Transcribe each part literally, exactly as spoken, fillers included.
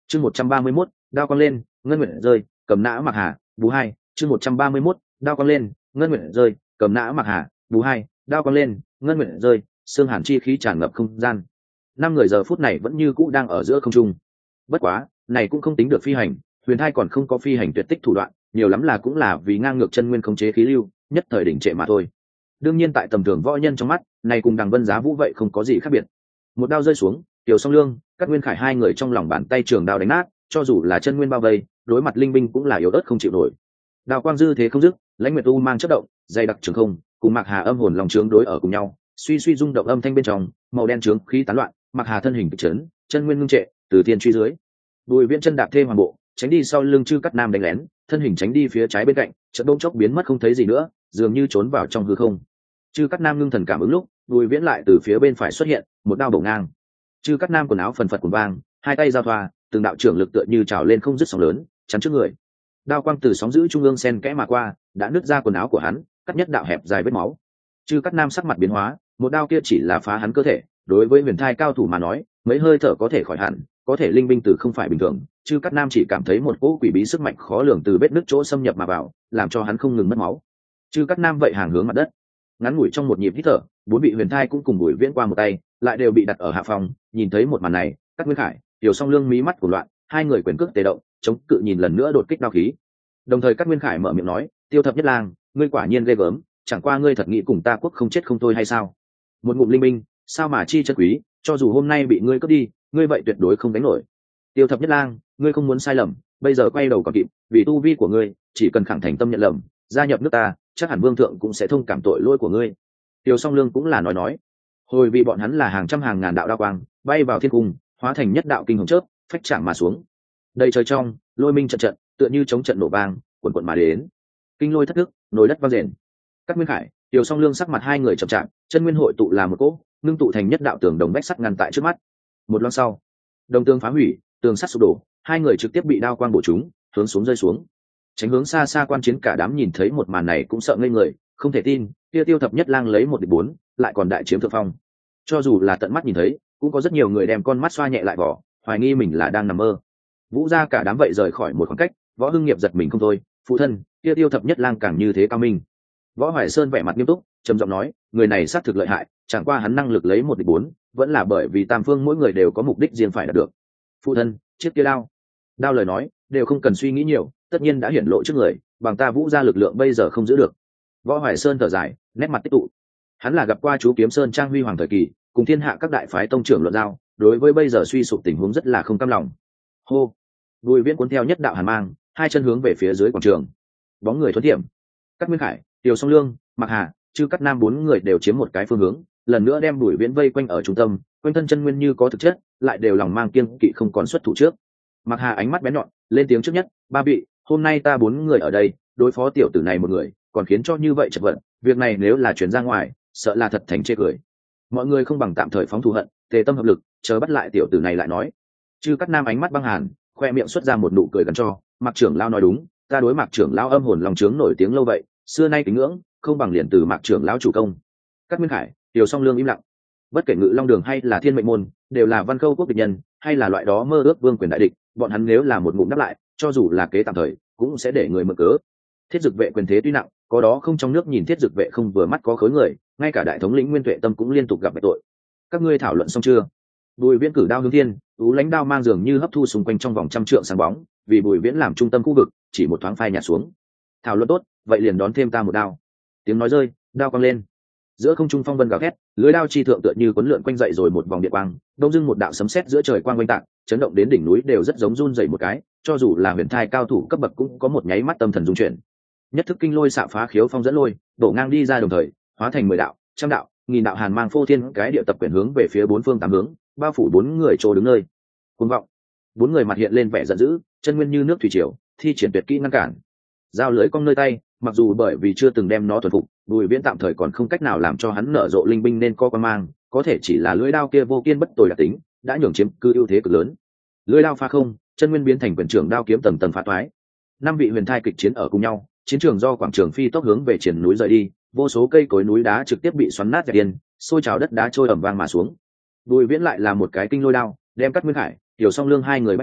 chương một trăm ba mươi mốt đao quang lên ngân nguyện rơi cầm nã mặc hà bú hai chương một trăm ba mươi mốt đao quang lên ngân nguyện rơi cầm nã mặc hà bú hai đao quang lên ngân nguyện rơi xương hàn chi khí tràn ngập không gian. Năm người giờ phút này vẫn như cũ đang ở giữa không trung. Bất quá này cũng không tính được phi hành, huyền thai còn không có phi hành tuyệt tích thủ đoạn, nhiều lắm là cũng là vì ngang ngược chân nguyên khống chế khí lưu, nhất thời đỉnh trệ mà thôi. Đương nhiên tại tầm thường võ nhân trong mắt, này cùng đằng vân giá vũ vậy không có gì khác biệt. Một đao rơi xuống, Tiểu Song Lương, Cát Nguyên Khải hai người trong lòng bàn tay trường đao đánh nát, cho dù là chân nguyên bao vây, đối mặt linh binh cũng là yếu ớt không chịu nổi. Đao quang dư thế không dứt, lãnh nguyệt u mang chất động, dày đặc trường không, cùng Mạc Hà âm hồn lòng trướng đối ở cùng nhau, suy suy rung động âm thanh bên trong, màu đen trướng khí tán loạn, Mạc Hà thân hình kịch chấn, chân nguyên ngưng trệ, từ thiên truy dưới. Bùi Viễn chân đạp thêm hoàn bộ, tránh đi sau lưng Chư Cát Nam đánh lén, thân hình tránh đi phía trái bên cạnh, chợt bỗng chốc biến mất không thấy gì nữa, dường như trốn vào trong hư không. Chư Cát Nam ngưng thần cảm ứng lúc, Bùi Viễn lại từ phía bên phải xuất hiện, một đao bổ ngang. Chư Cát Nam quần áo phần phật cuồng vang, hai tay giao thoa, từng đạo trưởng lực tựa như trào lên không dứt sóng lớn, chắn trước người. Đao quang từ sóng giữ trung ương sen kẽ mà qua, đã nứt ra quần áo của hắn, cắt nhất đạo hẹp dài vết máu. Chư Cát Nam sắc mặt biến hóa, một đao kia chỉ là phá hắn cơ thể, đối với huyền thai cao thủ mà nói, mấy hơi thở có thể khỏi hẳn, có thể linh binh từ không phải bình thường. Chư Cát Nam chỉ cảm thấy một cỗ quỷ bí sức mạnh khó lường từ vết nứt chỗ xâm nhập mà vào, làm cho hắn không ngừng mất máu. Chư Cát Nam vậy hàng hướng mặt đất, ngắn ngủi trong một nhịp hít thở, bốn vị huyền thai cũng cùng Bùi Viễn qua một tay, lại đều bị đặt ở hạ phòng. Nhìn thấy một màn này, Cát Nguyên Khải, Tiểu Song Lương mí mắt của loạn, hai người quyền cước tê động, chống cự nhìn lần nữa đột kích đao khí. Đồng thời Cát Nguyên Khải mở miệng nói, Tiêu Thập Nhất Lang, ngươi quả nhiên ghê gớm, chẳng qua ngươi thật nghĩ cùng ta quốc không chết không thôi hay sao? Một ngụm linh binh, sao mà chi chân quý, cho dù hôm nay bị ngươi cướp đi, ngươi vậy tuyệt đối không đánh nổi. Tiêu Thập Nhất Lang, ngươi không muốn sai lầm, bây giờ quay đầu còn kịp, vì tu vi của ngươi, chỉ cần khẳng thành tâm nhận lầm, gia nhập nước ta, chắc hẳn vương thượng cũng sẽ thông cảm tội lỗi của ngươi. Tiêu Song Lương cũng là nói nói, hồi vì bọn hắn là hàng trăm hàng ngàn đạo đao quang, bay vào thiên cung, hóa thành nhất đạo kinh hồng chớp, phách chạm mà xuống. Đây trời trong, lôi minh trận trận, tựa như chống trận nổ vang, quần quần mà đến. Kinh lôi thất thức, nồi đất vang rền. Cát Nguyên Khải, Tiểu Song Lương sắc mặt hai người chậm chạp, chân nguyên hội tụ làm một cỗ, ngưng tụ thành nhất đạo tường đồng bách sắt ngăn tại trước mắt. Một loang sau, đồng tường phá hủy, tường sắt sụp đổ, hai người trực tiếp bị đao quang bổ trúng, hướng xuống rơi xuống. Tránh hướng xa xa quan chiến cả đám nhìn thấy một màn này cũng sợ ngây người, không thể tin, kia Tiêu Thập Nhất Lang lấy một địch bốn, lại còn đại chiếm thượng phong. Cho dù là tận mắt nhìn thấy, cũng có rất nhiều người đem con mắt xoa nhẹ lại vỏ, hoài nghi mình là đang nằm mơ. Vũ gia cả đám vậy rời khỏi một khoảng cách, Võ Hưng Nghiệp giật mình không thôi, phụ thân, kia Tiêu Thập Nhất Lang càng như thế cao minh. Võ Hoài Sơn vẻ mặt nghiêm túc, trầm giọng nói, người này xác thực lợi hại, chẳng qua hắn năng lực lấy một địch bốn, vẫn là bởi vì tam phương mỗi người đều có mục đích riêng phải đạt được. Phụ thân, chiếc kia đao, đao lời nói, đều không cần suy nghĩ nhiều, tất nhiên đã hiển lộ trước người, bằng ta Vũ gia lực lượng bây giờ không giữ được. Võ Hoài Sơn thở dài, nét mặt tích tụ. Hắn là gặp qua chú Kiếm Sơn Trang huy hoàng thời kỳ, cùng thiên hạ các đại phái tông trưởng luận giao, đối với bây giờ suy sụp tình huống rất là không cam lòng. Hô, Bùi Viễn cuốn theo nhất đạo hàn mang, hai chân hướng về phía dưới quảng trường. Bóng người thuần tiệm, Cát Nguyên Khải, Tiểu Song Lương, Mạc Hà, Chư Cát Nam bốn người đều chiếm một cái phương hướng, lần nữa đem Bùi Viễn vây quanh ở trung tâm, quanh thân chân nguyên như có thực chất, lại đều lòng mang kiên kỵ không còn xuất thủ trước. Mạc Hà ánh mắt bén nhọn, lên tiếng trước nhất, ba vị, hôm nay ta bốn người ở đây, đối phó tiểu tử này một người, còn khiến cho như vậy chật vật, việc này nếu là truyền ra ngoài, sợ là thật thành chê cười. Mọi người không bằng tạm thời phóng thù hận, tề tâm hợp lực, chờ bắt lại tiểu tử này lại nói. Chư Cát Nam ánh mắt băng hàn, khoe miệng xuất ra một nụ cười gần cho, Mạc trưởng lão nói đúng, ta đối Mạc trưởng lão âm hồn lòng trướng nổi tiếng lâu vậy, xưa nay kính ngưỡng, không bằng liền từ Mạc trưởng lão chủ công. Cát Nguyên Khải, Tiểu Song Lương im lặng. Bất kể Ngự Long Đường hay là Thiên Mệnh môn, đều là Văn Khâu quốc địch nhân, hay là loại đó mơ ước vương quyền đại địch, bọn hắn nếu là một ngụm đáp lại, cho dù là kế tạm thời, cũng sẽ để người mượn cớ. Thiết Dực vệ quyền thế tuy nặng, có đó không trong nước nhìn Thiết Dực vệ không vừa mắt có khối người, ngay cả đại thống lĩnh Nguyên Tuệ Tâm cũng liên tục gặp bạch tội. Các ngươi thảo luận xong chưa? Bùi Viễn cử đao hướng thiên, tú lãnh đao mang dường như hấp thu xung quanh trong vòng trăm trượng sáng bóng, vì Bùi Viễn làm trung tâm khu vực, chỉ một thoáng phai nhạt xuống. Thảo luận tốt, vậy liền đón thêm ta một đao. Tiếng nói rơi, đao quang lên. Giữa không trung phong vân gào thét, lưới đao chi thượng tựa như cuốn lượn quanh dậy rồi một vòng điện quang, đông dưng một đạo sấm sét giữa trời quang quanh tạc, chấn động đến đỉnh núi đều rất giống run rẩy một cái, cho dù là huyền thai cao thủ cấp bậc cũng có một nháy mắt tâm thần rung chuyển. Nhất thức kinh lôi xạ phá khiếu phong dẫn lôi, đổ ngang đi ra đồng thời, hóa thành mười đạo, trăm đạo, nghìn đạo hàn mang phô thiên cái địa tập quyển hướng về phía bốn phương tám hướng, bao phủ bốn người chỗ đứng nơi. Cuồng vọng. Bốn người mặt hiện lên vẻ giận dữ, chân nguyên như nước thủy triều, thi triển tuyệt kỹ ngăn cản. Dao lưỡi cong nơi tay, mặc dù bởi vì chưa từng đem nó thuần phục, Bùi Viễn tạm thời còn không cách nào làm cho hắn nở rộ linh binh nên co quan mang, có thể chỉ là lưỡi đao kia vô kiên bất tồi đặc tính, đã nhường chiếm cư ưu thế cực lớn. Lưỡi đao pha không, chân nguyên biến thành quyền trưởng đao kiếm tầng tầng phá toái. Năm vị huyền thai kịch chiến ở cùng nhau, chiến trường do quảng trường phi tốc hướng về triển núi rời đi, vô số cây cối núi đá trực tiếp bị xoắn nát dẹp điên, xôi trào đất đá trôi ầm vang mà xuống. Bùi Viễn lại là một cái kinh lôi đao, đem Cát Nguyên Khải, Tiểu Song Lương hai người bắt hai,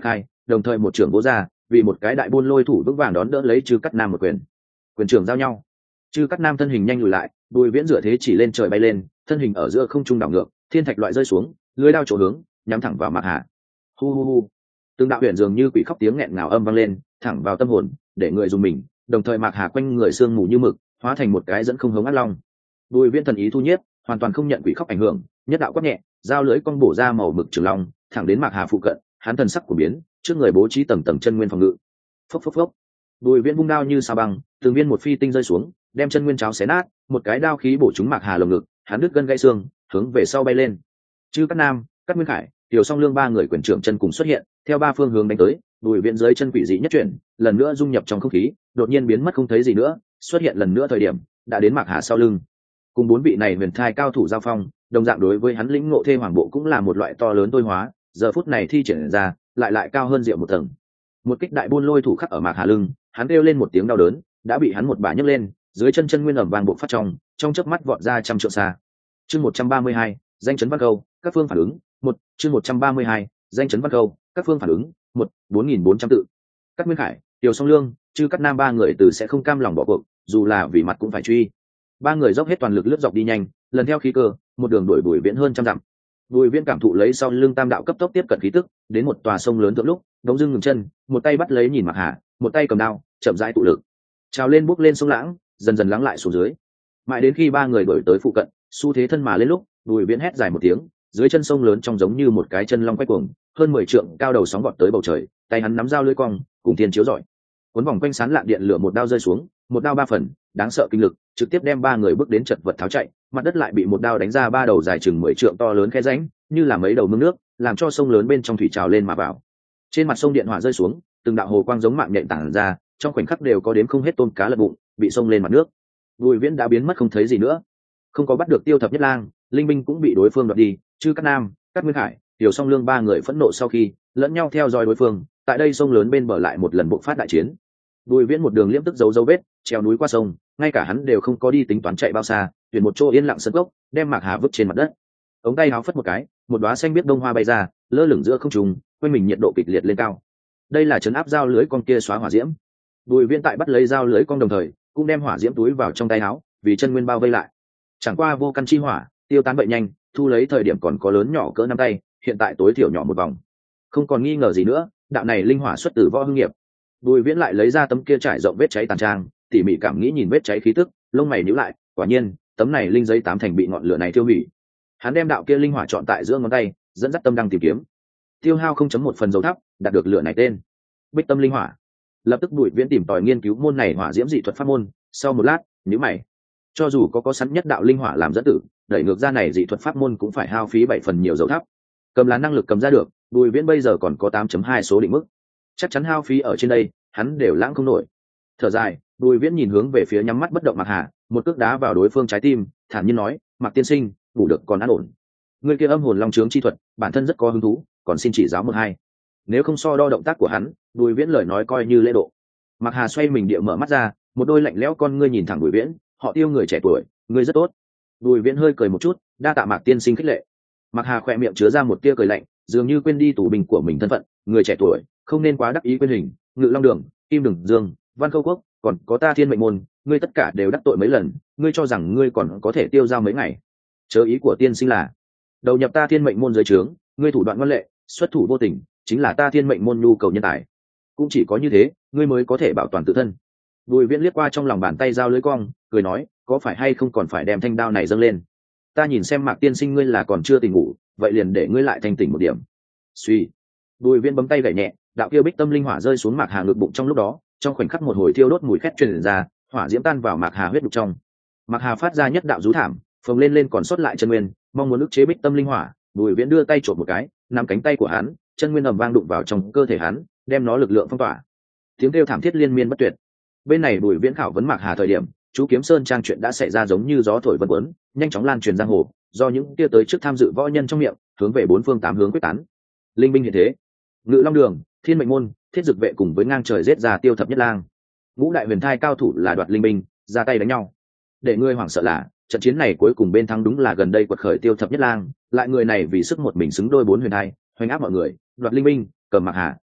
đồng thời một trưởng vỗ ra, vì một cái đại buôn lôi thủ vững vàng đón đỡ lấy Chư Cắt Nam một quyền. Quyền trưởng giao nhau, Chư Cắt Nam thân hình nhanh lùi lại, Bùi Viễn dựa thế chỉ lên trời bay lên, thân hình ở giữa không trung đảo ngược, thiên thạch loại rơi xuống, lưỡi đao chỗ hướng, nhắm thẳng vào Mạc Hà. Hu hu hu. Từng đạo huyền dường như quỷ khóc tiếng nghẹn ngào âm vang lên, thẳng vào tâm hồn, để người dùng mình, đồng thời Mạc Hà quanh người sương mù như mực, hóa thành một cái dẫn không hống ác long. Bùi Viễn thần ý thu nhiếp, hoàn toàn không nhận quỷ khóc ảnh hưởng, nhất đạo quát nhẹ, dao lưỡi cong bổ ra màu mực trường long, thẳng đến Mạc Hà phụ cận, hắn thần sắc của biến, trước người bố trí tầng tầng chân nguyên phòng ngự. Phốc phốc phốc. Bùi Viễn vung đao như sao băng, từng viên một phi tinh rơi xuống, đem chân nguyên cháo xé nát, một cái đao khí bổ trúng Mạc Hà lồng ngực, hắn đứt gân gãy xương, hướng về sau bay lên. Chư Cát Nam, Cát Nguyên Khải, Tiểu Song Lương ba người quyền trưởng chân cùng xuất hiện, theo ba phương hướng đánh tới, Bùi Viễn dưới chân quỷ dị nhất chuyển, lần nữa dung nhập trong không khí, đột nhiên biến mất không thấy gì nữa, xuất hiện lần nữa thời điểm, đã đến Mạc Hà sau lưng. Cùng bốn vị này huyền thai cao thủ giao phong, đồng dạng đối với hắn lĩnh ngộ thê hoàng bộ cũng là một loại to lớn tối hóa, giờ phút này thi triển ra, lại lại cao hơn diệu một tầng. Một kích đại buôn lôi thủ khắc ở Mạc Hà lưng, hắn kêu lên một tiếng đau đớn, đã bị hắn một bả nhấc lên, dưới chân chân nguyên ầm vang bộc phát trong, trong chớp mắt vọt ra trăm trượng xa. Chương một trăm ba mươi hai, danh chấn văn câu, các phương phản ứng, một, chương một trăm ba mươi hai, danh chấn văn câu, các phương phản ứng, một, bốn nghìn bốn trăm tự. Cát Nguyên Khải, Tiểu Song Lương, Chư Cát Nam ba người từ sẽ không cam lòng bỏ cuộc, dù là vì mặt cũng phải truy. Ba người dốc hết toàn lực lướt dọc đi nhanh, lần theo khí cơ, một đường đuổi Bùi Viễn hơn trăm dặm. Bùi Viễn cảm thụ lấy sau lưng tam đạo cấp tốc tiếp cận khí tức, đến một tòa sông lớn thượng lúc, đống dưng ngừng chân, một tay bắt lấy nhìn Mạc Hà, một tay cầm đao, chậm rãi tụ lực. Trào lên bước lên sông lãng, dần dần lắng lại xuống dưới. Mãi đến khi ba người đuổi tới phụ cận, xu thế thân mà lên lúc, Bùi Viễn hét dài một tiếng, dưới chân sông lớn trong giống như một cái chân long quay cuồng, hơn mười trượng cao đầu sóng vọt tới bầu trời, tay hắn nắm dao lưỡi cong, cùng thiên chiếu rọi. Cuốn vòng quanh sán lạn điện lửa một đao rơi xuống, một đao ba phần, đáng sợ kinh lực, trực tiếp đem ba người bước đến chật vật tháo chạy, mặt đất lại bị một đao đánh ra ba đầu dài chừng mười trượng to lớn khe rãnh, như là mấy đầu mương nước, làm cho sông lớn bên trong thủy trào lên mà vào. Trên mặt sông điện hỏa rơi xuống, từng đạo hồ quang giống mạng nhện tản ra, trong khoảnh khắc đều có đếm không hết tôm cá lật bụng, bị sông lên mặt nước. Bùi Viễn đã biến mất không thấy gì nữa, không có bắt được Tiêu Thập Nhất Lang, linh binh cũng bị đối phương đoạt đi. Chư Cát Nam, Cát Nguyên Khải, Tiểu Song Lương ba người phẫn nộ sau khi lẫn nhau theo dõi đối phương, tại đây sông lớn bên bờ lại một lần bộc phát đại chiến. Bùi Viễn một đường liễm tức giấu dấu vết, treo núi qua sông, ngay cả hắn đều không có đi tính toán chạy bao xa, tuyển một chỗ yên lặng sân gốc, đem Mạc Hà vứt trên mặt đất. Ống tay áo phất một cái, một đóa xanh biết đông hoa bay ra, lơ lửng giữa không trung, quanh mình nhiệt độ kịch liệt lên cao. Đây là chấn áp dao lưới con kia xóa hỏa diễm. Bùi Viễn tại bắt lấy dao lưới con đồng thời, cũng đem hỏa diễm túi vào trong tay áo, vì chân nguyên bao vây lại. Chẳng qua vô căn chi hỏa, tiêu tán vậy nhanh, thu lấy thời điểm còn có lớn nhỏ cỡ nắm tay, hiện tại tối thiểu nhỏ một vòng. Không còn nghi ngờ gì nữa, đạo này linh hỏa xuất từ Võ Hưng Nghiệp. Bùi Viễn lại lấy ra tấm kia trải rộng vết cháy tàn trang, tỉ mỉ cảm nghĩ nhìn vết cháy khí tức, lông mày nhíu lại, quả nhiên, tấm này linh giấy tám thành bị ngọn lửa này tiêu hủy. Hắn đem đạo kia linh hỏa chọn tại giữa ngón tay, dẫn dắt tâm đang tìm kiếm. Tiêu hao không chấm một phần dầu thắp, đạt được lửa này tên Bích Tâm Linh Hỏa. Lập tức Bùi Viễn tìm tòi nghiên cứu môn này hỏa diễm dị thuật pháp môn, sau một lát, nhíu mày. Cho dù có có sẵn nhất đạo linh hỏa làm dẫn tử, đẩy ngược ra này dị thuật pháp môn cũng phải hao phí bảy phần nhiều dầu thắp. Cầm lá năng lực cầm ra được, Bùi Viễn bây giờ còn có tám chấm hai số định mức. Chắc chắn hao phí ở trên đây, hắn đều lãng không nổi. Thở dài, Bùi Viễn nhìn hướng về phía nhắm mắt bất động Mạc Hà, một cước đá vào đối phương trái tim, thản nhiên nói, Mạc tiên sinh, ngủ được còn an ổn. Người kia âm hồn long trướng chi thuật, bản thân rất có hứng thú, còn xin chỉ giáo một hai. Nếu không so đo động tác của hắn, Bùi Viễn lời nói coi như lễ độ. Mạc Hà xoay mình địa mở mắt ra, một đôi lạnh lẽo con ngươi nhìn thẳng Bùi Viễn, họ Tiêu người trẻ tuổi, ngươi rất tốt. Bùi Viễn hơi cười một chút, đa tạ Mạc tiên sinh khích lệ. Mạc Hà khỏe miệng chứa ra một tia cười lạnh, dường như quên đi tủ bình của mình thân phận, người trẻ tuổi, không nên quá đắc ý quên hình, Ngự Long Đường, Kim Đừng Dương, Văn Khâu Quốc, còn có ta Thiên Mệnh môn, ngươi tất cả đều đắc tội mấy lần, ngươi cho rằng ngươi còn có thể tiêu dao mấy ngày? Chớ ý của tiên sinh là đầu nhập ta Thiên Mệnh môn dưới trướng, ngươi thủ đoạn ngoan lệ, xuất thủ vô tình, chính là ta Thiên Mệnh môn nhu cầu nhân tài. Cũng chỉ có như thế, ngươi mới có thể bảo toàn tự thân. Bùi Viễn liếc qua trong lòng bàn tay dao lưới cong, cười nói, có phải hay không còn phải đem thanh đao này dâng lên? Ta nhìn xem Mạc tiên sinh ngươi là còn chưa tỉnh ngủ, vậy liền để ngươi lại thanh tỉnh một điểm. Suy. Bùi Viễn bấm tay gảy nhẹ, đạo kia Bích Tâm Linh Hỏa rơi xuống Mạc Hà ngực bụng trong lúc đó, trong khoảnh khắc một hồi thiêu đốt mùi khét truyền ra, hỏa diễm tan vào Mạc Hà huyết đục trong. Mạc Hà phát ra nhất đạo rú thảm, phồng lên lên còn sót lại chân nguyên, mong muốn ức chế Bích Tâm Linh Hỏa. Bùi Viễn đưa tay chộp một cái, nắm cánh tay của hắn, chân nguyên ầm vang đụng vào trong cơ thể hắn, đem nó lực lượng phong tỏa. Tiếng kêu thảm thiết liên miên bất tuyệt. Bên này Bùi Viễn khảo vấn Mạc Hà thời điểm, chú Kiếm Sơn trang chuyện đã xảy ra giống như gió thổi vân quấn, nhanh chóng lan truyền giang hồ, do những kia tới trước tham dự võ nhân trong miệng, hướng về bốn phương tám hướng quyết tán. Linh binh hiện thế, Ngự Long Đường, Thiên Mệnh môn, Thiết Dực vệ cùng với ngang trời giết ra Tiêu Thập Nhất Lang. Ngũ đại huyền thai cao thủ là đoạt linh binh, ra tay đánh nhau. Để ngươi hoảng sợ là, trận chiến này cuối cùng bên thắng đúng là gần đây quật khởi Tiêu Thập Nhất Lang, lại người này vì sức một mình xứng đôi bốn huyền thai, hoành áp mọi người, đoạt linh binh, cầm Mạc Hà,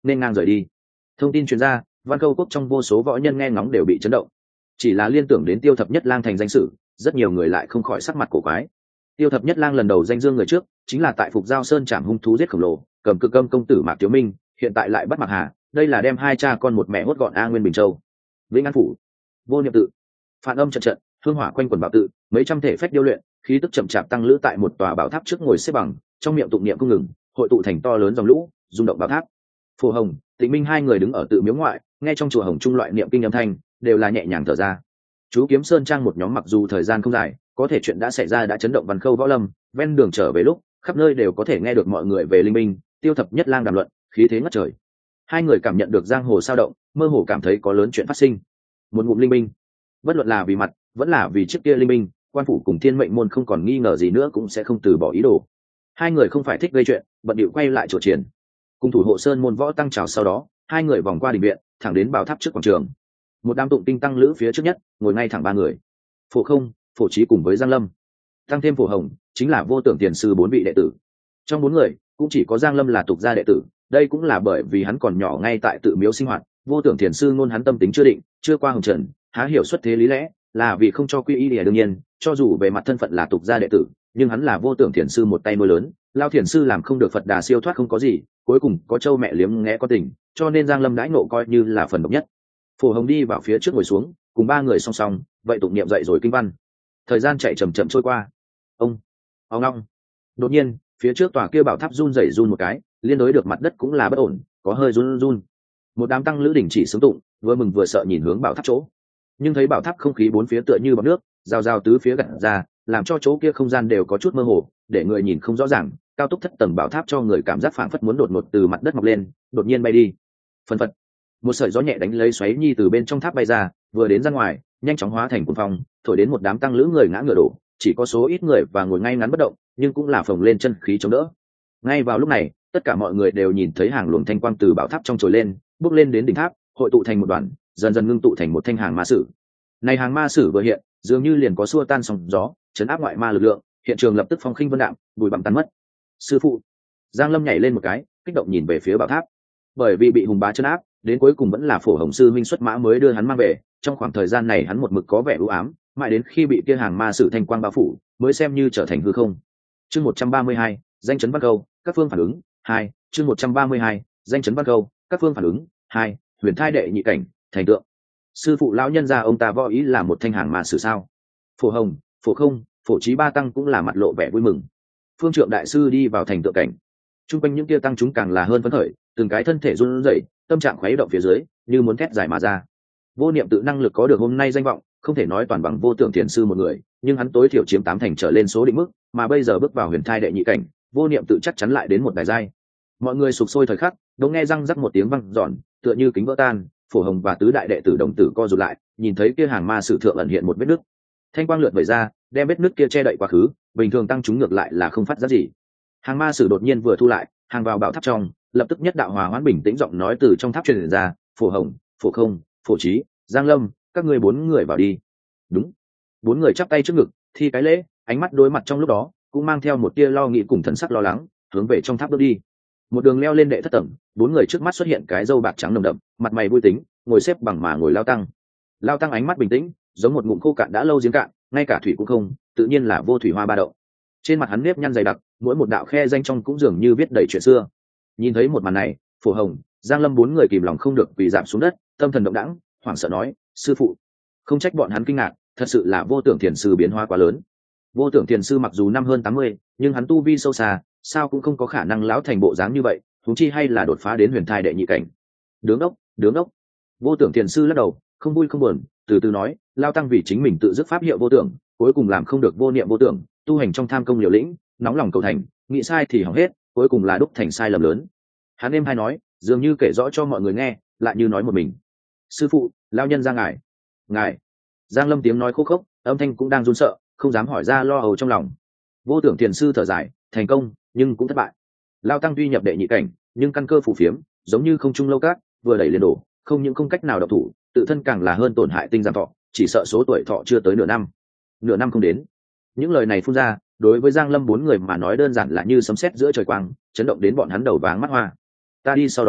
nên ngang rời đi. Thông tin truyền ra, Văn Khâu quốc trong vô số võ nhân nghe ngóng đều bị chấn động. Chỉ là liên tưởng đến Tiêu Thập Nhất Lang thành danh sử, rất nhiều người lại không khỏi sắc mặt cổ quái. Tiêu Thập Nhất Lang lần đầu danh dương người trước, chính là tại Phục Giao Sơn trảm hung thú giết khổng lồ, cầm cực âm công tử Mạc Tiếu Minh, hiện tại lại bắt Mạc Hà, đây là đem hai cha con một mẹ hốt gọn A Nguyên Bình Châu. Vĩnh An phủ, Vô Niệm tự, phản âm trận trận, hương hỏa quanh quần bảo tự, mấy trăm thể phách điêu luyện, khí tức chậm chạp tăng lữ tại một tòa bảo tháp trước ngồi xếp bằng, trong miệng tụng niệm không ngừng, hội tụ thành to lớn dòng lũ, rung động bảo tháp. Phù Hồng, Tịnh Minh hai người đứng ở tự miếu ngoại, nghe trong chùa Hồng Trung loại niệm kinh âm thanh, đều là nhẹ nhàng thở ra. Chú Kiếm Sơn trang một nhóm mặc dù thời gian không dài, có thể chuyện đã xảy ra đã chấn động Văn Khâu võ lâm, ven đường trở về lúc, khắp nơi đều có thể nghe được mọi người về linh minh, Tiêu Thập Nhất Lang đàm luận, khí thế ngất trời. Hai người cảm nhận được giang hồ sao động, mơ hồ cảm thấy có lớn chuyện phát sinh. Một ngụm linh minh, bất luận là vì mặt, vẫn là vì chiếc kia linh minh, quan phủ cùng Thiên Mệnh môn không còn nghi ngờ gì nữa cũng sẽ không từ bỏ ý đồ. Hai người không phải thích gây chuyện, bận điệu quay lại chỗ triển. Cùng thủ hộ sơn môn võ tăng trào sau đó, hai người vòng qua đình viện, thẳng đến bảo tháp trước quảng trường. Một đám tụng kinh tăng lữ phía trước nhất, ngồi ngay thẳng ba người. Phổ Không, Phổ Trí cùng với Giang Lâm, tăng thêm Phổ Hồng, chính là Vô Tưởng Tiền sư bốn vị đệ tử. Trong bốn người, cũng chỉ có Giang Lâm là tục gia đệ tử, đây cũng là bởi vì hắn còn nhỏ ngay tại tự miếu sinh hoạt, Vô Tưởng Tiền sư ngôn hắn tâm tính chưa định, chưa qua hồng trần, há hiểu xuất thế lý lẽ, là vì không cho quy y lìa đương nhiên, cho dù về mặt thân phận là tục gia đệ tử, nhưng hắn là Vô Tưởng Thiền sư một tay nuôi lớn, Lao Thiền sư làm không được Phật Đà siêu thoát không có gì, cuối cùng có châu mẹ liếm nghe có tình, cho nên Giang Lâm đãi ngộ coi như là phần độc nhất. Phổ Hồng đi vào phía trước ngồi xuống, cùng ba người song song, vậy tụng niệm dậy rồi kinh văn. Thời gian chạy chậm chậm trôi qua. Ông, ông long. Đột nhiên, phía trước tòa kia bảo tháp run rẩy run một cái, liên đối được mặt đất cũng là bất ổn, có hơi run run. Một đám tăng lữ đỉnh chỉ sướng tụng, vừa mừng vừa sợ nhìn hướng bảo tháp chỗ. Nhưng thấy bảo tháp không khí bốn phía tựa như bọt nước, rào rào tứ phía gặt ra, làm cho chỗ kia không gian đều có chút mơ hồ, để người nhìn không rõ ràng. Cao tốc thất tầng bảo tháp cho người cảm giác phảng phất muốn đột ngột từ mặt đất mọc lên, đột nhiên bay đi. Phần phật, một sợi gió nhẹ đánh lấy xoáy nhi từ bên trong tháp bay ra, vừa đến ra ngoài, nhanh chóng hóa thành cuồng phong, thổi đến một đám tăng lữ người ngã ngựa đổ, chỉ có số ít người và ngồi ngay ngắn bất động, nhưng cũng là phồng lên chân khí chống đỡ. Ngay vào lúc này, tất cả mọi người đều nhìn thấy hàng luồng thanh quang từ bảo tháp trong trồi lên, bước lên đến đỉnh tháp, hội tụ thành một đoàn, dần dần ngưng tụ thành một thanh hàng ma sử. Này hàng ma sử vừa hiện, dường như liền có xua tan sóng gió, chấn áp ngoại ma lực lượng, hiện trường lập tức phong khinh vân đạm, bụi bặm tan mất. Sư phụ, Giang Lâm nhảy lên một cái, kích động nhìn về phía bảo tháp. Bởi vì bị hùng bá chấn áp, đến cuối cùng vẫn là Phổ Hồng sư minh xuất mã mới đưa hắn mang về. Trong khoảng thời gian này hắn một mực có vẻ u ám, mãi đến khi bị kia hàng ma sử thanh quang bao phủ, mới xem như trở thành hư không. Chương một trăm ba mươi hai, danh chấn Văn Câu, các phương phản ứng. Hai, chương một trăm ba mươi hai, danh chấn Văn Câu, các phương phản ứng. Hai, huyền thai đệ nhị cảnh, thành tượng. Sư phụ lão nhân gia ông ta võ ý là một thanh hàng ma sử sao? Phổ Hồng, Phổ Không, Phổ Trí ba tăng cũng là mặt lộ vẻ vui mừng. Phương Trượng đại sư đi vào thành tượng cảnh, chung quanh những kia tăng chúng càng là hơn phấn khởi, từng cái thân thể run rẩy, tâm trạng khuấy động phía dưới, như muốn thét giải mà ra. Vô Niệm tự năng lực có được hôm nay danh vọng, không thể nói toàn bằng Vô Tưởng Thiền sư một người, nhưng hắn tối thiểu chiếm tám thành trở lên số định mức, mà bây giờ bước vào huyền thai đệ nhị cảnh, Vô Niệm tự chắc chắn lại đến một đài giai. Mọi người sục sôi thời khắc, đột nghe răng rắc một tiếng vang giòn, tựa như kính vỡ tan, Phổ Hồng và tứ đại đệ tử đồng tử co rụt lại, nhìn thấy kia hàng ma sử thượng ẩn hiện một vết nứt. Thanh quang lượn vẩy ra, đem vết nứt kia che đậy quá khứ, bình thường tăng chúng ngược lại là không phát ra gì. Hàng ma sử đột nhiên vừa thu lại, hàng vào bảo tháp trong, lập tức nhất đạo hòa hoãn bình tĩnh giọng nói từ trong tháp truyền ra, Phổ Hồng, Phổ Không, Phổ Trí, Giang Lâm, các ngươi bốn người vào đi. Đúng. Bốn người chắp tay trước ngực, thi cái lễ, ánh mắt đối mặt trong lúc đó cũng mang theo một tia lo nghĩ cùng thần sắc lo lắng, hướng về trong tháp bước đi. Một đường leo lên đệ thất tầng, bốn người trước mắt xuất hiện cái râu bạc trắng nồng đậm, mặt mày vui tính, ngồi xếp bằng mà ngồi lao tăng. Lao tăng ánh mắt bình tĩnh, giống một ngụm khô cạn đã lâu giếng cạn, ngay cả thủy cũng không, tự nhiên là vô thủy hoa ba đậu. Trên mặt hắn nếp nhăn dày đặc, mỗi một đạo khe danh trong cũng dường như viết đầy chuyện xưa. Nhìn thấy một màn này, Phổ Hồng, Giang Lâm bốn người kìm lòng không được quỳ rạp xuống đất, tâm thần động đãng, hoảng sợ nói, sư phụ. Không trách bọn hắn kinh ngạc, thật sự là Vô Tưởng Thiền sư biến hóa quá lớn. Vô Tưởng Thiền sư mặc dù năm hơn tám mươi, nhưng hắn tu vi sâu xa, sao cũng không có khả năng lão thành bộ dáng như vậy, huống chi hay là đột phá đến huyền thai đệ nhị cảnh. Đứng đốc, đứng đốc. Vô Tưởng Thiền sư lắc đầu, không vui không buồn, từ từ nói, lao tăng vì chính mình tự dứt pháp hiệu vô tưởng, cuối cùng làm không được vô niệm vô tưởng, tu hành trong tham công liều lĩnh, nóng lòng cầu thành, nghĩ sai thì hỏng hết, cuối cùng là đúc thành sai lầm lớn. Hắn êm hay nói, dường như kể rõ cho mọi người nghe, lại như nói một mình. Sư phụ, lao nhân ra ngài, ngài. Giang Lâm tiếng nói khô khốc, âm thanh cũng đang run sợ, không dám hỏi ra lo âu trong lòng. Vô Tưởng Thiền sư thở dài, thành công, nhưng cũng thất bại. Lao tăng tuy nhập đệ nhị cảnh, nhưng căn cơ phù phiếm, giống như không trung lâu cát, vừa đẩy lên đổ, không những không cách nào độc thủ, tự thân càng là hơn tổn hại tinh giảm thọ, chỉ sợ số tuổi thọ chưa tới nửa năm. Nửa năm không đến. Những lời này phun ra, đối với Giang Lâm bốn người mà nói đơn giản là như sấm sét giữa trời quang, chấn động đến bọn hắn đầu váng mắt hoa. Ta đi sau đó,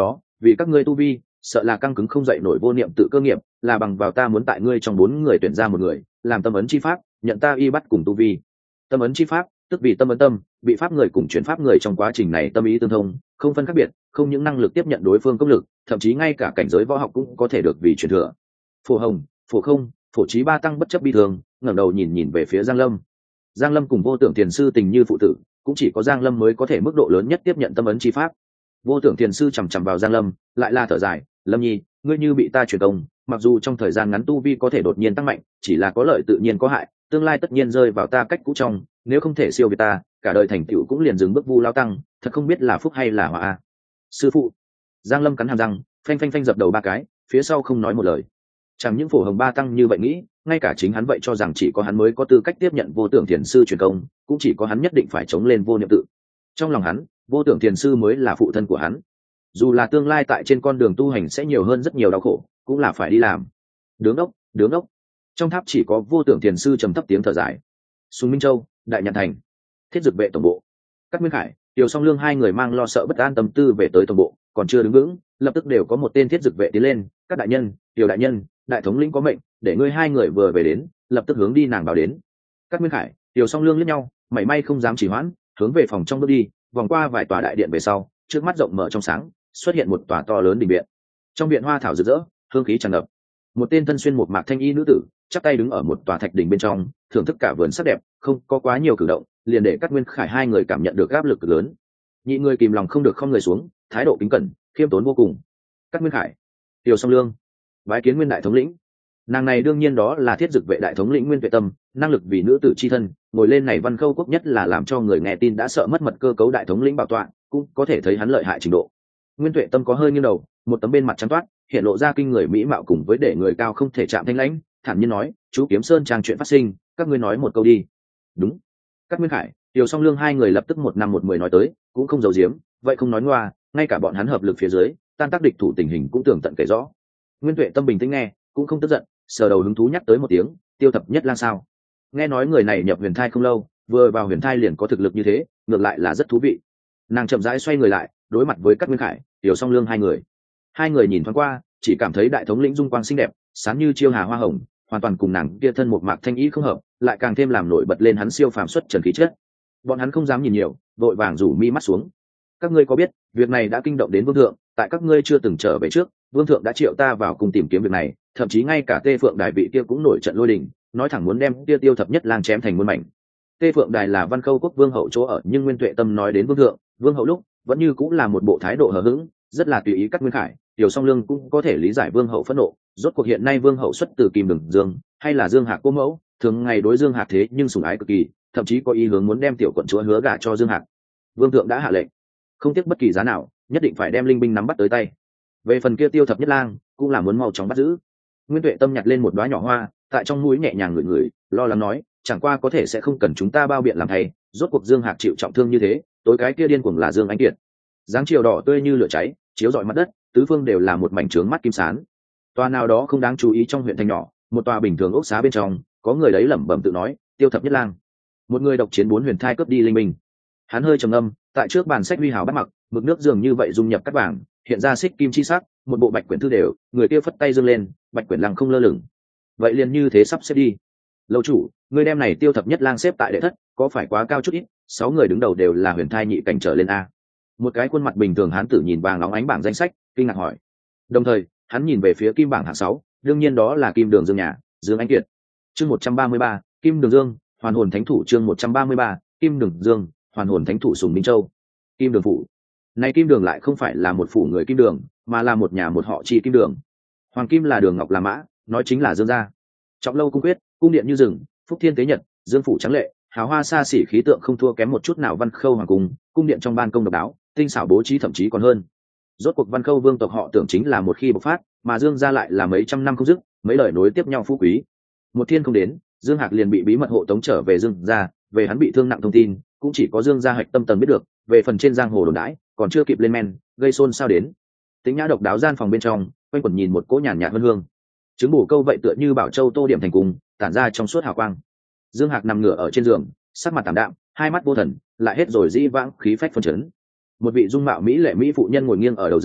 vì các ngươi tu vi sợ là căng cứng không dậy nổi vô niệm tự cơ nghiệp, là bằng vào ta muốn tại ngươi trong bốn người tuyển ra một người làm tâm ấn chi pháp, nhận ta y bắt cùng tu vi. Tâm ấn chi pháp tức vì tâm ấn tâm, bị pháp người cùng chuyển pháp người trong quá trình này tâm ý tương thông, không phân khác biệt, không những năng lực tiếp nhận đối phương công lực, thậm chí ngay cả cảnh giới võ học cũng có thể được vì truyền thừa. Phổ Hồng, Phổ Không, Phổ Trí ba tăng bất chấp bi thường, ngẩng đầu nhìn nhìn về phía Giang Lâm. Giang Lâm cùng Vô Tưởng Tiền sư tình như phụ tử, cũng chỉ có Giang Lâm mới có thể mức độ lớn nhất tiếp nhận tâm ấn chi pháp. Vô Tưởng Tiền sư chằm chằm vào Giang Lâm, lại là thở dài, Lâm Nhi, ngươi như bị ta truyền công, mặc dù trong thời gian ngắn tu vi có thể đột nhiên tăng mạnh, chỉ là có lợi tự nhiên có hại, tương lai tất nhiên rơi vào ta cách cũ trong, nếu không thể siêu việt ta, cả đời thành tựu cũng liền dừng bước vu lao tăng, thật không biết là phúc hay là họa a. Sư phụ. Giang Lâm cắn hàm răng, phanh phanh phanh dập đầu ba cái, phía sau không nói một lời. Chẳng những Phổ Hồng ba tăng như vậy nghĩ, ngay cả chính hắn vậy cho rằng chỉ có hắn mới có tư cách tiếp nhận Vô Tưởng Thiền sư truyền công, cũng chỉ có hắn nhất định phải chống lên vô niệm tự. Trong lòng hắn, Vô Tưởng Thiền sư mới là phụ thân của hắn. Dù là tương lai tại trên con đường tu hành sẽ nhiều hơn rất nhiều đau khổ, cũng là phải đi làm. Đứng ốc, đứng ốc. Trong tháp chỉ có Vô Tưởng Thiền sư trầm thấp tiếng thở dài. Sùng Minh Châu, Đại Nhạn Thành, Thiết Dực vệ tổng bộ. Cát Nguyên Khải, Tiểu Song Lương hai người mang lo sợ bất an tâm tư về tới tổng bộ, còn chưa đứng vững, lập tức đều có một tên Thiết Dực vệ tiến lên, các đại nhân, Tiểu đại nhân, đại thống lĩnh có mệnh, để ngươi hai người vừa về đến, lập tức hướng đi nàng báo đến. Cát Nguyên Khải, Tiểu Song Lương liếc nhau, mảy may không dám trì hoãn, hướng về phòng trong bước đi, vòng qua vài tòa đại điện về sau, trước mắt rộng mở trong sáng, xuất hiện một tòa to lớn đình viện. Trong viện hoa thảo rực rỡ, hương khí tràn ngập. Một tên thân xuyên một mạc thanh y nữ tử, chắp tay đứng ở một tòa thạch đỉnh bên trong, thưởng thức cả vườn sắc đẹp, không có quá nhiều cử động, liền để Cát Nguyên Khải hai người cảm nhận được áp lực cực lớn. Nhị người kìm lòng không được không người xuống, thái độ kính cẩn, khiêm tốn vô cùng. Cát Nguyên Khải, Tiểu Song Lương, bái kiến Nguyên đại thống lĩnh. Nàng này đương nhiên đó là Thiết Dực vệ đại thống lĩnh Nguyên Tuệ Tâm, năng lực vì nữ tử chi thân, ngồi lên này Văn Khâu quốc nhất là làm cho người nghe tin đã sợ mất mật cơ cấu đại thống lĩnh bảo tọa, cũng có thể thấy hắn lợi hại trình độ. Nguyên Tuệ Tâm có hơi nghiêng đầu, một tấm bên mặt trắng toát, hiện lộ ra kinh người mỹ mạo cùng với để người cao không thể chạm thanh lãnh, thản nhiên nói, chú Kiếm Sơn trang chuyện phát sinh, các ngươi nói một câu đi. Đúng. Cát Nguyên Khải, Tiểu Song Lương hai người lập tức một năm một mười nói tới, cũng không giấu giếm, vậy không nói ngoa, ngay cả bọn hắn hợp lực phía dưới, tan tác địch thủ tình hình cũng tường tận kể rõ. Nguyên Tuệ Tâm bình tĩnh nghe, cũng không tức giận, sờ đầu hứng thú nhắc tới một tiếng, Tiêu Thập Nhất Lang sao? Nghe nói người này nhập huyền thai không lâu, vừa vào huyền thai liền có thực lực như thế, ngược lại là rất thú vị. Nàng chậm rãi xoay người lại, đối mặt với Cát Nguyên Khải, Tiểu Song Lương hai người. Hai người nhìn thoáng qua, chỉ cảm thấy đại thống lĩnh dung quang xinh đẹp, sáng như chiêu hà hoa hồng, hoàn toàn cùng nàng kia thân một mạc thanh ý không hợp, lại càng thêm làm nổi bật lên hắn siêu phàm xuất trần khí chất. Bọn hắn không dám nhìn nhiều, vội vàng rủ mi mắt xuống. Các ngươi có biết, việc này đã kinh động đến vương thượng, tại các ngươi chưa từng trở về trước, vương thượng đã triệu ta vào cùng tìm kiếm việc này, thậm chí ngay cả Tê Phượng Đài vị kia cũng nổi trận lôi đình, nói thẳng muốn đem kia Tiêu Thập Nhất Lang chém thành muôn mảnh. Tê Phượng Đài là Văn Khâu quốc vương hậu chỗ ở, nhưng Nguyên Tuệ Tâm nói đến vương thượng, vương hậu lúc vẫn như cũng là một bộ thái độ hờ hững, rất là tùy ý. Cát Nguyên Khải, Tiểu Song Lương cũng có thể lý giải vương hậu phẫn nộ, rốt cuộc hiện nay vương hậu xuất từ Kim Đường Dương, hay là Dương Hạc cô mẫu, thường ngày đối Dương Hạc thế nhưng sủng ái cực kỳ, thậm chí có ý hướng muốn đem tiểu quận chúa hứa gả cho Dương Hạc. Vương thượng đã hạ lệnh, không tiếc bất kỳ giá nào, nhất định phải đem linh binh nắm bắt tới tay. Về phần kia Tiêu Thập Nhất Lang, cũng là muốn mau chóng bắt giữ. Nguyên Tuệ Tâm nhặt lên một đóa nhỏ hoa, tại trong mũi nhẹ nhàng ngửi ngửi, lo lắng nói, chẳng qua có thể sẽ không cần chúng ta bao biện làm thay, rốt cuộc Dương Hạc chịu trọng thương như thế, tối cái kia điên cuồng là Dương Ánh Kiệt. Dáng chiều đỏ tươi như lửa cháy, chiếu rọi mặt đất, tứ phương đều là một mảnh trướng mắt kim sán. Tòa nào đó không đáng chú ý trong huyện thành nhỏ, một tòa bình thường ốc xá bên trong, có người đấy lẩm bẩm tự nói, Tiêu Thập Nhất Lang, một người độc chiến bốn huyền thai cướp đi linh minh. Hắn hơi trầm ngâm, tại trước bàn sách huy hào bắt mặc, mực nước dường như vậy dung nhập cắt vàng, hiện ra xích kim chi sắc, một bộ bạch quyển thư đều, người kia phất tay giương lên, bạch quyển lăng không lơ lửng. Vậy liền như thế sắp xếp đi. Lâu chủ, người đem này Tiêu Thập Nhất Lang xếp tại đệ thất, có phải quá cao chút ít? Sáu người đứng đầu đều là huyền thai nhị cảnh trở lên a. Một cái khuôn mặt bình thường hán tử nhìn vàng óng ánh bảng danh sách, kinh ngạc hỏi. Đồng thời, hắn nhìn về phía kim bảng hạng sáu, đương nhiên đó là Kim Đường Dương nhà, Dương Ánh Kiệt. Chương một trăm ba mươi ba, Kim Đường Dương, Hoàn Hồn Thánh Thủ. Chương một trăm ba mươi ba, Kim Đường Dương, Hoàn Hồn Thánh Thủ. Sùng Minh Châu, Kim Đường phủ. Này Kim Đường lại không phải là một phủ người Kim Đường, mà là một nhà một họ chi Kim Đường. Hoàng Kim là Đường Ngọc là mã, nói chính là Dương gia. Trọng lâu cung quyết, cung điện như rừng, phúc thiên tế nhật, Dương phủ trắng lệ, hào hoa xa xỉ khí tượng không thua kém một chút nào Văn Khâu hoàng cung. Cung điện trong ban công độc đáo, tinh xảo bố trí thậm chí còn hơn. Rốt cuộc Văn Khâu vương tộc họ tưởng chính là một khi bộc phát, mà Dương gia lại là mấy trăm năm không dứt, mấy lời nối tiếp nhau phú quý. Một thiên không đến, Dương Hạc liền bị bí mật hộ tống trở về Dương gia, về hắn bị thương nặng thông tin, cũng chỉ có Dương gia hạch tâm tầng biết được, về phần trên giang hồ đồn đãi, còn chưa kịp lên men, gây xôn xao đến. Tính nhã độc đáo gian phòng bên trong, quanh quẩn nhìn một cỗ nhàn nhạt hương hương. Trứng bổ câu vậy tựa như bảo châu tô điểm thành cùng, tản ra trong suốt hào quang. Dương Hạc nằm ngửa ở trên giường, sắc mặt tạm đạm, hai mắt vô thần, lại hết rồi dĩ vãng khí phách phân chấn. Một vị dung mạo mỹ lệ mỹ phụ nhân ngồi nghiêng ở đầu giường,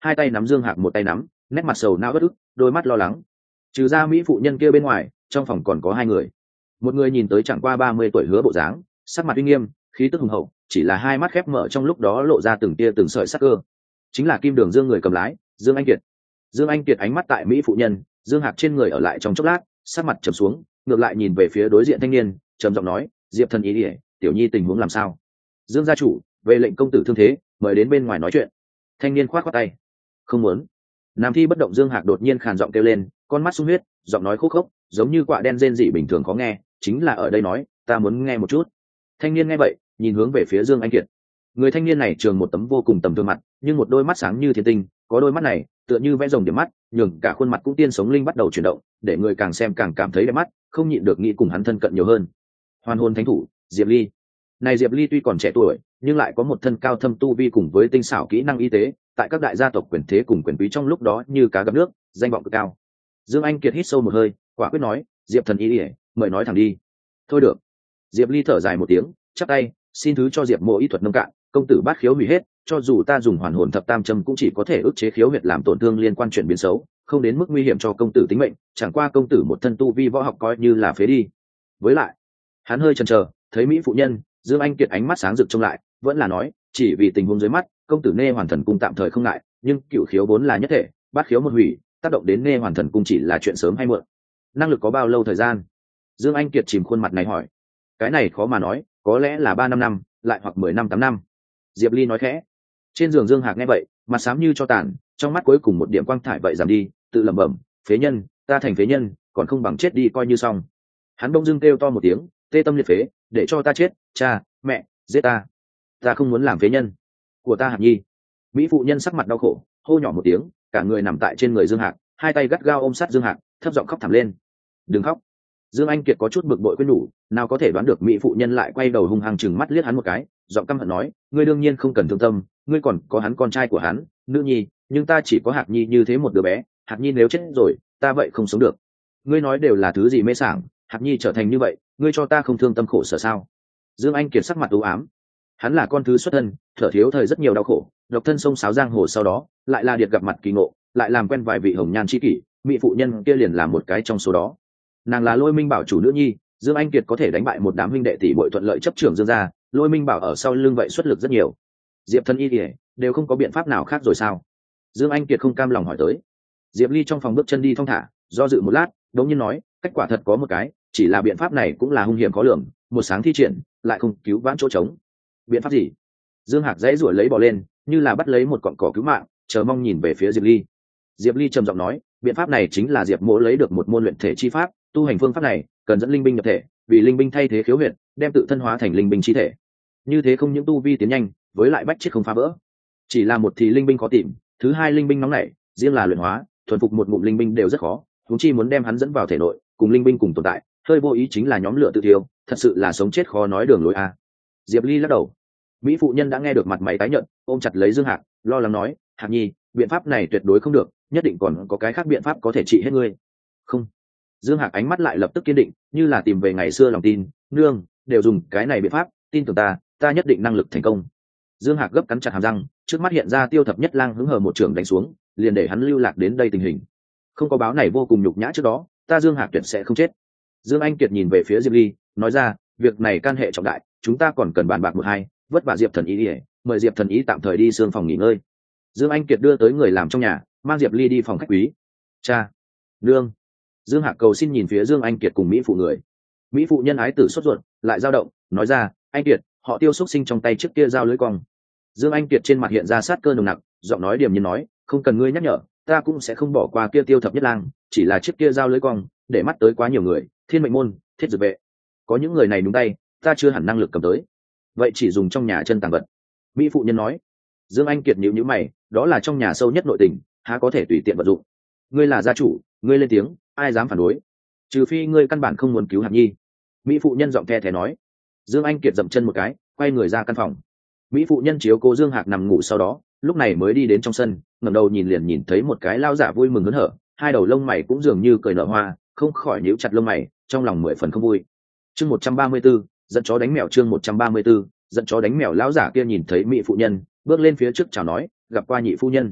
hai tay nắm Dương Hạc một tay nắm, nét mặt sầu não bất ức, đôi mắt lo lắng. Trừ ra mỹ phụ nhân kia bên ngoài, trong phòng còn có hai người. Một người nhìn tới chẳng qua ba mươi tuổi hứa bộ dáng, sắc mặt uy nghiêm, khí tức hùng hậu, chỉ là hai mắt khép mở trong lúc đó lộ ra từng tia từng sợi sắc cơ. Chính là Kim Đường Dương người cầm lái, Dương Anh Kiệt. Dương Anh Kiệt ánh mắt tại mỹ phụ nhân, Dương Hạc trên người ở lại trong chốc lát, sắc mặt trầm xuống, ngược lại nhìn về phía đối diện thanh niên, trầm giọng nói, Diệp Thần ý ỉa, tiểu nhi tình huống làm sao? Dương gia chủ, về lệnh công tử thương thế, mời đến bên ngoài nói chuyện. Thanh niên khoát khoát tay, không muốn. Nam thi bất động Dương Hạc đột nhiên khàn giọng kêu lên, con mắt sung huyết, giọng nói khô khốc, giống như quạ đen rên rỉ bình thường khó nghe, chính là ở đây nói, ta muốn nghe một chút. Thanh niên nghe vậy, nhìn hướng về phía Dương Anh Kiệt. Người thanh niên này trường một tấm vô cùng tầm thường mặt, nhưng một đôi mắt sáng như thiên tinh, có đôi mắt này tựa như vẽ rồng điểm mắt, nhường cả khuôn mặt cũng tiên sống linh bắt đầu chuyển động, để người càng xem càng cảm thấy đẹp mắt, không nhịn được nghĩ cùng hắn thân cận nhiều hơn. Hoàn hồn thánh thủ, Diệp Ly. Này Diệp Ly tuy còn trẻ tuổi, nhưng lại có một thân cao thâm tu vi cùng với tinh xảo kỹ năng y tế, tại các đại gia tộc quyền thế cùng quyền quý trong lúc đó như cá gặp nước, danh vọng cực cao. Dương Anh Kiệt hít sâu một hơi, quả quyết nói, Diệp Thần ý ỉa, mời nói thẳng đi. Thôi được. Diệp Ly thở dài một tiếng, chắp tay, xin thứ cho Diệp mộ y thuật nông cạn, công tử bát khiếu hủy hết, cho dù ta dùng hoàn hồn thập tam châm cũng chỉ có thể ức chế khiếu huyệt làm tổn thương liên quan chuyển biến xấu, không đến mức nguy hiểm cho công tử tính mệnh, chẳng qua công tử một thân tu vi võ học coi như là phế đi. Với lại, hắn hơi chần chờ, thấy mỹ phụ nhân, Dương Anh Kiệt ánh mắt sáng rực trông lại, vẫn là nói, chỉ vì tình huống dưới mắt, công tử Nê Hoàn Thần cung tạm thời không ngại, nhưng cựu khiếu vốn là nhất thể, bát khiếu một hủy, tác động đến Nê Hoàn Thần cung chỉ là chuyện sớm hay muộn. Năng lực có bao lâu thời gian? Dương Anh Kiệt chìm khuôn mặt này hỏi. Cái này khó mà nói, có lẽ là ba năm năm, lại hoặc mười năm tám năm. Diệp Ly nói khẽ. Trên giường Dương Hạc nghe vậy, mặt xám như cho tàn, trong mắt cuối cùng một điểm quang thải vậy giảm đi, tự lẩm bẩm, phế nhân, ta thành phế nhân, còn không bằng chết đi coi như xong. Hắn bỗng dưng kêu to một tiếng, tê tâm liệt phế, để cho ta chết, cha, mẹ, giết ta. Ta không muốn làm phế nhân của ta Hạc Nhi. Mỹ phụ nhân sắc mặt đau khổ, hô nhỏ một tiếng, cả người nằm tại trên người Dương Hạc, hai tay gắt gao ôm sát Dương Hạc, thấp giọng khóc thảm lên. Đừng khóc. Dương Anh Kiệt có chút bực bội quên nhủ, nào có thể đoán được mỹ phụ nhân lại quay đầu hung hăng chừng mắt liếc hắn một cái, giọng căm hận nói, ngươi đương nhiên không cần thương tâm, ngươi còn có hắn con trai của hắn, nữ nhi, nhưng ta chỉ có Hạc Nhi như thế một đứa bé, Hạc Nhi nếu chết rồi, ta vậy không sống được. Ngươi nói đều là thứ gì mê sảng, Hạc Nhi trở thành như vậy, ngươi cho ta không thương tâm khổ sở sao? Dương Anh Kiệt sắc mặt u ám. Hắn là con thứ xuất thân, thở thiếu thời rất nhiều đau khổ, độc thân sông sáo giang hồ sau đó, lại là điệt gặp mặt kỳ ngộ, lại làm quen vài vị hồng nhan chi kỷ, mỹ phụ nhân kia liền làm một cái trong số đó. Nàng là Lôi Minh Bảo chủ nữ nhi, Dương Anh Kiệt có thể đánh bại một đám huynh đệ tỷ muội thuận lợi chấp trưởng Dương gia, Lôi Minh Bảo ở sau lưng vậy xuất lực rất nhiều. Diệp Thần y ỉa đều không có biện pháp nào khác rồi sao? Dương Anh Kiệt không cam lòng hỏi tới. Diệp Ly trong phòng bước chân đi thong thả, do dự một lát, đống nhiên nói, cách quả thật có một cái, chỉ là biện pháp này cũng là hung hiểm khó lường, một sáng thi triển, lại không cứu vãn chỗ trống. Biện pháp gì? Dương Hạc dãy ruổi lấy bò lên, như là bắt lấy một cọng cỏ cứu mạng, chờ mong nhìn về phía Diệp Ly. Diệp Ly trầm giọng nói, biện pháp này chính là Diệp Mỗ lấy được một môn luyện thể chi pháp, tu hành phương pháp này cần dẫn linh binh nhập thể, vì linh binh thay thế khiếu huyệt, đem tự thân hóa thành linh binh chi thể. Như thế không những tu vi tiến nhanh, với lại bách chết không phá vỡ. Chỉ là một thì linh binh khó tìm, thứ hai linh binh nóng nảy, riêng là luyện hóa, thuần phục một ngụm linh binh đều rất khó, huống chi muốn đem hắn dẫn vào thể nội, cùng linh binh cùng tồn tại, hơi vô ý chính là nhóm lửa tự thiêu, thật sự là sống chết khó nói đường lối a. Diệp Ly lắc đầu. Mỹ phụ nhân đã nghe được mặt mày tái nhợt, ôm chặt lấy Dương Hạc, lo lắng nói, Hạc Nhi, biện pháp này tuyệt đối không được, nhất định còn có cái khác biện pháp có thể trị hết ngươi. Không. Dương Hạc ánh mắt lại lập tức kiên định, như là tìm về ngày xưa lòng tin, nương, đều dùng cái này biện pháp, tin tưởng ta, ta nhất định năng lực thành công. Dương Hạc gấp cắn chặt hàm răng, trước mắt hiện ra Tiêu Thập Nhất Lang hứng hờ một trường đánh xuống, liền để hắn lưu lạc đến đây tình hình. Không có báo này vô cùng nhục nhã trước đó, ta Dương Hạc tuyệt sẽ không chết. Dương Anh Kiệt nhìn về phía Diệp Ly, nói ra, việc này can hệ trọng đại, chúng ta còn cần bàn bạc một hai, vất vả Diệp Thần ý đi, mời Diệp Thần ý tạm thời đi xương phòng nghỉ ngơi. Dương Anh Kiệt đưa tới người làm trong nhà, mang Diệp Ly đi phòng khách quý. Cha, nương. Dương Hạc cầu xin nhìn phía Dương Anh Kiệt cùng mỹ phụ người. Mỹ phụ nhân ái tử sốt ruột, lại dao động, nói ra, anh Kiệt, họ Tiêu xúc sinh trong tay trước kia dao lưới cong. Dương Anh Kiệt trên mặt hiện ra sát cơ nồng nặc, giọng nói điềm nhiên nói, không cần ngươi nhắc nhở, ta cũng sẽ không bỏ qua kia Tiêu Thập Nhất Lang, chỉ là chiếc kia dao lưới cong, để mắt tới quá nhiều người, Thiên Mệnh môn, Thiết Dược vệ, có những người này đúng tay, ta chưa hẳn năng lực cầm tới, vậy chỉ dùng trong nhà chân tàng vật. Mỹ phụ nhân nói. Dương Anh Kiệt nhíu nhíu mày, đó là trong nhà sâu nhất nội tình, há có thể tùy tiện vận dụng. Ngươi là gia chủ, ngươi lên tiếng, ai dám phản đối? Trừ phi ngươi căn bản không muốn cứu Hạc Nhi. Mỹ phụ nhân giọng the thé nói. Dương Anh Kiệt dậm chân một cái, quay người ra căn phòng. Mỹ phụ nhân chiếu cố Dương Hạc nằm ngủ sau đó, lúc này mới đi đến trong sân, ngẩng đầu nhìn liền nhìn thấy một cái lao giả vui mừng hớn hở, hai đầu lông mày cũng dường như cười nở hoa, không khỏi nhíu chặt lông mày, trong lòng mười phần không vui. Chương một trăm ba mươi 134, dẫn chó đánh mèo chương một trăm ba mươi 134, dẫn chó đánh mèo lão giả kia nhìn thấy Mỹ phụ nhân, bước lên phía trước chào nói, gặp qua nhị phu nhân.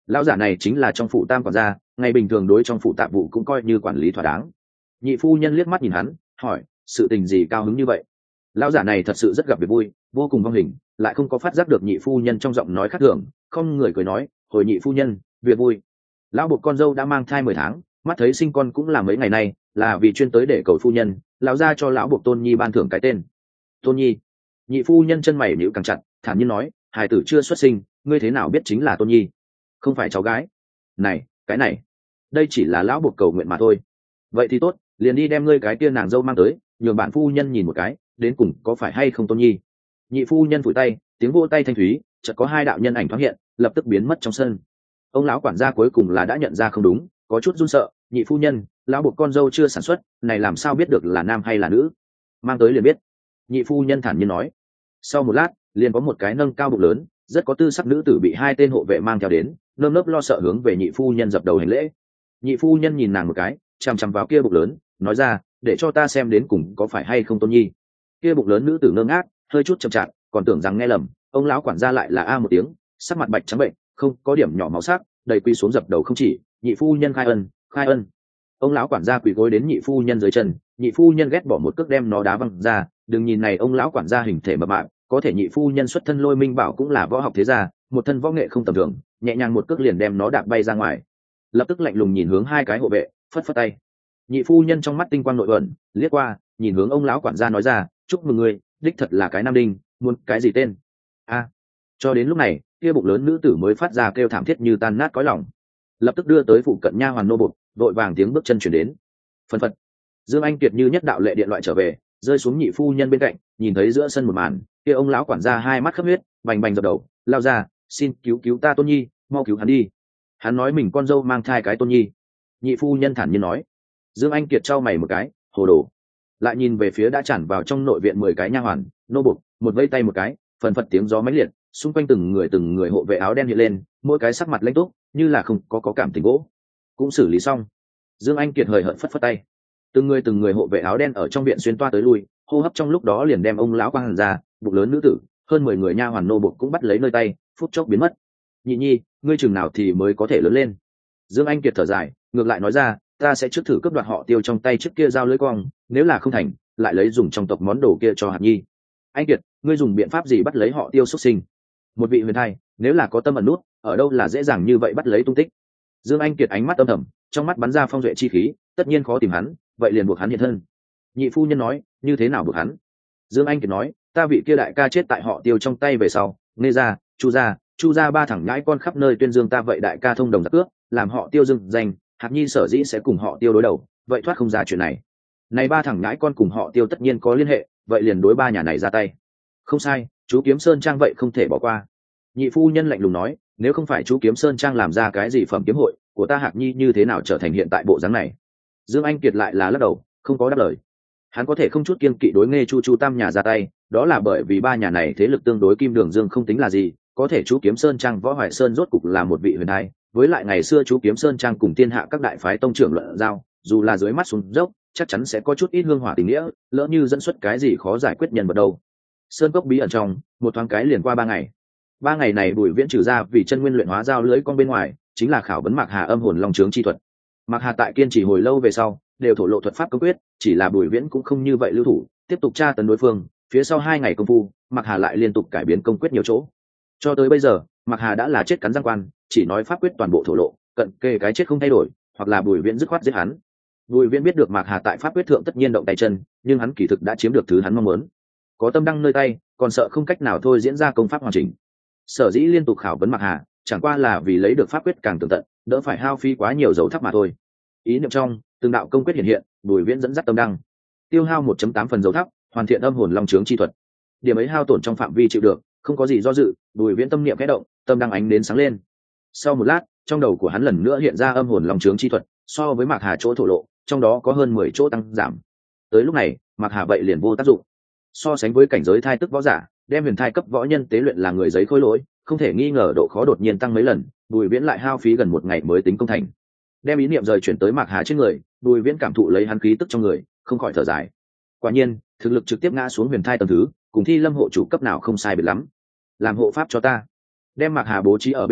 Lão giả này chính là trong phủ tam quản gia, ngày bình thường đối trong phủ tạp vụ cũng coi như quản lý thỏa đáng. Nhị phu nhân liếc mắt nhìn hắn, hỏi, sự tình gì cao hứng như vậy? Lão giả này thật sự rất gặp việc vui, vô cùng vong hình, lại không có phát giác được nhị phu nhân trong giọng nói khác thường, không người cười nói, hồi nhị phu nhân, việc vui. Lão buộc con dâu đã mang thai mười tháng, mắt thấy sinh con cũng là mấy ngày nay, là vì chuyên tới để cầu phu nhân, lão ra cho lão buộc Tôn Nhi ban thưởng cái tên. Tôn Nhi. Nhị phu nhân chân mày nhíu càng chặt, thản nhiên nói, hài tử chưa xuất sinh, ngươi thế nào biết chính là Tôn Nhi? Không phải cháu gái. Này, cái này, đây chỉ là lão buộc cầu nguyện mà thôi. Vậy thì tốt, liền đi đem ngươi cái kia nàng dâu mang tới, nhường bạn phu nhân nhìn một cái, đến cùng có phải hay không Tôn Nhi. Nhị phu nhân phủi tay, tiếng vỗ tay thanh thúy, chợt có hai đạo nhân ảnh thoáng hiện, lập tức biến mất trong sân. Ông lão quản gia cuối cùng là đã nhận ra không đúng, có chút run sợ, nhị phu nhân, lão buộc con dâu chưa sản xuất, này làm sao biết được là nam hay là nữ? Mang tới liền biết. Nhị phu nhân thản nhiên nói. Sau một lát, liền có một cái nâng cao bụng lớn, rất có tư sắc nữ tử bị hai tên hộ vệ mang theo đến, nơm nớp lo sợ hướng về nhị phu nhân dập đầu hành lễ. Nhị phu nhân nhìn nàng một cái, chằm chằm vào kia bụng lớn, nói ra, để cho ta xem đến cùng có phải hay không Tôn Nhi. Kia bụng lớn nữ tử ngơ ngác, hơi chút chậm chạp, còn tưởng rằng nghe lầm, ông lão quản gia lại là a một tiếng, sắc mặt bạch trắng bệnh, không có điểm nhỏ máu sắc, đầy quỳ xuống dập đầu không chỉ, nhị phu nhân khai ân, khai ân. Ông lão quản gia quỳ gối đến nhị phu nhân dưới chân, nhị phu nhân ghét bỏ một cước đem nó đá văng ra, đừng nhìn này ông lão quản gia hình thể mập mạp, có thể nhị phu nhân xuất thân Lôi Minh Bảo cũng là võ học thế gia, một thân võ nghệ không tầm thường, nhẹ nhàng một cước liền đem nó đạp bay ra ngoài. Lập tức lạnh lùng nhìn hướng hai cái hộ vệ, phất phất tay. Nhị phu nhân trong mắt tinh quang nội ẩn, liếc qua, nhìn hướng ông lão quản gia nói ra, chúc mừng ngươi, đích thật là cái nam đinh, muốn cái gì tên? A. Cho đến lúc này, kia bụng lớn nữ tử mới phát ra kêu thảm thiết như tan nát cõi lòng. Lập tức đưa tới phụ cận nha hoàn nô bộc, vội vàng tiếng bước chân chuyển đến. Phân phật. Dương Anh Kiệt như nhất đạo lệ điện loại trở về, rơi xuống nhị phu nhân bên cạnh, nhìn thấy giữa sân một màn, kia ông lão quản gia hai mắt khắp huyết, bành bành dập đầu, lao ra, xin cứu cứu ta Tôn Nhi, mau cứu hắn đi. Hắn nói mình con dâu mang thai cái Tôn Nhi. Nhị phu nhân thản nhiên nói. Dương Anh Kiệt trao mày một cái, hồ đồ. Lại nhìn về phía đã tràn vào trong nội viện mười cái nha hoàn, nô bộc, một vây tay một cái, phần phật tiếng gió mãnh liệt, xung quanh từng người từng người hộ vệ áo đen hiện lên, mỗi cái sắc mặt lãnh túc, như là không có có cảm tình gỗ. Cũng xử lý xong. Dương Anh Kiệt hời hợt phất phất tay. Từng người từng người hộ vệ áo đen ở trong viện xuyên toa tới lui, hô hấp trong lúc đó liền đem ông lão quang hàn ra, bụng lớn nữ tử, hơn mười người nha hoàn nô bộc cũng bắt lấy nơi tay, phút chốc biến mất. Nhị nhi, ngươi chừng nào thì mới có thể lớn lên? Dương Anh Kiệt thở dài, ngược lại nói ra, ta sẽ trước thử cướp đoạt họ Tiêu trong tay trước kia dao lưỡi cong, nếu là không thành, lại lấy dùng trong tộc món đồ kia cho hạt nhi. Anh Kiệt, ngươi dùng biện pháp gì bắt lấy họ Tiêu xuất sinh? Một vị huyền thai, nếu là có tâm ẩn nút, ở đâu là dễ dàng như vậy bắt lấy tung tích? Dương Anh Kiệt ánh mắt âm thầm, trong mắt bắn ra phong duệ chi khí, tất nhiên khó tìm hắn, vậy liền buộc hắn hiện thân. Nhị phu nhân nói, như thế nào buộc hắn? Dương Anh Kiệt nói, ta vị kia đại ca chết tại họ Tiêu trong tay về sau, Nghe ra, Chu gia, Chu gia ba thằng nhãi con khắp nơi tuyên dương ta vậy đại ca thông đồng giặc cướp, làm họ Tiêu dưng danh, hạt nhi sở dĩ sẽ cùng họ Tiêu đối đầu, vậy thoát không ra chuyện này. Này ba thằng nhãi con cùng họ Tiêu tất nhiên có liên hệ, vậy liền đối ba nhà này ra tay. Không sai, chú Kiếm Sơn Trang vậy không thể bỏ qua. Nhị phu nhân lạnh lùng nói, nếu không phải chú Kiếm Sơn Trang làm ra cái gì phẩm kiếm hội của ta Hạc Nhi như thế nào trở thành hiện tại bộ dáng này? Dương Anh Kiệt lại là lắc đầu, không có đáp lời. Hắn có thể không chút kiêng kỵ đối Nghe Chu Chu tam nhà ra tay, đó là bởi vì ba nhà này thế lực tương đối, Kim Đường Dương không tính là gì, có thể chú Kiếm Sơn Trang Võ Hoài Sơn rốt cục là một vị huyền thai, với lại ngày xưa chú Kiếm Sơn Trang cùng thiên hạ các đại phái tông trưởng luận giao, dù là dưới mắt xuống dốc, chắc chắn sẽ có chút ít hương hỏa tình nghĩa, lỡ như dẫn xuất cái gì khó giải quyết nhân vật đâu. Sơn cốc bí ẩn trong, một thoáng cái liền qua ba ngày. Ba ngày này Bùi Viễn trừ ra vì chân nguyên luyện hóa giao lưới con bên ngoài, chính là khảo vấn Mạc Hà âm hồn long trướng chi thuật. Mạc Hà tại kiên trì hồi lâu về sau, đều thổ lộ thuật pháp công quyết, chỉ là Bùi Viễn cũng không như vậy lưu thủ, tiếp tục tra tấn đối phương. Phía sau hai ngày công phu, Mạc Hà lại liên tục cải biến công quyết nhiều chỗ. Cho tới bây giờ, Mạc Hà đã là chết cắn răng quan, chỉ nói pháp quyết toàn bộ thổ lộ, cận kề cái chết không thay đổi, hoặc là Bùi Viễn dứt khoát giết hắn. Bùi Viễn biết được Mạc Hà tại pháp quyết thượng tất nhiên động tay chân, nhưng hắn kỳ thực đã chiếm được thứ hắn mong muốn. Có tâm đăng nơi tay, còn sợ không cách nào thôi diễn ra công pháp hoàn chỉnh. Sở dĩ liên tục khảo vấn Mạc Hà, chẳng qua là vì lấy được pháp quyết càng tường tận, đỡ phải hao phí quá nhiều dầu thắp mà thôi. Ý niệm trong, từng đạo công quyết hiện hiện, Bùi Viễn dẫn dắt tâm đăng, tiêu hao một phẩy tám phần dầu thắp, hoàn thiện âm hồn long trướng chi thuật. Điểm ấy hao tổn trong phạm vi chịu được, không có gì do dự, Bùi Viễn tâm niệm khẽ động, tâm đăng ánh đến sáng lên. Sau một lát, trong đầu của hắn lần nữa hiện ra âm hồn long trướng chi thuật, so với Mạc Hà chỗ thổ lộ, trong đó có hơn mười chỗ tăng giảm. Tới lúc này, Mạc Hà vậy liền vô tác dụng. So sánh với cảnh giới thai tức võ giả, đem huyền thai cấp võ nhân tế luyện là người giấy khối lỗi, không thể nghi ngờ độ khó đột nhiên tăng mấy lần, Bùi Viễn lại hao phí gần một ngày mới tính công thành. Đem ý niệm rời chuyển tới Mạc Hà trên người, Bùi Viễn cảm thụ lấy hắn khí tức trong người, không khỏi thở dài. Quả nhiên, thực lực trực tiếp ngã xuống huyền thai tầng thứ, cùng Thi Lâm hộ chủ cấp nào không sai biệt lắm. Làm hộ pháp cho ta. Đem Mạc Hà bố trí ở bên ngoài,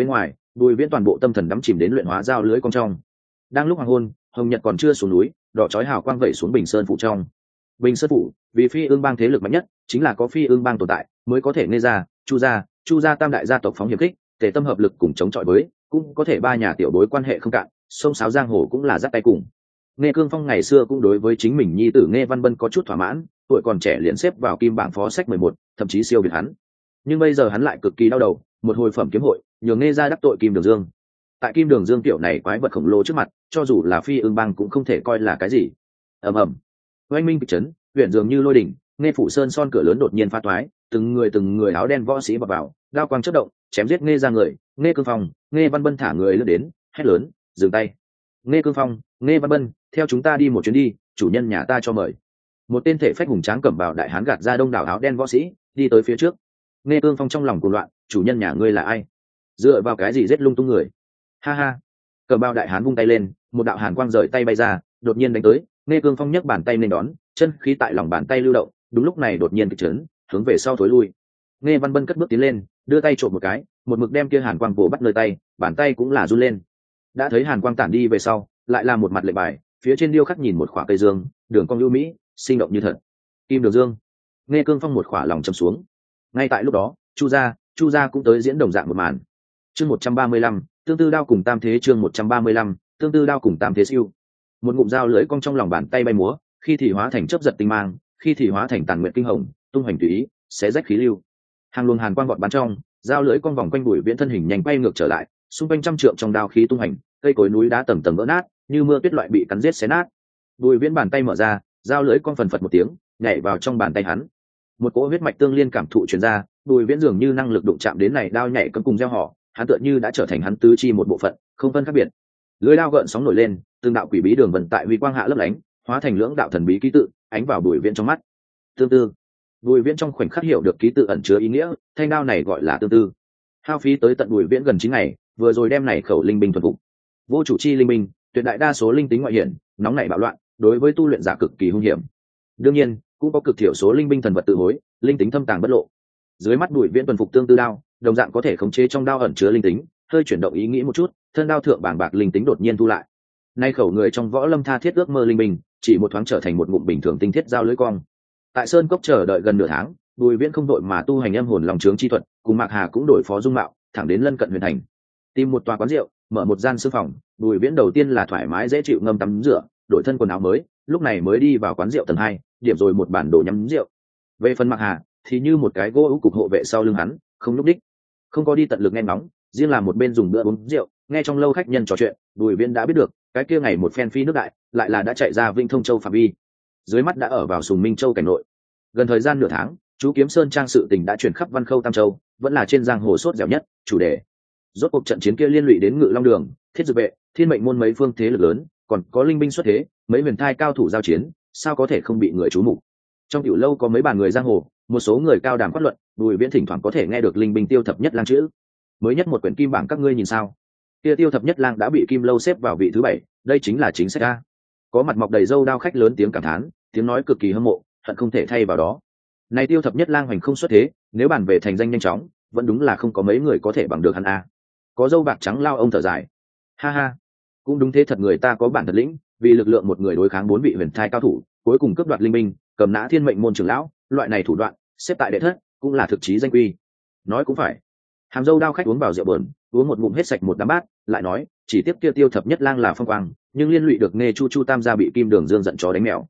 Bùi Viễn toàn bộ tâm thần đắm chìm đến luyện hóa dao lưới cong trong. Đang lúc hoàng hôn, hồng nhật còn chưa xuống núi, đỏ chói hào quang vẩy xuống Bình Sơn phủ trong. Bình Sơn phủ, vì Phi Ương bang thế lực mạnh nhất, chính là có Phi Ương bang tồn tại, mới có thể nghe ra, Chu gia, Chu gia tam đại gia tộc phóng hiểm kích, tề tâm hợp lực cùng chống chọi với, cũng có thể ba nhà tiểu bối quan hệ không cạn, sông sáo giang hồ cũng là dắt tay cùng. Nghe Cương Phong ngày xưa cũng đối với chính mình nhi tử Nghe Văn Bân có chút thỏa mãn, tuổi còn trẻ liền xếp vào kim bảng phó sách mười một, thậm chí siêu việt hắn. Nhưng bây giờ hắn lại cực kỳ đau đầu, một hồi phẩm kiếm hội, nhường Nghe ra đắc tội Kim Đường Dương. Tại Kim Đường Dương tiểu này quái vật khổng lồ trước mặt, cho dù là Phi Ương bang cũng không thể coi là cái gì. Ầm ầm. Oanh minh kịch chấn, huyện dường như lôi đỉnh, Nghe phủ sơn son cửa lớn đột nhiên phá toái, từng người từng người áo đen võ sĩ bọc vào, đao quang chớp động, chém giết Nghe ra người, Nghe Cương Phong, Nghe Văn Bân thả người lướt đến, hét lớn, dừng tay. Nghe Cương Phong, Nghe Văn Bân, theo chúng ta đi một chuyến đi, chủ nhân nhà ta cho mời. Một tên thể phách hùng tráng cẩm bào đại hán gạt ra đông đảo áo đen võ sĩ, đi tới phía trước. Nghe Cương Phong trong lòng cuồng loạn, chủ nhân nhà ngươi là ai? Dựa vào cái gì giết lung tung người? Ha ha. Cẩm bào đại hán vung tay lên, một đạo hàn quang rời tay bay ra, đột nhiên đánh tới. Nghe Cương Phong nhấc bàn tay lên đón, chân khí tại lòng bàn tay lưu động, đúng lúc này đột nhiên kịch chấn, hướng về sau thối lui. Nghe Văn Bân cất bước tiến lên, đưa tay trộm một cái, một mực đem kia hàn quang vồ bắt nơi tay, bàn tay cũng là run lên. Đã thấy hàn quang tản đi về sau, lại là một mặt lệnh bài, phía trên điêu khắc nhìn một khỏa cây dương, đường cong lưu mỹ, sinh động như thật. Kim Đường Dương. Nghe Cương Phong một khỏa lòng chầm xuống. Ngay tại lúc đó, Chu gia, Chu gia cũng tới diễn đồng dạng một màn. Chương một trăm ba mươi lăm, tương tư đao cùng tam thế chương một trăm ba mươi lăm, tương tư đao cùng tam thế siêu. Một ngụm dao lưỡi cong trong lòng bàn tay bay múa, khi thì hóa thành chớp giật tinh mang, khi thì hóa thành tàn nguyện kinh hồng, tung hoành tùy ý, xé rách khí lưu. Hàng luồng hàn quang vọt bắn trong, dao lưỡi cong vòng quanh Bùi Viễn thân hình nhanh bay ngược trở lại, xung quanh trăm trượng trong đao khí tung hành, cây cối núi đá tầng tầng vỡ nát, như mưa tuyết loại bị cắn giết xé nát. Bùi Viễn bàn tay mở ra, dao lưỡi cong phần phật một tiếng, nhảy vào trong bàn tay hắn. Một cỗ huyết mạch tương liên cảm thụ truyền ra, Bùi Viễn dường như năng lực đụng chạm đến này đao nhảy cấm cùng gieo họ, hắn tựa như đã trở thành hắn tứ chi một bộ phận, không phân khác biệt. Lưỡi đao gợn sóng nổi lên, từng đạo quỷ bí đường vần tại huy quang hạ lấp lánh, hóa thành lưỡng đạo thần bí ký tự, ánh vào Bùi Viễn trong mắt. Tương tư. Bùi Viễn trong khoảnh khắc hiểu được ký tự ẩn chứa ý nghĩa, thanh đao này gọi là tương tư. Hao phí tới tận Bùi Viễn gần chín ngày, vừa rồi đem này khẩu linh binh thuần phục. Vô chủ chi linh binh, tuyệt đại đa số linh tính ngoại hiển, nóng nảy bạo loạn, đối với tu luyện giả cực kỳ hung hiểm. Đương nhiên, cũng có cực thiểu số linh binh thần vật tự hối, linh tính thâm tàng bất lộ. Dưới mắt Bùi Viễn thuần phục tương tư đao, đồng dạng có thể khống chế trong đao ẩn chứa linh tính, hơi chuyển động ý nghĩ một chút, thân đao thượng bảng bạc linh tính đột nhiên thu lại. Nay khẩu người trong võ lâm tha thiết ước mơ linh binh, chỉ một thoáng trở thành một ngụm bình thường tinh thiết dao lưỡi cong. Tại sơn cốc chờ đợi gần nửa tháng, Bùi Viễn không đội mà tu hành âm hồn lòng trướng chi thuật, cùng Mạc Hà cũng đổi phó dung mạo, thẳng đến lân cận huyền thành. Tìm một tòa quán rượu, mở một gian sư phòng, Bùi Viễn đầu tiên là thoải mái dễ chịu ngâm tắm rửa, đổi thân quần áo mới, lúc này mới đi vào quán rượu tầng hai, điểm rồi một bản đồ nhắm rượu. Về phần Mạc Hà, thì như một cái gỗ ú cục hộ vệ sau lưng hắn, không lúc đích, không có đi tận lực nghe ngóng, riêng là một bên dùng bữa uống rượu, nghe trong lâu khách nhân trò chuyện, Bùi Viễn đã biết được, cái kia ngày một phen phi nước đại, lại là đã chạy ra Vinh Thông Châu phạm vi, dưới mắt đã ở vào Sùng Minh Châu cảnh nội. Gần thời gian nửa tháng, chú Kiếm Sơn trang sự tình đã chuyển khắp Văn Khâu Tam Châu, vẫn là trên giang hồ sốt dẻo nhất, chủ đề. Rốt cuộc trận chiến kia liên lụy đến Ngự Long Đường, Thiết Dược Vệ, Thiên Mệnh môn mấy phương thế lực lớn, còn có linh binh xuất thế, mấy huyền thai cao thủ giao chiến, sao có thể không bị người chú mục. Trong tiểu lâu có mấy bàn người giang hồ, một số người cao đàm quát luận, Bùi Viễn thỉnh thoảng có thể nghe được linh binh tiêu thập nhất lang chữ. Mới nhất một quyển kim bảng các ngươi nhìn sao? Kia tiêu thập nhất lang đã bị Kim Lâu xếp vào vị thứ bảy, đây chính là chính sách a. Có mặt mọc đầy râu đao khách lớn tiếng cảm thán, tiếng nói cực kỳ hâm mộ, hận không thể thay vào đó. Này tiêu thập nhất lang hoành không xuất thế, nếu bàn về thành danh nhanh chóng, vẫn đúng là không có mấy người có thể bằng được hắn a. Có râu bạc trắng lao ông thở dài, ha ha, cũng đúng thế thật, người ta có bản thật lĩnh, vì lực lượng một người đối kháng bốn vị huyền thai cao thủ, cuối cùng cướp đoạt linh minh, cầm nã Thiên Mệnh môn trưởng lão, loại này thủ đoạn xếp tại đệ thất, cũng là thực chí danh quy. Nói cũng phải. Hàm dâu đao khách uống vào rượu bờn, uống một ngụm hết sạch một đám bát, lại nói, chỉ tiếp kia tiêu thập nhất lang là phong quang, nhưng liên lụy được Nghe Chu Chu Tam gia bị Kim Đường Dương giận chó đánh mèo.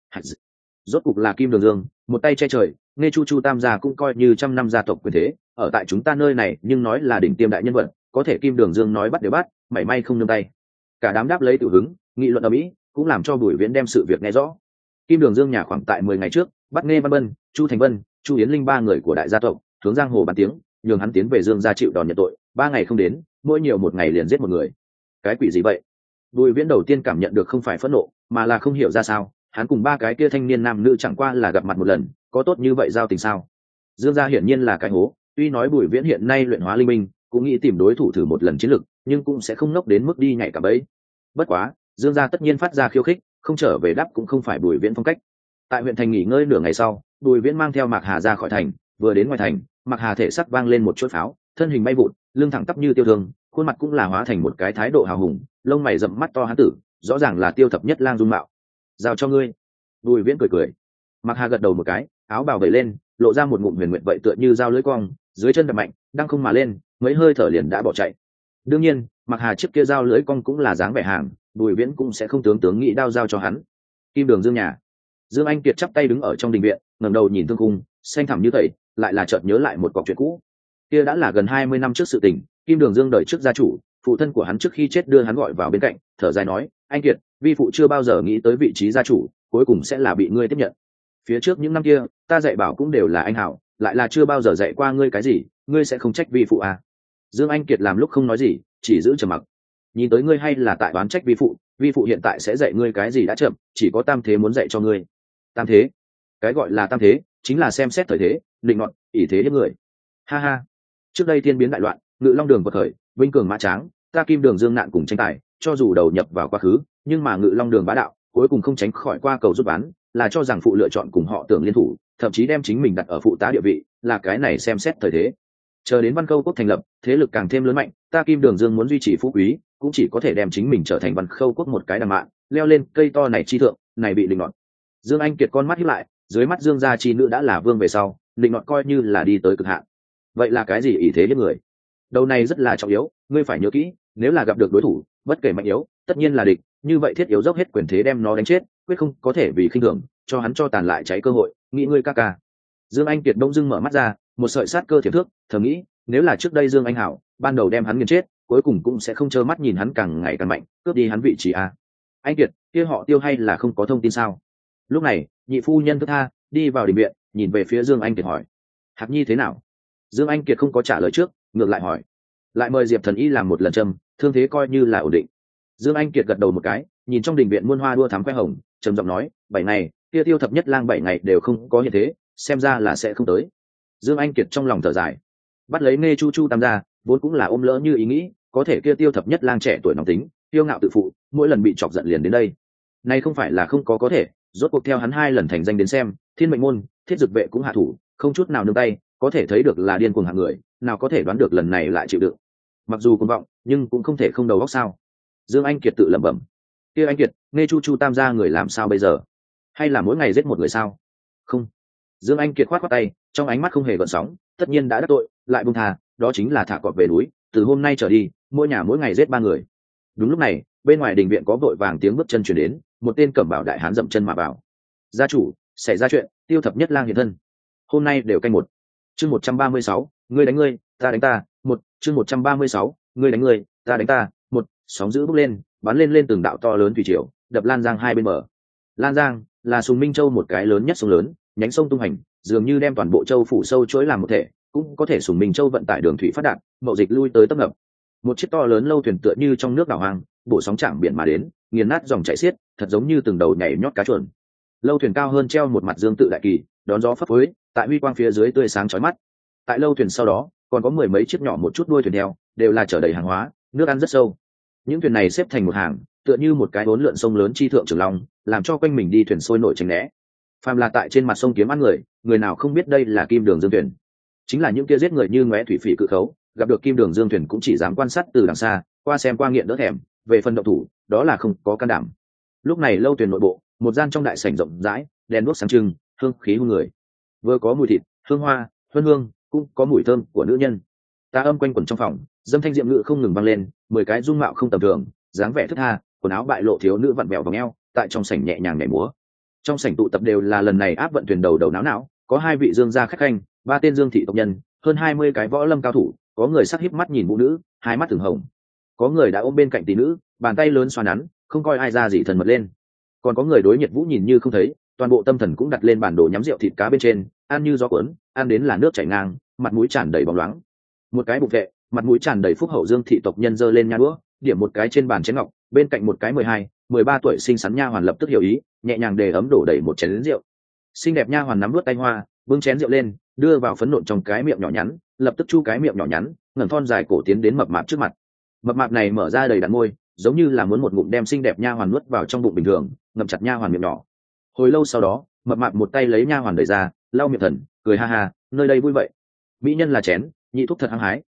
Rốt cục là Kim Đường Dương, một tay che trời, Nghe Chu Chu Tam gia cũng coi như trăm năm gia tộc quyền thế, ở tại chúng ta nơi này, nhưng nói là đỉnh tiêm đại nhân vật, có thể Kim Đường Dương nói bắt đều bắt, mảy may không nương tay. Cả đám đáp lấy tự hứng, nghị luận ầm ĩ, cũng làm cho Bùi Viễn đem sự việc nghe rõ. Kim Đường Dương nhà khoảng tại mười ngày trước, bắt Nghe Văn Bân, Chu Thành Vân, Chu Yến Linh ba người của đại gia tộc, hướng giang hồ bàn tiếng, nhường hắn tiến về Dương gia chịu đòn nhận tội, ba ngày không đến, mỗi nhiều một ngày liền giết một người. Cái quỷ gì vậy? Bùi Viễn đầu tiên cảm nhận được không phải phẫn nộ, mà là không hiểu ra sao, hắn cùng ba cái kia thanh niên nam nữ chẳng qua là gặp mặt một lần, có tốt như vậy giao tình sao? Dương gia hiển nhiên là cái hố, tuy nói Bùi Viễn hiện nay luyện hóa linh minh, cũng nghĩ tìm đối thủ thử một lần chiến lực, nhưng cũng sẽ không nốc đến mức đi nhảy cả bẫy. Bất quá, Dương gia tất nhiên phát ra khiêu khích, không trở về đáp cũng không phải Bùi Viễn phong cách. Tại huyện thành nghỉ ngơi nửa ngày sau, Bùi Viễn mang theo Mạc Hà ra khỏi thành, vừa đến ngoài thành, Mạc Hà thể sắc vang lên một chuỗi pháo, thân hình bay vụt, lưng thẳng tắp như tiêu thương, khuôn mặt cũng là hóa thành một cái thái độ hào hùng, lông mày rậm mắt to hán tử, rõ ràng là Tiêu Thập Nhất Lang dung mạo. Giao cho ngươi. Bùi Viễn cười cười. Mặc Hà gật đầu một cái, áo bào vẩy lên, lộ ra một ngụm huyền nguyện vậy tựa như dao lưỡi cong, dưới chân đập mạnh, đang không mà lên, mấy hơi thở liền đã bỏ chạy. Đương nhiên, Mặc Hà chiếc kia dao lưỡi cong cũng là dáng vẻ hàng, Bùi Viễn cũng sẽ không tướng tướng nghĩ đao giao cho hắn. Kim Đường Dương nhà. Dương Anh Kiệt chắp tay đứng ở trong đình viện, ngẩng đầu nhìn thương cung, xanh thẳm như tẩy, lại là chợt nhớ lại một cọc chuyện cũ. Kia đã là gần hai mươi năm trước sự tình, Kim Đường Dương đời trước gia chủ, phụ thân của hắn trước khi chết đưa hắn gọi vào bên cạnh, thở dài nói, anh Kiệt, vi phụ chưa bao giờ nghĩ tới vị trí gia chủ, cuối cùng sẽ là bị ngươi tiếp nhận. Phía trước những năm kia, ta dạy bảo cũng đều là anh hảo, lại là chưa bao giờ dạy qua ngươi cái gì, ngươi sẽ không trách vi phụ à? Dương Anh Kiệt làm lúc không nói gì, chỉ giữ trầm mặc. Nhìn tới ngươi hay là tại đoán trách vi phụ, vi phụ hiện tại sẽ dạy ngươi cái gì đã chậm, chỉ có tam thế muốn dạy cho ngươi. Tam thế? Cái gọi là tam thế, chính là xem xét thời thế, định ngọn, ỷ thế hiếp người. Ha ha. Trước đây thiên biến đại loạn, Ngự Long Đường quật khởi, vinh cường mã tráng, ta Kim Đường Dương nạn cùng tranh tài, cho dù đầu nhập vào quá khứ, nhưng mà Ngự Long Đường bá đạo, cuối cùng không tránh khỏi qua cầu rút bán, là cho rằng phụ lựa chọn cùng họ tưởng liên thủ, thậm chí đem chính mình đặt ở phụ tá địa vị, là cái này xem xét thời thế. Chờ đến Văn Khâu quốc thành lập, thế lực càng thêm lớn mạnh, ta Kim Đường Dương muốn duy trì phú quý, cũng chỉ có thể đem chính mình trở thành Văn Khâu quốc một cái đằng mạn, leo lên cây to này chi thượng, này bị định nọt. Dương Anh Kiệt con mắt híp lại, dưới mắt Dương gia chi nữ đã là vương về sau, định nọt coi như là đi tới cực hạn. Vậy là cái gì ỷ thế hiếp người? Đầu này rất là trọng yếu, ngươi phải nhớ kỹ, nếu là gặp được đối thủ, bất kể mạnh yếu, tất nhiên là địch, như vậy thiết yếu dốc hết quyền thế đem nó đánh chết, quyết không có thể vì khinh thường, cho hắn cho tàn lại cháy cơ hội, nghĩ ngươi ca ca. Dương Anh Kiệt đông dưng mở mắt ra, một sợi sát cơ thiểm thước, thầm nghĩ, nếu là trước đây Dương Anh Hảo, ban đầu đem hắn nghiền chết, cuối cùng cũng sẽ không trơ mắt nhìn hắn càng ngày càng mạnh, cướp đi hắn vị trí a. Anh Kiệt, kia họ Tiêu hay là không có thông tin sao? Lúc này, nhị phu nhân thức tha đi vào đình viện, nhìn về phía Dương Anh Kiệt hỏi, Hạc Nhi thế nào? Dương Anh Kiệt không có trả lời trước, ngược lại hỏi, lại mời Diệp Thần Y làm một lần châm, thương thế coi như là ổn định. Dương Anh Kiệt gật đầu một cái, nhìn trong đình viện muôn hoa đua thắm khoe hồng, trầm giọng nói, bảy ngày, kia Tiêu Thập Nhất Lang bảy ngày đều không có hiện thế, xem ra là sẽ không tới. Dương Anh Kiệt trong lòng thở dài, bắt lấy Nghe Chu Chu tam gia, vốn cũng là ôm lỡ như ý nghĩ, có thể kia Tiêu Thập Nhất Lang trẻ tuổi nóng tính, tiêu ngạo tự phụ, mỗi lần bị chọc giận liền đến đây. Nay không phải là không có có thể, rốt cuộc theo hắn hai lần thành danh đến xem, Thiên Mệnh môn, Thiết Dực vệ cũng hạ thủ, không chút nào nương tay, có thể thấy được là điên cuồng hạng người, nào có thể đoán được lần này lại chịu đựng. Mặc dù cuồng vọng, nhưng cũng không thể không đầu óc sao? Dương Anh Kiệt tự lẩm bẩm. Kia anh Kiệt, Nghe Chu Chu tam gia người làm sao bây giờ? Hay là mỗi ngày giết một người sao? Không. Dương Anh Kiệt khoát khoát tay, trong ánh mắt không hề gợn sóng, tất nhiên đã đắc tội, lại buông tha, đó chính là thả cọp về núi, từ hôm nay trở đi, mỗi nhà mỗi ngày giết ba người. Đúng lúc này, bên ngoài đình viện có vội vàng tiếng bước chân truyền đến, một tên cẩm bào đại hán dậm chân mà vào. Gia chủ, xảy ra chuyện, Tiêu Thập Nhất Lang hiện thân. Hôm nay đều canh một. Chương một trăm ba mươi sáu, ngươi đánh ngươi, ta đánh ta, một, chương một trăm ba mươi sáu, ngươi đánh ngươi, ta đánh ta, một, sóng dữ bốc lên, bắn lên lên từng đạo to lớn thủy triều, đập Lan Giang hai bên bờ. Lan Giang là Sùng Minh Châu một cái lớn nhất sông lớn, nhánh sông tung hành, dường như đem toàn bộ châu phủ sâu chuỗi làm một thể, cũng có thể Sùng Minh Châu vận tải đường thủy phát đạt, mậu dịch lui tới tấp nập. Một chiếc to lớn lâu thuyền tựa như trong nước đảo hoang, bổ sóng chạm biển mà đến, nghiền nát dòng chảy xiết, thật giống như từng đầu nhảy nhót cá chuồn. Lâu thuyền cao hơn treo một mặt dương tự đại kỳ, đón gió phấp phới, tại huy quang phía dưới tươi sáng chói mắt. Tại lâu thuyền sau đó, còn có mười mấy chiếc nhỏ một chút đuôi thuyền theo, đều là chở đầy hàng hóa, nước ăn rất sâu. Những thuyền này xếp thành một hàng, tựa như một cái bốn lượn sông lớn chi thượng trường long, làm cho quanh mình đi thuyền sôi nổi tránh né. Phàm là tại trên mặt sông kiếm ăn người, người nào không biết đây là Kim Đường Dương thuyền. Chính là những kia giết người như ngóe thủy phỉ cự khấu, gặp được Kim Đường Dương thuyền cũng chỉ dám quan sát từ đằng xa, qua xem qua nghiện đỡ thèm, về phần động thủ, đó là không có can đảm. Lúc này lâu thuyền nội bộ, một gian trong đại sảnh rộng rãi, đèn đuốc sáng trưng, hương khí hương người. Vừa có mùi thịt, hương hoa, huân hương, cũng có mùi thơm của nữ nhân. Ta âm quanh quẩn trong phòng, dâm thanh diệm ngữ không ngừng vang lên, mười cái dung mạo không tầm thường, dáng vẻ thức tha, quần áo bại lộ thiếu nữ vặn vẹo vòng eo, tại trong sảnh nhẹ nhàng nhảy múa. Trong sảnh tụ tập đều là lần này áp vận thuyền đầu đầu não não, có hai vị dương gia khách khanh, ba tên dương thị tộc nhân, hơn hai mươi cái võ lâm cao thủ, có người sắc híp mắt nhìn vũ nữ, hai mắt thường hồng. Có người đã ôm bên cạnh tỷ nữ, bàn tay lớn xoa nắn, không coi ai ra gì thần mật lên. Còn có người đối nhiệt vũ nhìn như không thấy, toàn bộ tâm thần cũng đặt lên bản đồ nhắm rượu thịt cá bên trên, ăn như gió cuốn, ăn đến là nước chảy ngang, mặt mũi tràn đầy bóng loáng. Một cái bục vệ, mặt mũi tràn đầy phúc hậu dương thị tộc nhân giơ lên nha đũa, điểm một cái trên bàn chén ngọc, bên cạnh một cái mười hai, mười ba tuổi xinh xắn nha hoàn lập tức hiểu ý, nhẹ nhàng đề ấm đổ đầy một chén rượu. Xinh đẹp nha hoàn nắm nuốt tay hoa, bưng chén rượu lên, đưa vào phấn nộn trong cái miệng nhỏ nhắn, lập tức chu cái miệng nhỏ nhắn, ngẩng thon dài cổ tiến đến mập mạp trước mặt. Mập mạp này mở ra đầy đặn môi, giống như là muốn một ngụm đem xinh đẹp nha hoàn nuốt vào trong bụng bình thường, ngậm chặt nha hoàn miệng nhỏ. Hồi lâu sau đó, mập mạp một tay lấy nha hoàn đẩy ra, lau miệng thần, cười ha ha, nơi đây vui vậy. Mỹ nhân là chén, nhị thúc thật hăng hái.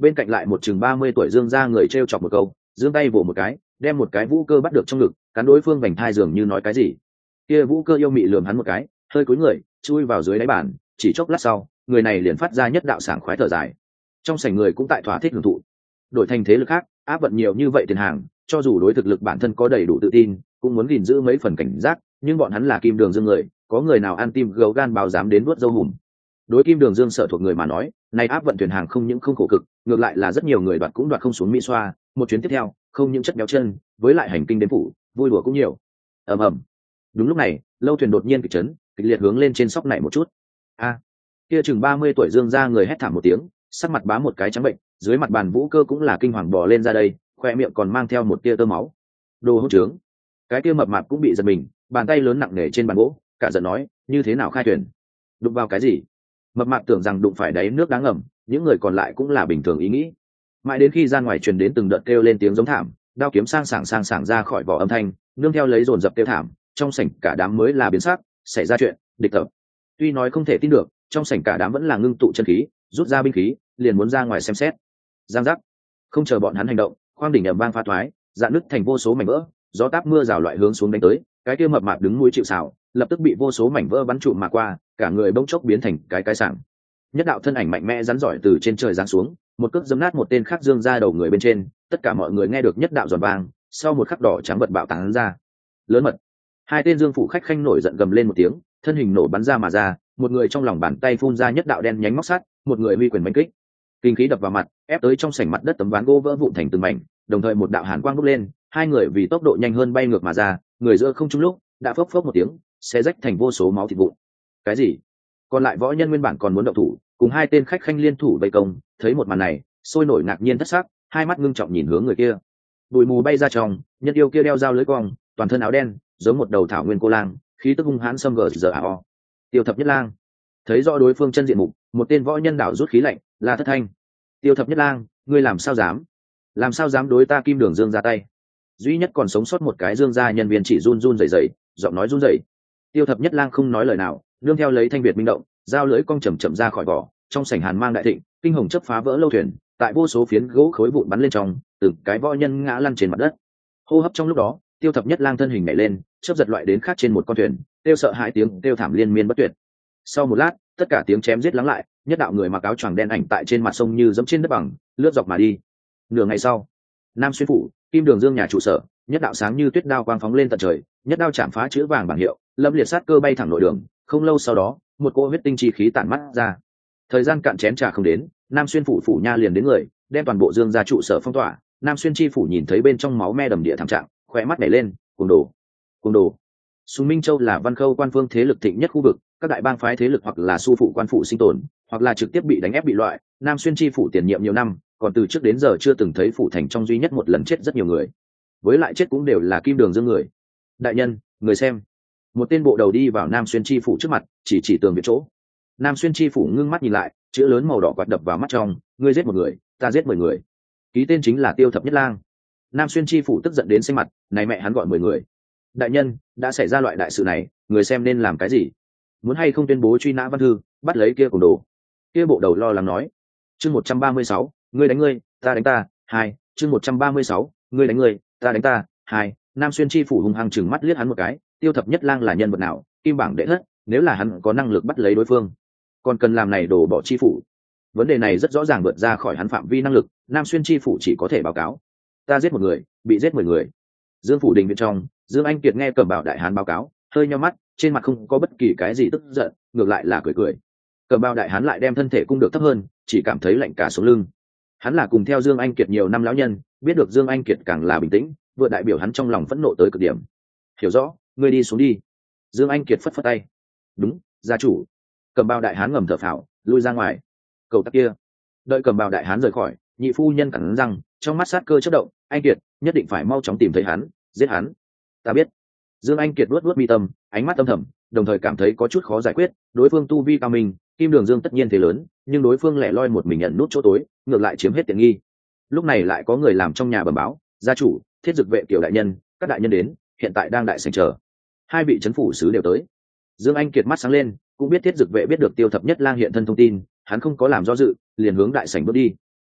bên cạnh lại một chừng ba mươi tuổi dương ra người t r e o chọc một câu, giương tay vỗ một cái, đem một cái vũ cơ bắt được trong ngực, cắn đối phương vành thai dường như nói cái gì. Kia vũ cơ yêu mị lườm hắn một cái, hơi cúi người chui vào dưới đáy bàn, chỉ chốc lát sau người này liền phát ra nhất đạo sảng khoái thở dài. Trong sảnh người cũng tại thỏa thích hưởng thụ. Đổi thành thế lực khác áp vận nhiều như vậy tiền hàng, cho dù đối thực lực bản thân có đầy đủ tự tin cũng muốn gìn giữ mấy phần cảnh giác, nhưng bọn hắn là Kim Đường Dương người, có người nào ăn tim gấu gan báo dám đến vuốt dâu hùm. Đối Kim Đường Dương sở thuộc người mà nói, này áp vận thuyền hàng không những không khổ cực, ngược lại là rất nhiều người đoạt cũng đoạt không xuống mỹ xoa, một chuyến tiếp theo không những chất béo chân, với lại hành kinh đến phủ vui đùa cũng nhiều. Ầm ầm. Đúng lúc này lâu thuyền đột nhiên kịch chấn, kịch liệt hướng lên trên sóc này một chút. A, kia chừng ba mươi tuổi Dương ra người hét thảm một tiếng, sắc mặt bám một cái trắng bệnh, dưới mặt bàn vũ cơ cũng là kinh hoàng bò lên ra đây, khoe miệng còn mang theo một tia tơ máu. Đồ hỗn trướng. Cái kia mập mạp cũng bị giật mình, bàn tay lớn nặng nề trên bàn gỗ, cả giận nói, như thế nào khai thuyền? Đụng vào cái gì? Mập mạp tưởng rằng đụng phải đáy nước đáng ngầm, những người còn lại cũng là bình thường ý nghĩ. Mãi đến khi ra ngoài truyền đến từng đợt kêu lên tiếng giống thảm, đao kiếm sang sảng sang sảng ra khỏi vỏ âm thanh, nương theo lấy dồn dập kêu thảm, trong sảnh cả đám mới là biến sắc, xảy ra chuyện, địch tập. Tuy nói không thể tin được, trong sảnh cả đám vẫn là ngưng tụ chân khí, rút ra binh khí, liền muốn ra ngoài xem xét. Giang giác. Không chờ bọn hắn hành động, khoang đỉnh ầm vang phá thoái, dạn nứt thành vô số mảnh vỡ, gió táp mưa rào loại hướng xuống đánh tới, cái kia mập mạp đứng núi chịu sào, lập tức bị vô số mảnh vỡ bắn trụm mà qua, cả người bỗng chốc biến thành cái cái sảng. Nhất đạo thân ảnh mạnh mẽ rắn giỏi từ trên trời giáng xuống, một cước giẫm nát một tên khác dương ra đầu người bên trên, tất cả mọi người nghe được nhất đạo giòn vang, sau một khắc đỏ trắng vật bạo tán ra. Lớn mật. Hai tên dương phủ khách khanh nổi giận gầm lên một tiếng, thân hình nổ bắn ra mà ra, một người trong lòng bàn tay phun ra nhất đạo đen nhánh móc sắt, một người huy quyền đánh kích. Kinh khí đập vào mặt, ép tới trong sảnh mặt đất tấm ván gỗ vỡ vụn thành từng mảnh, đồng thời một đạo hàn quang bốc lên, hai người vì tốc độ nhanh hơn bay ngược mà ra, người giữa không trung lúc đã phốc phốc một tiếng, xé rách thành vô số máu thịt vụn. Cái gì? Còn lại võ nhân nguyên bản còn muốn động thủ, cùng hai tên khách khanh liên thủ vây công, thấy một màn này, sôi nổi ngạc nhiên thất sắc, hai mắt ngưng trọng nhìn hướng người kia. Bụi mù bay ra trong, nhân yêu kia đeo dao lưỡi cong, toàn thân áo đen, giống một đầu thảo nguyên cô lang, khí tức hung hãn xâm gờ giờ ảo. Tiêu Thập Nhất Lang. Thấy rõ đối phương chân diện mục, một tên võ nhân đảo rút khí lạnh, là Thất Thanh. Tiêu Thập Nhất Lang, ngươi làm sao dám? Làm sao dám đối ta Kim Đường Dương ra tay? Duy nhất còn sống sót một cái Dương gia nhân viên chỉ run run rẩy rẩy, giọng nói run rẩy. Tiêu Thập Nhất Lang không nói lời nào, nương theo lấy thanh việt minh động, dao lưỡi cong chậm chậm ra khỏi vỏ, trong sảnh hàn mang đại thịnh, kinh hồng chớp phá vỡ lâu thuyền, tại vô số phiến gỗ khối vụn bắn lên trong, từng cái võ nhân ngã lăn trên mặt đất. Hô hấp trong lúc đó, Tiêu Thập Nhất Lang thân hình nhảy lên, chớp giật loại đến khác trên một con thuyền, tiêu sợ hãi tiếng tiêu thảm liên miên bất tuyệt. Sau một lát, tất cả tiếng chém giết lắng lại, nhất đạo người mặc áo choàng đen ảnh tại trên mặt sông như dẫm trên đất bằng, lướt dọc mà đi. Nửa ngày sau, Nam Xuyên phủ, Kim Đường Dương nhà trụ sở, nhất đạo sáng như tuyết đao quang phóng lên tận trời, nhất đao chạm phá chữ vàng bảng hiệu, lâm liệt sát cơ bay thẳng nội đường. Không lâu sau đó, một cỗ huyết tinh chi khí tản mắt ra. Thời gian cạn chén trà không đến, Nam Xuyên phủ phủ nha liền đến người, đem toàn bộ Dương gia trụ sở phong tỏa. Nam Xuyên chi phủ nhìn thấy bên trong máu me đầm địa thảm trạng, khóe mắt nhảy lên, cuồng đồ, cuồng đồ. Sùng Minh Châu là Văn Khâu quan phương thế lực thịnh nhất khu vực, các đại bang phái thế lực hoặc là su phụ quan phụ sinh tồn, hoặc là trực tiếp bị đánh ép bị loại. Nam Xuyên chi phủ tiền nhiệm nhiều năm, còn từ trước đến giờ chưa từng thấy phủ thành trong duy nhất một lần chết rất nhiều người, với lại chết cũng đều là Kim Đường Dương người. Đại nhân, người xem. Một tên bộ đầu đi vào Nam Xuyên chi phủ trước mặt, chỉ chỉ tường biệt chỗ. Nam Xuyên chi phủ ngưng mắt nhìn lại, chữ lớn màu đỏ quạt đập vào mắt trong, ngươi giết một người, ta giết mười người. Ký tên chính là Tiêu Thập Nhất Lang. Nam Xuyên chi phủ tức giận đến xanh mặt, này mẹ hắn gọi mười người. Đại nhân, đã xảy ra loại đại sự này, người xem nên làm cái gì? Muốn hay không tuyên bố truy nã văn thư, bắt lấy kia cùng đồ? Kia bộ đầu lo lắng nói. Chương một trăm ba mươi sáu, ngươi đánh ngươi, ta đánh ta, hai. Chương một trăm ba mươi sáu, ngươi đánh ngươi, ta đánh ta, hai. Nam Xuyên chi phủ hung hăng chừng mắt liếc hắn một cái, Tiêu Thập Nhất Lang là nhân vật nào, kim bảng đệ thất, nếu là hắn có năng lực bắt lấy đối phương, còn cần làm này đổ bỏ chi phủ. Vấn đề này rất rõ ràng vượt ra khỏi hắn phạm vi năng lực, Nam Xuyên chi phủ chỉ có thể báo cáo, ta giết một người, bị giết mười người. Dương phủ đình bên trong, Dương Anh Kiệt nghe Cẩm Bảo đại hán báo cáo, hơi nhíu mắt, trên mặt không có bất kỳ cái gì tức giận, ngược lại là cười cười. Cẩm Bảo đại hán lại đem thân thể cung được thấp hơn, chỉ cảm thấy lạnh cả sống lưng. Hắn là cùng theo Dương Anh Kiệt nhiều năm lão nhân, biết được Dương Anh Kiệt càng là bình tĩnh, vừa đại biểu hắn trong lòng phẫn nộ tới cực điểm. Hiểu rõ, ngươi đi xuống đi. Dương Anh Kiệt phất phất tay. Đúng, gia chủ. Cẩm Bảo đại hán ngầm thở phào, lui ra ngoài. Cầu tắc kia. Đợi Cẩm Bảo đại hán rời khỏi, nhị phu nhân cắn răng, trong mắt sát cơ chớp động, anh Kiệt, nhất định phải mau chóng tìm thấy hắn, giết hắn. Ta biết. Dương Anh Kiệt luốt luốt mi tâm, ánh mắt âm thầm, đồng thời cảm thấy có chút khó giải quyết, đối phương tu vi cao minh, Kim Đường Dương tất nhiên thế lớn, nhưng đối phương lẻ loi một mình nhận nút chỗ tối, ngược lại chiếm hết tiện nghi. Lúc này lại có người làm trong nhà bẩm báo, gia chủ, thiết dực vệ tiểu đại nhân, các đại nhân đến, hiện tại đang đại sảnh chờ. Hai vị trấn phủ sứ đều tới. Dương Anh Kiệt mắt sáng lên, cũng biết thiết dực vệ biết được Tiêu Thập Nhất Lang hiện thân thông tin, hắn không có làm do dự, liền hướng đại sảnh bước đi.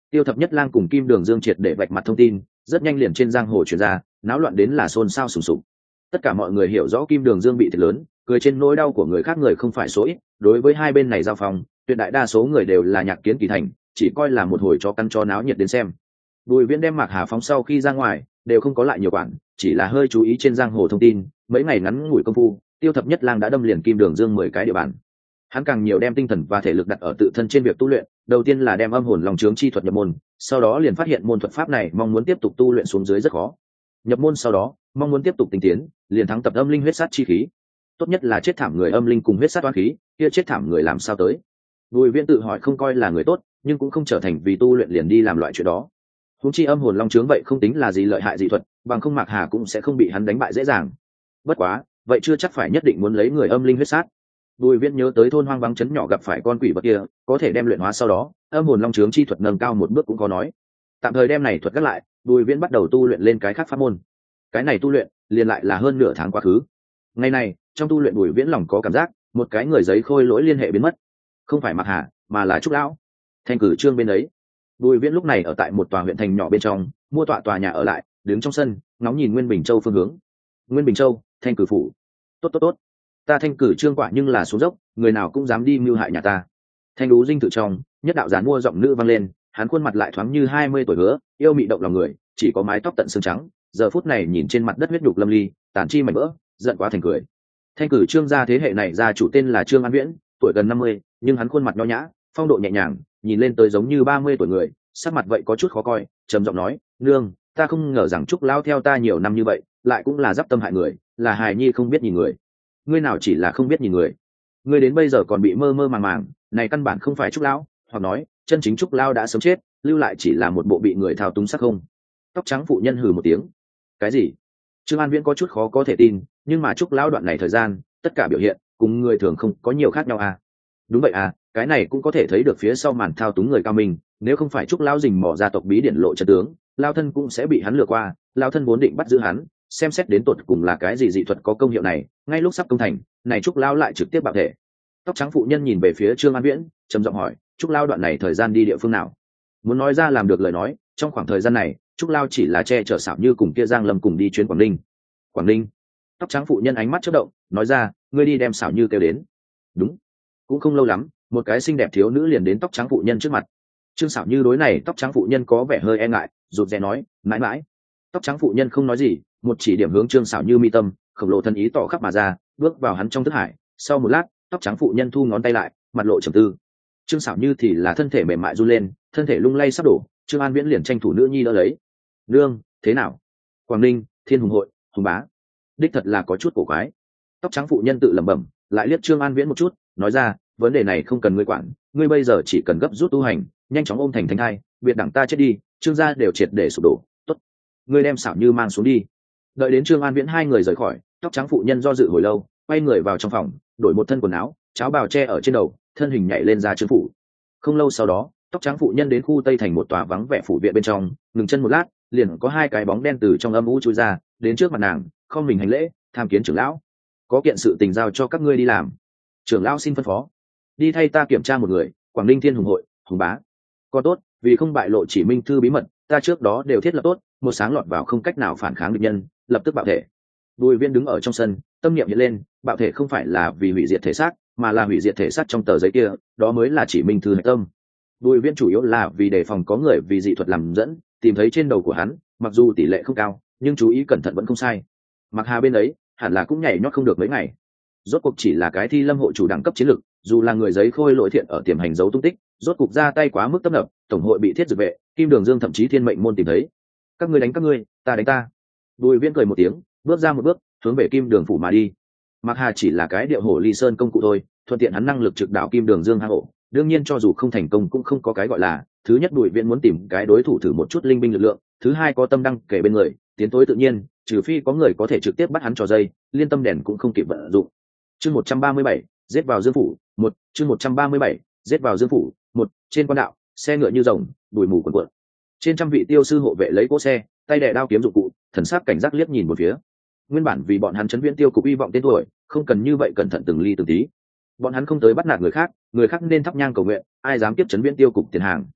Tiêu Thập Nhất Lang cùng Kim Đường Dương triệt để vạch mặt thông tin, rất nhanh liền trên giang hồ truyền ra, náo loạn đến là xôn xao sùng sục. Tất cả mọi người hiểu rõ Kim Đường Dương bị thiệt lớn, cười trên nỗi đau của người khác người không phải số ít. Đối với hai bên này giao phòng, tuyệt đại đa số người đều là nhạc kiến kỳ thành, chỉ coi là một hồi cho căn cho náo nhiệt đến xem. Bùi Viễn đem Mạc Hà phóng sau khi ra ngoài, đều không có lại nhiều quản, chỉ là hơi chú ý trên giang hồ thông tin. Mấy ngày ngắn ngủi công phu, Tiêu Thập Nhất Lang đã đâm liền Kim Đường Dương mười cái địa bàn. Hắn càng nhiều đem tinh thần và thể lực đặt ở tự thân trên việc tu luyện, đầu tiên là đem âm hồn long chướng chi thuật nhập môn, sau đó liền phát hiện môn thuật pháp này mong muốn tiếp tục tu luyện xuống dưới rất khó. Nhập môn sau đó, mong muốn tiếp tục tinh tiến, liền thắng tập âm linh huyết sát chi khí. Tốt nhất là chết thảm người âm linh cùng huyết sát oán khí, kia chết thảm người làm sao tới? Bùi Viễn tự hỏi không coi là người tốt, nhưng cũng không trở thành vì tu luyện liền đi làm loại chuyện đó. Huống chi âm hồn long chướng vậy không tính là gì lợi hại dị thuật, bằng không Mạc Hà cũng sẽ không bị hắn đánh bại dễ dàng. Bất quá, vậy chưa chắc phải nhất định muốn lấy người âm linh huyết sát. Bùi Viễn nhớ tới thôn hoang vắng trấn nhỏ gặp phải con quỷ vật kia, có thể đem luyện hóa sau đó, âm hồn long chướng chi thuật nâng cao một bước cũng có nói. Tạm thời đem này thuật cắt lại, Bùi Viễn bắt đầu tu luyện lên cái khác pháp môn. Cái này tu luyện, liền lại là hơn nửa tháng quá khứ. Ngày này, trong tu luyện Bùi Viễn lòng có cảm giác, một cái người giấy khôi lỗi liên hệ biến mất. Không phải Mạc Hà, mà là Trúc lão. Thanh cử trương bên ấy. Bùi Viễn lúc này ở tại một tòa huyện thành nhỏ bên trong, mua tọa tòa nhà ở lại, đứng trong sân, ngóng nhìn Nguyên Bình Châu phương hướng. Nguyên Bình Châu, Thanh cử phủ. Tốt tốt tốt. Ta Thanh cử trương quả nhưng là xuống dốc, người nào cũng dám đi mưu hại nhà ta. Thanh đú dinh tự trong, nhất đạo gián mua giọng nữ vang lên, hắn khuôn mặt lại thoáng như hai mươi tuổi hứa, yêu mị động lòng người, chỉ có mái tóc tận xương trắng, giờ phút này nhìn trên mặt đất huyết nhục lâm ly, tàn chi mảnh vỡ, giận quá thành cười. Thanh cử trương gia thế hệ này gia chủ tên là Trương An Viễn, tuổi gần năm mươi, nhưng hắn khuôn mặt nho nhã, phong độ nhẹ nhàng, nhìn lên tới giống như ba mươi tuổi người, sắc mặt vậy có chút khó coi, trầm giọng nói: "Nương, ta không ngờ rằng Trúc lão theo ta nhiều năm như vậy, lại cũng là giáp tâm hại người, là hài nhi không biết nhìn người." Ngươi nào chỉ là không biết nhìn người, ngươi đến bây giờ còn bị mơ mơ màng màng, này căn bản không phải Trúc lão, hoặc nói, chân chính Trúc lão đã sớm chết, lưu lại chỉ là một bộ bị người thao túng sắc không. Tóc trắng phụ nhân hừ một tiếng. Cái gì? Trương An Viễn có chút khó có thể tin, nhưng mà Trúc lão đoạn này thời gian, tất cả biểu hiện cùng người thường không có nhiều khác nhau à? Đúng vậy à, cái này cũng có thể thấy được phía sau màn thao túng người cao minh, nếu không phải Trúc lão rình mò gia tộc bí điển lộ trận tướng, lao thân cũng sẽ bị hắn lừa qua, lao thân vốn định bắt giữ hắn, xem xét đến tột cùng là cái gì dị thuật có công hiệu này, ngay lúc sắp công thành, này Trúc lão lại trực tiếp bạo thể. Tóc trắng phụ nhân nhìn về phía Trương An Viễn, trầm giọng hỏi: Trúc lão đoạn này thời gian đi địa phương nào? Muốn nói ra làm được lời nói, trong khoảng thời gian này, Trúc lão chỉ là che chở xảo như cùng kia Giang Lâm cùng đi chuyến Quảng Ninh. Quảng Ninh? Tóc trắng phụ nhân ánh mắt chớp động, nói ra: ngươi đi đem xảo như kêu đến. Đúng. Cũng không lâu lắm, một cái xinh đẹp thiếu nữ liền đến tóc trắng phụ nhân trước mặt. Trương xảo như đối này tóc trắng phụ nhân có vẻ hơi e ngại, rụt rè nói: mãi mãi. Tóc trắng phụ nhân không nói gì, một chỉ điểm hướng Trương xảo như mi tâm, khổng lồ thân ý tỏ khắp mà ra, bước vào hắn trong thức hải. Sau một lát, tóc trắng phụ nhân thu ngón tay lại, mặt lộ trầm tư. Trương xảo như thì là thân thể mềm mại run lên, thân thể lung lay sắp đổ. Trương An Viễn liền tranh thủ nữ nhi đỡ lấy. Nương, thế nào? Quảng Ninh, Thiên Hùng hội, Hùng bá. Đích thật là có chút cổ quái. Tóc trắng phụ nhân tự lẩm bẩm, lại liếc Trương An Viễn một chút, nói ra: vấn đề này không cần ngươi quản, ngươi bây giờ chỉ cần gấp rút tu hành, nhanh chóng ôm thành thánh thai, biệt đẳng ta chết đi, Trương gia đều triệt để sụp đổ. Tốt, ngươi đem xảo như mang xuống đi. Đợi đến Trương An Viễn hai người rời khỏi, tóc trắng phụ nhân do dự hồi lâu, quay người vào trong phòng, đổi một thân quần áo, cháo bào che ở trên đầu, thân hình nhảy lên ra trương phủ. Không lâu sau đó, tóc trắng phụ nhân đến khu tây thành một tòa vắng vẻ phủ viện bên trong, ngừng chân một lát, liền có hai cái bóng đen từ trong âm u chui ra, đến trước mặt nàng, không mình hành lễ, tham kiến trưởng lão. Có kiện sự tình giao cho các ngươi đi làm. Trưởng lão xin phân phó. Đi thay ta kiểm tra một người, Quảng Ninh Thiên Hùng hội, Hùng bá. Có tốt, vì không bại lộ chỉ minh thư bí mật, ta trước đó đều thiết lập tốt, một sáng lọt vào không cách nào phản kháng địch nhân, lập tức bạo thể. Bùi Viễn đứng ở trong sân, tâm niệm hiện lên, bạo thể không phải là vì hủy diệt thể xác, mà là hủy diệt thể xác trong tờ giấy kia, đó mới là chỉ minh thư hạch tâm. Bùi Viễn chủ yếu là vì đề phòng có người vì dị thuật làm dẫn, tìm thấy trên đầu của hắn, mặc dù tỷ lệ không cao, nhưng chú ý cẩn thận vẫn không sai. Mặc Hà bên ấy, hẳn là cũng nhảy nhót không được mấy ngày. Rốt cuộc chỉ là cái thi lâm hộ chủ đẳng cấp chiến lực, dù là người giấy khôi lỗi thiện ở tiềm hành dấu tung tích, rốt cục ra tay quá mức tấp nập, tổng hội bị thiết dược vệ, Kim Đường Dương thậm chí Thiên Mệnh môn tìm thấy. Các ngươi đánh các ngươi, ta đánh ta. Bùi Viễn cười một tiếng, bước ra một bước, hướng về Kim Đường phủ mà đi. Mặc Hà chỉ là cái điệu hổ ly sơn công cụ thôi, thuận tiện hắn năng lực trực đạo Kim Đường Dương hang ổ, đương nhiên cho dù không thành công cũng không có cái gọi là, thứ nhất Bùi Viễn muốn tìm cái đối thủ thử một chút linh binh lực lượng, thứ hai có tâm đăng kể bên người, tiến tối tự nhiên, trừ phi có người có thể trực tiếp bắt hắn cho dây, liên tâm đèn cũng không kịp vận dụng. Chương một trăm ba mươi bảy, giết vào Dương phủ, một, chương một trăm ba mươi bảy, giết vào Dương phủ, một, trên quan đạo, xe ngựa như rồng, bụi mù cuồn cuộn. Trên trăm vị tiêu sư hộ vệ lấy cỗ xe, tay đè đao kiếm dụng cụ, thần sắc cảnh giác liếc nhìn một phía. Nguyên bản vì bọn hắn trấn viễn tiêu cục hy vọng tên tuổi, không cần như vậy cẩn thận từng ly từng tí. Bọn hắn không tới bắt nạt người khác, người khác nên thắp nhang cầu nguyện, ai dám tiếp trấn viễn tiêu cục tiền hàng.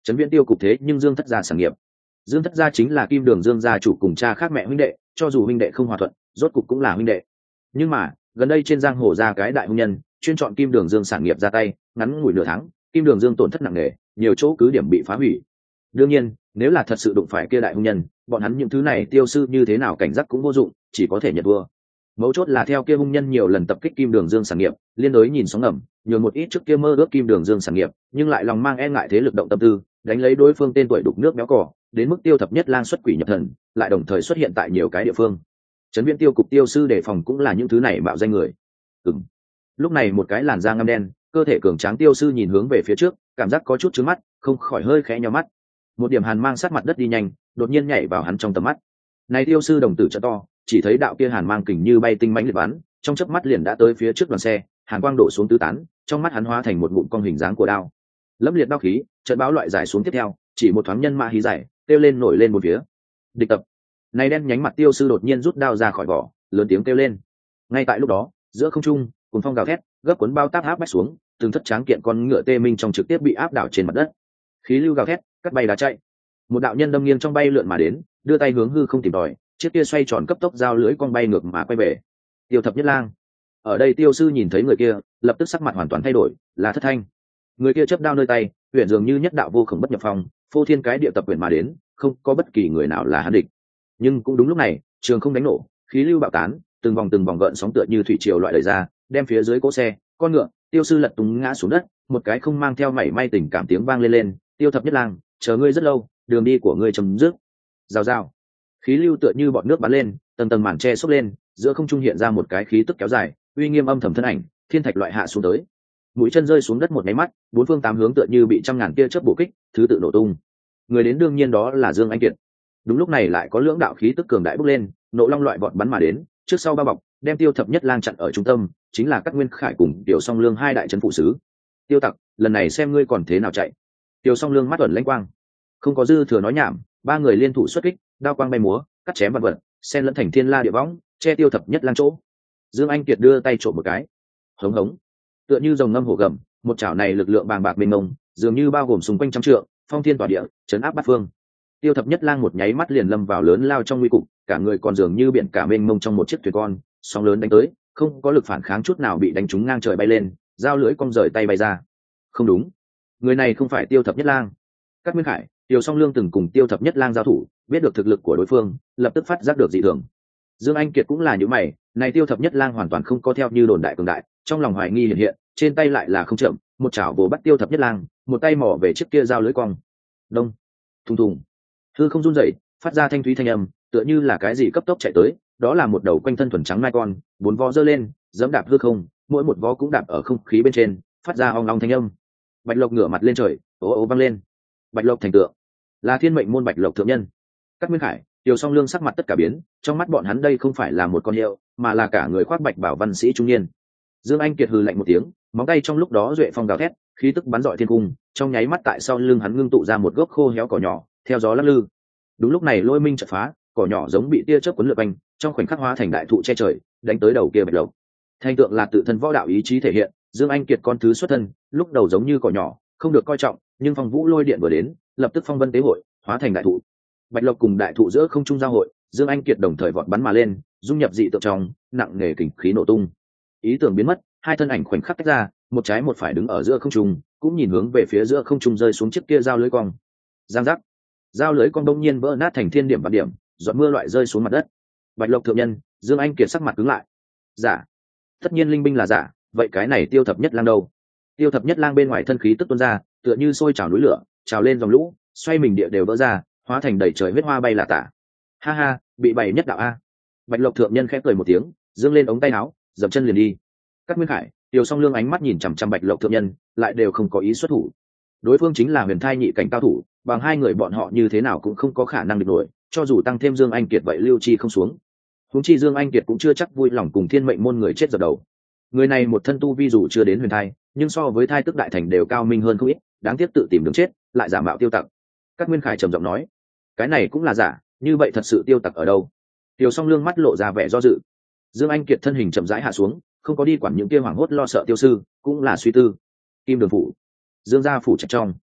Trấn Viễn tiêu cục thế nhưng Dương thất gia sản nghiệp. Dương thất gia chính là Kim Đường Dương gia chủ cùng cha khác mẹ huynh đệ, cho dù huynh đệ không hòa thuận, rốt cục cũng là huynh đệ. Nhưng mà gần đây trên giang hồ ra cái đại hung nhân chuyên chọn Kim Đường Dương sản nghiệp ra tay, ngắn ngủi nửa tháng Kim Đường Dương tổn thất nặng nề, nhiều chỗ cứ điểm bị phá hủy. Đương nhiên nếu là thật sự đụng phải kia đại hung nhân, bọn hắn những thứ này tiêu sư như thế nào cảnh giác cũng vô dụng, chỉ có thể nhận thua. Mấu chốt là theo kia hung nhân nhiều lần tập kích Kim Đường Dương sản nghiệp, liên đối nhìn sóng ngầm, nhường một ít trước kia mơ ước Kim Đường Dương sản nghiệp, nhưng lại lòng mang e ngại thế lực động tâm tư, đánh lấy đối phương tên tuổi đục nước béo cỏ, đến mức Tiêu Thập Nhất Lang xuất quỷ nhập thần, lại đồng thời xuất hiện tại nhiều cái địa phương. Trấn Viễn tiêu cục tiêu sư đề phòng cũng là những thứ này mạo danh người. Ừm. Lúc này một cái làn da ngăm đen, cơ thể cường tráng tiêu sư nhìn hướng về phía trước, cảm giác có chút chướng mắt, không khỏi hơi khẽ nhíu mắt. Một điểm hàn mang sát mặt đất đi nhanh, đột nhiên nhảy vào hắn trong tầm mắt. Này tiêu sư đồng tử trợ to, chỉ thấy đạo kia hàn mang kình như bay tinh mãnh liệt bắn, trong chớp mắt liền đã tới phía trước đoàn xe, hàn quang đổ xuống tứ tán, trong mắt hắn hóa thành một ngụm cong hình dáng của đao. Lẫm liệt đao khí, trận báo loại giải xuống tiếp theo, chỉ một thoáng nhân mã hí giải, kêu lên nổi lên một phía. Địch tập. Này đen nhánh mặt tiêu sư đột nhiên rút đao ra khỏi vỏ, lớn tiếng kêu lên. Ngay tại lúc đó, giữa không trung, cuồng phong gào thét, gấp cuốn bao táp áp bách xuống, từng thất tráng kiện con ngựa tê minh trong trực tiếp bị áp đảo trên mặt đất. Khí lưu gào thét, cắt bay đá chạy. Một đạo nhân đâm nghiêng trong bay lượn mà đến, đưa tay hướng hư không tìm tòi, chiếc kia xoay tròn cấp tốc giao lưới con bay ngược mà quay về. Tiêu Thập Nhất Lang. Ở đây tiêu sư nhìn thấy người kia, lập tức sắc mặt hoàn toàn thay đổi, là Thất Thanh. Người kia chớp đao nơi tay, huyền dường như nhất đạo vô khổng bất nhập phong, phô thiên cái địa tập huyền mà đến, không có bất kỳ người nào là hắn địch. Nhưng cũng đúng lúc này, trường không đánh nổ, khí lưu bạo tán, từng vòng từng vòng gợn sóng tựa như thủy triều loại đẩy ra, đem phía dưới cỗ xe, con ngựa, tiêu sư lật tung ngã xuống đất, một cái không mang theo mảy may tình cảm tiếng vang lên lên, Tiêu Thập Nhất Lang, chờ ngươi rất lâu, đường đi của ngươi chấm dứt. Rào rào. Khí lưu tựa như bọt nước bắn lên, tầng tầng màn che xốc lên, giữa không trung hiện ra một cái khí tức kéo dài, uy nghiêm âm thầm thân ảnh, thiên thạch loại hạ xuống tới. Mũi chân rơi xuống đất một máy mắt, bốn phương tám hướng tựa như bị trăm ngàn tia chớp bổ kích, thứ tự nổ tung. Người đến đương nhiên đó là Dương Anh Kiệt. Đúng lúc này lại có lưỡng đạo khí tức cường đại bốc lên, nộ long loại bọt bắn mà đến, trước sau bao bọc, đem Tiêu Thập Nhất Lang chặn ở trung tâm, chính là Cát Nguyên Khải cùng Tiểu Song Lương hai đại trấn phụ sứ. Tiêu Tặc, lần này xem ngươi còn thế nào chạy. Tiểu Song Lương mắt ẩn lãnh quang, không có dư thừa nói nhảm, ba người liên thủ xuất kích, đao quang bay múa, cắt chém vật vật, xen lẫn thành thiên la địa võng, che Tiêu Thập Nhất Lang chỗ. Dương Anh Kiệt đưa tay trộm một cái, hống hống, tựa như rồng ngâm hổ gầm, một chảo này lực lượng bàng bạc mênh mông, dường như bao gồm xung quanh trăm trượng, phong thiên tỏa địa, chấn áp bát phương. Tiêu Thập Nhất Lang một nháy mắt liền lâm vào lớn lao trong nguy cục, cả người còn dường như biển cả mênh mông trong một chiếc thuyền con, sóng lớn đánh tới, không có lực phản kháng chút nào, bị đánh trúng ngang trời bay lên, dao lưỡi cong rời tay bay ra. Không đúng, người này không phải Tiêu Thập Nhất Lang. Cát Nguyên Khải, Tiêu Song Lương từng cùng Tiêu Thập Nhất Lang giao thủ, biết được thực lực của đối phương, lập tức phát giác được dị thường. Dương Anh Kiệt cũng là như mày, này Tiêu Thập Nhất Lang hoàn toàn không có theo như đồn đại cường đại, trong lòng hoài nghi hiện hiện, trên tay lại là không chậm, một chảo vồ bắt Tiêu Thập Nhất Lang, một tay mò về chiếc kia dao lưỡi cong. Đông, thùng thùng, hư không run rẩy, phát ra thanh thúy thanh âm, tựa như là cái gì cấp tốc chạy tới, đó là một đầu quanh thân thuần trắng mai con, bốn vó giơ lên, giẫm đạp hư không, mỗi một vó cũng đạp ở không khí bên trên, phát ra ong ong thanh âm. Bạch Lộc ngửa mặt lên trời, ố ố vang lên. Bạch Lộc thành tượng, là thiên mệnh môn Bạch Lộc thượng nhân. Cát Nguyên Khải, Tiêu Song Lương sắc mặt tất cả biến, trong mắt bọn hắn đây không phải là một con hiệu, mà là cả người khoác bạch bảo văn sĩ trung niên. Dương Anh Kiệt hừ lạnh một tiếng, móng tay trong lúc đó duệ phong gào thét, khí tức bắn rọi thiên cung, trong nháy mắt tại sau lưng hắn ngưng tụ ra một gốc khô héo cỏ nhỏ, theo gió lắc lư. Đúng lúc này lôi minh chợt phá, cỏ nhỏ giống bị tia chớp cuốn lượn quanh, trong khoảnh khắc hóa thành đại thụ che trời, đánh tới đầu kia Bạch Lộc. Thành tượng là tự thân võ đạo ý chí thể hiện, Dương Anh Kiệt con thứ xuất thân, lúc đầu giống như cỏ nhỏ, không được coi trọng, nhưng phong vũ lôi điện vừa đến, lập tức phong vân tế hội, hóa thành đại thụ. Bạch Lộc cùng đại thụ giữa không trung giao hội, Dương Anh Kiệt đồng thời vọt bắn mà lên, dung nhập dị tượng trong, nặng nề kình khí nổ tung. Ý tưởng biến mất, hai thân ảnh khoảnh khắc tách ra, một trái một phải đứng ở giữa không trung, cũng nhìn hướng về phía giữa không trung rơi xuống chiếc kia dao lưới cong. Giang giác, dao lưới cong đông nhiên vỡ nát thành thiên điểm và điểm, giọt mưa loại rơi xuống mặt đất. Bạch Lộc thượng nhân, Dương Anh Kiệt sắc mặt cứng lại. Giả, tất nhiên linh binh là giả, vậy cái này Tiêu Thập Nhất Lang đâu? Tiêu Thập Nhất Lang bên ngoài thân khí tức tuôn ra, tựa như sôi trào núi lửa, trào lên dòng lũ, xoay mình địa đều vỡ ra, hóa thành đầy trời huyết hoa bay là tả. Ha ha, bị bày nhất đạo a. Bạch Lộc thượng nhân khẽ cười một tiếng, giương lên ống tay áo, dậm chân liền đi. Cát Nguyên Khải, Tiêu Song Lương ánh mắt nhìn chằm chằm Bạch Lộc thượng nhân, lại đều không có ý xuất thủ. Đối phương chính là huyền thai nhị cảnh cao thủ, bằng hai người bọn họ như thế nào cũng không có khả năng địch nổi, cho dù tăng thêm Dương Anh Kiệt vậy lưu chi không xuống. Huống chi Dương Anh Kiệt cũng chưa chắc vui lòng cùng thiên mệnh môn người chết dập đầu. Người này một thân tu vi dù chưa đến huyền thai, nhưng so với thai tức đại thành đều cao minh hơn không ít, đáng tiếc tự tìm đường chết, lại giả mạo tiêu tặc. Cát Nguyên Khải trầm giọng nói, cái này cũng là giả, như vậy thật sự tiêu tặc ở đâu? Tiêu Song Lương mắt lộ ra vẻ do dự. Dương Anh Kiệt thân hình chậm rãi hạ xuống, không có đi quản những kia hoảng hốt lo sợ tiêu sư, cũng là suy tư. Kim Đường phủ, Dương gia phủ trạch trong,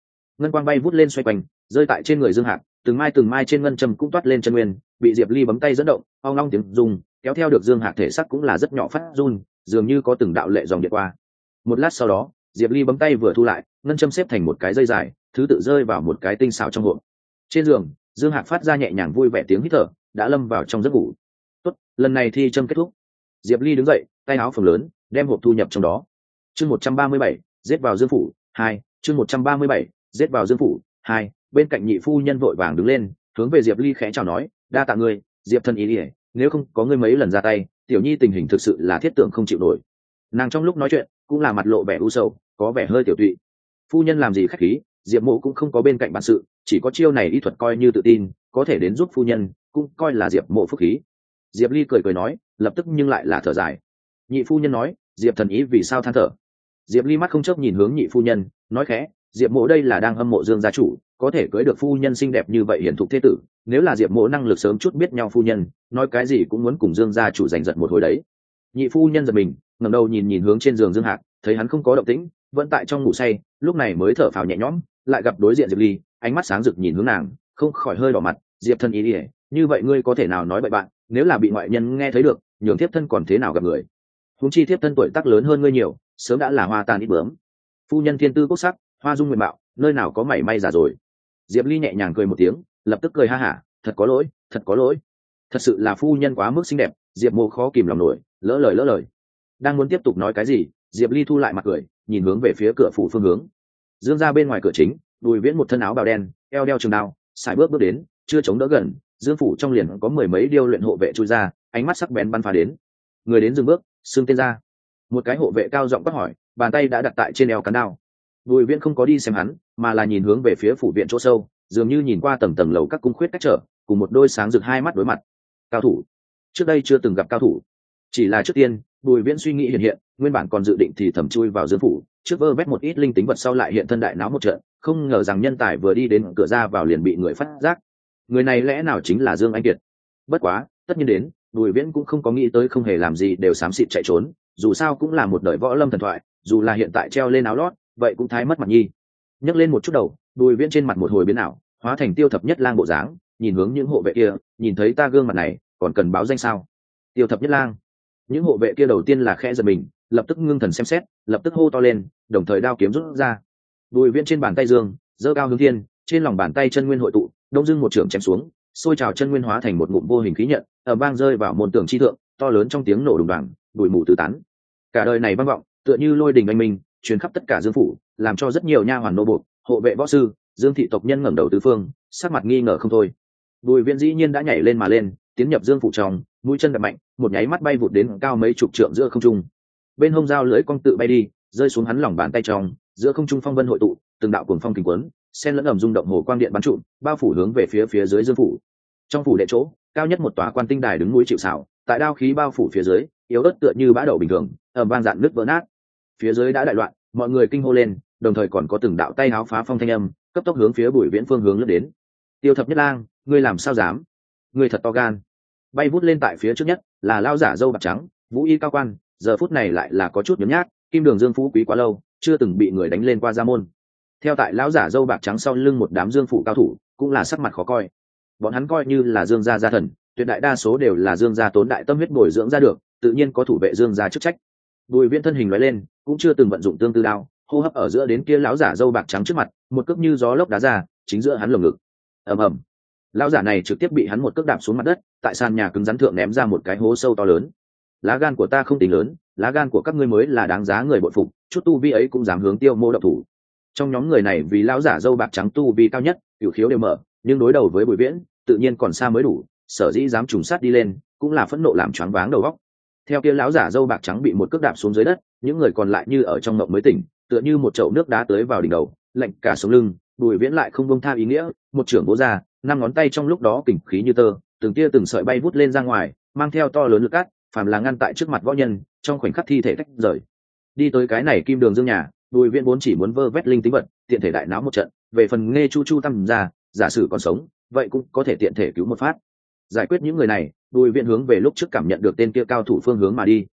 ngân quang bay vút lên xoay quanh, rơi tại trên người Dương Hạc, từng mai từng mai trên ngân châm cũng toát lên chân nguyên, bị Diệp Ly bấm tay dẫn động, ong long tiếng rung, kéo theo được Dương Hạc thể sắc cũng là rất nhỏ phát run, dường như có từng đạo lệ dòng điện qua. Một lát sau đó, Diệp Ly bấm tay vừa thu lại, ngân châm xếp thành một cái dây dài, thứ tự rơi vào một cái tinh xảo trong hộp. Trên giường, Dương Hạc phát ra nhẹ nhàng vui vẻ tiếng hít thở, đã lâm vào trong giấc ngủ. Tốt, lần này thi châm kết thúc. Diệp Ly đứng dậy, tay áo phồng lớn, đem hộp thu nhập trong đó. Chương một trăm ba mươi bảy, giết vào Dương phủ, hai, chương một trăm ba mươi bảy, giết vào Dương phủ, hai. Bên cạnh nhị phu nhân vội vàng đứng lên, hướng về Diệp Ly khẽ chào nói, đa tạ ngươi, Diệp thân ý đi, nếu không có ngươi mấy lần ra tay, tiểu nhi tình hình thực sự là thiết tưởng không chịu nổi. Nàng trong lúc nói chuyện, cũng là mặt lộ vẻ u sầu, có vẻ hơi tiểu tụy. Phu nhân làm gì khách khí, Diệp Mộ cũng không có bên cạnh bản sự, chỉ có chiêu này y thuật coi như tự tin, có thể đến giúp phu nhân, cũng coi là Diệp Mộ phúc khí. Diệp Ly cười cười nói, lập tức nhưng lại là thở dài. Nhị phu nhân nói, Diệp thần ý vì sao than thở? Diệp Ly mắt không chớp nhìn hướng nhị phu nhân, nói khẽ, Diệp Mộ đây là đang hâm mộ Dương gia chủ, có thể cưới được phu nhân xinh đẹp như vậy hiển thục thế tử, nếu là Diệp Mộ năng lực sớm chút biết nhau phu nhân, nói cái gì cũng muốn cùng Dương gia chủ giành giật một hồi đấy. Nhị phu nhân giật mình, ngẩng đầu nhìn nhìn hướng trên giường Dương Hạc, thấy hắn không có động tĩnh, vẫn tại trong ngủ say, lúc này mới thở phào nhẹ nhõm, lại gặp đối diện Diệp Ly, ánh mắt sáng rực nhìn hướng nàng, không khỏi hơi đỏ mặt. Diệp thân ý đi, như vậy ngươi có thể nào nói bậy bạn, nếu là bị ngoại nhân nghe thấy được, nhường thiếp thân còn thế nào gặp người? Huống chi thiếp thân tuổi tác lớn hơn ngươi nhiều, sớm đã là hoa tàn ít bướm. Phu nhân thiên tư quốc sắc, hoa dung nguyện mạo, nơi nào có mảy may giả rồi. Diệp Ly nhẹ nhàng cười một tiếng, lập tức cười ha hả, thật có lỗi, thật có lỗi, thật sự là phu nhân quá mức xinh đẹp, Diệp Mộ khó kìm lòng nổi, lỡ lời lỡ lời. Đang muốn tiếp tục nói cái gì, Diệp Ly thu lại mặt cười, nhìn hướng về phía cửa phủ phương hướng. Dương ra bên ngoài cửa chính, Bùi Viễn một thân áo bào đen, eo đeo trường đao, sải bước bước đến, chưa chống đỡ gần, Dương phủ trong liền có mười mấy điêu luyện hộ vệ chui ra, ánh mắt sắc bén bắn phá đến. Người đến dừng bước, xưng tên ra. Một cái hộ vệ cao giọng quát hỏi, bàn tay đã đặt tại trên eo cán đao. Bùi Viễn không có đi xem hắn, mà là nhìn hướng về phía phủ viện chỗ sâu, dường như nhìn qua tầng tầng lầu các cung khuyết cách trở, cùng một đôi sáng rực hai mắt đối mặt. Cao thủ, trước đây chưa từng gặp cao thủ. Chỉ là trước tiên, Bùi Viễn suy nghĩ hiện hiện, nguyên bản còn dự định thì thầm chui vào Dương phủ, trước vơ vét một ít linh tính vật sau lại hiện thân đại náo một trận, không ngờ rằng nhân tài vừa đi đến cửa ra vào liền bị người phát giác. Người này lẽ nào chính là Dương Anh Kiệt? Bất quá, tất nhiên đến, Bùi Viễn cũng không có nghĩ tới không hề làm gì đều xám xịt chạy trốn, dù sao cũng là một đời võ lâm thần thoại, dù là hiện tại treo lên áo lót, vậy cũng thái mất mặt nhi. Nhấc lên một chút đầu, Bùi Viễn trên mặt một hồi biến ảo, hóa thành Tiêu Thập Nhất Lang bộ dáng, nhìn hướng những hộ vệ kia, nhìn thấy ta gương mặt này, còn cần báo danh sao? Tiêu Thập Nhất Lang. Những hộ vệ kia đầu tiên là khẽ giật mình, lập tức ngưng thần xem xét, lập tức hô to lên, đồng thời đao kiếm rút ra. Bùi Viễn trên bàn tay dương, giơ cao hướng thiên, trên lòng bàn tay chân nguyên hội tụ, đông dưng một trường chém xuống, xôi trào chân nguyên hóa thành một ngụm vô hình khí nhận, ở vang rơi vào môn tường chi thượng, to lớn trong tiếng nổ đùng đoàng, bụi mù tứ tán. Cả đời này vang vọng, tựa như lôi đình anh minh, truyền khắp tất cả Dương phủ, làm cho rất nhiều nha hoàn nô buộc, hộ vệ võ sư, Dương thị tộc nhân ngẩng đầu tứ phương, sắc mặt nghi ngờ không thôi. Bùi Viễn dĩ nhiên đã nhảy lên mà lên, tiến nhập Dương phủ trong, mũi chân đập mạnh, một nháy mắt bay vụt đến cao mấy chục trượng giữa không trung. Bên hông dao lưỡi cong tự bay đi, rơi xuống hắn lòng bàn tay trong, giữa không trung phong vân hội tụ, từng đạo cuồng phong kình quấn, xen lẫn ầm rung động hồ quang điện bắn trụm, bao phủ hướng về phía phía dưới Dương phủ. Trong phủ đệ chỗ, cao nhất một tòa quan tinh đài đứng núi chịu sào, tại đao khí bao phủ phía dưới, yếu ớt tựa như bã đậu bình thường, ầm vang dạn nứt vỡ nát. Phía dưới đã đại loạn, mọi người kinh hô lên, đồng thời còn có từng đạo tay áo phá phong thanh âm, cấp tốc hướng phía Bùi Viễn phương hướng lướt đến. Tiêu Thập Nhất Lang, ngươi làm sao dám? Ngươi thật to gan. Bay vút lên tại phía trước nhất, là lao giả râu bạc trắng, vũ y cao quan, giờ phút này lại là có chút nhếch nhác, kim đường Dương phú quý quá lâu, chưa từng bị người đánh lên qua gia môn. Theo tại lão giả râu bạc trắng sau lưng một đám Dương phủ cao thủ, cũng là sắc mặt khó coi. Bọn hắn coi như là Dương gia gia thần, tuyệt đại đa số đều là Dương gia tốn đại tâm huyết bồi dưỡng ra được, tự nhiên có thủ vệ Dương gia chức trách. Bùi Viễn thân hình lóe lên, cũng chưa từng vận dụng tương tư đao, hô hấp ở giữa đến kia lão giả râu bạc trắng trước mặt, một cước như gió lốc đá ra, chính giữa hắn lồng ngực. Ầm ầm. Lão giả này trực tiếp bị hắn một cước đạp xuống mặt đất, tại sàn nhà cứng rắn thượng ném ra một cái hố sâu to lớn. Lá gan của ta không tính lớn, lá gan của các ngươi mới là đáng giá người bội phục, chút tu vi ấy cũng dám hướng Tiêu Mô động thủ. Trong nhóm người này vì lão giả râu bạc trắng tu vi cao nhất, cửu khiếu đều mở, nhưng đối đầu với Bùi Viễn, tự nhiên còn xa mới đủ, sở dĩ dám trùng sát đi lên, cũng là phẫn nộ làm choáng váng đầu óc. Theo kia lão giả râu bạc trắng bị một cước đạp xuống dưới đất, những người còn lại như ở trong mộng mới tỉnh, tựa như một chậu nước đá tưới vào đỉnh đầu, lạnh cả sống lưng. Bùi Viễn lại không buông tha ý nghĩa, một chưởng vỗ ra, năm ngón tay trong lúc đó kình khí như tơ, từng tia từng sợi bay vút lên ra ngoài, mang theo to lớn lực cát, phàm là ngăn tại trước mặt võ nhân, trong khoảnh khắc thi thể tách rời. Đi tới cái này kim đường Dương nhà, Bùi Viễn vốn chỉ muốn vơ vét linh tính vật, tiện thể đại náo một trận, về phần nghe chu chu tâm ra, giả sử còn sống, vậy cũng có thể tiện thể cứu một phát. Giải quyết những người này, Bùi Viễn hướng về lúc trước cảm nhận được tên kia cao thủ phương hướng mà đi.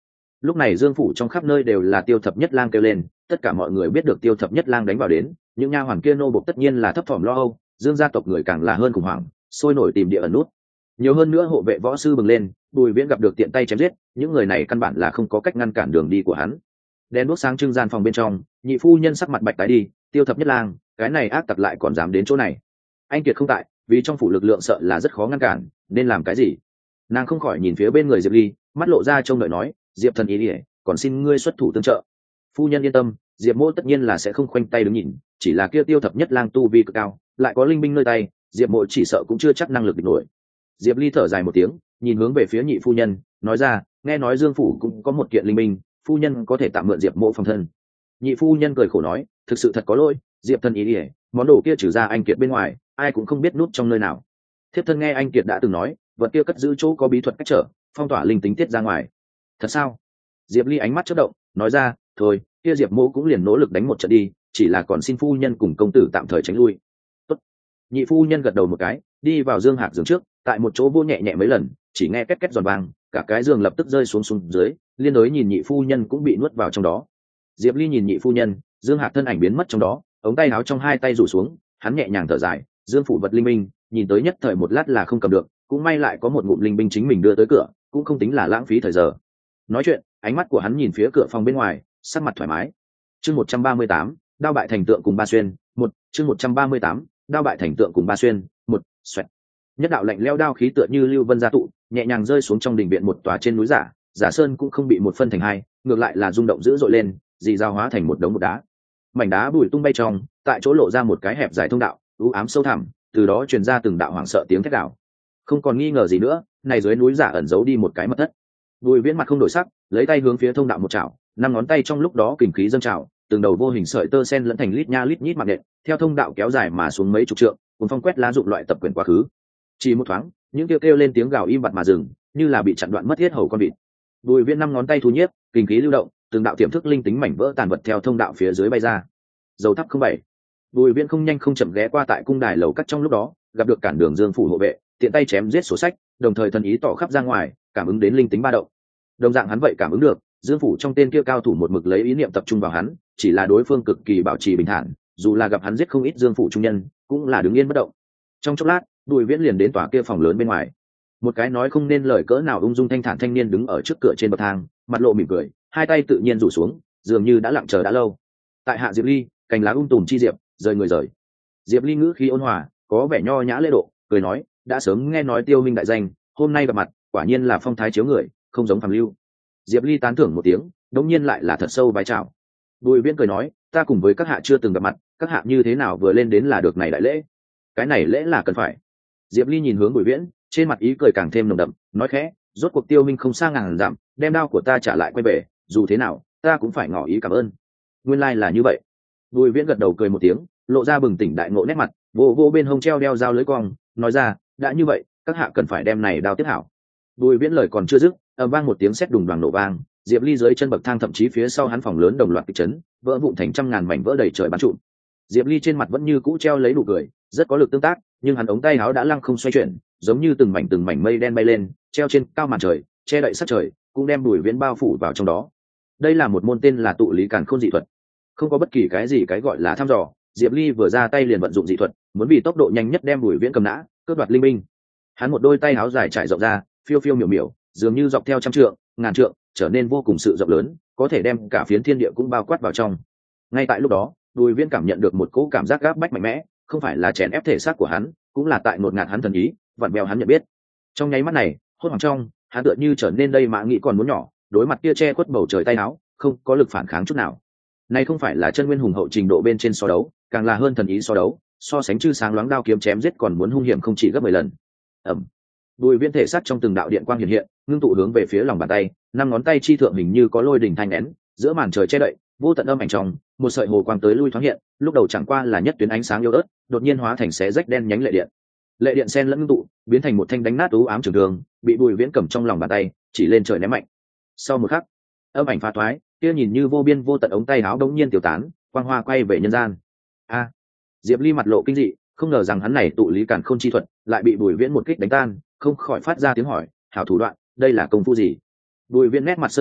Lúc này Dương phủ trong khắp nơi đều là Tiêu Thập Nhất Lang kêu lên, tất cả mọi người biết được Tiêu Thập Nhất Lang đánh vào đến, những nha hoàn kia nô bộc tất nhiên là thấp thỏm lo âu, Dương gia tộc người càng là hơn khủng hoảng, sôi nổi tìm địa ẩn nút. Nhiều hơn nữa hộ vệ võ sư bừng lên, Bùi Viễn gặp được tiện tay chém giết, những người này căn bản là không có cách ngăn cản đường đi của hắn. Đèn đuốc sáng trưng gian phòng bên trong, nhị phu nhân sắc mặt bạch tái đi, Tiêu Thập Nhất Lang, cái này ác tặc lại còn dám đến chỗ này. Anh Kiệt không tại, vì trong phủ lực lượng sợ là rất khó ngăn cản, nên làm cái gì? Nàng không khỏi nhìn phía bên người Diệp Ly, mắt lộ ra trông đợi nói, Diệp thần ý ỉa, còn xin ngươi xuất thủ tương trợ. Phu nhân yên tâm, Diệp mỗ tất nhiên là sẽ không khoanh tay đứng nhìn, chỉ là kia Tiêu Thập Nhất Lang tu vi cực cao, lại có linh binh nơi tay, Diệp mỗ chỉ sợ cũng chưa chắc năng lực địch nổi. Diệp Ly thở dài một tiếng, nhìn hướng về phía nhị phu nhân, nói ra, nghe nói Dương phủ cũng có một kiện linh binh, phu nhân có thể tạm mượn Diệp mỗ phòng thân. Nhị phu nhân cười khổ nói, thực sự thật có lỗi, Diệp thần ý ỉa, món đồ kia trừ ra anh Kiệt bên ngoài, ai cũng không biết nút trong nơi nào. Thiếp thân nghe anh Kiệt đã từng nói, vật kia cất giữ chỗ có bí thuật cách trở, phong tỏa linh tính tiết ra ngoài. Thật sao? Diệp Ly ánh mắt chớp động, nói ra, thôi, kia Diệp mỗ cũng liền nỗ lực đánh một trận đi, chỉ là còn xin phu nhân cùng công tử tạm thời tránh lui. Tốt. Nhị phu nhân gật đầu một cái, đi vào Dương Hạc giường trước, tại một chỗ vô nhẹ nhẹ mấy lần, chỉ nghe két két giòn vang, cả cái giường lập tức rơi xuống xuống dưới, liên đối nhìn nhị phu nhân cũng bị nuốt vào trong đó. Diệp Ly nhìn nhị phu nhân, Dương Hạc thân ảnh biến mất trong đó, ống tay áo trong hai tay rủ xuống, hắn nhẹ nhàng thở dài, Dương phủ vật linh minh, nhìn tới nhất thời một lát là không cầm được, cũng may lại có một ngụm linh binh chính mình đưa tới cửa, cũng không tính là lãng phí thời giờ. Nói chuyện, ánh mắt của hắn nhìn phía cửa phòng bên ngoài, sắc mặt thoải mái. Chương một trăm ba mươi tám, đao bại thành tượng cùng ba xuyên, một, chương một trăm ba mươi tám, đao bại thành tượng cùng ba xuyên, một, xoẹt. Nhất đạo lạnh lẽo đao khí tựa như lưu vân gia tụ, nhẹ nhàng rơi xuống trong đình viện một tòa trên núi giả, giả sơn cũng không bị một phân thành hai, ngược lại là rung động dữ dội lên, dì dao hóa thành một đống một đá. Mảnh đá bụi tung bay trong, tại chỗ lộ ra một cái hẹp dài thông đạo, u ám sâu thẳm, từ đó truyền ra từng đạo hoảng sợ tiếng thét đảo. Không còn nghi ngờ gì nữa, này dưới núi giả ẩn giấu đi một cái mật thất. Bùi Viễn mặt không đổi sắc, lấy tay hướng phía thông đạo một chảo, năm ngón tay trong lúc đó kình khí dâng trào, từng đầu vô hình sợi tơ sen lẫn thành lít nha lít nhít mạng nện, theo thông đạo kéo dài mà xuống mấy chục trượng, cùng phong quét lá dụng loại tập quyền quá khứ. Chỉ một thoáng, những kêu kêu lên tiếng gào im bặt mà dừng, như là bị chặn đoạn mất thiết hầu con vịt. Bùi Viễn năm ngón tay thu nhiếp, kình khí lưu động, từng đạo tiềm thức linh tính mảnh vỡ tàn vật theo thông đạo phía dưới bay ra. Dầu thắp không bảy. Bùi Viễn không nhanh không chậm ghé qua tại cung đài lầu cắt trong lúc đó, gặp được cản đường Dương phủ hộ vệ, tiện tay chém giết sổ sách, đồng thời thần ý tỏ khắp ra ngoài, cảm ứng đến linh tính ba động. Đồng dạng hắn vậy cảm ứng được, Dương phủ trong tên kia cao thủ một mực lấy ý niệm tập trung vào hắn, chỉ là đối phương cực kỳ bảo trì bình thản, dù là gặp hắn giết không ít Dương phủ trung nhân, cũng là đứng yên bất động. Trong chốc lát, Bùi Viễn liền đến tòa kia phòng lớn bên ngoài. Một cái nói không nên lời cỡ nào ung dung thanh thản thanh niên đứng ở trước cửa trên bậc thang, mặt lộ mỉm cười, hai tay tự nhiên rủ xuống, dường như đã lặng chờ đã lâu. Tại hạ Diệp Ly, cành lá um tùm chi diệp, rời người rời. Diệp Ly ngữ khí ôn hòa, có vẻ nho nhã lễ độ, cười nói, đã sớm nghe nói Tiêu minh đại danh, hôm nay gặp mặt, quả nhiên là phong thái chiếu người, không giống phàm lưu. Diệp Ly tán thưởng một tiếng, đống nhiên lại là thật sâu vái chào. Bùi Viễn cười nói, ta cùng với các hạ chưa từng gặp mặt, các hạ như thế nào vừa lên đến là được này đại lễ? Cái này lễ là cần phải. Diệp Ly nhìn hướng Bùi Viễn, trên mặt ý cười càng thêm nồng đậm, nói khẽ, rốt cuộc Tiêu minh không xa ngàn dặm, đem đao của ta trả lại quay về, dù thế nào, ta cũng phải ngỏ ý cảm ơn. Nguyên lai là như vậy. Bùi Viễn gật đầu cười một tiếng, lộ ra bừng tỉnh đại ngộ nét mặt, vô vô bên hông treo đeo dao lưới cong, nói ra, đã như vậy, các hạ cần phải đem này đao tiếp hảo. Bùi Viễn lời còn chưa dứt, ầm vang một tiếng sét đùng đoàng nổ vang, Diệp Ly dưới chân bậc thang thậm chí phía sau hắn phòng lớn đồng loạt kịch chấn, vỡ vụn thành trăm ngàn mảnh vỡ đầy trời bắn trụm. Diệp Ly trên mặt vẫn như cũ treo lấy nụ cười, rất có lực tương tác, nhưng hắn ống tay áo đã lăng không xoay chuyển, giống như từng mảnh từng mảnh mây đen bay lên, treo trên cao màn trời, che đậy sát trời, cũng đem Bùi Viễn bao phủ vào trong đó. Đây là một môn tên là tụ lý càn khôn dị thuật, không có bất kỳ cái gì cái gọi là thăm dò, Diệp Ly vừa ra tay liền vận dụng dị thuật, muốn vì tốc độ nhanh nhất đem Bùi Viễn cầm nã, cướp đoạt linh binh. Hắn một đôi tay áo dài trải rộng ra, phiêu phiêu miểu miểu, dường như dọc theo trăm trượng, ngàn trượng, trở nên vô cùng sự rộng lớn, có thể đem cả phiến thiên địa cũng bao quát vào trong. Ngay tại lúc đó, Bùi Viễn cảm nhận được một cỗ cảm giác gáp bách mạnh mẽ, không phải là chèn ép thể xác của hắn, cũng là tại ngột ngạt hắn thần ý, vặn vẹo hắn nhận biết. Trong nháy mắt này, hốt hoảng trong, hắn tựa như trở nên đây mã nghĩ còn muốn nhỏ, đối mặt kia che khuất bầu trời tay áo, không có lực phản kháng chút nào. Này không phải là chân nguyên hùng hậu trình độ bên trên so đấu, càng là hơn thần ý so đấu, so sánh chư sáng loáng đao kiếm chém giết còn muốn hung hiểm không chỉ gấp mười lần. Ầm. Bùi Viễn thể xác trong từng đạo điện quang hiện hiện, ngưng tụ hướng về phía lòng bàn tay, năm ngón tay chi thượng hình như có lôi đỉnh thanh nén, giữa màn trời che đậy, vô tận âm ảnh trong, một sợi hồ quang tới lui thoáng hiện, lúc đầu chẳng qua là nhất tuyến ánh sáng yếu ớt, đột nhiên hóa thành xé rách đen nhánh lệ điện. Lệ điện xen lẫn ngưng tụ, biến thành một thanh đánh nát u ám trường thương, bị Bùi Viễn cầm trong lòng bàn tay, chỉ lên trời ném mạnh. Sau một khắc, âm ảnh phá thoái, kia nhìn như vô biên vô tận ống tay áo đống nhiên tiêu tán, quang hoa quay về nhân gian. A. Diệp Ly mặt lộ kinh dị, không ngờ rằng hắn này tụ lý càn khôn chi thuật, lại bị Bùi Viễn một kích đánh tan, không khỏi phát ra tiếng hỏi, hảo thủ đoạn, đây là công phu gì? Bùi Viễn nét mặt sơ nhạt,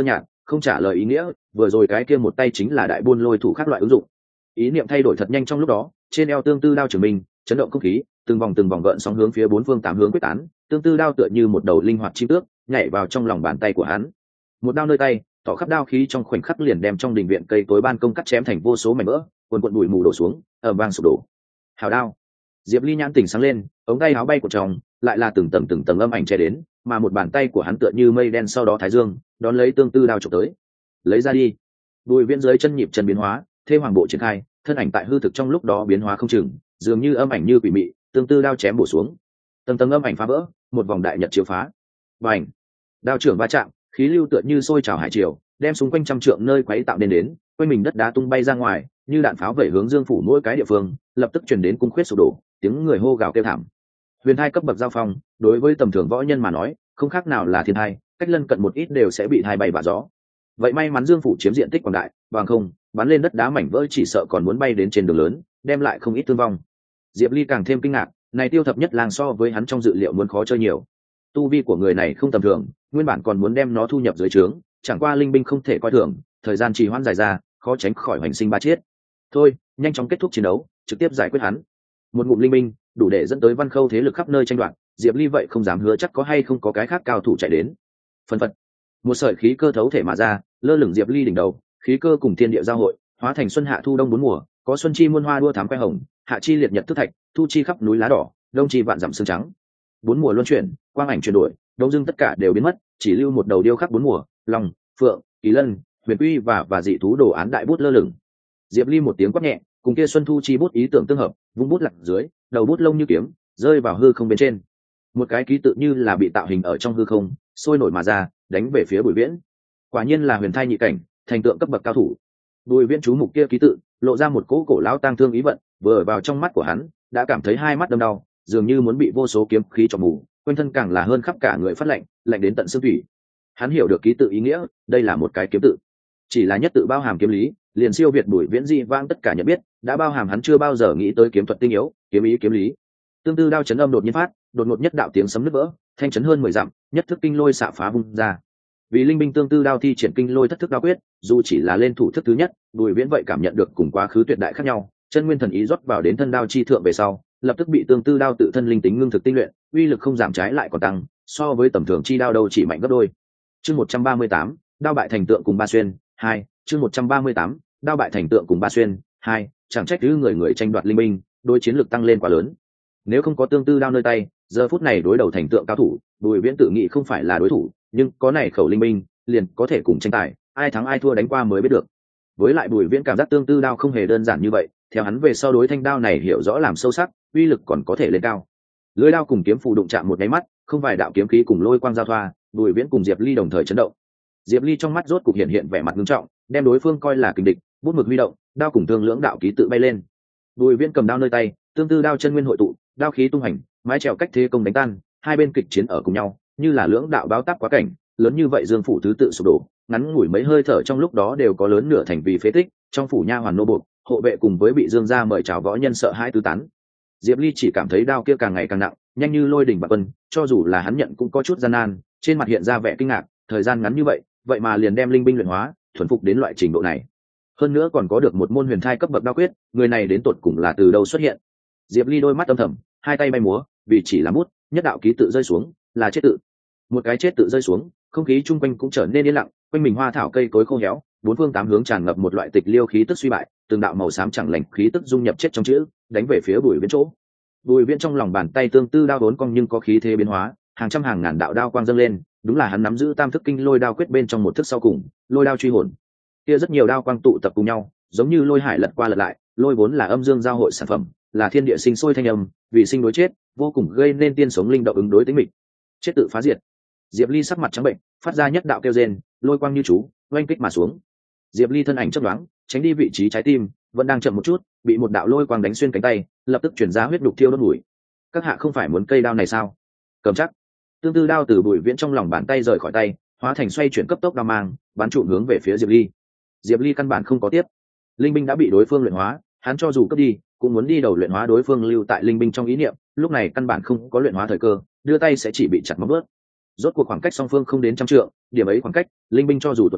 không trả lời ý nghĩa, vừa rồi cái kia một tay chính là đại buôn lôi thủ khác loại ứng dụng. Ý niệm thay đổi thật nhanh trong lúc đó, trên eo tương tư đao trường minh chấn động không khí, từng vòng từng vòng gợn sóng hướng phía bốn phương tám hướng quyết tán, tương tư đao tựa như một đầu linh hoạt chim tước nhảy vào trong lòng bàn tay của hắn. Một đao nơi tay, tỏ khắp đao khí trong khoảnh khắc liền đem trong đình viện cây tối ban công cắt chém thành vô số mảnh vỡ, quần quần bụi mù đổ xuống, ở vang sụp đổ. Hào đao. Diệp Ly nhãn tỉnh sáng lên, ống tay áo bay của trong lại là từng tầng từng tầng âm ảnh che đến, mà một bàn tay của hắn tựa như mây đen sau đó thái dương, đón lấy tương tư đao chụp tới. Lấy ra đi. Bùi Viễn dưới chân nhịp chân biến hóa, thêm hoàng bộ triển khai, thân ảnh tại hư thực trong lúc đó biến hóa không chừng, dường như âm ảnh như quỷ mị, tương tư đao chém bổ xuống. Tầng tầng âm ảnh phá vỡ, một vòng đại nhật chiếu phá. Bành! Đao trưởng va chạm, khí lưu tựa như sôi trào hải triều, đem xung quanh trăm trượng nơi quấy tạo nên đến, quanh mình đất đá tung bay ra ngoài, như đạn pháo vẩy hướng Dương phủ mỗi cái địa phương, lập tức truyền đến cung khuyết sụp đổ, tiếng người hô gào kêu thảm. Huyền thai cấp bậc giao phong, đối với tầm thường võ nhân mà nói, không khác nào là thiên thai, cách lân cận một ít đều sẽ bị thai bay vạ gió. Vậy may mắn Dương phủ chiếm diện tích quảng đại, bằng không, bắn lên đất đá mảnh vỡ chỉ sợ còn muốn bay đến trên đường lớn, đem lại không ít thương vong. Diệp Ly càng thêm kinh ngạc, này Tiêu Thập Nhất Lang so với hắn trong dự liệu muốn khó chơi nhiều. Tu vi của người này không tầm thường, nguyên bản còn muốn đem nó thu nhập dưới trướng, chẳng qua linh binh không thể coi thường, thời gian trì hoãn dài ra, khó tránh khỏi hoành sinh ba chết. Thôi, nhanh chóng kết thúc chiến đấu, trực tiếp giải quyết hắn. Một ngụm linh binh, đủ để dẫn tới Văn Khâu thế lực khắp nơi tranh đoạt, Diệp Ly vậy không dám hứa chắc có hay không có cái khác cao thủ chạy đến. Phần phật, một sợi khí cơ thấu thể mà ra, lơ lửng Diệp Ly đỉnh đầu, khí cơ cùng thiên địa giao hội, hóa thành xuân hạ thu đông bốn mùa, có xuân chi muôn hoa đua thám que hồng, hạ chi liệt nhật thức thạch, thu chi khắp núi lá đỏ, đông chi vạn dặm xương trắng. Bốn mùa luân chuyển, quang ảnh chuyển đổi, đông dương tất cả đều biến mất, chỉ lưu một đầu điêu khắc bốn mùa, long, phượng, kỳ lân, huyền uy và và dị thú đồ án đại bút lơ lửng. Diệp Ly một tiếng quát nhẹ, cùng kia xuân thu chi bút ý tưởng tương hợp, vung bút lặng dưới, đầu bút lông như kiếm, rơi vào hư không bên trên. Một cái ký tự như là bị tạo hình ở trong hư không, sôi nổi mà ra, đánh về phía Bùi Viễn. Quả nhiên là huyền thai nhị cảnh, thành tượng cấp bậc cao thủ. Bùi Viễn chú mục kia ký tự, lộ ra một cỗ cổ lão tang thương ý vận, vừa vào trong mắt của hắn, đã cảm thấy hai mắt đâm đau, dường như muốn bị vô số kiếm khí chọc mù, quanh thân càng là hơn khắp cả người phát lạnh, lạnh đến tận xương thủy. Hắn hiểu được ký tự ý nghĩa, đây là một cái kiếm tự, chỉ là nhất tự bao hàm kiếm lý, liền siêu việt Bùi Viễn dị vãng tất cả nhận biết, đã bao hàm hắn chưa bao giờ nghĩ tới kiếm thuật tinh yếu, kiếm ý kiếm lý. Tương tư đao chấn âm đột nhiên phát, đột ngột nhất đạo tiếng sấm nứt vỡ, thanh chấn hơn mười dặm, nhất thức kinh lôi xạ phá vung ra. Vì linh binh tương tư đao thi triển kinh lôi thất thức đao quyết, dù chỉ là lên thủ thức thứ nhất, Bùi Viễn vậy cảm nhận được cùng quá khứ tuyệt đại khác nhau, chân nguyên thần ý rót vào đến thân đao chi thượng về sau, lập tức bị tương tư đao tự thân linh tính ngưng thực tinh luyện, uy lực không giảm trái lại còn tăng, so với tầm thường chi đao đâu chỉ mạnh gấp đôi. Chương một trăm ba mươi tám, đao bại thành tượng cùng ba xuyên, hai, chương một trăm ba mươi tám, đao bại thành tượng cùng ba xuyên, hai, chẳng trách thứ người người tranh đoạt linh binh, đối chiến lực tăng lên quá lớn. Nếu không có tương tư đao nơi tay, giờ phút này đối đầu thành tượng cao thủ, Bùi Viễn tự nghĩ không phải là đối thủ, nhưng có này khẩu linh binh, liền có thể cùng tranh tài, ai thắng ai thua đánh qua mới biết được. Với lại Bùi Viễn cảm giác tương tư đao không hề đơn giản như vậy, theo hắn về sau đối thanh đao này hiểu rõ làm sâu sắc, uy lực còn có thể lên cao. Lưỡi đao cùng kiếm phù đụng chạm một cái mắt, không vài đạo kiếm khí cùng lôi quang giao thoa, Bùi Viễn cùng Diệp Ly đồng thời chấn động. Diệp Ly trong mắt rốt cục hiện hiện vẻ mặt nghiêm trọng, đem đối phương coi là kình địch, bút mực huy động, đao cùng thương lưỡng đạo ký tự bay lên. Bùi Viễn cầm đao nơi tay, tương tư đao chân nguyên hội tụ, đao khí tung hành, mái trèo cách thế công đánh tan, hai bên kịch chiến ở cùng nhau, như là lưỡng đạo báo táp quá cảnh, lớn như vậy Dương phủ thứ tự sụp đổ, ngắn ngủi mấy hơi thở trong lúc đó đều có lớn nửa thành vì phế tích, trong phủ nha hoàn nô buộc, hộ vệ cùng với bị Dương gia mời chào võ nhân sợ hãi tứ tán. Diệp Ly chỉ cảm thấy đao kia càng ngày càng nặng, nhanh như lôi đỉnh bạc vân, cho dù là hắn nhận cũng có chút gian nan, trên mặt hiện ra vẻ kinh ngạc, thời gian ngắn như vậy, vậy mà liền đem linh binh luyện hóa, thuần phục đến loại trình độ này. Hơn nữa còn có được một môn huyền thai cấp bậc đao quyết, người này đến tột cùng là từ đâu xuất hiện? Diệp Ly đôi mắt âm thầm, hai tay bay múa, vì chỉ là bút, nhất đạo ký tự rơi xuống, là chết tự. Một cái chết tự rơi xuống, không khí chung quanh cũng trở nên yên lặng, quanh mình hoa thảo cây cối khô héo, bốn phương tám hướng tràn ngập một loại tịch liêu khí tức suy bại, từng đạo màu xám chẳng lành khí tức dung nhập chết trong chữ, đánh về phía Bùi Viễn chỗ. Bùi Viễn trong lòng bàn tay tương tư đao vốn cong nhưng có khí thế biến hóa, hàng trăm hàng ngàn đạo đao quang dâng lên, đúng là hắn nắm giữ tam thức kinh lôi đao quyết bên trong một thức sau cùng, lôi đao truy hồn. Kia rất nhiều đao quang tụ tập cùng nhau, giống như lôi hải lật qua lật lại, lôi vốn là âm dương giao hội sản phẩm, là thiên địa sinh sôi thanh âm, vì sinh đối chết, vô cùng gây nên tiên sống linh động ứng đối tính mịch. Chết tự phá diệt. Diệp Ly sắc mặt trắng bệnh, phát ra nhất đạo kêu rên, lôi quang như chú, oanh kích mà xuống. Diệp Ly thân ảnh chớp nhoáng, tránh đi vị trí trái tim, vẫn đang chậm một chút, bị một đạo lôi quang đánh xuyên cánh tay, lập tức chuyển ra huyết đục thiêu đốt mũi. Các hạ không phải muốn cây đao này sao? Cầm chắc. Tương tư đao từ Bùi Viễn trong lòng bàn tay rời khỏi tay, hóa thành xoay chuyển cấp tốc đao mang, bắn trụ hướng về phía Diệp Ly. Diệp Ly căn bản không có tiếp, linh binh đã bị đối phương luyện hóa, hắn cho dù cướp đi, cũng muốn đi đầu luyện hóa đối phương lưu tại linh binh trong ý niệm, lúc này căn bản không có luyện hóa thời cơ, đưa tay sẽ chỉ bị chặt mất bớt. Rốt cuộc khoảng cách song phương không đến trăm trượng, điểm ấy khoảng cách, linh binh cho dù tuột tay,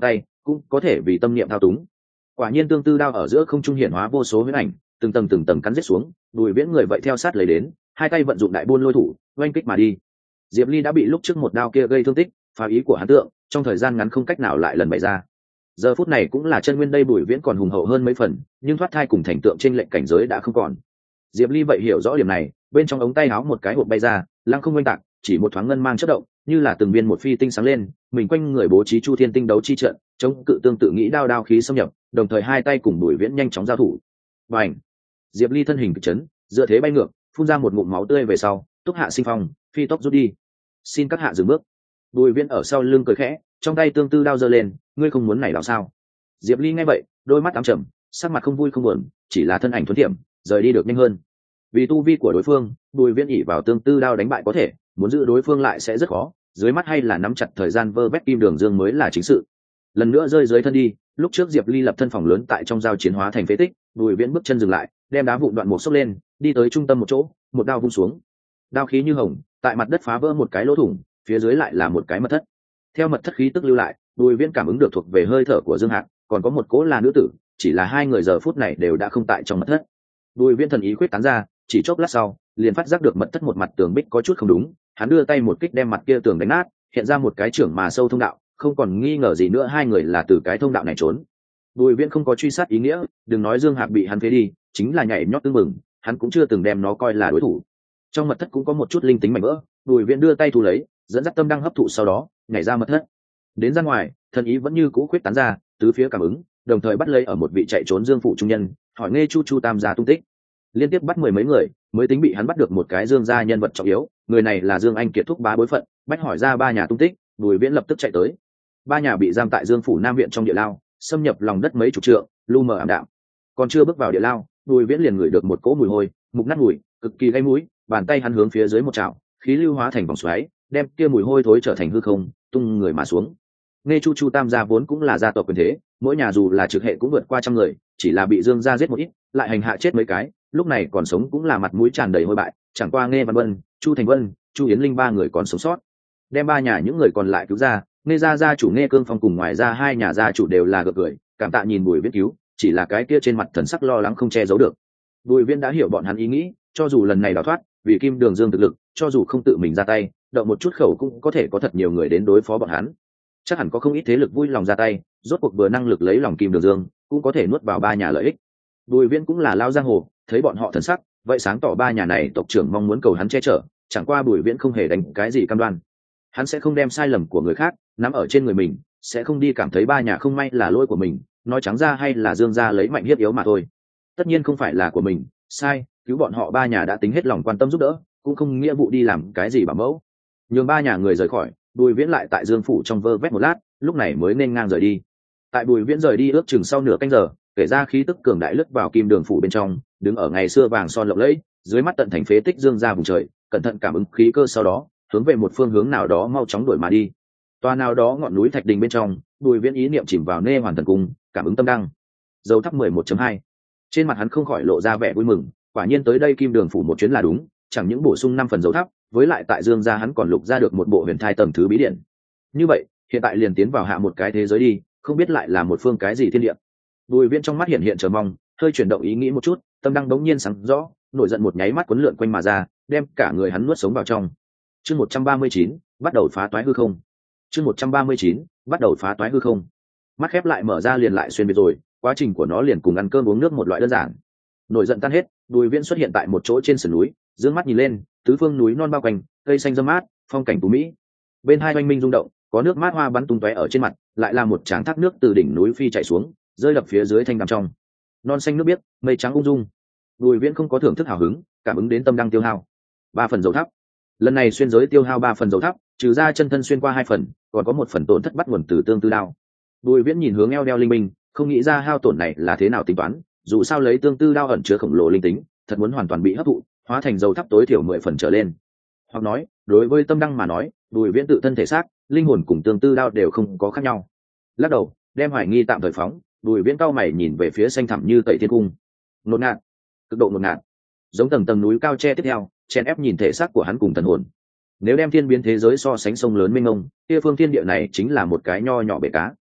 cũng có thể vì tâm niệm thao túng. Quả nhiên tương tư đao ở giữa không trung hiển hóa vô số huyễn ảnh, từng tầng từng tầng cắn giết xuống, Bùi Viễn người vậy theo sát lấy đến, hai tay vận dụng đại buôn lôi thủ, oanh kích mà đi. Diệp Ly đã bị lúc trước một đao kia gây thương tích, phá ý của hắn tượng, trong thời gian ngắn không cách nào lại lần bày ra. Giờ phút này cũng là chân nguyên đây Bùi Viễn còn hùng hậu hơn mấy phần, nhưng thoát thai cùng thành tượng trên lệnh cảnh giới đã không còn. Diệp Ly vậy hiểu rõ điểm này, bên trong ống tay áo một cái hộp bay ra, lăng không oanh tạc, chỉ một thoáng ngân mang chớp động, như là từng viên một phi tinh sáng lên, mình quanh người bố trí Chu Thiên Tinh đấu chi trận, chống cự tương tự nghĩ đao đao khí xâm nhập, đồng thời hai tay cùng Bùi Viễn nhanh chóng giao thủ. Bành! Diệp Ly thân hình kịch chấn, dựa thế bay ngược, phun ra một ngụm máu tươi về sau, túc hạ sinh phong, phi tốc rút đi. Xin các hạ dừng bước. Bùi Viễn ở sau lưng cười khẽ, trong tay tương tư đao giơ lên, ngươi không muốn này đao sao? Diệp Ly nghe vậy, đôi mắt ám trầm, sắc mặt không vui không buồn, chỉ là thân ảnh thuần thiểm, rời đi được nhanh hơn. Vì tu vi của đối phương, Bùi Viễn ỷ vào tương tư đao đánh bại có thể, muốn giữ đối phương lại sẽ rất khó, dưới mắt hay là nắm chặt thời gian vơ vét kim đường dương mới là chính sự. Lần nữa rơi dưới thân đi, lúc trước Diệp Ly lập thân phòng lớn tại trong giao chiến hóa thành phế tích, Bùi Viễn bước chân dừng lại, đem đá vụn đoạn một xốc lên, đi tới trung tâm một chỗ, một đao vung xuống. Đao khí như hồng, tại mặt đất phá vỡ một cái lỗ thủng, phía dưới lại là một cái mật thất. Theo mật thất khí tức lưu lại, Bùi Viễn cảm ứng được thuộc về hơi thở của Dương Hạc, còn có một cố là nữ tử, chỉ là hai người giờ phút này đều đã không tại trong mật thất. Bùi Viễn thần ý quyết tán ra, chỉ chốc lát sau, liền phát giác được mật thất một mặt tường bích có chút không đúng, hắn đưa tay một kích đem mặt kia tường đánh nát, hiện ra một cái trưởng mà sâu thông đạo, không còn nghi ngờ gì nữa hai người là từ cái thông đạo này trốn. Bùi Viễn không có truy sát ý nghĩa, đừng nói Dương Hạc bị hắn phế đi, chính là nhảy nhót tương mừng, hắn cũng chưa từng đem nó coi là đối thủ. Trong mật thất cũng có một chút linh tính mảnh vỡ, Bùi Viễn đưa tay thu lấy, dẫn dắt tâm đang hấp thụ sau đó, nhảy ra mật thất. Đến ra ngoài, thần ý vẫn như cũ khuyết tán ra, tứ phía cảm ứng, đồng thời bắt lấy ở một vị chạy trốn Dương phụ trung nhân, hỏi nghe Chu Chu Tam gia tung tích. Liên tiếp bắt mười mấy người, mới tính bị hắn bắt được một cái Dương gia nhân vật trọng yếu, người này là Dương Anh Kiệt thúc bá bối phận, bách hỏi ra ba nhà tung tích, Bùi Viễn lập tức chạy tới. Ba nhà bị giam tại Dương phủ Nam viện trong địa lao, xâm nhập lòng đất mấy chục trượng, lu mờ ảm đạm. Còn chưa bước vào địa lao, Bùi Viễn liền ngửi được một cỗ mùi hôi, mục nát mùi, cực kỳ gây mũi, bàn tay hắn hướng phía dưới một chảo, khí lưu hóa thành vòng xoáy, đem kia mùi hôi thối trở thành hư không, tung người mà xuống. Nghe Chu Chu Tam gia vốn cũng là gia tộc quyền thế, mỗi nhà dù là trực hệ cũng vượt qua trăm người, chỉ là bị Dương gia giết một ít, lại hành hạ chết mấy cái, lúc này còn sống cũng là mặt mũi tràn đầy hôi bại, chẳng qua Nghe Văn Vân, Chu Thành Vân, Chu Yến Linh ba người còn sống sót, đem ba nhà những người còn lại cứu ra. Nghe gia gia chủ Nghe Cương Phong cùng ngoài ra hai nhà gia chủ đều là gật cười, cảm tạ nhìn Bùi Viễn cứu, chỉ là cái kia trên mặt thần sắc lo lắng không che giấu được. Bùi Viễn đã hiểu bọn hắn ý nghĩ, cho dù lần này đào thoát, vì Kim Đường Dương thực lực, cho dù không tự mình ra tay, động một chút khẩu cũng có thể có thật nhiều người đến đối phó bọn hắn. Chắc hẳn có không ít thế lực vui lòng ra tay, rốt cuộc vừa năng lực lấy lòng Kim Đường Dương, cũng có thể nuốt vào ba nhà lợi ích. Bùi Viễn cũng là lao giang hồ, thấy bọn họ thần sắc, vậy sáng tỏ ba nhà này tộc trưởng mong muốn cầu hắn che chở, chẳng qua Bùi Viễn không hề đánh cái gì cam đoan. Hắn sẽ không đem sai lầm của người khác nắm ở trên người mình, sẽ không đi cảm thấy ba nhà không may là lỗi của mình, nói trắng ra hay là Dương gia lấy mạnh hiếp yếu mà thôi. Tất nhiên không phải là của mình, sai, cứu bọn họ ba nhà đã tính hết lòng quan tâm giúp đỡ, cũng không nghĩa vụ đi làm cái gì bảo mẫu. Nhường ba nhà người rời khỏi, Bùi Viễn lại tại Dương phủ trong vơ vét một lát, lúc này mới nên ngang rời đi. Tại Bùi Viễn rời đi ước chừng sau nửa canh giờ, kể ra khí tức cường đại lướt vào Kim Đường phủ bên trong, đứng ở ngày xưa vàng son lộng lẫy, dưới mắt tận thành phế tích Dương gia vùng trời, cẩn thận cảm ứng khí cơ sau đó, hướng về một phương hướng nào đó mau chóng đuổi mà đi. Toa nào đó ngọn núi thạch đình bên trong, Bùi Viễn ý niệm chìm vào Nê Hoàn Thần Cung, cảm ứng tâm đăng. Dấu thắp mười một chấm hai. Trên mặt hắn không khỏi lộ ra vẻ vui mừng, quả nhiên tới đây Kim Đường phủ một chuyến là đúng, chẳng những bổ sung năm phần dấu thắp, với lại tại Dương gia hắn còn lục ra được một bộ huyền thai tầng thứ bí điển. Như vậy, hiện tại liền tiến vào hạ một cái thế giới đi, không biết lại là một phương cái gì thiên địa. Bùi Viễn trong mắt hiện hiện chờ mong, hơi chuyển động ý nghĩ một chút, tâm đăng bỗng nhiên sáng rõ, nổi giận một nháy mắt cuốn lượn quanh mà ra, đem cả người hắn nuốt sống vào trong. Chương một trăm ba mươi chín, bắt đầu phá toái hư không. Chương một trăm ba mươi chín, bắt đầu phá toái hư không. Mắt khép lại mở ra liền lại xuyên biệt rồi, quá trình của nó liền cùng ăn cơm uống nước một loại đơn giản. Nổi giận tan hết, Bùi Viễn xuất hiện tại một chỗ trên sườn núi, dương mắt nhìn lên, tứ phương núi non bao quanh, cây xanh râm mát, phong cảnh tú mỹ. Bên hai oanh minh rung động, có nước mát hoa bắn tung tóe ở trên mặt, lại là một tràng thác nước từ đỉnh núi phi chảy xuống, rơi đập phía dưới thanh đàm trong. Non xanh nước biếc, mây trắng ung dung. Bùi Viễn không có thưởng thức hào hứng, cảm ứng đến tâm đang tiêu hao. Ba phần dầu thắp. Lần này xuyên giới tiêu hao ba phần dầu thắp, trừ ra chân thân xuyên qua hai phần, còn có một phần tổn thất bắt nguồn từ tương tư đao. Bùi Viễn nhìn hướng eo đeo linh minh, không nghĩ ra hao tổn này là thế nào tính toán, dù sao lấy tương tư đao ẩn chứa khổng lồ linh tính, thật muốn hoàn toàn bị hấp thụ, hóa thành dầu thắp tối thiểu mười phần trở lên. Hoặc nói, đối với tâm đăng mà nói, Bùi Viễn tự thân thể xác, linh hồn cùng tương tư đao đều không có khác nhau. Lắc đầu, đem hoài nghi tạm thời phóng, Bùi Viễn cao mày nhìn về phía xanh thẳm như tẩy thiên cung. Nột ngạt, cực độ nột ngạt, giống tầng tầng núi cao che tiếp theo, chèn ép nhìn thể xác của hắn cùng thần hồn. Nếu đem thiên biến thế giới so sánh sông lớn mênh mông, kia phương thiên địa này chính là một cái nho nhỏ bể cá.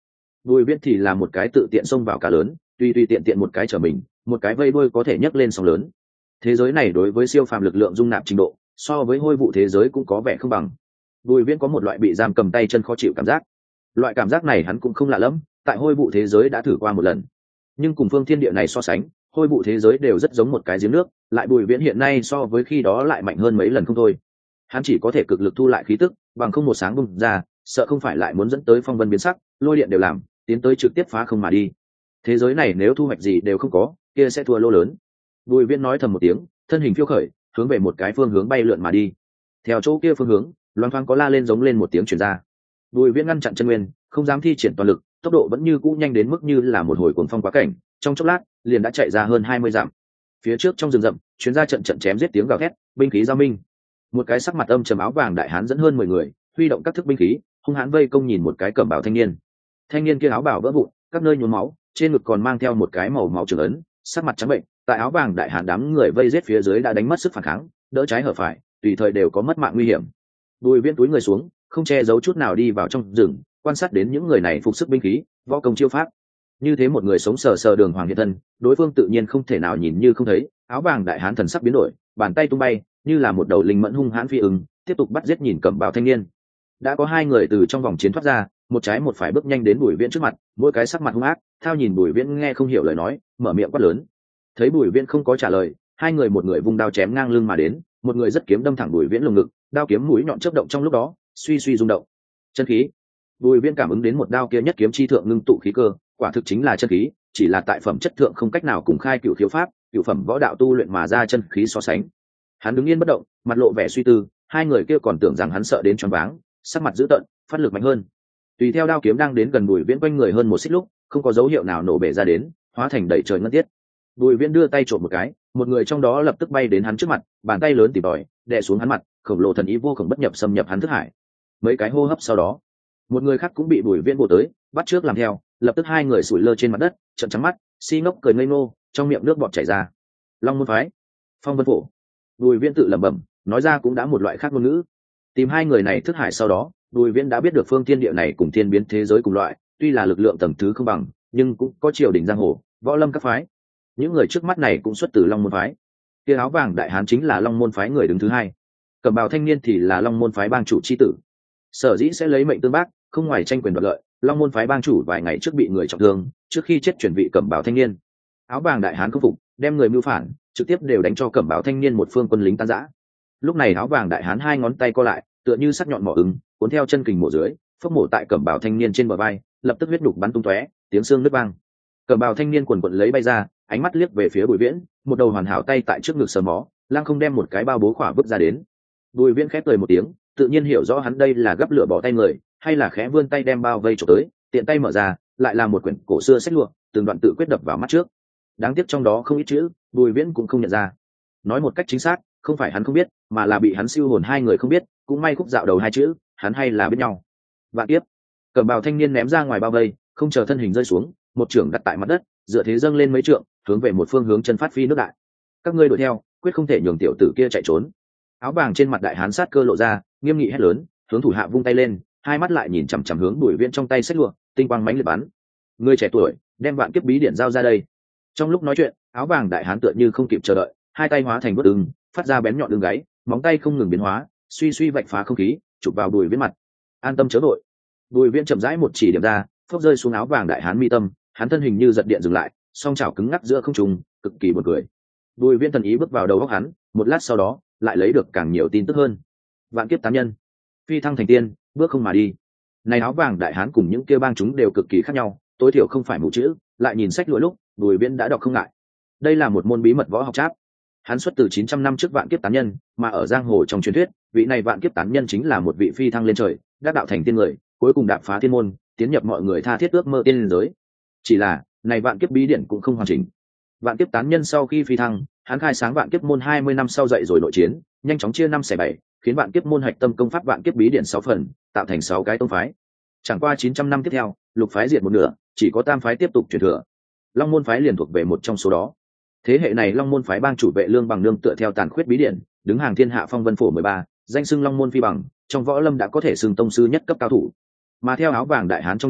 Bùi Viễn thì là một cái tự tiện xông vào cá lớn, tuy tuy tiện tiện một cái trở mình, một cái vây đuôi có thể nhấc lên sóng lớn. Thế giới này đối với siêu phàm lực lượng dung nạp trình độ, so với hôi vụ thế giới cũng có vẻ không bằng. Bùi Viễn có một loại bị giam cầm tay chân khó chịu cảm giác. Loại cảm giác này hắn cũng không lạ lắm, tại hôi vụ thế giới đã thử qua một lần. Nhưng cùng phương thiên địa này so sánh, hôi vụ thế giới đều rất giống một cái giếng nước, lại Bùi Viễn hiện nay so với khi đó lại mạnh hơn mấy lần không thôi. Hắn chỉ có thể cực lực thu lại khí tức, bằng không một sáng bùng ra, sợ không phải lại muốn dẫn tới phong vân biến sắc, lôi điện đều làm, tiến tới trực tiếp phá không mà đi. Thế giới này nếu thu hoạch gì đều không có, kia sẽ thua lô lớn. Bùi Viễn nói thầm một tiếng, thân hình phiêu khởi, hướng về một cái phương hướng bay lượn mà đi. Theo chỗ kia phương hướng, loan thoáng có la lên giống lên một tiếng truyền ra. Bùi Viễn ngăn chặn chân nguyên, không dám thi triển toàn lực, tốc độ vẫn như cũ nhanh đến mức như là một hồi cuồng phong quá cảnh, trong chốc lát liền đã chạy ra hơn hai mươi dặm. Phía trước trong rừng rậm, chuyến ra trận trận chém giết tiếng gào thét, binh khí giao minh. Một cái sắc mặt âm trầm áo vàng đại hán dẫn hơn mười người, huy động các thức binh khí, hung hãn vây công nhìn một cái cẩm bào thanh niên. Thanh niên kia áo bào vỡ vụn, các nơi nhuốm máu, trên ngực còn mang theo một cái màu máu trường ấn, sắc mặt trắng bệnh, tại áo vàng đại hán đám người vây giết phía dưới đã đánh mất sức phản kháng, đỡ trái hở phải, tùy thời đều có mất mạng nguy hiểm. Bùi Viễn túi người xuống, không che giấu chút nào đi vào trong rừng, quan sát đến những người này phục sức binh khí, võ công chiêu pháp. Như thế một người sống sờ sờ đường hoàng hiện thân, đối phương tự nhiên không thể nào nhìn như không thấy. Áo vàng đại hán thần sắc biến đổi, bàn tay tung bay, như là một đầu linh mẫn hung hãn phi ứng, tiếp tục bắt giết nhìn cẩm bào thanh niên. Đã có hai người từ trong vòng chiến thoát ra, một trái một phải bước nhanh đến Bùi Viễn trước mặt, mỗi cái sắc mặt hung ác, thao nhìn Bùi Viễn nghe không hiểu lời nói, mở miệng quát lớn. Thấy Bùi Viễn không có trả lời, hai người một người vung đao chém ngang lưng mà đến, một người rất kiếm đâm thẳng Bùi Viễn lồng ngực, đao kiếm mũi nhọn chớp động trong lúc đó, suy suy rung động. Chân khí. Bùi Viễn cảm ứng đến một đao kia nhất kiếm chi thượng ngưng tụ khí cơ, quả thực chính là chân khí, chỉ là tại phẩm chất thượng không cách nào cùng khai cửu khiếu pháp, cửu phẩm võ đạo tu luyện mà ra chân khí so sánh. Hắn đứng yên bất động, mặt lộ vẻ suy tư, hai người kia còn tưởng rằng hắn sợ đến choáng váng, sắc mặt dữ tợn, phát lực mạnh hơn. Tùy theo đao kiếm đang đến gần Bùi Viễn quanh người hơn một xích lúc, không có dấu hiệu nào nổ bể ra đến, hóa thành đầy trời ngân tiết. Bùi Viễn đưa tay trộm một cái, một người trong đó lập tức bay đến hắn trước mặt, bàn tay lớn tỉ bòi, đè xuống hắn mặt, khổng lồ thần ý vô cùng bất nhập xâm nhập hắn thức hải. Mấy cái hô hấp sau đó, một người khác cũng bị Bùi Viễn bổ tới, bắt trước làm theo, lập tức hai người sủi lơ trên mặt đất, trợn trắng mắt, si ngốc cười ngây ngô, trong miệng nước bọt chảy ra. Long môn phái, Phong Vân Phổ. Bùi Viễn tự lẩm bẩm, nói ra cũng đã một loại khác ngôn ngữ. Tìm hai người này thức hải sau đó, Bùi Viễn đã biết được phương thiên địa này cùng thiên biến thế giới cùng loại, tuy là lực lượng tầng thứ không bằng, nhưng cũng có triều đình giang hồ, võ lâm các phái. Những người trước mắt này cũng xuất từ Long môn phái. Kia áo vàng đại hán chính là Long môn phái người đứng thứ hai. Cẩm bào thanh niên thì là Long môn phái bang chủ chi tử. Sở dĩ sẽ lấy mệnh tương bác, không ngoài tranh quyền đoạt lợi, Long môn phái bang chủ vài ngày trước bị người trọng thương, trước khi chết chuyển vị cẩm bào thanh niên. Áo vàng đại hán không phục, đem người mưu phản, trực tiếp đều đánh cho cẩm bào thanh niên một phương quân lính tan rã. Lúc này áo vàng đại hán hai ngón tay co lại, tựa như sắc nhọn mỏ ứng, cuốn theo chân kình mổ dưới, phốc mổ tại cẩm bào thanh niên trên bờ vai, lập tức huyết đục bắn tung tóe, tiếng xương nứt vang. Cẩm bào thanh niên quần quần lấy bay ra, ánh mắt liếc về phía Bùi Viễn, một đầu hoàn hảo tay tại trước ngực sờ mó, lăng không đem một cái bao bố khỏa vứt ra đến. Bùi Viễn khép cười một tiếng, tự nhiên hiểu rõ hắn đây là gấp lửa bỏ tay người, hay là khẽ vươn tay đem bao vây chụp tới, tiện tay mở ra, lại là một quyển cổ xưa sách lụa, từng đoạn tự quyết đập vào mắt trước. Đáng tiếc trong đó không ít chữ, Bùi Viễn cũng không nhận ra. Nói một cách chính xác, không phải hắn không biết, mà là bị hắn siêu hồn hai người không biết, cũng may khúc dạo đầu hai chữ, hắn hay là biết nhau. Vạn tiếp. Cẩm bào thanh niên ném ra ngoài bao vây, không chờ thân hình rơi xuống, một trưởng đặt tại mặt đất, dựa thế dâng lên mấy trượng, hướng về một phương hướng chân phát phi nước đại. Các ngươi đuổi theo, quyết không thể nhường tiểu tử kia chạy trốn. Áo vàng trên mặt đại hán sát cơ lộ ra, nghiêm nghị hét lớn, hướng thủ hạ vung tay lên, hai mắt lại nhìn chằm chằm hướng Bùi Viễn trong tay sách lụa, tinh quang mãnh liệt bắn. Người trẻ tuổi, đem vạn kiếp bí điển giao ra đây. Trong lúc nói chuyện, áo vàng đại hán tựa như không kịp chờ đợi, hai tay hóa thành bước ưng, phát ra bén nhọn đường gáy, móng tay không ngừng biến hóa, suy suy vạch phá không khí, chụp vào Bùi Viễn mặt. An tâm chớ đội. Bùi Viễn chậm rãi một chỉ điểm ra, phốc rơi xuống áo vàng đại hán mi tâm, hắn thân hình như giật điện dừng lại, song chảo cứng ngắc giữa không trung, cực kỳ buồn cười. Bùi Viễn thần ý bước vào đầu óc hắn, một lát sau đó, lại lấy được càng nhiều tin tức hơn. Vạn kiếp tán nhân, phi thăng thành tiên, bước không mà đi. Này áo vàng đại hán cùng những kia bang chúng đều cực kỳ khác nhau, tối thiểu không phải mù chữ, lại nhìn sách lụa lúc, Bùi Viễn đã đọc không ngại. Đây là một môn bí mật võ học tráp. Hắn xuất từ chín trăm năm trước vạn kiếp tán nhân, mà ở giang hồ trong truyền thuyết, vị này vạn kiếp tán nhân chính là một vị phi thăng lên trời, đắc đạo thành tiên người, cuối cùng đạp phá thiên môn, tiến nhập mọi người tha thiết ước mơ tiên giới. Chỉ là, này vạn kiếp bí điển cũng không hoàn chỉnh. Vạn kiếp tán nhân sau khi phi thăng, hắn khai sáng vạn kiếp môn hai mươi năm sau dậy rồi nội chiến, nhanh chóng chia năm xẻ bảy, khiến vạn kiếp môn hạch tâm công pháp vạn kiếp bí điển sáu phần, tạo thành sáu cái tông phái. Chẳng qua chín trăm năm tiếp theo, lục phái diệt một nửa, chỉ có tam phái tiếp tục truyền thừa. Long môn phái liền thuộc về một trong số đó. Thế hệ này Long môn phái bang chủ Vệ Lương Bằng nương tựa theo tàn khuyết bí điển, đứng hàng thiên hạ Phong Vân Phổ mười ba, danh xưng Long môn phi bằng, trong võ lâm đã có thể xưng tông sư nhất cấp cao thủ. Mà theo áo vàng đại hán trong đầu,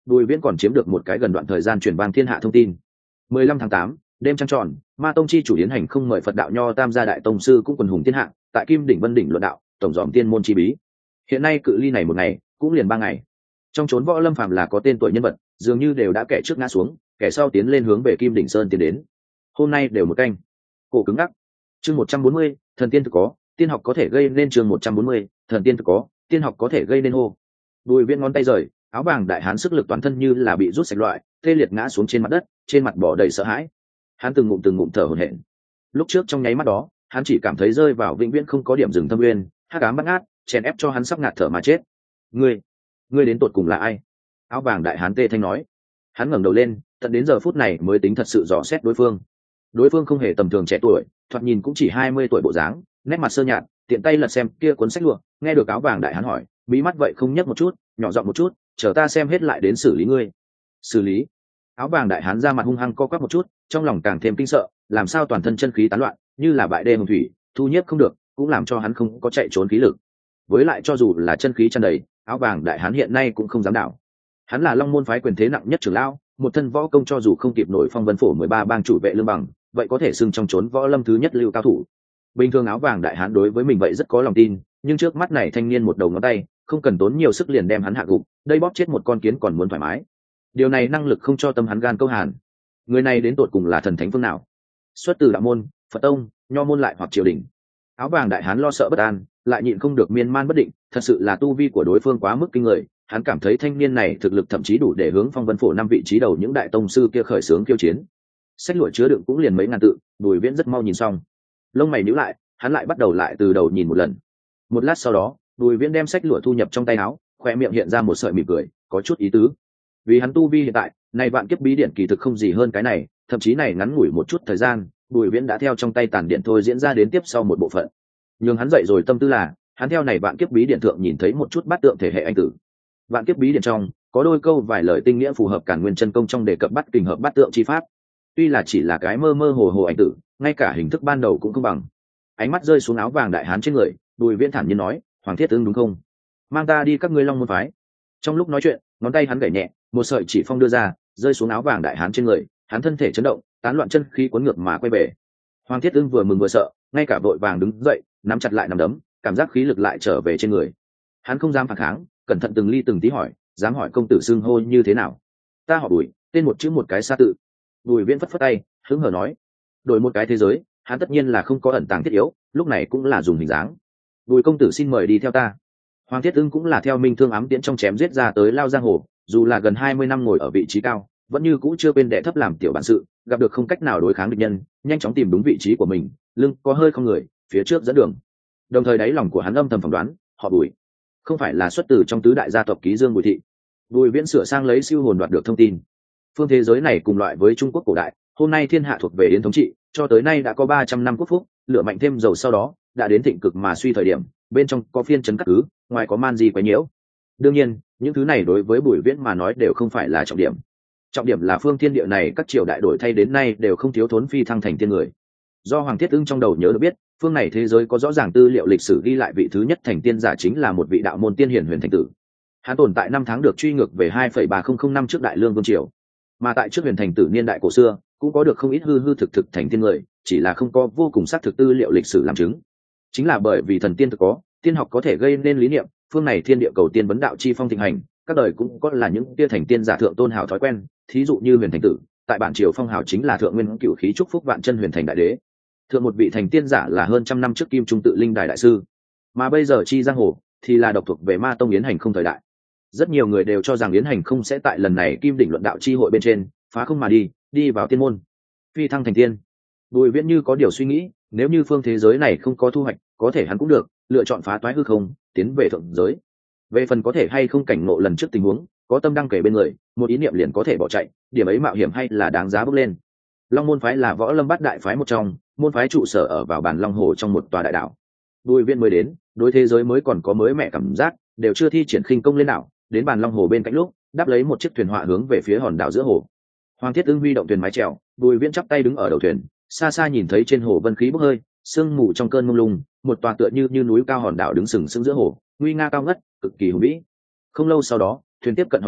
Bùi Viễn còn chiếm được một cái gần đoạn thời gian truyền vang thiên hạ thông tin. mười lăm tháng tám, đêm trăng tròn, Ma Tông chi chủ Yến Hành không mời Phật đạo nho tam gia đại tông sư cũng quần hùng thiên hạ, tại Kim đỉnh Vân đỉnh luận đạo, tổng dòm tiên môn chi bí. Hiện nay cự ly này một ngày, cũng liền ba ngày. Trong chốn võ lâm phàm là có tên tuổi nhân vật, dường như đều đã kẻ trước ngã xuống, kẻ sau tiến lên hướng về Kim đỉnh sơn tiến đến. Hôm nay đều một canh. Cổ cứng ngắc. Chương một trăm bốn mươi, thần tiên thực có, tiên học có thể gây nên chương một trăm bốn mươi, thần tiên thực có, tiên học có thể gây nên hô. Bùi Viễn ngón tay rời, áo vàng đại hán sức lực toàn thân như là bị rút sạch loại, tê liệt ngã xuống trên mặt đất, trên mặt bỏ đầy sợ hãi. Hắn từng ngụm từng ngụm thở hổn hển. Lúc trước trong nháy mắt đó, hắn chỉ cảm thấy rơi vào vĩnh viễn không có điểm dừng thâm nguyên, hắc ám bắt ngát, chèn ép cho hắn sắp ngạt thở mà chết. Ngươi, ngươi đến tột cùng là ai? Áo vàng đại hán tê thanh nói. Hắn ngẩng đầu lên, tận đến giờ phút này mới tính thật sự dò xét đối phương. Đối phương không hề tầm thường trẻ tuổi, thoạt nhìn cũng chỉ hai mươi tuổi bộ dáng, nét mặt sơ nhạt, tiện tay lật xem kia cuốn sách lụa, nghe được áo vàng đại hán hỏi, bí mắt vậy không nhấc một chút, nhỏ giọng một chút, chờ ta xem hết lại đến xử lý ngươi. Xử lý? Áo vàng đại hán ra mặt hung hăng co quắp một chút, trong lòng càng thêm kinh sợ, làm sao toàn thân chân khí tán loạn, như là bại đê hồng thủy, thu nhiếp không được, cũng làm cho hắn không có chạy trốn khí lực. Với lại cho dù là chân khí tràn đầy, áo vàng đại hán hiện nay cũng không dám đảo. Hắn là Long môn phái quyền thế nặng nhất trưởng lão, một thân võ công cho dù không kịp nổi Phong Vân phổ mười ba bang chủ vệ lương bằng, vậy có thể xưng trong chốn võ lâm thứ nhất lưu cao thủ. Bình thường áo vàng đại hán đối với mình vậy rất có lòng tin, nhưng trước mắt này thanh niên một đầu ngón tay, không cần tốn nhiều sức liền đem hắn hạ gục, đây bóp chết một con kiến còn muốn thoải mái. Điều này năng lực không cho tâm hắn gan câu hàn. Người này đến tột cùng là thần thánh phương nào? Xuất từ đạo môn, Phật tông, nho môn lại hoặc triều đình. Áo vàng đại hán lo sợ bất an, lại nhịn không được miên man bất định, thật sự là tu vi của đối phương quá mức kinh người, hắn cảm thấy thanh niên này thực lực thậm chí đủ để hướng Phong Vân phổ năm vị trí đầu những đại tông sư kia khởi xướng khiêu chiến. Sách lụa chứa đựng cũng liền mấy ngàn tự, Bùi Viễn rất mau nhìn xong. Lông mày nhíu lại, hắn lại bắt đầu lại từ đầu nhìn một lần. Một lát sau đó, Bùi Viễn đem sách lụa thu nhập trong tay áo, khoe miệng hiện ra một sợi mỉm cười, có chút ý tứ. Vì hắn tu vi hiện tại, này vạn kiếp bí điển kỳ thực không gì hơn cái này, thậm chí này ngắn ngủi một chút thời gian, Bùi Viễn đã theo trong tay tàn điện thôi diễn ra đến tiếp sau một bộ phận. Nhưng hắn dậy rồi tâm tư là, hắn theo này vạn kiếp bí điển thượng nhìn thấy một chút bát tượng thể hệ anh tử. Vạn kiếp bí điển trong có đôi câu vài lời tinh nghĩa phù hợp Càn Nguyên chân công trong đề cập bắt kình hợp bát tượng chi pháp. Tuy là chỉ là cái mơ mơ hồ hồ anh tử, ngay cả hình thức ban đầu cũng không bằng. Ánh mắt rơi xuống áo vàng đại hán trên người, Bùi Viễn thản nhiên nói, Hoàng Thiết Ưng đúng không? Mang ta đi các ngươi Long môn phái. Trong lúc nói chuyện, ngón tay hắn gảy nhẹ, một sợi chỉ phong đưa ra, rơi xuống áo vàng đại hán trên người, hắn thân thể chấn động, tán loạn chân khí cuốn ngược mà quay về. Hoàng Thiết Ưng vừa mừng vừa sợ, ngay cả vội vàng đứng dậy, nắm chặt lại nắm đấm, cảm giác khí lực lại trở về trên người. Hắn không dám phản kháng, cẩn thận từng ly từng tí hỏi, dám hỏi công tử xưng hô như thế nào? Ta họ Bùi, tên một chữ một cái xa tự. Bùi Viễn phất phất tay, hứng hở nói, đổi một cái thế giới, hắn tất nhiên là không có ẩn tàng thiết yếu, lúc này cũng là dùng hình dáng. Bùi công tử xin mời đi theo ta. Hoàng Thiết Ưng cũng là theo minh thương ám tiễn trong chém giết ra tới lao giang hồ, dù là gần hai mươi năm ngồi ở vị trí cao, vẫn như cũ chưa quên đệ thấp làm tiểu bản sự, gặp được không cách nào đối kháng địch nhân, nhanh chóng tìm đúng vị trí của mình, lưng có hơi không người, phía trước dẫn đường. Đồng thời đáy lòng của hắn âm thầm phỏng đoán, họ Bùi không phải là xuất từ trong tứ đại gia tộc Ký Dương Bùi thị. Bùi Viễn sửa sang lấy siêu hồn đoạt được thông tin. Phương thế giới này cùng loại với Trung Quốc cổ đại, hôm nay thiên hạ thuộc về Yến thống trị, cho tới nay đã có ba trăm năm quốc phúc, lửa mạnh thêm dầu sau đó, đã đến thịnh cực mà suy thời điểm, bên trong có phiên trấn các cứ, ngoài có man di quấy nhiễu. Đương nhiên, những thứ này đối với Bùi Viễn mà nói đều không phải là trọng điểm. Trọng điểm là phương thiên địa này các triều đại đổi thay đến nay đều không thiếu thốn phi thăng thành tiên người. Do Hoàng Thiết Ưng trong đầu nhớ được biết, phương này thế giới có rõ ràng tư liệu lịch sử ghi lại vị thứ nhất thành tiên giả chính là một vị đạo môn tiên hiển Huyền Thành Tử. Hắn tồn tại năm tháng được truy ngược về hai phẩy ba không không năm trước Đại Lương Vương triều. Mà tại trước Huyền Thành Tử niên đại cổ xưa, cũng có được không ít hư hư thực thực thành tiên người, chỉ là không có vô cùng xác thực tư liệu lịch sử làm chứng. Chính là bởi vì thần tiên thực có, tiên học có thể gây nên lý niệm, phương này thiên địa cầu tiên vấn đạo chi phong thịnh hành, các đời cũng có là những tia thành tiên giả thượng tôn hào thói quen, thí dụ như Huyền Thành Tử, tại bản triều phong hào chính là thượng nguyên cửu khí trúc phúc vạn chân Huyền Thành đại đế. Thượng một vị thành tiên giả là hơn trăm năm trước Kim Trung tự linh đài đại sư, mà bây giờ chi giang hồ thì là độc thuộc về Ma Tông Yến Hành không thời đại. Rất nhiều người đều cho rằng Yến Hành không sẽ tại lần này Kim đỉnh luận đạo chi hội bên trên phá không mà đi, đi vào tiên môn, phi thăng thành tiên. Bùi Viễn như có điều suy nghĩ, nếu như phương thế giới này không có thu hoạch, có thể hắn cũng được lựa chọn phá toái hư không, tiến về thượng giới. Về phần có thể hay không cảnh ngộ lần trước tình huống, có tâm đăng kể bên người, một ý niệm liền có thể bỏ chạy, điểm ấy mạo hiểm hay là đáng giá bước lên. Long môn phái là võ lâm bát đại phái một trong, môn phái trụ sở ở vào bản Long Hồ trong một tòa đại đảo. Bùi Viễn mới đến, đối thế giới mới còn có mới mẻ cảm giác, đều chưa thi triển khinh công lên đảo, đến bản Long Hồ bên cạnh lúc, đáp lấy một chiếc thuyền họa hướng về phía hòn đảo giữa hồ. Hoàng Thiết Ưng huy động thuyền mái chèo, Bùi Viễn chắp tay đứng ở đầu thuyền, xa xa nhìn thấy trên hồ vân khí bốc hơi, sương mù trong cơn mông lung, một tòa tựa như như núi cao hòn đảo đứng sừng sững giữa hồ, nguy nga cao ngất, cực kỳ hùng vĩ. Không lâu sau đó, thuyền tiếp cận hòn đảo,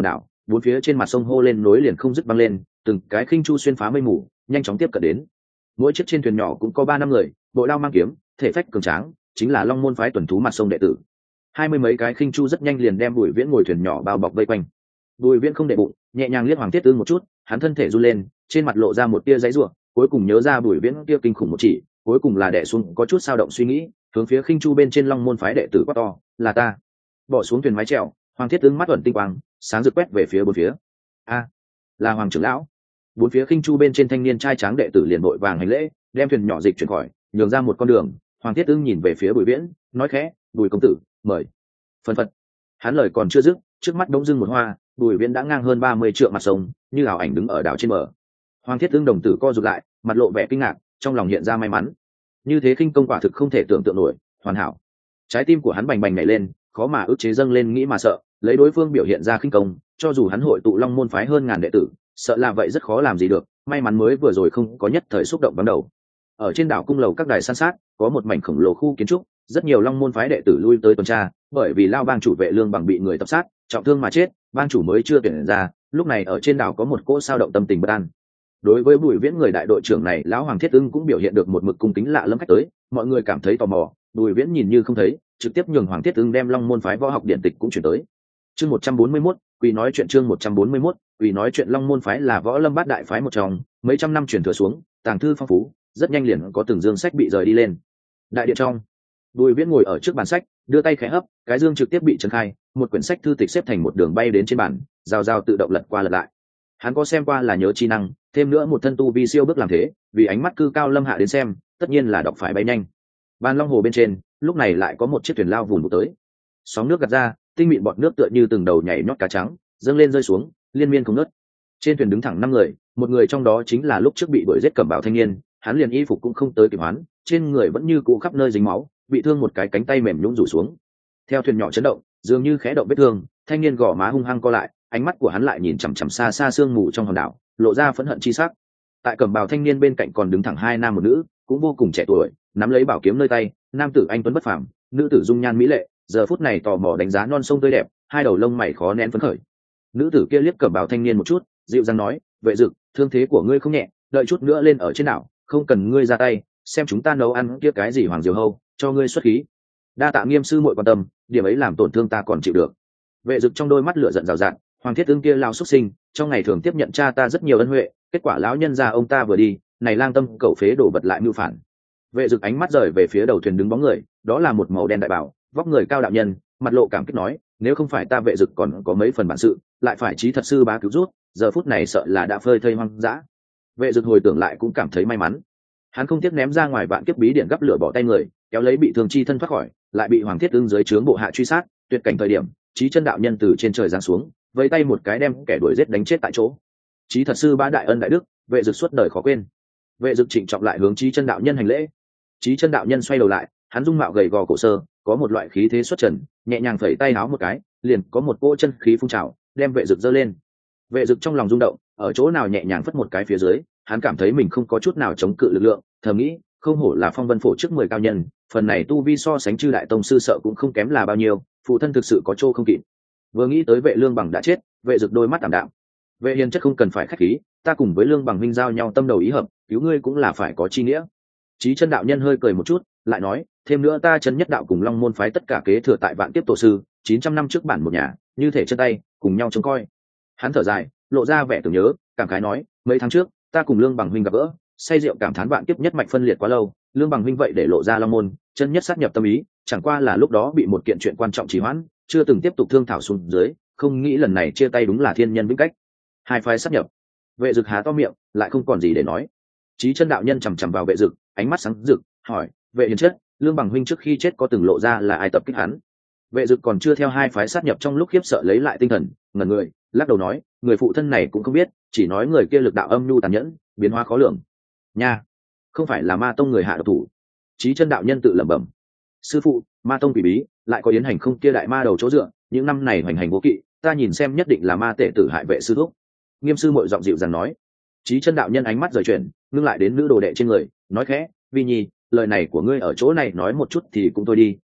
bốn phía trên mặt sông hô lên nối liền không dứt băng lên, từng cái khinh chu xuyên phá mây mù nhanh chóng tiếp cận đến. Mỗi chiếc trên thuyền nhỏ cũng có ba năm người, bộ đao mang kiếm, thể phách cường tráng, chính là Long Môn phái tuần thú mặt sông đệ tử. Hai mươi mấy cái khinh chu rất nhanh liền đem Bùi Viễn ngồi thuyền nhỏ bao bọc vây quanh. Bùi Viễn không để bụng, nhẹ nhàng liếc Hoàng Thiết Ưng một chút, hắn thân thể run lên, trên mặt lộ ra một tia giãy giụa, cuối cùng nhớ ra Bùi Viễn kia kinh khủng một chỉ, cuối cùng là đè xuống có chút sao động suy nghĩ, hướng phía khinh chu bên trên Long Môn phái đệ tử quát to, "Là ta!" Bỏ xuống thuyền mái chèo, Hoàng Thiết Ưng mắt ẩn tinh quang, sáng rực quét về phía bốn phía. "A, là Hoàng trưởng lão!" Bốn phía khinh chu bên trên thanh niên trai tráng đệ tử liền vội vàng hành lễ, đem thuyền nhỏ dịch chuyển khỏi, nhường ra một con đường. Hoàng Thiết Ưng nhìn về phía Bùi Viễn, nói khẽ, "Bùi công tử, mời." Phân phật, hắn lời còn chưa dứt, trước mắt bỗng dưng một hoa, Bùi Viễn đã ngang hơn ba mươi trượng mặt sông, như ảo ảnh đứng ở đảo trên bờ. Hoàng Thiết Ưng đồng tử co rụt lại, mặt lộ vẻ kinh ngạc, trong lòng hiện ra may mắn. Như thế khinh công quả thực không thể tưởng tượng nổi, hoàn hảo. Trái tim của hắn bành bành nhảy lên, khó mà ức chế dâng lên nghĩ mà sợ, lấy đối phương biểu hiện ra khinh công, cho dù hắn hội tụ Long Môn phái hơn ngàn đệ tử, sợ là vậy rất khó làm gì được, may mắn mới vừa rồi không có nhất thời xúc động ban đầu. Ở trên đảo cung lầu các đài san sát, có một mảnh khổng lồ khu kiến trúc, rất nhiều Long Môn phái đệ tử lui tới tuần tra, bởi vì Lao bang chủ Vệ Lương Bằng bị người tập sát, trọng thương mà chết, bang chủ mới chưa tuyển ra, lúc này ở trên đảo có một cỗ sao động tâm tình bất an. Đối với Bùi Viễn người đại đội trưởng này, lão Hoàng Thiết Ưng cũng biểu hiện được một mực cung kính lạ lẫm khách tới, mọi người cảm thấy tò mò, Bùi Viễn nhìn như không thấy, trực tiếp nhường Hoàng Thiết Ưng đem Long Môn phái võ học điện tịch cũng chuyển tới. Chương một trăm bốn mươi mốt, Quỳ nói chuyện chương một trăm bốn mươi mốt, Quỳ nói chuyện Long Môn phái là võ lâm bát đại phái một trong, mấy trăm năm truyền thừa xuống, tàng thư phong phú, rất nhanh liền có từng dương sách bị rời đi lên. Đại điện trong, Bùi Viễn ngồi ở trước bàn sách, đưa tay khẽ hấp, cái dương trực tiếp bị trấn khai, một quyển sách thư tịch xếp thành một đường bay đến trên bàn, rào rào tự động lật qua lật lại. Hắn có xem qua là nhớ chi năng, thêm nữa một thân tu vi siêu bước làm thế, vì ánh mắt cư cao lâm hạ đến xem, tất nhiên là đọc phải bay nhanh. Bàn long hồ bên trên, lúc này lại có một chiếc thuyền lao vùn vụt tới. Sóng nước gạt ra, tinh mịn bọt nước tựa như từng đầu nhảy nhót cá trắng, dâng lên rơi xuống, liên miên không ngớt. Trên thuyền đứng thẳng năm người, một người trong đó chính là lúc trước bị đuổi giết Cẩm Bào thanh niên, hắn liền y phục cũng không tới kịp hoán, trên người vẫn như cũ khắp nơi dính máu, bị thương một cái cánh tay mềm nhũn rủ xuống. Theo thuyền nhỏ chấn động, dường như khẽ động vết thương, thanh niên gò má hung hăng co lại, ánh mắt của hắn lại nhìn chằm chằm xa xa sương mù trong hòn đảo, lộ ra phẫn hận chi sắc. Tại Cẩm Bào thanh niên bên cạnh còn đứng thẳng hai nam một nữ, cũng vô cùng trẻ tuổi, nắm lấy bảo kiếm nơi tay, nam tử anh tuấn bất phàm, nữ tử dung nhan mỹ lệ, giờ phút này tò mò đánh giá non sông tươi đẹp, hai đầu lông mày khó nén phấn khởi. Nữ tử kia liếc Cẩm Bào thanh niên một chút, dịu dàng nói, "Vệ Dực, thương thế của ngươi không nhẹ, đợi chút nữa lên ở trên đảo, không cần ngươi ra tay, xem chúng ta nấu ăn kia cái gì hoàng diều hâu, cho ngươi xuất khí." Đa tạ Nghiêm sư muội quan tâm, điểm ấy làm tổn thương ta còn chịu được. Vệ Dực trong đôi mắt lửa giận rào rạt, Hoàng Thiết Ưng kia lao xuất sinh, trong ngày thường tiếp nhận cha ta rất nhiều ân huệ, kết quả lão nhân gia ông ta vừa đi, này lang tâm cẩu phế đổ vật lại mưu phản. Vệ Dực ánh mắt rời về phía đầu thuyền đứng bóng người, đó là một màu đen đại bảo, vóc người cao đạo nhân, mặt lộ cảm kích nói, nếu không phải ta Vệ Dực còn có mấy phần bản sự, lại phải trí thật sư bá cứu rút, giờ phút này sợ là đã phơi thây hoang dã. Vệ Dực hồi tưởng lại cũng cảm thấy may mắn, hắn không tiếc ném ra ngoài vạn kiếp bí điện gấp lửa bỏ tay người, kéo lấy bị thương chi thân thoát khỏi, lại bị Hoàng Thiết Ưng dưới trướng bộ hạ truy sát, tuyệt cảnh thời điểm, trí chân đạo nhân từ trên trời giáng xuống, vẫy tay một cái đem kẻ đuổi giết đánh chết tại chỗ. Trí thật sư bá đại ân đại đức, Vệ Dực suốt đời khó quên. Vệ Dực trịnh trọng lại hướng trí chân đạo nhân hành lễ. Trí chân đạo nhân xoay đầu lại, hắn dung mạo gầy gò cổ sơ, có một loại khí thế xuất trần, nhẹ nhàng phẩy tay áo một cái, liền có một cỗ chân khí phun trào, đem Vệ Dực giơ lên. Vệ Dực trong lòng rung động, ở chỗ nào nhẹ nhàng phất một cái phía dưới, hắn cảm thấy mình không có chút nào chống cự lực lượng, thầm nghĩ, không hổ là phong vân phổ trước mười cao nhân, phần này tu vi so sánh chư đại tông sư sợ cũng không kém là bao nhiêu, phụ thân thực sự có chỗ không kịp. Vừa nghĩ tới Vệ Lương Bằng đã chết, Vệ Dực đôi mắt ảm đạm. Vệ hiền chất không cần phải khách khí, ta cùng với Lương Bằng huynh giao nhau tâm đầu ý hợp, cứu ngươi cũng là phải có chi nghĩa. Chí chân đạo nhân hơi cười một chút, lại nói, thêm nữa ta chân nhất đạo cùng Long Môn phái tất cả kế thừa tại Vạn Kiếp tổ sư, chín trăm năm trước bản một nhà, như thể chân tay, cùng nhau trông coi. Hắn thở dài, lộ ra vẻ tưởng nhớ, cảm khái nói, mấy tháng trước, ta cùng Lương Bằng huynh gặp gỡ, say rượu cảm thán Vạn Kiếp nhất mạch phân liệt quá lâu, Lương Bằng huynh vậy để lộ ra Long Môn, chân nhất sát nhập tâm ý, chẳng qua là lúc đó bị một kiện chuyện quan trọng trì hoãn, chưa từng tiếp tục thương thảo xuống dưới, không nghĩ lần này chia tay đúng là thiên nhân vĩnh cách. Hai phái sát nhập. Vệ Dực há to miệng, lại không còn gì để nói. Chí chân đạo nhân chằm chằm vào Vệ Dực, ánh mắt sáng rực, hỏi, Vệ hiền chất, Lương Bằng huynh trước khi chết có từng lộ ra là ai tập kích hắn? Vệ Dực còn chưa theo hai phái sát nhập trong lúc khiếp sợ lấy lại tinh thần, ngẩn người, lắc đầu nói, người phụ thân này cũng không biết, chỉ nói người kia lực đạo âm nhu tàn nhẫn, biến hóa khó lường. Nha, không phải là Ma tông người hạ độc thủ. Chí chân đạo nhân tự lẩm bẩm, sư phụ, Ma tông quỷ bí, lại có yến hành không kia đại ma đầu chỗ dựa, những năm này hoành hành vô kỵ, ta nhìn xem nhất định là ma tệ tử hại vệ sư thúc. Nghiêm sư muội giọng dịu dàng nói. Chí chân đạo nhân ánh mắt rời chuyển, ngưng lại đến nữ đồ đệ trên người, nói khẽ, Vi nhi, lời này của ngươi ở chỗ này nói một chút thì cũng thôi đi,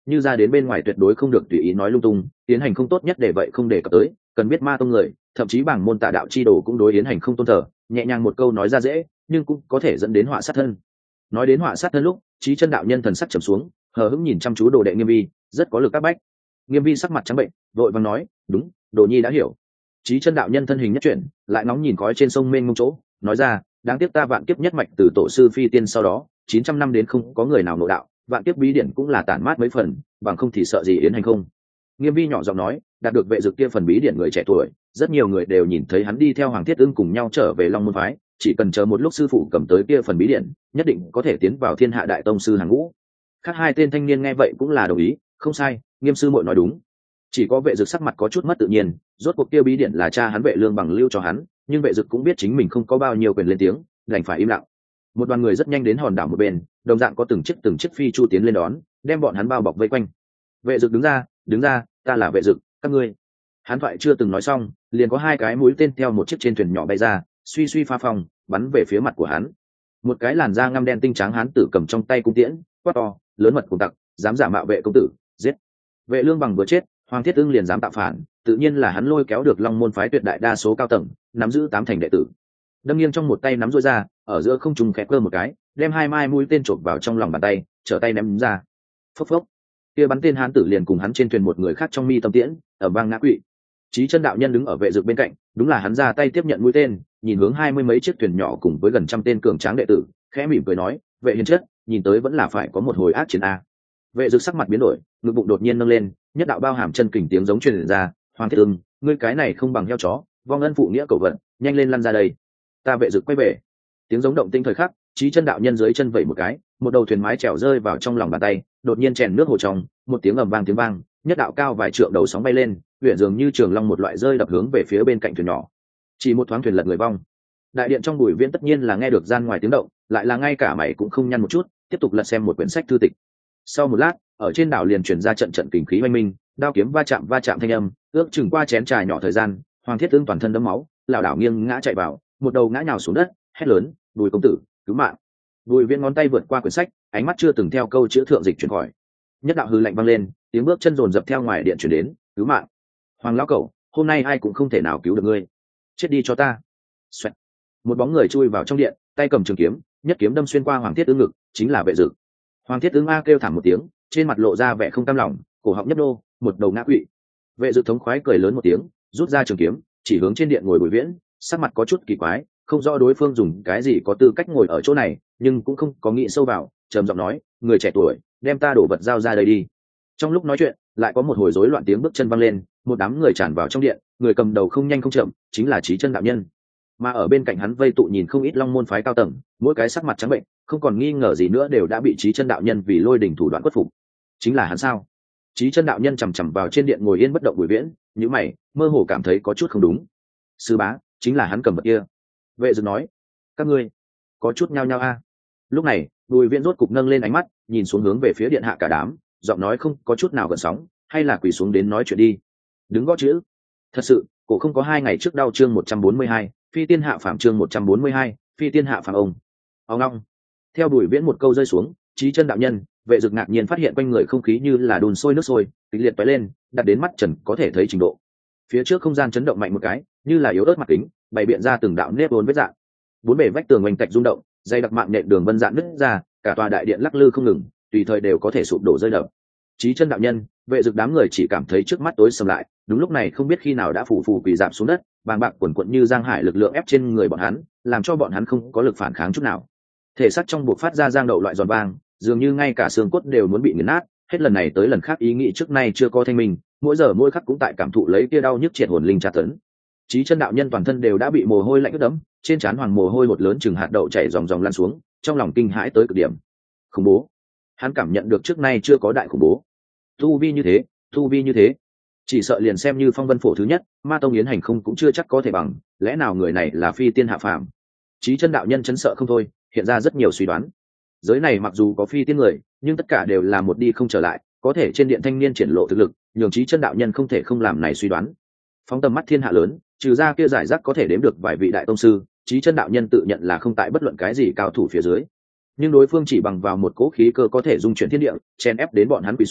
như ra đến bên ngoài tuyệt đối không được tùy ý nói lung tung, tiến hành không tốt nhất để vậy không để cập tới, cần biết ma tông người, thậm chí bảng môn tà đạo chi đồ cũng đối yến hành không tôn thờ, nhẹ nhàng một câu nói ra dễ, nhưng cũng có thể dẫn đến họa sát thân. Nói đến họa sát thân lúc, Chí Chân đạo nhân thần sắc trầm xuống, hờ hững nhìn chăm chú đồ đệ Nghiêm Vi, rất có lực các bách. Nghiêm Vi sắc mặt trắng bệnh, vội vàng nói, đúng, Đồ Nhi đã hiểu. Chí Chân đạo nhân thân hình nhất chuyển, lại ngóng nhìn khói trên sông mênh mông chỗ, nói ra, đáng tiếc ta vạn kiếp nhất mạch từ tổ sư phi tiên sau đó, chín trăm năm đến không có người nào nội đạo, vạn kiếp bí điển cũng là tản mát mấy phần, bằng không thì sợ gì yến hành không. Nghiêm Vi nhỏ giọng nói, đạt được vệ dực kia phần bí điển người trẻ tuổi, rất nhiều người đều nhìn thấy hắn đi theo Hoàng Thiết Ưng cùng nhau trở về Long Môn phái, chỉ cần chờ một lúc sư phụ cầm tới kia phần bí điển, nhất định có thể tiến vào Thiên Hạ Đại Tông sư hàng ngũ. Khác hai tên thanh niên nghe vậy cũng là đồng ý, không sai, Nghiêm sư muội nói đúng. Chỉ có vệ dực sắc mặt có chút mất tự nhiên, rốt cuộc kia bí điển là cha hắn Vệ Lương bằng lưu cho hắn, nhưng vệ dực cũng biết chính mình không có bao nhiêu quyền lên tiếng, đành phải im lặng. Một đoàn người rất nhanh đến hòn đảo một bên, đồng dạng có từng chiếc từng chiếc phi chu tiến lên đón, đem bọn hắn bao bọc vây quanh. Vệ dực đứng ra, đứng ra, ta là vệ dực, các ngươi. Hắn thoại chưa từng nói xong, liền có hai cái mũi tên theo một chiếc trên thuyền nhỏ bay ra, suy suy pha phòng, bắn về phía mặt của hắn. Một cái làn da ngăm đen tinh trắng hắn tử cầm trong tay cung tiễn, quát to, lớn mật cùng tặc, dám giả mạo vệ công tử, giết. Vệ Lương bằng vừa chết, Hoàng Thiết Ưng liền dám tạo phản, tự nhiên là hắn lôi kéo được Long Môn phái tuyệt đại đa số cao tầng, nắm giữ tám thành đệ tử. Đâm nghiêng trong một tay nắm rối ra, ở giữa không trung khẽ cơ một cái, đem hai mai mũi tên chộp vào trong lòng bàn tay, trở tay ném ra. Phốc phốc. Kia bắn tên hán tử liền cùng hắn trên thuyền một người khác trong mi tâm tiễn, ở vang ngã quỵ. Chí Chân đạo nhân đứng ở vệ dực bên cạnh, đúng là hắn ra tay tiếp nhận mũi tên, nhìn hướng hai mươi mấy chiếc thuyền nhỏ cùng với gần trăm tên cường tráng đệ tử, khẽ mỉm cười nói, vệ hiền chất, nhìn tới vẫn là phải có một hồi ác chiến a. Vệ dực sắc mặt biến đổi, ngực bụng đột nhiên nâng lên, nhất đạo bao hàm chân kình tiếng giống truyền ra, Hoàng Thiết Ưng, ngươi cái này không bằng heo chó, vong ân phụ nghĩa cầu vận, nhanh lên lăn ra đây. Ta vệ dực quay về. Tiếng giống động tinh thời khắc, Chí Chân đạo nhân dưới chân vẩy một cái, một đầu thuyền mái chèo rơi vào trong lòng bàn tay, đột nhiên chèn nước hồ trong, một tiếng ầm vang tiếng vang, nhất đạo cao vài trượng đầu sóng bay lên, huyền dường như trường long một loại rơi đập hướng về phía bên cạnh thuyền nhỏ. Chỉ một thoáng thuyền lật người vong. Đại điện trong bùi viện tất nhiên là nghe được gian ngoài tiếng động, lại là ngay cả mày cũng không nhăn một chút, tiếp tục lật xem một quyển sách thư tịch. Sau một lát, ở trên đảo liền truyền ra trận trận kình khí oanh minh, đao kiếm va chạm va chạm thanh âm, ước chừng qua chén trà nhỏ thời gian, Hoàng Thiết Ưng toàn thân đẫm máu, lảo đảo nghiêng ngã chạy vào, một đầu ngã nhào xuống đất, hét lớn, "Bùi công tử, cứu mạng!" Bùi Viễn ngón tay vượt qua quyển sách, ánh mắt chưa từng theo câu chữ thượng dịch chuyển khỏi. Nhất đạo hư lạnh vang lên, tiếng bước chân dồn dập theo ngoài điện chuyển đến, "Cứu mạng! Hoàng lão cẩu, hôm nay ai cũng không thể nào cứu được ngươi, chết đi cho ta!" Xoẹt. Một bóng người chui vào trong điện, tay cầm trường kiếm, nhất kiếm đâm xuyên qua Hoàng Thiết Ưng ngực, chính là Vệ Dực. Hoàng Thiết Ưng a kêu thảm một tiếng, trên mặt lộ ra vẻ không cam lòng, cổ họng nhấp nô, một đầu ngã quỵ. Vệ Dực thống khoái cười lớn một tiếng, rút ra trường kiếm, chỉ hướng trên điện ngồi Bùi Viễn, sắc mặt có chút kỳ quái, không rõ đối phương dùng cái gì có tư cách ngồi ở chỗ này, nhưng cũng không có nghĩ sâu vào, trầm giọng nói, người trẻ tuổi, đem ta đổ vật giao ra đây đi. Trong lúc nói chuyện, lại có một hồi rối loạn tiếng bước chân vang lên, một đám người tràn vào trong điện, người cầm đầu không nhanh không chậm, chính là Chí Chân đạo nhân. Mà ở bên cạnh hắn vây tụ nhìn không ít Long Môn phái cao tầng, mỗi cái sắc mặt trắng bệnh, không còn nghi ngờ gì nữa đều đã bị Chí Chân đạo nhân vì lôi đỉnh thủ đoạn khuất phục. Chính là hắn sao? Chí Chân đạo nhân chằm chằm vào trên điện ngồi yên bất động Bùi Viễn, nhíu mày, mơ hồ cảm thấy có chút không đúng. Sư bá, chính là hắn cầm vật kia. Vệ Dực nói, các ngươi có chút nhao nhao a. Lúc này, Bùi Viễn rốt cục nâng lên ánh mắt, nhìn xuống hướng về phía điện hạ cả đám, giọng nói không có chút nào gợn sóng, hay là quỳ xuống đến nói chuyện đi. Đứng gõ chữ. Thật sự, cổ không có hai ngày trước đau chương một trăm bốn mươi hai, phi tiên hạ phạm chương một trăm bốn mươi hai, phi tiên hạ phạm ông. Ông long. Theo Bùi Viễn một câu rơi xuống, Chí Chân đạo nhân, Vệ Dực ngạc nhiên phát hiện quanh người không khí như là đun sôi nước sôi, kịch liệt tóe lên, đặt đến mắt trần có thể thấy trình độ. Phía trước không gian chấn động mạnh một cái, như là yếu ớt mặt kính, bày biện ra từng đạo nếp vốn vết dạng. Bốn bề vách tường oanh tạch rung động, dây đặc mạng nện đường vân dạn nứt ra, cả tòa đại điện lắc lư không ngừng, tùy thời đều có thể sụp đổ rơi đập. Chí Chân đạo nhân, Vệ Dực đám người chỉ cảm thấy trước mắt tối sầm lại, đúng lúc này không biết khi nào đã phủ phù quỳ rạp xuống đất, bàng bạc quần quật như giang hải lực lượng ép trên người bọn hắn, làm cho bọn hắn không có lực phản kháng chút nào. Thể xác trong buộc phát ra giang đậu loại giòn vang, dường như ngay cả xương cốt đều muốn bị nghiền nát, hết lần này tới lần khác ý nghĩ trước nay chưa có thanh minh, mỗi giờ mỗi khắc cũng tại cảm thụ lấy kia đau nhức triệt hồn linh tra tấn. Chí Chân đạo nhân toàn thân đều đã bị mồ hôi lạnh ướt đẫm, trên trán hoàng mồ hôi một lớn chừng hạt đậu chảy ròng ròng lan xuống, trong lòng kinh hãi tới cực điểm. Khủng bố! Hắn cảm nhận được trước nay chưa có đại khủng bố. Tu vi như thế, tu vi như thế, chỉ sợ liền xem như Phong Vân phổ thứ nhất, Ma tông Yến Hành không cũng chưa chắc có thể bằng, lẽ nào người này là phi tiên hạ phàm? Chí Chân đạo nhân chấn sợ không thôi, hiện ra rất nhiều suy đoán. Giới này mặc dù có phi tiên người, nhưng tất cả đều là một đi không trở lại, có thể trên điện thanh niên triển lộ thực lực, nhường Chí Chân đạo nhân không thể không làm này suy đoán. Phóng tầm mắt thiên hạ lớn, trừ ra kia giải rác có thể đếm được vài vị đại tông sư, Chí Chân đạo nhân tự nhận là không tại bất luận cái gì cao thủ phía dưới. Nhưng đối phương chỉ bằng vào một cỗ khí cơ có thể dung chuyển thiên địa, chen ép đến bọn hắn quỳ xuống,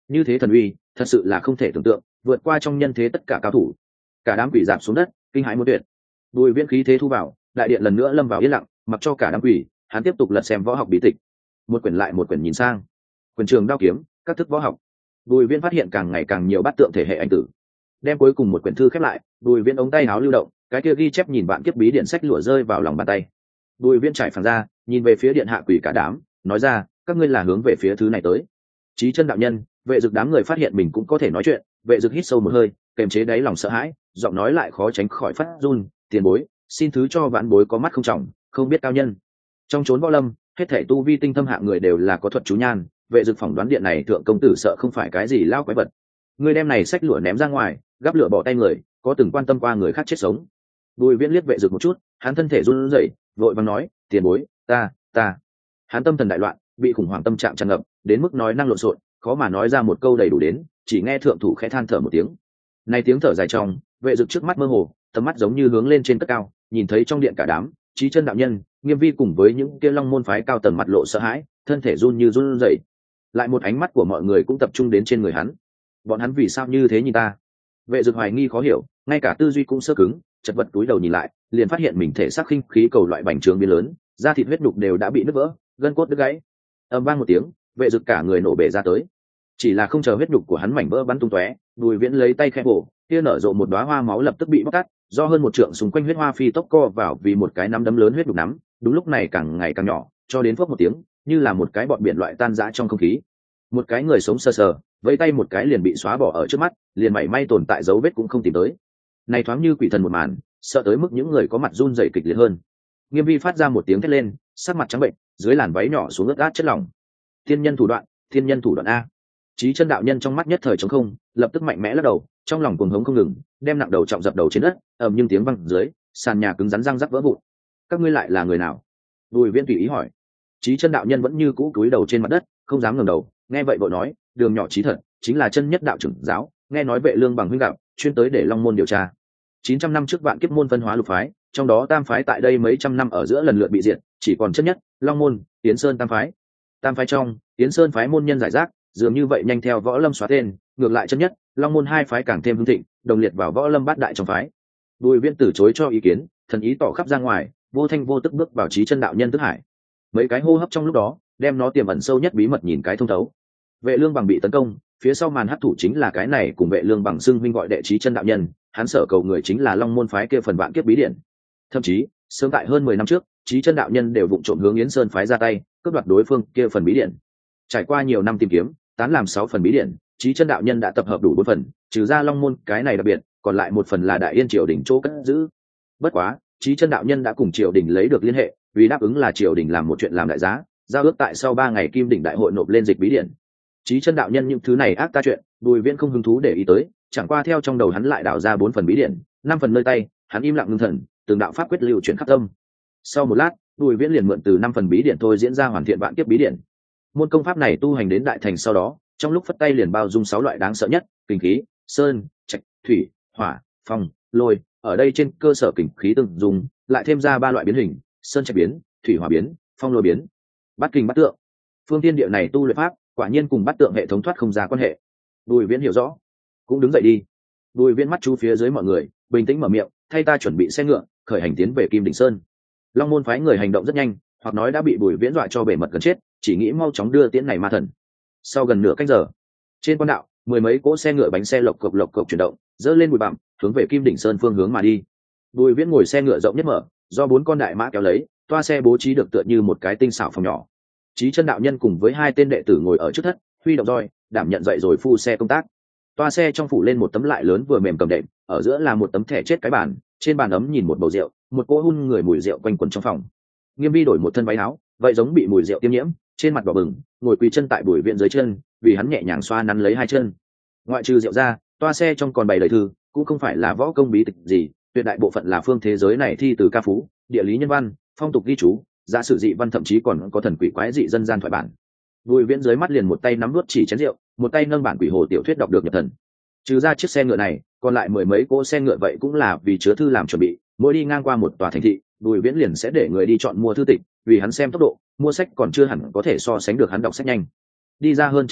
như thế thần uy thật sự là không thể tưởng tượng, vượt qua trong nhân thế tất cả cao thủ. Cả đám quỷ dạp xuống đất, kinh hãi muốn tuyệt. Bùi Viễn khí thế thu vào, đại điện lần nữa lâm vào yên lặng, mặc cho cả đám quỷ, hắn tiếp tục lật xem võ học bí tịch, một quyển lại một quyển nhìn sang. Quyển trường đao kiếm, các thức võ học. Bùi Viễn phát hiện càng ngày càng nhiều bát tượng thể hệ ảnh tử. Đem cuối cùng một quyển thư khép lại, Bùi Viễn ống tay áo lưu động, cái kia ghi chép nhìn vạn kiếp bí điện sách lụa rơi vào lòng bàn tay. Bùi Viễn trải phẳng ra, nhìn về phía điện hạ quỷ cả đám, nói ra, các ngươi là hướng về phía thứ này tới. Chí Chân đạo nhân, Vệ Dực đám người phát hiện mình cũng có thể nói chuyện, Vệ Dực hít sâu một hơi, kềm chế đáy lòng sợ hãi, giọng nói lại khó tránh khỏi phát run, tiền bối, xin thứ cho vãn bối có mắt không trọng, không biết cao nhân. Trong chốn võ lâm, hết thảy tu vi tinh thâm hạng người đều là có thuật chú nhan, Vệ Dực phỏng đoán điện này thượng công tử sợ không phải cái gì lao quái vật. Người đem này sách lụa ném ra ngoài, gắp lửa bỏ tay người, có từng quan tâm qua người khác chết sống. Bùi Viễn liếc Vệ Dực một chút, hắn thân thể run rẩy, vội vàng nói, tiền bối, ta, ta. Hắn tâm thần đại loạn, bị khủng hoảng tâm trạng tràn ngập, đến mức nói năng lộn xộn, khó mà nói ra một câu đầy đủ đến, chỉ nghe thượng thủ khẽ than thở một tiếng. Này tiếng thở dài trong, Vệ Dực trước mắt mơ hồ, tầm mắt giống như hướng lên trên cất cao, nhìn thấy trong điện cả đám, Chí Chân đạo nhân, Nghiêm Vi cùng với những kia Long môn phái cao tầng mặt lộ sợ hãi, thân thể run như run rẩy. Lại một ánh mắt của mọi người cũng tập trung đến trên người hắn. Bọn hắn vì sao như thế nhìn ta? Vệ Dực hoài nghi khó hiểu, ngay cả tư duy cũng sơ cứng, chật vật túi đầu nhìn lại, liền phát hiện mình thể xác khinh khí cầu loại bành trướng biến lớn, da thịt huyết nhục đều đã bị nứt vỡ, gân cốt đứt gãy. Ầm vang một tiếng, Vệ Dực cả người nổ bể ra tới. Chỉ là không chờ huyết nhục của hắn mảnh vỡ bắn tung tóe, Bùi Viễn lấy tay khẽ bổ, kia nở rộ một đóa hoa máu lập tức bị bóc tát, do hơn một trượng xung quanh huyết hoa phi tốc co vào vì một cái nắm đấm lớn huyết nhục nắm, đúng lúc này càng ngày càng nhỏ, cho đến phốc một tiếng, như là một cái bọt biển loại tan rã trong không khí. Một cái người sống sờ sờ, vẫy tay một cái liền bị xóa bỏ ở trước mắt, liền mảy may tồn tại dấu vết cũng không tìm tới. Này thoáng như quỷ thần một màn, sợ tới mức những người có mặt run rẩy kịch liệt hơn. Nghiêm Vi phát ra một tiếng thét lên, sắc mặt trắng bệnh, dưới làn váy nhỏ xuống ướt át chất lỏng. Thiên nhân thủ đoạn, thiên nhân thủ đoạn a. Chí Chân đạo nhân trong mắt nhất thời trống không, lập tức mạnh mẽ lắc đầu, trong lòng cuồng hống không ngừng, đem nặng đầu trọng dập đầu trên đất, ầm nhưng tiếng vang dưới, sàn nhà cứng rắn răng rắc vỡ vụn. Các ngươi lại là người nào? Bùi Viễn tùy ý hỏi. Chí Chân đạo nhân vẫn như cũ cúi đầu trên mặt đất, không dám ngẩng đầu, nghe vậy vội nói, đường nhỏ chí thật, chính là chân nhất đạo trưởng giáo, nghe nói Vệ Lương bằng huynh gặp, chuyên tới để Long môn điều tra. chín trăm năm trước vạn kiếp môn phân hóa lục phái, trong đó tam phái tại đây mấy trăm năm ở giữa lần lượt bị diệt, chỉ còn chân nhất, Long môn, Yến Sơn tam phái. Tam phái trong, Yến Sơn phái môn nhân giải rác, dường như vậy nhanh theo võ lâm xóa tên, ngược lại chân nhất, Long môn hai phái càng thêm hưng thịnh, đồng liệt vào võ lâm bát đại trong phái. Bùi Viễn từ chối cho ý kiến, thần ý tỏ khắp ra ngoài, vô thanh vô tức bước vào Chí Chân đạo nhân tức hải. Mấy cái hô hấp trong lúc đó, đem nó tiềm ẩn sâu nhất bí mật nhìn cái thông thấu. Vệ Lương bằng bị tấn công, phía sau màn hắc thủ chính là cái này cùng Vệ Lương bằng xưng huynh gọi đệ Chí Chân đạo nhân, hắn sở cầu người chính là Long môn phái kia phần vạn kiếp bí điển. Thậm chí, sớm tại hơn mười năm trước, Chí Chân đạo nhân đều vụng trộm hướng Yến Sơn phái ra tay, cướp đoạt đối phương kia phần bí điển. Trải qua nhiều năm tìm kiếm, tán làm sáu phần bí điển, Chí Chân đạo nhân đã tập hợp đủ bốn phần, trừ ra Long môn cái này đặc biệt, còn lại một phần là Đại Yên triều đình chỗ cất giữ. Bất quá, Chí Chân đạo nhân đã cùng triều đình lấy được liên hệ, vì đáp ứng là triều đình làm một chuyện làm đại giá, giao ước tại sau ba ngày Kim đỉnh đại hội nộp lên dịch bí điển. Chí Chân đạo nhân những thứ này ác ta chuyện, Bùi Viễn không hứng thú để ý tới, chẳng qua theo trong đầu hắn lại đào ra bốn phần bí điển, năm phần nơi tay, hắn im lặng ngưng thần, từng đạo pháp quyết lưu chuyển khắp tâm. Sau một lát, Bùi Viễn liền mượn từ năm phần bí điển thôi diễn ra hoàn thiện vạn kiếp bí điển. Môn công pháp này tu hành đến đại thành sau đó, trong lúc phất tay liền bao dung sáu loại đáng sợ nhất, kình khí, sơn, trạch, thủy, hỏa, phong, lôi, ở đây trên cơ sở kình khí từng dùng, lại thêm ra ba loại biến hình, sơn trạch biến, thủy hỏa biến, phong lôi biến. Bát kinh bát tượng. Phương tiên địa này tu luyện pháp, quả nhiên cùng bát tượng hệ thống thoát không ra quan hệ. Bùi Viễn hiểu rõ, cũng đứng dậy đi. Bùi Viễn mắt chú phía dưới mọi người, bình tĩnh mở miệng, thay ta chuẩn bị xe ngựa, khởi hành tiến về Kim Đỉnh Sơn. Long môn phái người hành động rất nhanh, hoặc nói đã bị Bùi Viễn dọa cho bể mật gần chết, chỉ nghĩ mau chóng đưa tiễn này ma thần. Sau gần nửa canh giờ, trên quan đạo, mười mấy cỗ xe ngựa bánh xe lộc cộc lộc cộc chuyển động, dỡ lên bụi bặm, hướng về Kim Đỉnh Sơn phương hướng mà đi. Bùi Viễn ngồi xe ngựa rộng nhất mở, do bốn con đại mã kéo lấy, toa xe bố trí được tựa như một cái tinh xảo phòng nhỏ. Chí Chân đạo nhân cùng với hai tên đệ tử ngồi ở trước thất, huy động roi, đảm nhận dậy rồi phu xe công tác. Toa xe trong phủ lên một tấm lại lớn vừa mềm cầm đệm, ở giữa là một tấm thẻ chết cái bàn, trên bàn ấm nhìn một bầu rượu, một cỗ hun người mùi rượu quanh quẩn trong phòng. Nghiêm Vi đổi một thân váy áo, vậy giống bị mùi rượu tiêm nhiễm, trên mặt đỏ bừng, ngồi quỳ chân tại Bùi Viễn dưới chân, vì hắn nhẹ nhàng xoa nắn lấy hai chân. Ngoại trừ rượu ra, toa xe trong còn bày đầy thư, cũng không phải là võ công bí tịch gì, tuyệt đại bộ phận là phương thế giới này thi từ ca phú, địa lý nhân văn, phong tục ghi chú, giả sử dị văn, thậm chí còn có thần quỷ quái dị dân gian thoại bản. Bùi Viễn dưới mắt liền một tay nắm nuốt chỉ chén rượu, một tay nâng bản quỷ hồ tiểu thuyết đọc được nhập thần. Trừ ra chiếc xe ngựa này, còn lại mười mấy cỗ xe ngựa vậy cũng là vì chứa thư làm chuẩn bị, mỗi đi ngang qua một tòa thành thị, Bùi Viễn liền sẽ để người đi chọn mua thư tịch, vì hắn xem tốc độ, mua sách còn chưa hẳn có thể so sánh được hắn đọc sách nhanh. Đi ra hơn trăm dặm,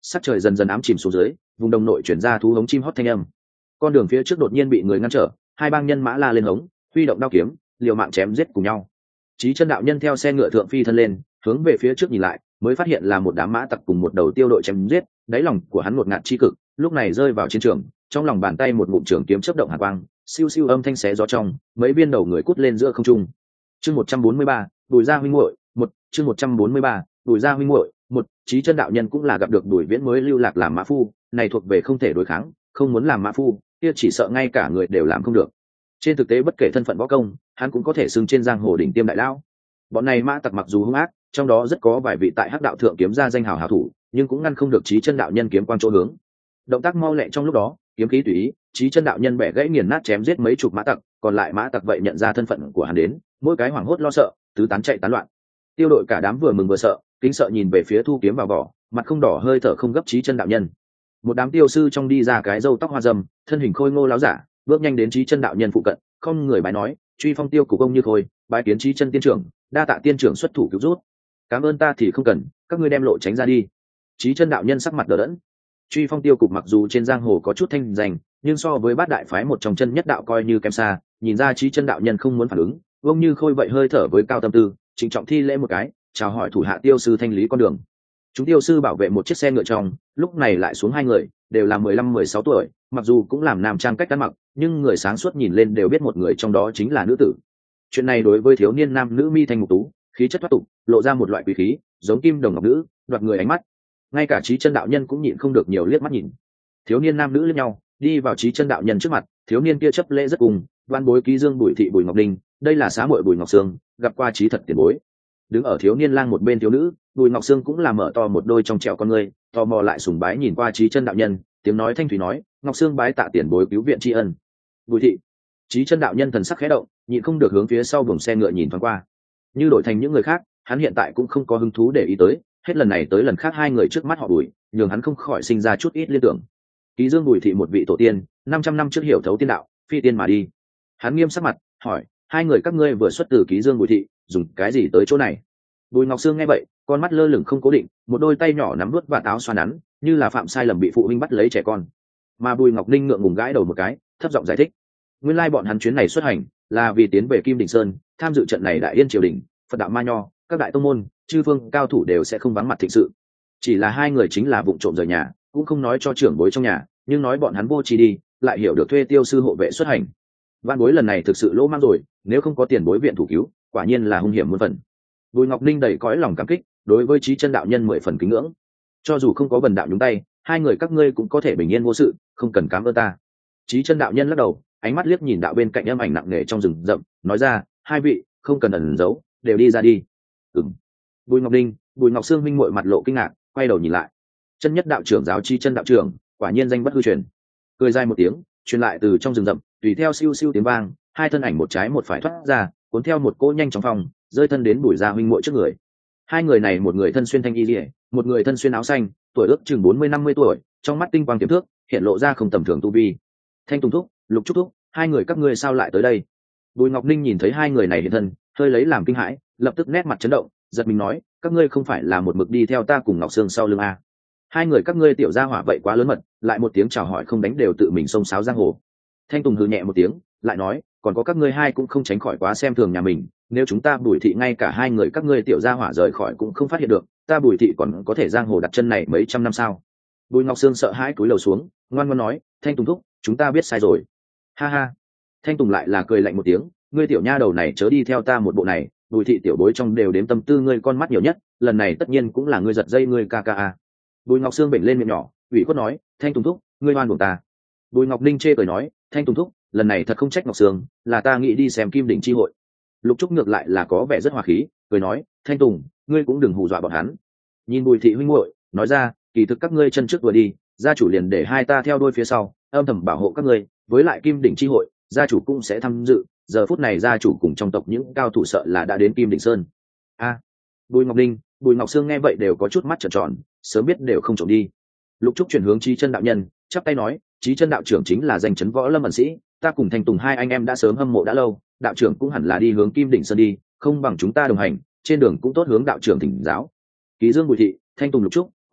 sắc trời dần dần ám chìm xuống dưới, vùng đồng nội chuyển ra thú hống chim hót thanh âm. Con đường phía trước đột nhiên bị người ngăn trở, hai bang nhân mã la lên hống, huy động đao kiếm, liều mạng chém giết cùng nhau. Chí Chân đạo nhân theo xe ngựa thượng phi thân lên, hướng về phía trước nhìn lại, mới phát hiện là một đám mã tặc cùng một đầu tiêu đội chém giết, đáy lòng của hắn ngột ngạt chi cực, lúc này rơi vào chiến trường, trong lòng bàn tay một ngụm trường kiếm chớp động hàn quang, siêu siêu âm thanh xé gió trong, mấy viên đầu người cút lên giữa không trung. Chương một trăm bốn mươi ba, Bùi gia huynh muội, một, chương một trăm bốn mươi ba, Bùi gia huynh muội, một, Chí Chân đạo nhân cũng là gặp được Bùi Viễn mới lưu lạc làm mã phu, này thuộc về không thể đối kháng, không muốn làm mã phu, kia chỉ sợ ngay cả người đều làm không được. Trên thực tế bất kể thân phận võ công, hắn cũng có thể xưng trên giang hồ đỉnh tiêm đại lão. Bọn này mã tặc mặc dù hung ác, trong đó rất có vài vị tại hắc đạo thượng kiếm ra danh hào hảo thủ, nhưng cũng ngăn không được Chí Chân đạo nhân kiếm quang chỗ hướng. Động tác mau lẹ trong lúc đó, kiếm khí tùy ý, Chí Chân đạo nhân bẻ gãy nghiền nát chém giết mấy chục mã tặc, còn lại mã tặc vậy nhận ra thân phận của hắn đến, mỗi cái hoảng hốt lo sợ, tứ tán chạy tán loạn. Tiêu đội cả đám vừa mừng vừa sợ, kính sợ nhìn về phía thu kiếm vào vỏ, mặt không đỏ hơi thở không gấp Chí Chân đạo nhân. Một đám tiêu sư trong đi ra cái râu tóc hoa râm, thân hình khôi ngô láo giả, bước nhanh đến Chí Chân đạo nhân phụ cận, không người bái nói, truy phong tiêu cục ông như khôi, bái kiến Chí Chân tiên trưởng, đa tạ tiên trưởng xuất thủ cứu rút. Cảm ơn ta thì không cần, các ngươi đem lộ tránh ra đi. Chí Chân đạo nhân sắc mặt đờ đẫn. Truy phong tiêu cục mặc dù trên giang hồ có chút thanh danh, nhưng so với bát đại phái một trong chân nhất đạo coi như kém xa, nhìn ra Chí Chân đạo nhân không muốn phản ứng, ông như khôi vậy hơi thở với cao tâm tư, trịnh trọng thi lễ một cái, chào hỏi thủ hạ tiêu sư thanh lý con đường. Chúng tiêu sư bảo vệ một chiếc xe ngựa trong, lúc này lại xuống hai người, đều là mười lăm mười sáu tuổi, mặc dù cũng làm nam trang cách ăn mặc, nhưng người sáng suốt nhìn lên đều biết một người trong đó chính là nữ tử. Chuyện này đối với thiếu niên nam nữ mi thanh mục tú, khí chất thoát tục, lộ ra một loại quý khí, giống kim đồng ngọc nữ, đoạt người ánh mắt. Ngay cả Chí Chân đạo nhân cũng nhịn không được nhiều liếc mắt nhìn. Thiếu niên nam nữ liếc nhau, đi vào Chí Chân đạo nhân trước mặt, thiếu niên kia chấp lễ rất cùng, văn bối ký dương Bùi thị Bùi Ngọc Ninh, đây là xá muội Bùi Ngọc Sương, gặp qua Chí thật tiền bối. Đứng ở thiếu niên lang một bên thiếu nữ, Bùi Ngọc Sương cũng là mở to một đôi trong trẻo con ngươi, tò mò lại sùng bái nhìn qua Chí Chân đạo nhân, tiếng nói thanh thủy nói, Ngọc Sương bái tạ tiền bối cứu viện tri ân. Bùi thị. Chí Chân đạo nhân thần sắc khẽ động, nhịn không được hướng phía sau buồng xe ngựa nhìn thoáng qua. Như đổi thành những người khác, hắn hiện tại cũng không có hứng thú để ý tới, hết lần này tới lần khác hai người trước mắt họ Bùi, nhường hắn không khỏi sinh ra chút ít liên tưởng. Ký dương Bùi thị một vị tổ tiên, năm trăm năm trước hiểu thấu tiên đạo, phi tiên mà đi. Hắn nghiêm sắc mặt, hỏi, hai người các ngươi vừa xuất từ Ký dương Bùi thị, dùng cái gì tới chỗ này? Bùi Ngọc Sương nghe vậy, con mắt lơ lửng không cố định, một đôi tay nhỏ nắm nuốt và áo xoa nắn, như là phạm sai lầm bị phụ huynh bắt lấy trẻ con. Mà Bùi Ngọc Ninh ngượng ngùng gãi đầu một cái, thấp giọng giải thích, nguyên lai bọn hắn chuyến này xuất hành là vì tiến về Kim Đỉnh Sơn, tham dự trận này đại yên triều đình, Phật đạo ma nho, các đại tông môn, chư phương cao thủ đều sẽ không vắng mặt thịnh sự. Chỉ là hai người chính là vụng trộm rời nhà, cũng không nói cho trưởng bối trong nhà, nhưng nói bọn hắn vô tri đi, lại hiểu được thuê tiêu sư hộ vệ xuất hành. Văn bối lần này thực sự lỗ mang rồi, nếu không có tiền bối viện thủ cứu, quả nhiên là hung hiểm muôn phần. Bùi Ngọc Ninh đầy cõi lòng cảm kích, đối với Chí Chân đạo nhân mười phần kính ngưỡng. Cho dù không có bần đạo nhúng tay, hai người các ngươi cũng có thể bình yên vô sự, không cần cảm ơn ta. Chí Chân đạo nhân lắc đầu, ánh mắt liếc nhìn đạo bên cạnh âm ảnh nặng nề trong rừng rậm, nói ra, hai vị không cần ẩn giấu, đều đi ra đi. Ừm. Bùi Ngọc Ninh, Bùi Ngọc Sương minh muội mặt lộ kinh ngạc, quay đầu nhìn lại. Chân nhất đạo trưởng giáo Chí Chân đạo trưởng, quả nhiên danh bất hư truyền. Cười dài một tiếng, truyền lại từ trong rừng rậm, tùy theo siêu siêu tiếng vang, hai thân ảnh một trái một phải thoát ra, cuốn theo một cỗ nhanh chóng phòng, rơi thân đến Bùi gia huynh muội trước người. Hai người này một người thân xuyên thanh y liễu, một người thân xuyên áo xanh, tuổi ước chừng bốn mươi năm mươi tuổi, trong mắt tinh quang tiềm thước, hiện lộ ra không tầm thường tu vi. Thanh Tùng thúc, Lục Trúc thúc, hai người các ngươi sao lại tới đây? Bùi Ngọc Ninh nhìn thấy hai người này hiện thân, hơi lấy làm kinh hãi, lập tức nét mặt chấn động, giật mình nói, các ngươi không phải là một mực đi theo ta cùng Ngọc Sương sau lưng à? Hai người các ngươi tiểu gia hỏa vậy quá lớn mật, lại một tiếng chào hỏi không đánh đều tự mình xông xáo giang hồ. Thanh Tùng hừ nhẹ một tiếng, lại nói, còn có các ngươi hai cũng không tránh khỏi quá xem thường nhà mình, nếu chúng ta Bùi thị ngay cả hai người các ngươi tiểu gia hỏa rời khỏi cũng không phát hiện được, ta Bùi thị còn có thể giang hồ đặt chân này mấy trăm năm sao? Bùi Ngọc Sương sợ hãi cúi đầu xuống, ngoan ngoãn nói, Thanh Tùng thúc, chúng ta biết sai rồi. Ha ha. Thanh Tùng lại là cười lạnh một tiếng, ngươi tiểu nha đầu này chớ đi theo ta một bộ này, Bùi thị tiểu bối trong đều đếm tâm tư ngươi con mắt nhiều nhất, lần này tất nhiên cũng là ngươi giật dây ngươi ca ca a. Bùi Ngọc Sương bệnh lên miệng nhỏ, ủy khuất nói, Thanh Tùng thúc, ngươi oan uổng ta. Bùi Ngọc Ninh chê cười nói, Thanh Tùng thúc, lần này thật không trách Ngọc Sương, là ta nghĩ đi xem Kim Đỉnh chi hội. Lục Trúc ngược lại là có vẻ rất hòa khí, cười nói, Thanh Tùng, ngươi cũng đừng hù dọa bọn hắn. Nhìn Bùi thị huynh muội, nói ra, kỳ thực các ngươi chân trước vừa đi, gia chủ liền để hai ta theo đuôi phía sau, âm thầm bảo hộ các ngươi, với lại Kim Đỉnh chi hội, gia chủ cũng sẽ tham dự, giờ phút này gia chủ cùng trong tộc những cao thủ sợ là đã đến Kim Đỉnh Sơn. A. À, Bùi Ngọc Ninh, Bùi Ngọc Sương nghe vậy đều có chút mắt trợn tròn, sớm biết đều không trộm đi. Lục Trúc chuyển hướng Chí Chân đạo nhân, chắp tay nói, Chí Chân đạo trưởng chính là danh chấn võ lâm ẩn sĩ, ta cùng Thanh Tùng hai anh em đã sớm hâm mộ đã lâu, đạo trưởng cũng hẳn là đi hướng Kim Đỉnh Sơn đi, không bằng chúng ta đồng hành, trên đường cũng tốt hướng đạo trưởng thỉnh giáo. Ký Dương Bùi thị, Thanh Tùng Lục Trúc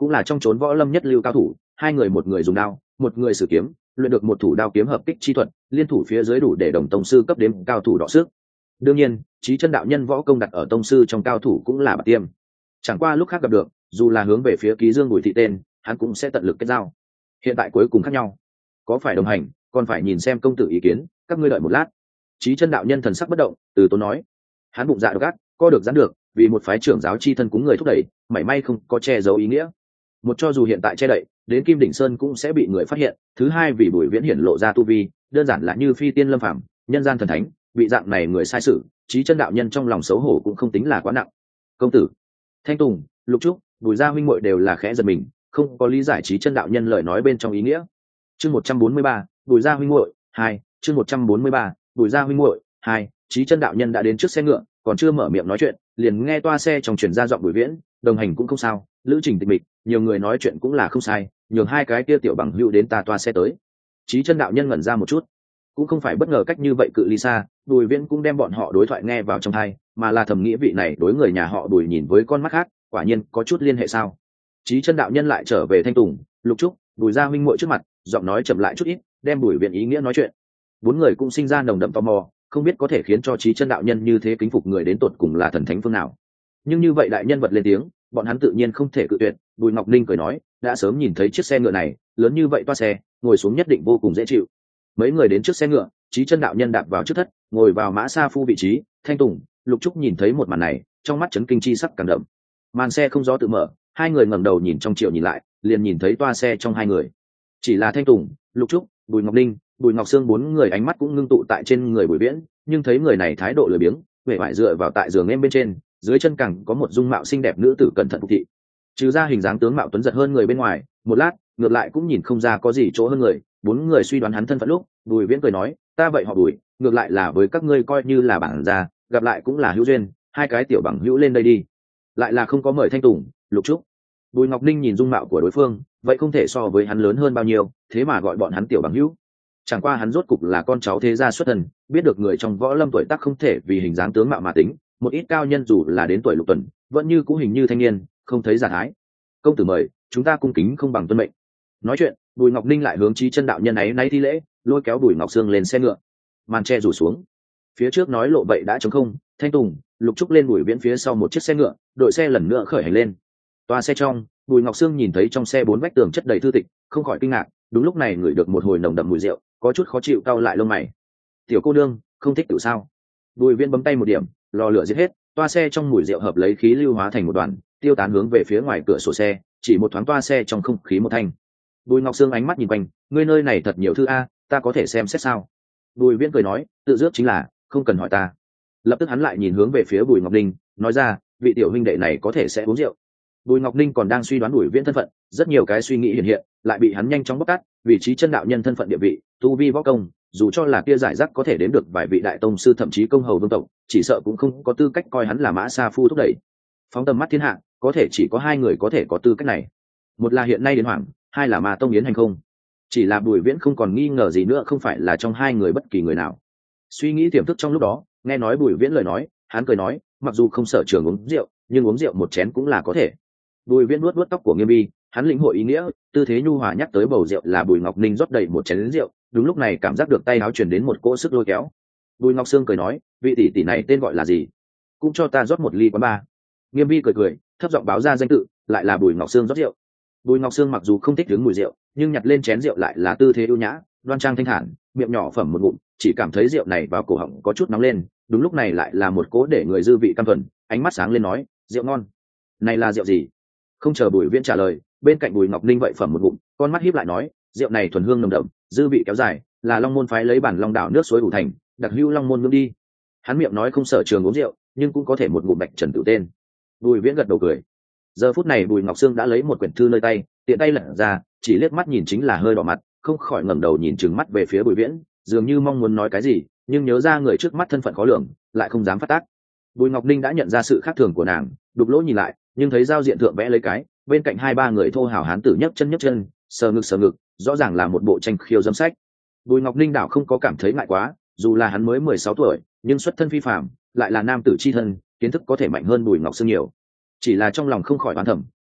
cũng là trong chốn võ lâm nhất lưu cao thủ, hai người một người dùng đao, một người sử kiếm, luyện được một thủ đao kiếm hợp kích chi thuật, liên thủ phía dưới đủ để đồng tông sư cấp đến cao thủ đọ sức. Đương nhiên, Chí Chân đạo nhân võ công đặt ở tông sư trong cao thủ cũng là bạc tiêm. Chẳng qua lúc khác gặp được, dù là hướng về phía Ký Dương Bùi Thị tên, hắn cũng sẽ tận lực kết giao. Hiện tại cuối cùng khác nhau, có phải đồng hành, còn phải nhìn xem công tử ý kiến, các ngươi đợi một lát. Chí Chân đạo nhân thần sắc bất động, từ tốn nói, hắn bụng dạ độc ác, co được giãn được, vì một phái trưởng giáo chi thân cúng người thúc đẩy, mảy may không có che giấu ý nghĩa. Một cho dù hiện tại che đậy, đến Kim Đỉnh Sơn cũng sẽ bị người phát hiện. Thứ hai, vì Bùi Viễn hiển lộ ra tu vi, đơn giản là như phi tiên lâm phàm, nhân gian thần thánh, bị dạng này người sai sự, Chí Chân đạo nhân trong lòng xấu hổ cũng không tính là quá nặng. Công tử, Thanh Tùng, Lục Trúc, Bùi gia huynh muội đều là khẽ giật mình, không có lý giải Chí Chân đạo nhân lời nói bên trong ý nghĩa. Chương một trăm bốn mươi ba, Bùi gia huynh muội hai, chương một trăm bốn mươi ba, Bùi gia huynh muội hai. Chí Chân đạo nhân đã đến trước xe ngựa, còn chưa mở miệng nói chuyện, liền nghe toa xe trong truyền ra giọng Bùi Viễn, đồng hành cũng không sao, lữ trình tịch mịch, nhiều người nói chuyện cũng là không sai, nhường hai cái kia tiểu bằng hữu đến ta toa xe tới. Chí Chân đạo nhân ngẩn ra một chút, cũng không phải bất ngờ cách như vậy cự ly xa, Bùi Viễn cũng đem bọn họ đối thoại nghe vào trong tai, mà là thầm nghĩ vị này đối người nhà họ Bùi nhìn với con mắt khác, quả nhiên có chút liên hệ sao. Chí Chân đạo nhân lại trở về Thanh Tùng, Lục Trúc, Bùi gia huynh muội trước mặt, giọng nói chậm lại chút ít, đem Bùi Viễn ý nghĩa nói chuyện. Bốn người cũng sinh ra nồng đậm tò mò, không biết có thể khiến cho Chí Chân đạo nhân như thế kính phục người đến tột cùng là thần thánh phương nào. Nhưng như vậy đại nhân vật lên tiếng, bọn hắn tự nhiên không thể cự tuyệt. Bùi Ngọc Ninh cười nói, đã sớm nhìn thấy chiếc xe ngựa này, lớn như vậy toa xe, ngồi xuống nhất định vô cùng dễ chịu. Mấy người đến trước xe ngựa, Chí Chân đạo nhân đạp vào trước thất, ngồi vào mã sa phu vị trí. Thanh Tùng, Lục Trúc nhìn thấy một màn này, trong mắt chấn kinh chi sắc càng đậm. Màn xe không gió tự mở, hai người ngẩng đầu nhìn trong chiều nhìn lại, liền nhìn thấy toa xe trong hai người. Chỉ là Thanh Tùng, Lục Trúc, Bùi Ngọc Ninh, Bùi Ngọc Sương bốn người ánh mắt cũng ngưng tụ tại trên người Bùi Viễn, nhưng thấy người này thái độ lười biếng, vẻ vải dựa vào tại giường em bên trên, dưới chân cẳng có một dung mạo xinh đẹp nữ tử cẩn thận phục thị. Trừ ra hình dáng tướng mạo tuấn giật hơn người bên ngoài, một lát ngược lại cũng nhìn không ra có gì chỗ hơn người. Bốn người suy đoán hắn thân phận lúc, Bùi Viễn cười nói, ta vậy họ Bùi, ngược lại là với các ngươi coi như là bản gia, gặp lại cũng là hữu duyên, hai cái tiểu bằng hữu lên đây đi. Lại là không có mời Thanh Tùng, Lục Trúc. Bùi Ngọc Ninh nhìn dung mạo của đối phương, vậy không thể so với hắn lớn hơn bao nhiêu, thế mà gọi bọn hắn tiểu bằng hữu. Chẳng qua hắn rốt cục là con cháu thế gia xuất thân, biết được người trong võ lâm tuổi tác không thể vì hình dáng tướng mạo mà tính, một ít cao nhân dù là đến tuổi lục tuần, vẫn như cũ hình như thanh niên, không thấy giả thái. Công tử mời, chúng ta cung kính không bằng tuân mệnh. Nói chuyện, Bùi Ngọc Ninh lại hướng Chí Chân đạo nhân ấy nay thi lễ, lôi kéo Bùi Ngọc Sương lên xe ngựa. Màn che rủ xuống, phía trước nói lộ vậy đã trống không. Thanh Tùng, Lục Trúc lên Bùi Viễn phía sau một chiếc xe ngựa, đội xe lần nữa khởi hành lên. Toa xe trong, Bùi Ngọc Sương nhìn thấy trong xe bốn vách tường chất đầy thư tịch, không khỏi kinh ngạc. Đúng lúc này ngửi được một hồi nồng đậm mùi rượu, có chút khó chịu cau lại lông mày. Tiểu cô nương, không thích tự sao? Bùi Viễn bấm tay một điểm, lò lửa giết hết, toa xe trong mùi rượu hợp lấy khí lưu hóa thành một đoàn, tiêu tán hướng về phía ngoài cửa sổ xe, chỉ một thoáng toa xe trong không khí một thanh. Bùi Ngọc Sương ánh mắt nhìn quanh, ngươi nơi này thật nhiều thư a, ta có thể xem xét sao? Bùi Viễn cười nói, tự dước chính là, không cần hỏi ta. Lập tức hắn lại nhìn hướng về phía Bùi Ngọc Ninh, nói ra, vị tiểu huynh đệ này có thể sẽ uống rượu. Bùi Ngọc Ninh còn đang suy đoán Bùi Viễn thân phận, rất nhiều cái suy nghĩ hiện hiện, lại bị hắn nhanh chóng bóc tát. Vị trí chân đạo nhân thân phận địa vị, tu vi võ công, dù cho là kia giải rác có thể đến được vài vị đại tông sư thậm chí công hầu vương tộc, chỉ sợ cũng không có tư cách coi hắn là mã sa phu thúc đẩy. Phóng tầm mắt thiên hạ, có thể chỉ có hai người có thể có tư cách này, một là hiện nay đến hoàng, hai là Ma Tông Yến Hành không. Chỉ là Bùi Viễn không còn nghi ngờ gì nữa, không phải là trong hai người bất kỳ người nào. Suy nghĩ tiềm thức trong lúc đó, nghe nói Bùi Viễn lời nói, hắn cười nói, mặc dù không sở trường uống rượu, nhưng uống rượu một chén cũng là có thể. Bùi Viễn nuốt nuốt tóc của Nghiêm Vi, hắn lĩnh hội ý nghĩa, tư thế nhu hòa nhắc tới bầu rượu là Bùi Ngọc Ninh rót đầy một chén rượu, đúng lúc này cảm giác được tay áo truyền đến một cỗ sức lôi kéo. Bùi Ngọc Sương cười nói, vị tỷ tỷ này tên gọi là gì? Cũng cho ta rót một ly quán ba. Nghiêm Vi cười cười, thấp giọng báo ra danh tự, lại là Bùi Ngọc Sương rót rượu. Bùi Ngọc Sương mặc dù không thích uống mùi rượu, nhưng nhặt lên chén rượu lại là tư thế ưu nhã, đoan trang thanh thản, miệng nhỏ phẩm một ngụm, chỉ cảm thấy rượu này vào cổ họng có chút nóng lên. Đúng lúc này lại là một cố để người dư vị căm thuần, ánh mắt sáng lên nói, rượu ngon. Này là rượu gì? Không chờ Bùi Viễn trả lời, bên cạnh Bùi Ngọc Ninh vậy phẩm một ngụm, con mắt híp lại nói, rượu này thuần hương nồng đậm, dư vị kéo dài, là Long Môn phái lấy bản Long đảo nước suối ủ thành, đặc hữu Long Môn nương đi. Hắn miệng nói không sở trường uống rượu, nhưng cũng có thể một ngụm bạch trần tự tên. Bùi Viễn gật đầu cười. Giờ phút này Bùi Ngọc Sương đã lấy một quyển thư nơi tay, tiện tay lật ra, chỉ liếc mắt nhìn chính là hơi đỏ mặt, không khỏi ngẩng đầu nhìn trừng mắt về phía Bùi Viễn, dường như mong muốn nói cái gì, nhưng nhớ ra người trước mắt thân phận khó lường, lại không dám phát tác. Bùi Ngọc Ninh đã nhận ra sự khác thường của nàng, đục lỗ nhìn lại, nhưng thấy giao diện thượng vẽ lấy cái, bên cạnh hai ba người thô hào hán tử nhấc chân nhấc chân, sờ ngực sờ ngực, rõ ràng là một bộ tranh khiêu dâm sách. Bùi Ngọc Ninh đảo không có cảm thấy ngại quá, dù là hắn mới mười sáu tuổi, nhưng xuất thân phi phàm, lại là nam tử chi thân, kiến thức có thể mạnh hơn Bùi Ngọc Sương nhiều. Chỉ là trong lòng không khỏi oán thầm,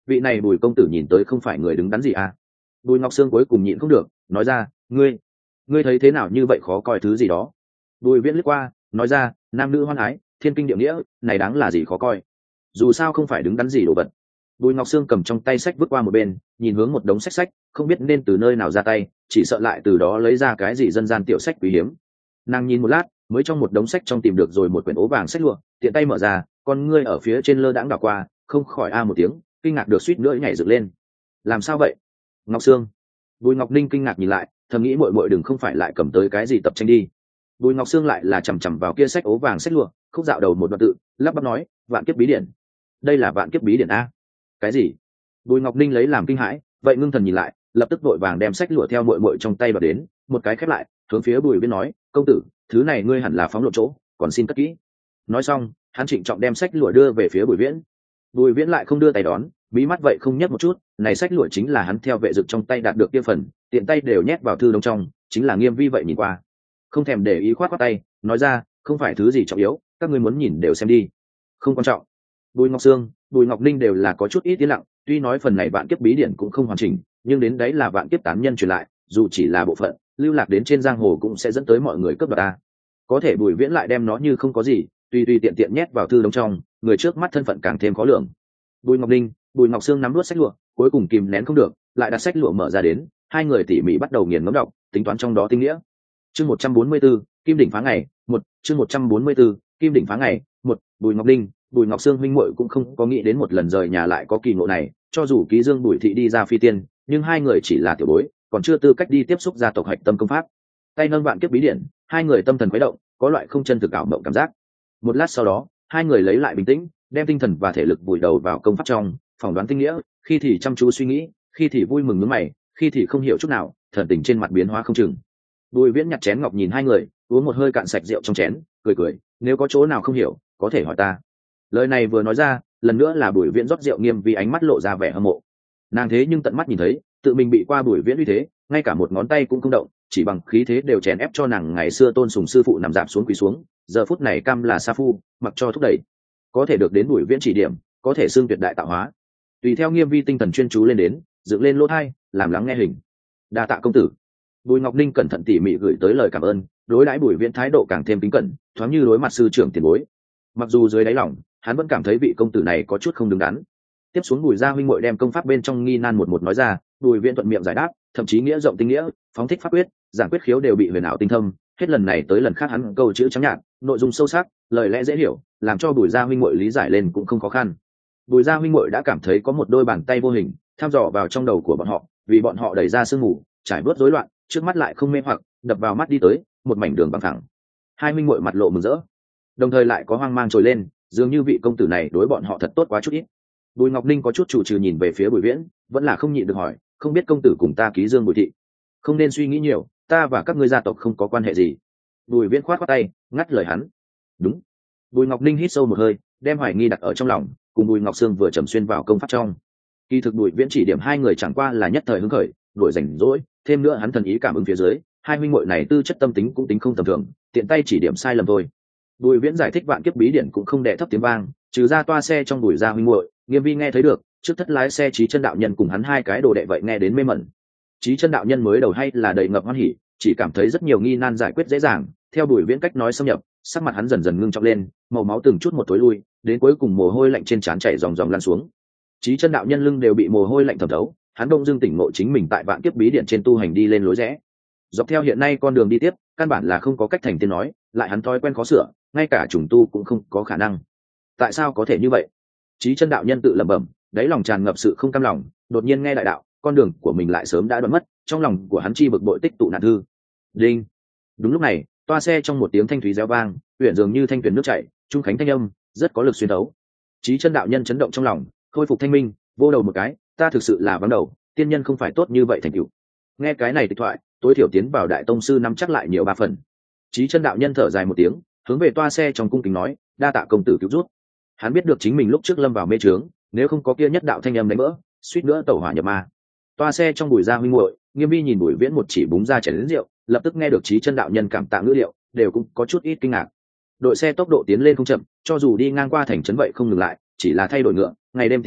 vị này Bùi công tử nhìn tới không phải người đứng đắn gì à? Bùi Ngọc Sương cuối cùng nhịn không được, nói ra, ngươi, ngươi thấy thế nào như vậy khó coi thứ gì đó? Bùi Viễn lướt qua, nói ra, nam nữ hoan ái, thiên kinh địa nghĩa, này đáng là gì khó coi? Dù sao không phải đứng đắn gì đồ vật. Bùi Ngọc Sương cầm trong tay sách vứt qua một bên, nhìn hướng một đống sách sách, không biết nên từ nơi nào ra tay, chỉ sợ lại từ đó lấy ra cái gì dân gian tiểu sách quý hiếm. Nàng nhìn một lát, mới trong một đống sách trong tìm được rồi một quyển ố vàng sách lụa, tiện tay mở ra, con ngươi ở phía trên lơ đãng đảo qua, không khỏi a một tiếng, kinh ngạc được suýt nữa nhảy dựng lên. Làm sao vậy? Ngọc Sương. Bùi Ngọc Ninh kinh ngạc nhìn lại, thầm nghĩ muội muội đừng không phải lại cầm tới cái gì tập tranh đi. Bùi Ngọc Sương lại là chằm chằm vào kia sách ố vàng sách lụa, khúc dạo đầu một đoạn tự, lắp bắp nói, vạn kiếp bí điển. Đây là vạn kiếp bí điển a? Cái gì? Bùi Ngọc Ninh lấy làm kinh hãi, vậy ngưng thần nhìn lại, lập tức vội vàng đem sách lụa theo muội muội trong tay vào đến, một cái khép lại, hướng phía Bùi Viễn nói, công tử, thứ này ngươi hẳn là phóng lộ chỗ, còn xin cất kỹ. Nói xong, hắn trịnh trọng đem sách lụa đưa về phía Bùi Viễn. Bùi Viễn lại không đưa tay đón, bí mắt vậy không nhấc một chút, này sách lụa chính là hắn theo vệ dực trong tay đạt được kia phần, tiện tay đều nhét vào thư đống trong, chính là Nghiêm Vi vậy nhìn qua, không thèm để ý khoát khoát tay, nói ra, không phải thứ gì trọng yếu, các ngươi muốn nhìn đều xem đi. Không quan trọng. Bùi Ngọc Sương, Bùi Ngọc Ninh đều là có chút ít tiến lặng, tuy nói phần này vạn kiếp bí điển cũng không hoàn chỉnh, nhưng đến đấy là vạn kiếp tán nhân truyền lại, dù chỉ là bộ phận, lưu lạc đến trên giang hồ cũng sẽ dẫn tới mọi người cướp đoạt ta. Có thể Bùi Viễn lại đem nó như không có gì, tùy tùy tiện tiện nhét vào thư đống trong, người trước mắt thân phận càng thêm khó lường. Bùi Ngọc Ninh, Bùi Ngọc Sương nắm nuốt sách lụa, cuối cùng kìm nén không được, lại đặt sách lụa mở ra đến, hai người tỉ mỉ bắt đầu nghiền ngẫm đọc, tính toán trong đó tinh nghĩa. Chương một trăm bốn mươi tư, Kim đỉnh phá ngày, một, chương một trăm bốn mươi tư, Kim đỉnh phá ngày, một, Bùi Ngọc Ninh, Bùi Ngọc Sương huynh muội cũng không có nghĩ đến một lần rời nhà lại có kỳ ngộ này, cho dù Ký Dương Bùi thị đi ra phi tiên, nhưng hai người chỉ là tiểu bối, còn chưa tư cách đi tiếp xúc gia tộc hạch tâm công pháp. Tay nâng vạn kiếp bí điển, hai người tâm thần khuấy động, có loại không chân thực ảo mộng cảm giác. Một lát sau đó, hai người lấy lại bình tĩnh, đem tinh thần và thể lực vùi đầu vào công pháp trong, phỏng đoán tinh nghĩa, khi thì chăm chú suy nghĩ, khi thì vui mừng nhướng mày, khi thì không hiểu chút nào, thần tình trên mặt biến hóa không chừng. Bùi Viễn nhặt chén ngọc nhìn hai người, uống một hơi cạn sạch rượu trong chén, cười cười, nếu có chỗ nào không hiểu, có thể hỏi ta. Lời này vừa nói ra, lần nữa là Bùi Viễn rót rượu Nghiêm vì ánh mắt lộ ra vẻ hâm mộ. Nàng thế nhưng tận mắt nhìn thấy, tự mình bị qua Bùi Viễn uy thế, ngay cả một ngón tay cũng không động, chỉ bằng khí thế đều chèn ép cho nàng ngày xưa tôn sùng sư phụ nằm dạp xuống quỳ xuống, giờ phút này cam là sa phu, mặc cho thúc đẩy. Có thể được đến Bùi Viễn chỉ điểm, có thể xưng tuyệt đại tạo hóa. Tùy theo Nghiêm Vi tinh thần chuyên chú lên đến, dựng lên lỗ tai, làm lắng nghe hình. Đa tạ công tử. Bùi Ngọc Ninh cẩn thận tỉ mỉ gửi tới lời cảm ơn, đối đãi Bùi Viễn thái độ càng thêm kính cẩn, thoáng như đối mặt sư trưởng tiền bối. Mặc dù dưới đáy lòng, hắn vẫn cảm thấy vị công tử này có chút không đứng đắn. Tiếp xuống Bùi gia huynh muội đem công pháp bên trong nghi nan một một nói ra, Bùi Viễn thuận miệng giải đáp, thậm chí nghĩa rộng tinh nghĩa, phóng thích pháp quyết, giảng quyết khiếu đều bị huyền ảo tinh thâm, hết lần này tới lần khác hắn câu chữ trắng nhạt, nội dung sâu sắc, lời lẽ dễ hiểu, làm cho Bùi gia huynh muội lý giải lên cũng không khó khăn. Bùi gia huynh muội đã cảm thấy có một đôi bàn tay vô hình thăm dò vào trong đầu của bọn họ, vì bọn họ đẩy ra sương mù, trải bớt rối loạn, trước mắt lại không mê hoặc, đập vào mắt đi tới một mảnh đường bằng thẳng. Hai huynh muội mặt lộ mừng rỡ, đồng thời lại có hoang mang trồi lên, dường như vị công tử này đối bọn họ thật tốt quá chút ít. Bùi Ngọc Ninh có chút chủ trừ nhìn về phía Bùi Viễn, vẫn là không nhịn được hỏi, không biết công tử cùng ta Ký Dương Bùi thị, không nên suy nghĩ nhiều, ta và các ngươi gia tộc không có quan hệ gì. Bùi Viễn khoát khoát tay, ngắt lời hắn. Đúng. Bùi Ngọc Ninh hít sâu một hơi, đem hoài nghi đặt ở trong lòng, cùng Bùi Ngọc Sương vừa trầm xuyên vào công pháp trong. Kỳ thực Bùi Viễn chỉ điểm hai người chẳng qua là nhất thời hứng khởi, đổi rảnh rỗi, thêm nữa hắn thần ý cảm ứng phía dưới, hai huynh muội này tư chất tâm tính cũng tính không tầm thường, tiện tay chỉ điểm sai lầm thôi. Bùi Viễn giải thích vạn kiếp bí điển cũng không đè thấp tiếng vang, trừ ra toa xe trong Bùi gia huynh muội, Nghiêm Vi nghe thấy được, trước thất lái xe Chí Chân đạo nhân cùng hắn hai cái đồ đệ vậy nghe đến mê mẩn. Chí Chân đạo nhân mới đầu hay là đầy ngập hoan hỉ, chỉ cảm thấy rất nhiều nghi nan giải quyết dễ dàng, theo Bùi Viễn cách nói xâm nhập, sắc mặt hắn dần dần ngưng trọng lên, màu máu từng chút một tối lui, đến cuối cùng mồ hôi lạnh trên trán chảy ròng ròng lăn xuống. Chí Chân đạo nhân lưng đều bị mồ hôi lạnh thấm thấu, hắn đông dương tỉnh ngộ chính mình tại vạn kiếp bí điển trên tu hành đi lên lối rẽ. Dọc theo hiện nay con đường đi tiếp, căn bản là không có cách thành tiên nói, lại hắn thói quen khó sửa, ngay cả trùng tu cũng không có khả năng. Tại sao có thể như vậy? Chí Chân đạo nhân tự lẩm bẩm, đáy lòng tràn ngập sự không cam lòng, đột nhiên nghe đại đạo, con đường của mình lại sớm đã đoán mất, trong lòng của hắn chi bực bội tích tụ nạn thư. Đinh. Đúng lúc này, toa xe trong một tiếng thanh thúy réo vang, uyển dường như thanh tuyển nước chảy, trung khánh thanh âm, rất có lực xuyên thấu. Chí Chân đạo nhân chấn động trong lòng, khôi phục thanh minh, vô đầu một cái, ta thực sự là vắng đầu, tiên nhân không phải tốt như vậy thành tựu. Nghe cái này tịch thoại, tối thiểu tiến vào đại tông sư năm chắc lại nhiều ba phần. Chí Chân đạo nhân thở dài một tiếng, hướng về toa xe trong cung kính nói, đa tạ công tử cứu giúp. Hắn biết được chính mình lúc trước lâm vào mê trướng, nếu không có kia nhất đạo thanh âm đánh vỡ, suýt nữa tẩu hỏa nhập ma. Toa xe trong Bùi gia huynh muội, Nghiêm Vi nhìn Bùi Viễn một chỉ búng ra chén lớn rượu, lập tức nghe được Chí Chân đạo nhân cảm tạ ngữ liệu, đều cũng có chút ít kinh ngạc. Đội xe tốc độ tiến lên không chậm, cho dù đi ngang qua thành trấn vậy không ngừng lại, chỉ là thay đổi ngựa, ngày đêm tiến lên,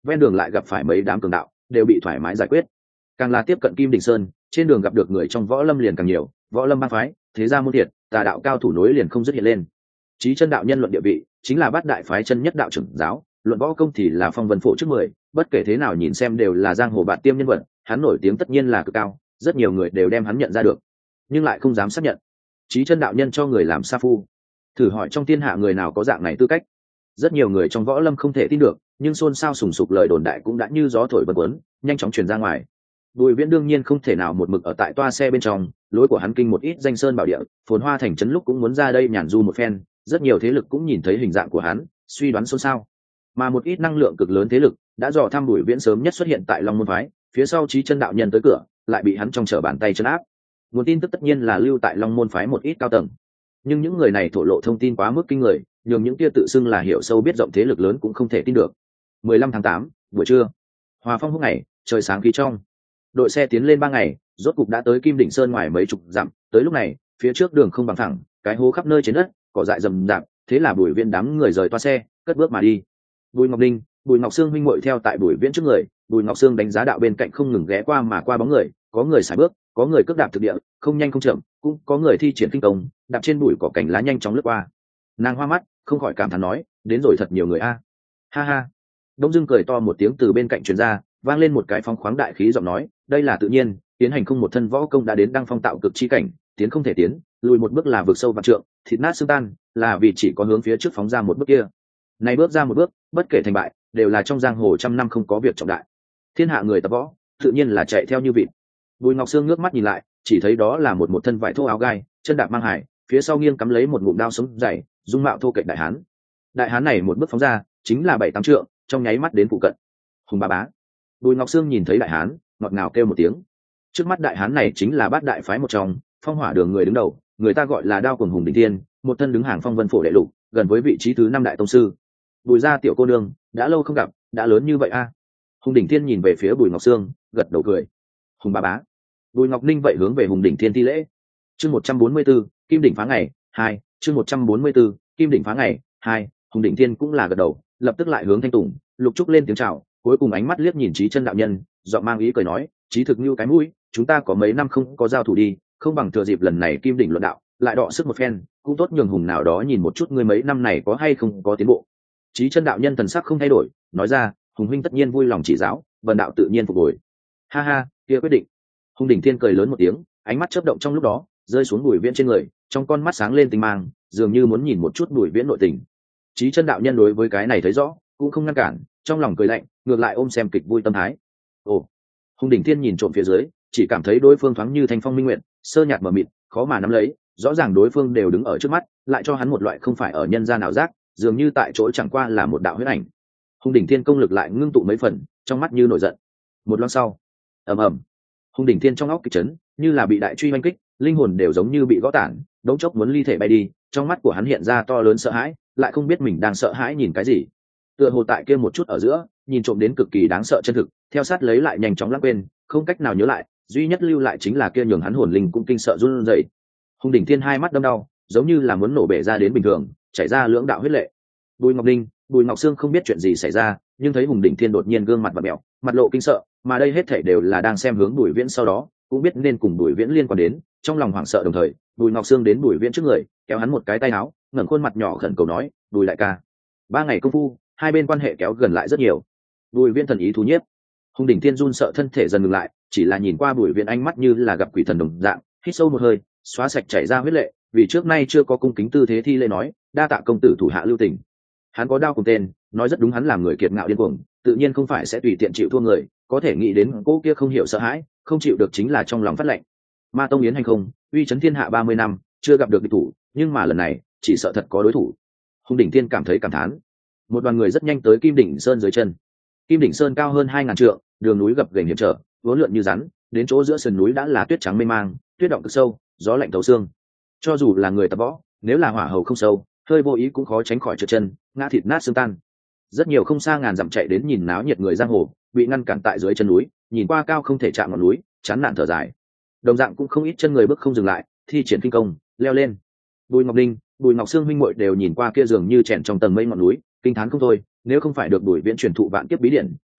ven đường lại gặp phải mấy đám cường đạo đều bị thoải mái giải quyết. Càng là tiếp cận Kim Đỉnh Sơn, trên đường gặp được người trong võ lâm liền càng nhiều, võ lâm ba phái, thế gia môn thiệt, tà đạo cao thủ nối liền không dứt hiện lên. Chí Chân đạo nhân luận địa vị, chính là bát đại phái chân nhất đạo trưởng giáo, luận võ công thì là phong vân phổ trước mười, bất kể thế nào nhìn xem đều là giang hồ bạt tiêm nhân vật, hắn nổi tiếng tất nhiên là cực cao, rất nhiều người đều đem hắn nhận ra được, nhưng lại không dám xác nhận. Chí Chân đạo nhân cho người làm sa phu, thử hỏi trong thiên hạ người nào có dạng này tư cách? Rất nhiều người trong võ lâm không thể tin được, nhưng xôn xao sùng sục lời đồn đại cũng đã như gió thổi vần quấn, nhanh chóng truyền ra ngoài. Bùi Viễn đương nhiên không thể nào một mực ở tại toa xe bên trong, lối của hắn kinh một ít danh sơn bảo địa, phồn hoa thành trấn lúc cũng muốn ra đây nhàn du một phen, rất nhiều thế lực cũng nhìn thấy hình dạng của hắn, suy đoán xôn xao. Mà một ít năng lượng cực lớn thế lực đã dò thăm Bùi Viễn sớm nhất xuất hiện tại Long Môn phái, phía sau Chí Chân đạo nhân tới cửa, lại bị hắn trong trở bàn tay trấn áp. Nguồn tin tức tất nhiên là lưu tại Long Môn phái một ít cao tầng, nhưng những người này thổ lộ thông tin quá mức kinh người, nhường những kia tự xưng là hiểu sâu biết rộng thế lực lớn cũng không thể tin được. mười lăm tháng tám, buổi trưa, hòa phong hôm ngày, trời sáng khí trong. Đội xe tiến lên ba ngày, rốt cục đã tới Kim Đỉnh Sơn ngoài mấy chục dặm. Tới lúc này, phía trước đường không bằng phẳng, cái hố khắp nơi trên đất, cỏ dại rậm rạp. Thế là Bùi Viễn đám người rời toa xe, cất bước mà đi. Bùi Ngọc Ninh, Bùi Ngọc Sương huynh muội theo tại Bùi Viễn trước người. Bùi Ngọc Sương đánh giá đạo bên cạnh không ngừng ghé qua mà qua bóng người, có người sải bước, có người cước đạp thực địa, không nhanh không chậm, cũng có người thi triển kinh công, đạp trên bụi cỏ cảnh lá nhanh chóng lướt qua. Nàng hoa mắt, không khỏi cảm thán nói, đến rồi thật nhiều người a. Ha ha. Đông Dương cười to một tiếng từ bên cạnh truyền ra, vang lên một cái phóng khoáng đại khí giọng nói, đây là tự nhiên, tiến hành không một thân võ công đã đến đăng phong tạo cực chi cảnh, tiến không thể tiến, lùi một bước là vực sâu vạn trượng, thịt nát xương tan, là vì chỉ có hướng phía trước phóng ra một bước kia. Này bước ra một bước, bất kể thành bại, đều là trong giang hồ trăm năm không có việc trọng đại. Thiên hạ người tập võ, tự nhiên là chạy theo như vịt. Bùi Ngọc Sương ngước mắt nhìn lại, chỉ thấy đó là một một thân vải thô áo gai, chân đạp mang hải, phía sau nghiêng cắm lấy một ngụm đao sống dày, dung mạo thô kệch đại hán. Đại hán này một bước phóng ra, chính là bảy tám trượng, trong nháy mắt đến phụ cận. Hùng bá bá. Bùi Ngọc Sương nhìn thấy đại hán, ngọt ngào kêu một tiếng. Trước mắt đại hán này chính là bát đại phái một trong, Phong Hỏa Đường người đứng đầu, người ta gọi là Đao Cuồng Hùng Đỉnh Thiên, một thân đứng hàng phong vân phổ đệ lục, gần với vị trí thứ năm đại tông sư. Bùi gia tiểu cô nương, đã lâu không gặp, đã lớn như vậy a. À? Hùng Đỉnh Thiên nhìn về phía Bùi Ngọc Sương, gật đầu cười. Hùng bá bá. Bùi Ngọc Ninh vậy hướng về Hùng Đỉnh Thiên thi lễ. Chương một trăm bốn mươi 144, Kim đỉnh phá ngày, hai, chương một trăm bốn mươi 144, Kim đỉnh phá ngày, hai, Hùng Đỉnh Thiên cũng là gật đầu, lập tức lại hướng Thanh Tùng, Lục Trúc lên tiếng chào, cuối cùng ánh mắt liếc nhìn Chí Chân đạo nhân, giọng mang ý cười nói, Chí thực như cái mũi, chúng ta có mấy năm không có giao thủ đi, không bằng thừa dịp lần này Kim đỉnh luận đạo, lại đọ sức một phen, cũng tốt nhường Hùng nào đó nhìn một chút ngươi mấy năm này có hay không có tiến bộ. Chí Chân đạo nhân thần sắc không thay đổi, nói ra, Hùng huynh tất nhiên vui lòng chỉ giáo, vần đạo tự nhiên phục hồi. Ha ha, kia quyết định. Hùng Đỉnh Thiên cười lớn một tiếng, ánh mắt chớp động trong lúc đó, rơi xuống Bùi Viễn trên người, trong con mắt sáng lên tinh mang, dường như muốn nhìn một chút Bùi Viễn nội tình. Chí Chân đạo nhân đối với cái này thấy rõ, cũng không ngăn cản, trong lòng cười lạnh, ngược lại ôm xem kịch vui tâm thái. Ồ. Hùng Đỉnh Thiên nhìn trộm phía dưới, chỉ cảm thấy đối phương thoáng như thanh phong minh nguyện, sơ nhạt mờ mịt, khó mà nắm lấy, rõ ràng đối phương đều đứng ở trước mắt, lại cho hắn một loại không phải ở nhân gian nào giác, dường như tại chỗ chẳng qua là một đạo huyết ảnh. Hùng Đỉnh Thiên công lực lại ngưng tụ mấy phần, trong mắt như nổi giận. Một lát sau, ầm ầm. Hùng Đỉnh Thiên trong óc kịch chấn, như là bị đại truy oanh kích, linh hồn đều giống như bị gõ tản, đống chốc muốn ly thể bay đi, trong mắt của hắn hiện ra to lớn sợ hãi, lại không biết mình đang sợ hãi nhìn cái gì. Tựa hồ tại kia một chút ở giữa, nhìn trộm đến cực kỳ đáng sợ chân thực, theo sát lấy lại nhanh chóng lãng quên, không cách nào nhớ lại, duy nhất lưu lại chính là kia nhường hắn hồn linh cũng kinh sợ run rẩy. Hùng Đỉnh Thiên hai mắt đâm đau, giống như là muốn nổ bể ra đến bình thường, chảy ra lưỡng đạo huyết lệ. Bùi Ngọc Ninh, Bùi Ngọc Sương không biết chuyện gì xảy ra, nhưng thấy Hùng Đỉnh Thiên đột nhiên gương mặt vặn mèo, mặt lộ kinh sợ, mà đây hết thảy đều là đang xem hướng Bùi Viễn sau đó, cũng biết nên cùng Bùi Viễn liên quan đến, trong lòng hoảng sợ đồng thời, Bùi Ngọc Sương đến Bùi Viễn trước người, kéo hắn một cái tay áo, ngẩng khuôn mặt nhỏ khẩn cầu nói, "Bùi đại ca." Ba ngày công phu, hai bên quan hệ kéo gần lại rất nhiều. Bùi Viễn thần ý thú nhiếp. Hùng Đỉnh Thiên run sợ thân thể dần ngừng lại, chỉ là nhìn qua Bùi Viễn ánh mắt như là gặp quỷ thần đồng dạng, hít sâu một hơi, xóa sạch chảy ra huyết lệ, vì trước nay chưa có cung kính tư thế thi lễ nói, "Đa tạ công tử thủ hạ lưu tình." Hắn có đao cùng tên, nói rất đúng, hắn làm người kiệt ngạo điên cuồng, tự nhiên không phải sẽ tùy tiện chịu thua người, có thể nghĩ đến cô kia không hiểu sợ hãi, không chịu được chính là trong lòng phát lệnh. Ma tông yến hành không, uy chấn thiên hạ ba mươi năm, chưa gặp được địch thủ, nhưng mà lần này, chỉ sợ thật có đối thủ. Hùng Đỉnh Thiên cảm thấy cảm thán. Một đoàn người rất nhanh tới Kim đỉnh sơn dưới chân. Kim đỉnh sơn cao hơn hai ngàn trượng, đường núi gập ghềnh hiểm trở, uốn lượn như rắn, đến chỗ giữa sườn núi đã là tuyết trắng mê mang, tuyết động cực sâu, gió lạnh thấu xương. Cho dù là người tập võ, nếu là hỏa hầu không sâu, hơi vô ý cũng khó tránh khỏi trượt chân, ngã thịt nát xương tan. Rất nhiều không xa ngàn dặm chạy đến nhìn náo nhiệt người giang hồ, bị ngăn cản tại dưới chân núi, nhìn qua cao không thể chạm ngọn núi, chán nản thở dài. Đồng dạng cũng không ít chân người bước không dừng lại, thi triển kinh công, leo lên. Bùi Ngọc Ninh, Bùi Ngọc Sương huynh muội đều nhìn qua kia dường như chèn trong tầng mây ngọn núi, kinh thán không thôi, nếu không phải được Bùi Viễn truyền thụ vạn kiếp bí điển,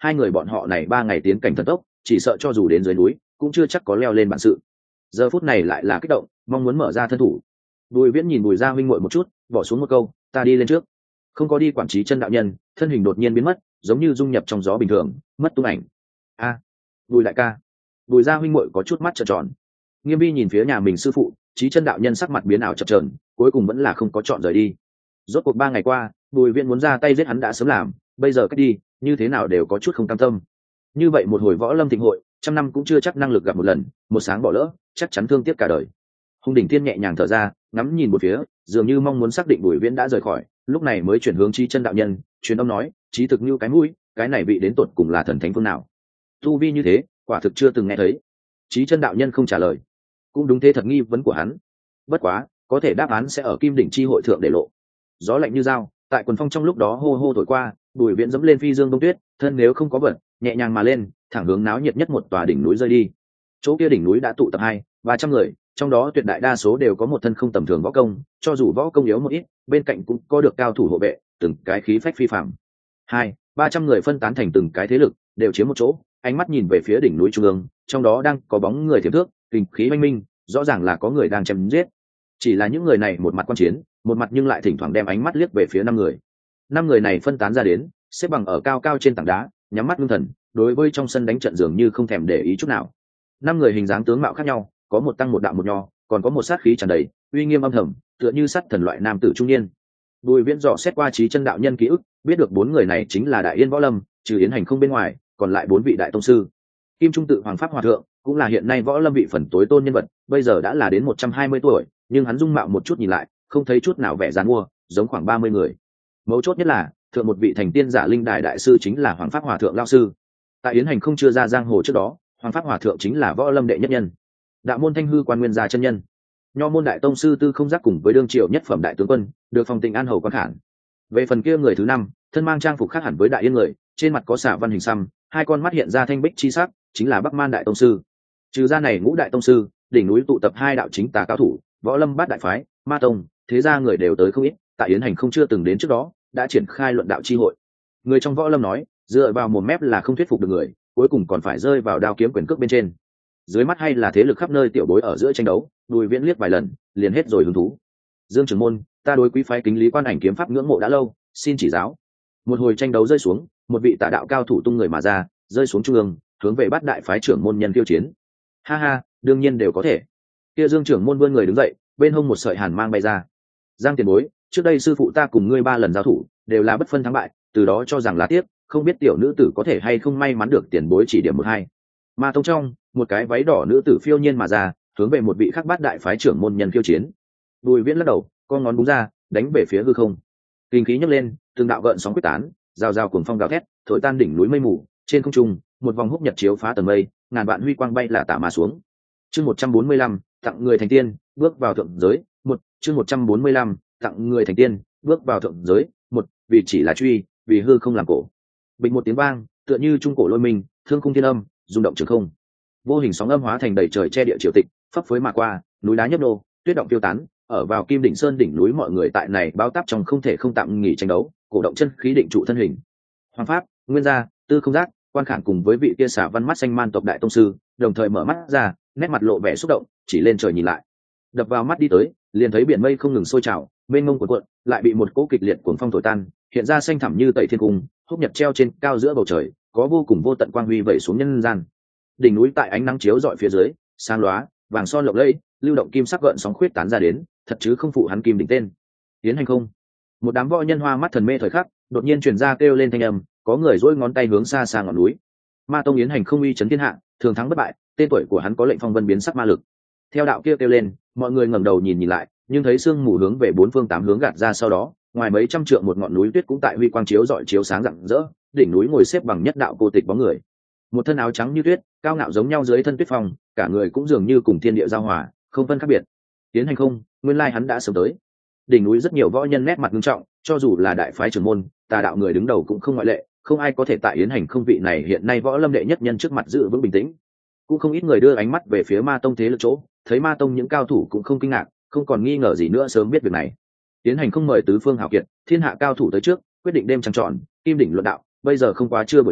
hai người bọn họ này ba ngày tiến cảnh thần tốc, chỉ sợ cho dù đến dưới núi cũng chưa chắc có leo lên bản sự. Giờ phút này lại là kích động, mong muốn mở ra thân thủ. Bùi Viễn nhìn Bùi gia huynh muội một chút, bỏ xuống một câu, ta đi lên trước. Không có đi quản trí chân đạo nhân, thân hình đột nhiên biến mất, giống như dung nhập trong gió bình thường, mất tung ảnh. A, Bùi đại ca. Bùi gia huynh muội có chút mắt trợn tròn. Nghiêm Vi nhìn phía nhà mình sư phụ, trí chân đạo nhân sắc mặt biến ảo chập chờn, cuối cùng vẫn là không có chọn rời đi. Rốt cuộc ba ngày qua, Bùi Viễn muốn ra tay giết hắn đã sớm làm, bây giờ cách đi, như thế nào đều có chút không cam tâm. Như vậy một hồi võ lâm thịnh hội, trăm năm cũng chưa chắc năng lực gặp một lần, một sáng bỏ lỡ, chắc chắn thương tiếc cả đời. Hùng Đỉnh Thiên nhẹ nhàng thở ra, ngắm nhìn một phía, dường như mong muốn xác định Bùi Viễn đã rời khỏi, lúc này mới chuyển hướng trí chân đạo nhân, truyền âm nói, trí thực như cái mũi, cái này vị đến tột cùng là thần thánh phương nào? Tu vi như thế, quả thực chưa từng nghe thấy. Trí chân đạo nhân không trả lời, cũng đúng thế thật nghi vấn của hắn. Bất quá, có thể đáp án sẽ ở Kim Đỉnh chi hội thượng để lộ. Gió lạnh như dao, tại quần phong trong lúc đó hô hô thổi qua, Bùi Viễn dẫm lên phi dương đông tuyết, thân nếu không có vật, nhẹ nhàng mà lên, thẳng hướng náo nhiệt nhất một tòa đỉnh núi rơi đi. Chỗ kia đỉnh núi đã tụ tập hai ba trăm người, trong đó tuyệt đại đa số đều có một thân không tầm thường võ công, cho dù võ công yếu một ít, bên cạnh cũng có được cao thủ hộ vệ, từng cái khí phách phi phàm. Hai ba trăm người phân tán thành từng cái thế lực, đều chiếm một chỗ, ánh mắt nhìn về phía đỉnh núi trung ương, trong đó đang có bóng người thiểm thước, kình khí oanh minh, rõ ràng là có người đang chém giết. Chỉ là những người này một mặt quan chiến, một mặt nhưng lại thỉnh thoảng đem ánh mắt liếc về phía năm người. Năm người này phân tán ra đến, xếp bằng ở cao cao trên tảng đá, nhắm mắt ngưng thần, đối với trong sân đánh trận dường như không thèm để ý chút nào. Năm người hình dáng tướng mạo khác nhau, có một tăng một đạo một nho, còn có một sát khí tràn đầy, uy nghiêm âm thầm, tựa như sát thần loại nam tử trung niên. Bùi Viễn dò xét qua trí chân đạo nhân ký ức, biết được bốn người này chính là Đại Yên Võ Lâm, trừ Yến Hành không bên ngoài, còn lại bốn vị đại tông sư. Kim Trung Tự Hoàng Pháp Hòa thượng cũng là hiện nay Võ Lâm vị phần tối tôn nhân vật, bây giờ đã là đến một trăm hai mươi tuổi, nhưng hắn dung mạo một chút nhìn lại, không thấy chút nào vẻ giàn mua, giống khoảng ba mươi người. Mấu chốt nhất là, thượng một vị thành tiên giả linh đài đại sư chính là Hoàng Pháp Hòa thượng lão sư. Tại Yến Hành không chưa ra giang hồ trước đó, Hoàng Pháp Hòa thượng chính là Võ Lâm đệ nhất nhân. Đạo môn Thanh Hư Quan Nguyên gia chân nhân, nho môn đại tông sư Tư Không Giác cùng với đương triều nhất phẩm đại tướng quân, được phòng Tịnh An hầu quan khản. Về phần kia người thứ năm, thân mang trang phục khác hẳn với Đại Yên người, trên mặt có xả văn hình xăm, hai con mắt hiện ra thanh bích chi sắc, chính là Bắc Man đại tông sư. Trừ ra này ngũ đại tông sư, đỉnh núi tụ tập hai đạo chính tà cao thủ, Võ Lâm bát đại phái, Ma tông, thế gia người đều tới không ít, tại Yến Hành không chưa từng đến trước đó, đã triển khai luận đạo chi hội. Người trong Võ Lâm nói, dựa vào mồm mép là không thuyết phục được người, cuối cùng còn phải rơi vào đao kiếm quyền cước bên trên. Dưới mắt hay là thế lực khắp nơi tiểu bối ở giữa tranh đấu, Bùi Viễn liếc vài lần, liền hết rồi hứng thú. Dương trưởng môn, ta đối quý phái kính lý quan ảnh kiếm pháp ngưỡng mộ đã lâu, xin chỉ giáo. Một hồi tranh đấu rơi xuống, một vị tà đạo cao thủ tung người mà ra, rơi xuống trung ương, hướng về bát đại phái trưởng môn nhân tiêu chiến. Ha ha, đương nhiên đều có thể. Kia Dương trưởng môn vươn người đứng dậy, bên hông một sợi hàn mang bay ra. Giang tiền bối, trước đây sư phụ ta cùng ngươi ba lần giao thủ, đều là bất phân thắng bại, từ đó cho rằng là tiếp, không biết tiểu nữ tử có thể hay không may mắn được tiền bối chỉ điểm một hai. Ma tông trong, một cái váy đỏ nữ tử phiêu nhiên mà ra, hướng về một vị khác bát đại phái trưởng môn nhân khiêu chiến. Bùi Viễn lắc đầu, con ngón búng ra, đánh về phía hư không. Kinh khí nhấc lên, từng đạo gợn sóng quyết tán, rào rào cuồng phong gào thét, thổi tan đỉnh núi mây mù, trên không trung, một vòng húc nhật chiếu phá tầng mây, ngàn vạn huy quang bay là tả mà xuống. Chương một trăm bốn mươi lăm, tặng người thành tiên, bước vào thượng giới, một, chương một trăm bốn mươi lăm, tặng người thành tiên, bước vào thượng giới, một, vì chỉ là truy, vì hư không làm cổ. Bình một tiếng vang, tựa như trung cổ lôi mình, thương khung thiên âm, rung động trường không. Vô hình sóng âm hóa thành đầy trời che địa triều tịch, phấp phới mà qua, núi đá nhấp nô, tuyết động tiêu tán, ở vào Kim Đỉnh Sơn đỉnh núi mọi người tại này bao táp trong không thể không tạm nghỉ tranh đấu, cổ động chân khí định trụ thân hình. Hoàng Pháp, Nguyên gia, Tư Không Giác, Quan Khản cùng với vị kia xả văn mắt xanh man tộc đại tông sư, đồng thời mở mắt ra, nét mặt lộ vẻ xúc động, chỉ lên trời nhìn lại. Đập vào mắt đi tới, liền thấy biển mây không ngừng sôi trào, mênh mông cuộn cuộn, lại bị một cỗ kịch liệt cuồng phong thổi tan, hiện ra xanh thẳm như tẩy thiên cung, húc nhật treo trên cao giữa bầu trời, có vô cùng vô tận quang huy vẩy xuống nhân gian. Đỉnh núi tại ánh nắng chiếu rọi phía dưới, sáng lóa, vàng son lộng lẫy, lưu động kim sắc gợn sóng khuyết tán ra đến, thật chứ không phụ hắn kim đỉnh tên. Tiến hành không? Một đám võ nhân hoa mắt thần mê thời khắc, đột nhiên truyền ra kêu lên thanh âm, có người duỗi ngón tay hướng xa xa ngọn núi. Ma tông Yến Hành không uy chấn thiên hạ, thường thắng bất bại, tên tuổi của hắn có lệnh phong vân biến sắc ma lực. Theo đạo kia kêu, kêu lên, mọi người ngẩng đầu nhìn nhìn lại, nhưng thấy sương mù hướng về bốn phương tám hướng gạt ra, sau đó, ngoài mấy trăm trượng một ngọn núi tuyết cũng tại huy quang chiếu rọi chiếu sáng rạng rỡ, đỉnh núi ngồi xếp bằng nhất đạo cô tịch bóng người. Một thân áo trắng như tuyết, cao ngạo giống nhau dưới thân tuyết phong, cả người cũng dường như cùng thiên địa giao hòa, không phân khác biệt. Tiến hành không, nguyên lai hắn đã sớm tới. Đỉnh núi rất nhiều võ nhân nét mặt nghiêm trọng, cho dù là đại phái trưởng môn, tà đạo người đứng đầu cũng không ngoại lệ, không ai có thể tại Yến Hành không vị này hiện nay võ lâm đệ nhất nhân trước mặt giữ vững bình tĩnh. Cũng không ít người đưa ánh mắt về phía Ma tông thế lực chỗ, thấy Ma tông những cao thủ cũng không kinh ngạc, không còn nghi ngờ gì nữa sớm biết việc này. Yến Hành không mời tứ phương hào kiệt, thiên hạ cao thủ tới trước, quyết định đêm trăng tròn, kim đỉnh luận đạo, bây giờ không quá trưa buổi trưa,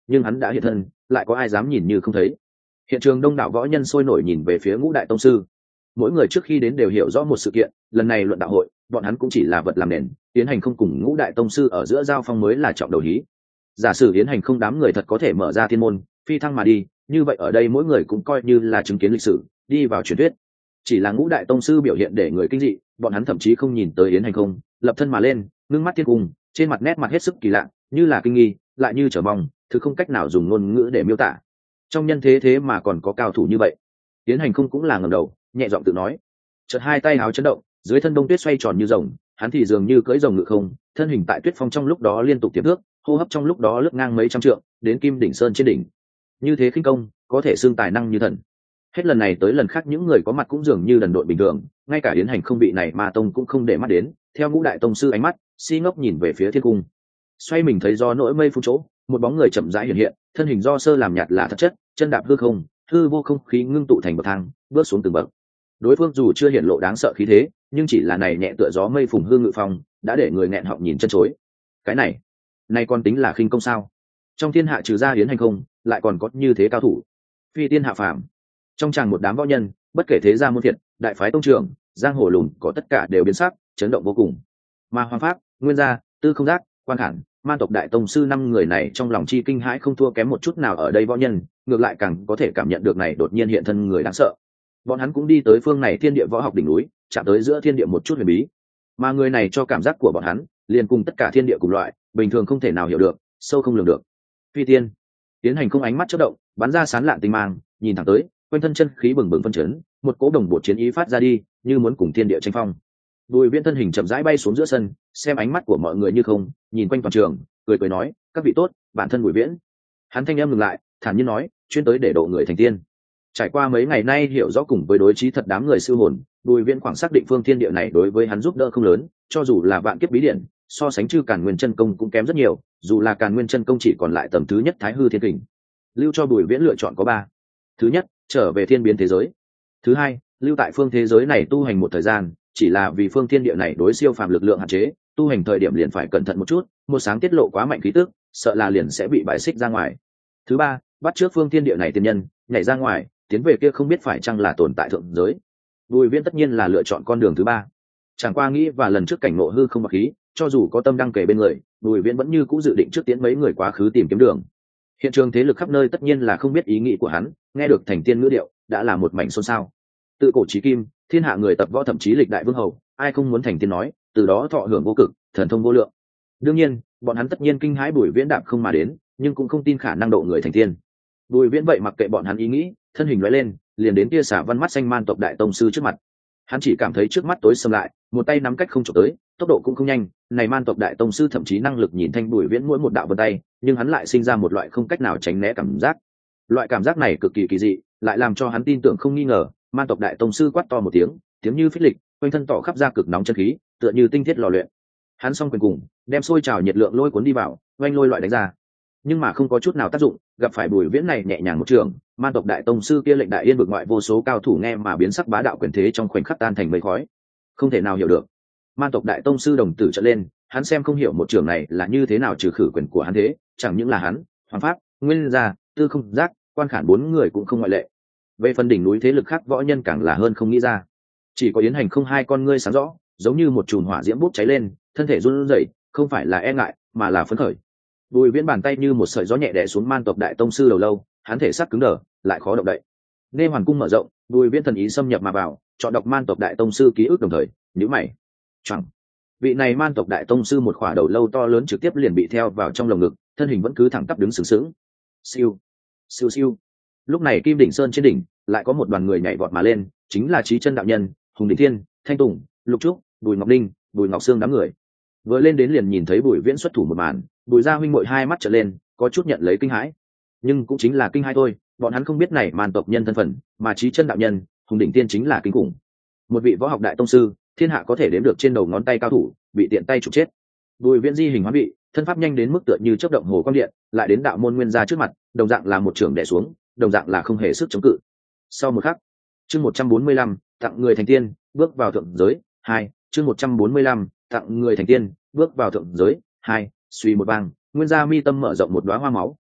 nhưng hắn đã hiện thân, lại có ai dám nhìn như không thấy. Hiện trường đông đảo võ nhân sôi nổi nhìn về phía Ngũ Đại Tông sư. Mỗi người trước khi đến đều hiểu rõ một sự kiện, lần này luận đạo hội, bọn hắn cũng chỉ là vật làm nền, tiến hành không cùng Ngũ Đại Tông sư ở giữa giao phong mới là trọng đầu hí. Giả sử tiến hành không đám người thật có thể mở ra thiên môn, phi thăng mà đi, như vậy ở đây mỗi người cũng coi như là chứng kiến lịch sử, đi vào truyền thuyết. Chỉ là Ngũ Đại Tông sư biểu hiện để người kinh dị, bọn hắn thậm chí không nhìn tới yến hành không, lập thân mà lên, ngưng mắt thiên cung, trên mặt nét mặt hết sức kỳ lạ, như là kinh nghi, lại như trở mong, thứ không cách nào dùng ngôn ngữ để miêu tả. Trong nhân thế thế mà còn có cao thủ như vậy. Yến hành không cũng là ngẩng đầu, nhẹ giọng tự nói. Chợt hai tay háo chấn động, dưới thân đông tuyết xoay tròn như rồng, hắn thì dường như cưỡi rồng ngự không, thân hình tại tuyết phong trong lúc đó liên tục tiềm thước, hô hấp trong lúc đó lướt ngang mấy trăm trượng, đến Kim đỉnh sơn trên đỉnh. Như thế khinh công, có thể xưng tài năng như thần. Hết lần này tới lần khác những người có mặt cũng dường như đần độn bình thường, ngay cả Yến hành không bị này mà tông cũng không để mắt đến, theo Ngũ Đại Tông sư ánh mắt si ngốc nhìn về phía thiên cung. Xoay mình thấy do nỗi mây phun chỗ, một bóng người chậm rãi hiện hiện, thân hình do sơ làm nhạt là thật chất, chân đạp hư không, hư vô không khí ngưng tụ thành bậc thang, bước xuống từng bậc. Đối phương dù chưa hiện lộ đáng sợ khí thế, nhưng chỉ là này nhẹ tựa gió mây phùng hương ngự phong, đã để người nghẹn họng nhìn chân chối. Cái này, này còn tính là khinh công sao? Trong thiên hạ trừ ra Yến hành không, lại còn có như thế cao thủ. Phi tiên hạ phàm. Trong tràng một đám võ nhân, bất kể thế gia môn thiện, đại phái tông trưởng, giang hồ lùn có tất cả đều biến sắc, chấn động vô cùng. Mà Hoàng Pháp, Nguyên Gia, Tư Không Giác, Quan Khản, Man tộc đại tông sư năm người này trong lòng chi kinh hãi không thua kém một chút nào ở đây võ nhân, ngược lại càng có thể cảm nhận được này đột nhiên hiện thân người đáng sợ. Bọn hắn cũng đi tới phương này thiên địa võ học đỉnh núi, chạm tới giữa thiên địa một chút huyền bí, mà người này cho cảm giác của bọn hắn liền cùng tất cả thiên địa cùng loại, bình thường không thể nào hiểu được, sâu không lường được. Phi tiên, tiến hành không ánh mắt chớp động, bắn ra sán lạn tinh mang, nhìn thẳng tới, quanh thân chân khí bừng bừng phân chấn, một cỗ đồng bộ chiến ý phát ra đi, như muốn cùng thiên địa tranh phong. Bùi Viễn thân hình chậm rãi bay xuống giữa sân, xem ánh mắt của mọi người như không, nhìn quanh toàn trường, cười cười nói, các vị tốt, bản thân Bùi Viễn. Hắn thanh âm ngừng lại, thản nhiên nói, chuyên tới để độ người thành tiên. Trải qua mấy ngày nay hiểu rõ cùng với đối trí thật đám người siêu hồn, Bùi Viễn khoảng xác định phương thiên địa này đối với hắn giúp đỡ không lớn, cho dù là vạn kiếp bí điển, so sánh chư Càn Nguyên chân công cũng kém rất nhiều, dù là Càn Nguyên chân công chỉ còn lại tầm thứ nhất Thái hư thiên kình. Lưu cho Bùi Viễn lựa chọn có ba. Thứ nhất, trở về thiên biến thế giới. Thứ hai, lưu tại phương thế giới này tu hành một thời gian, chỉ là vì phương thiên địa này đối siêu phàm lực lượng hạn chế, tu hành thời điểm liền phải cẩn thận một chút, một sáng tiết lộ quá mạnh khí tức, sợ là liền sẽ bị bại xích ra ngoài. Thứ ba, bắt trước phương thiên địa này tiên nhân, nhảy ra ngoài, tiến về kia không biết phải chăng là tồn tại thượng giới. Bùi Viễn tất nhiên là lựa chọn con đường thứ ba. Chẳng qua nghĩ và lần trước cảnh ngộ hư không bạc khí, cho dù có tâm đăng kề bên người, Bùi Viễn vẫn như cũ dự định trước tiến mấy người quá khứ tìm kiếm đường. Hiện trường thế lực khắp nơi tất nhiên là không biết ý nghĩ của hắn, nghe được thành tiên ngữ điệu, đã là một mảnh xôn xao. Tự cổ chí kim, thiên hạ người tập võ thậm chí lịch đại vương hầu, ai không muốn thành tiên nói, từ đó thọ hưởng vô cực, thần thông vô lượng. Đương nhiên, bọn hắn tất nhiên kinh hãi Bùi Viễn đạp không mà đến, nhưng cũng không tin khả năng độ người thành tiên. Bùi Viễn vậy mặc kệ bọn hắn ý nghĩ, thân hình lóe lên, liền đến tia xả văn mắt xanh Man tộc đại tông sư trước mặt. Hắn chỉ cảm thấy trước mắt tối sầm lại, một tay nắm cách không chụp tới, tốc độ cũng không nhanh, này Man tộc đại tông sư thậm chí năng lực nhìn thanh Bùi Viễn mỗi một đạo vân tay, nhưng hắn lại sinh ra một loại không cách nào tránh né cảm giác. Loại cảm giác này cực kỳ kỳ dị, lại làm cho hắn tin tưởng không nghi ngờ. Man tộc đại tông sư quát to một tiếng, tiếng như phích lịch, quanh thân tỏ khắp ra cực nóng chân khí, tựa như tinh thiết lò luyện. Hắn song quyền cùng, đem sôi trào nhiệt lượng lôi cuốn đi vào, oanh lôi loại đánh ra, nhưng mà không có chút nào tác dụng. Gặp phải Bùi Viễn này nhẹ nhàng một trường, Man tộc đại tông sư kia lệnh đại yên vực ngoại vô số cao thủ nghe mà biến sắc, bá đạo quyền thế trong khoảnh khắc tan thành mây khói, không thể nào hiểu được. Man tộc đại tông sư đồng tử trợn lên, hắn xem không hiểu một trường này là như thế nào trừ khử quyền của hắn thế, chẳng những là hắn, Hoàng Pháp, Nguyên Gia, Tư Không Giác, Quan Khản bốn người cũng không ngoại lệ. Về phần đỉnh núi thế lực khác võ nhân càng là hơn không nghĩ ra, chỉ có Yến hành không hai con ngươi sáng rõ, giống như một chùm hỏa diễm bốc cháy lên, thân thể run rẩy, không phải là e ngại mà là phấn khởi. Bùi Viễn bàn tay như một sợi gió nhẹ đè xuống Man tộc đại tông sư đầu lâu, hắn thể xác cứng đờ, lại khó động đậy. Nghe hoàn cung mở rộng, Bùi Viễn thần ý xâm nhập mà vào, chọn đọc Man tộc đại tông sư ký ức đồng thời, nhíu mày. Chẳng, vị này Man tộc đại tông sư một khỏa đầu lâu to lớn trực tiếp liền bị theo vào trong lồng ngực, thân hình vẫn cứ thẳng tắp đứng sướng sướng. Siêu, siêu siêu. Lúc này Kim đỉnh sơn trên đỉnh lại có một đoàn người nhảy vọt mà lên, chính là Chí Chân đạo nhân, Hùng Đỉnh Thiên, Thanh Tùng, Lục Trúc, Bùi Ngọc Ninh, Bùi Ngọc Sương đám người. Vừa lên đến liền nhìn thấy Bùi Viễn xuất thủ một màn, Bùi gia huynh muội hai mắt trợn lên, có chút nhận lấy kinh hãi. Nhưng cũng chính là kinh hãi thôi, bọn hắn không biết này Man tộc nhân thân phận, mà Chí Chân đạo nhân, Hùng Đỉnh Thiên chính là kinh khủng. Một vị võ học đại tông sư, thiên hạ có thể đếm được trên đầu ngón tay cao thủ, bị tiện tay chụp chết. Bùi Viễn di hình hóa vị, thân pháp nhanh đến mức tựa như chớp động hồ quang điện, lại đến đạo môn Nguyên Gia trước mặt, đồng dạng là một trường đè xuống, đồng dạng là không hề sức chống cự. Sau một khắc, chương một trăm bốn mươi lăm, tặng người thành tiên, bước vào thượng giới. Hai, chương một trăm bốn mươi lăm, tặng người thành tiên, bước vào thượng giới. Hai, suy một bang, Nguyên Gia mi tâm mở rộng một đóa hoa máu,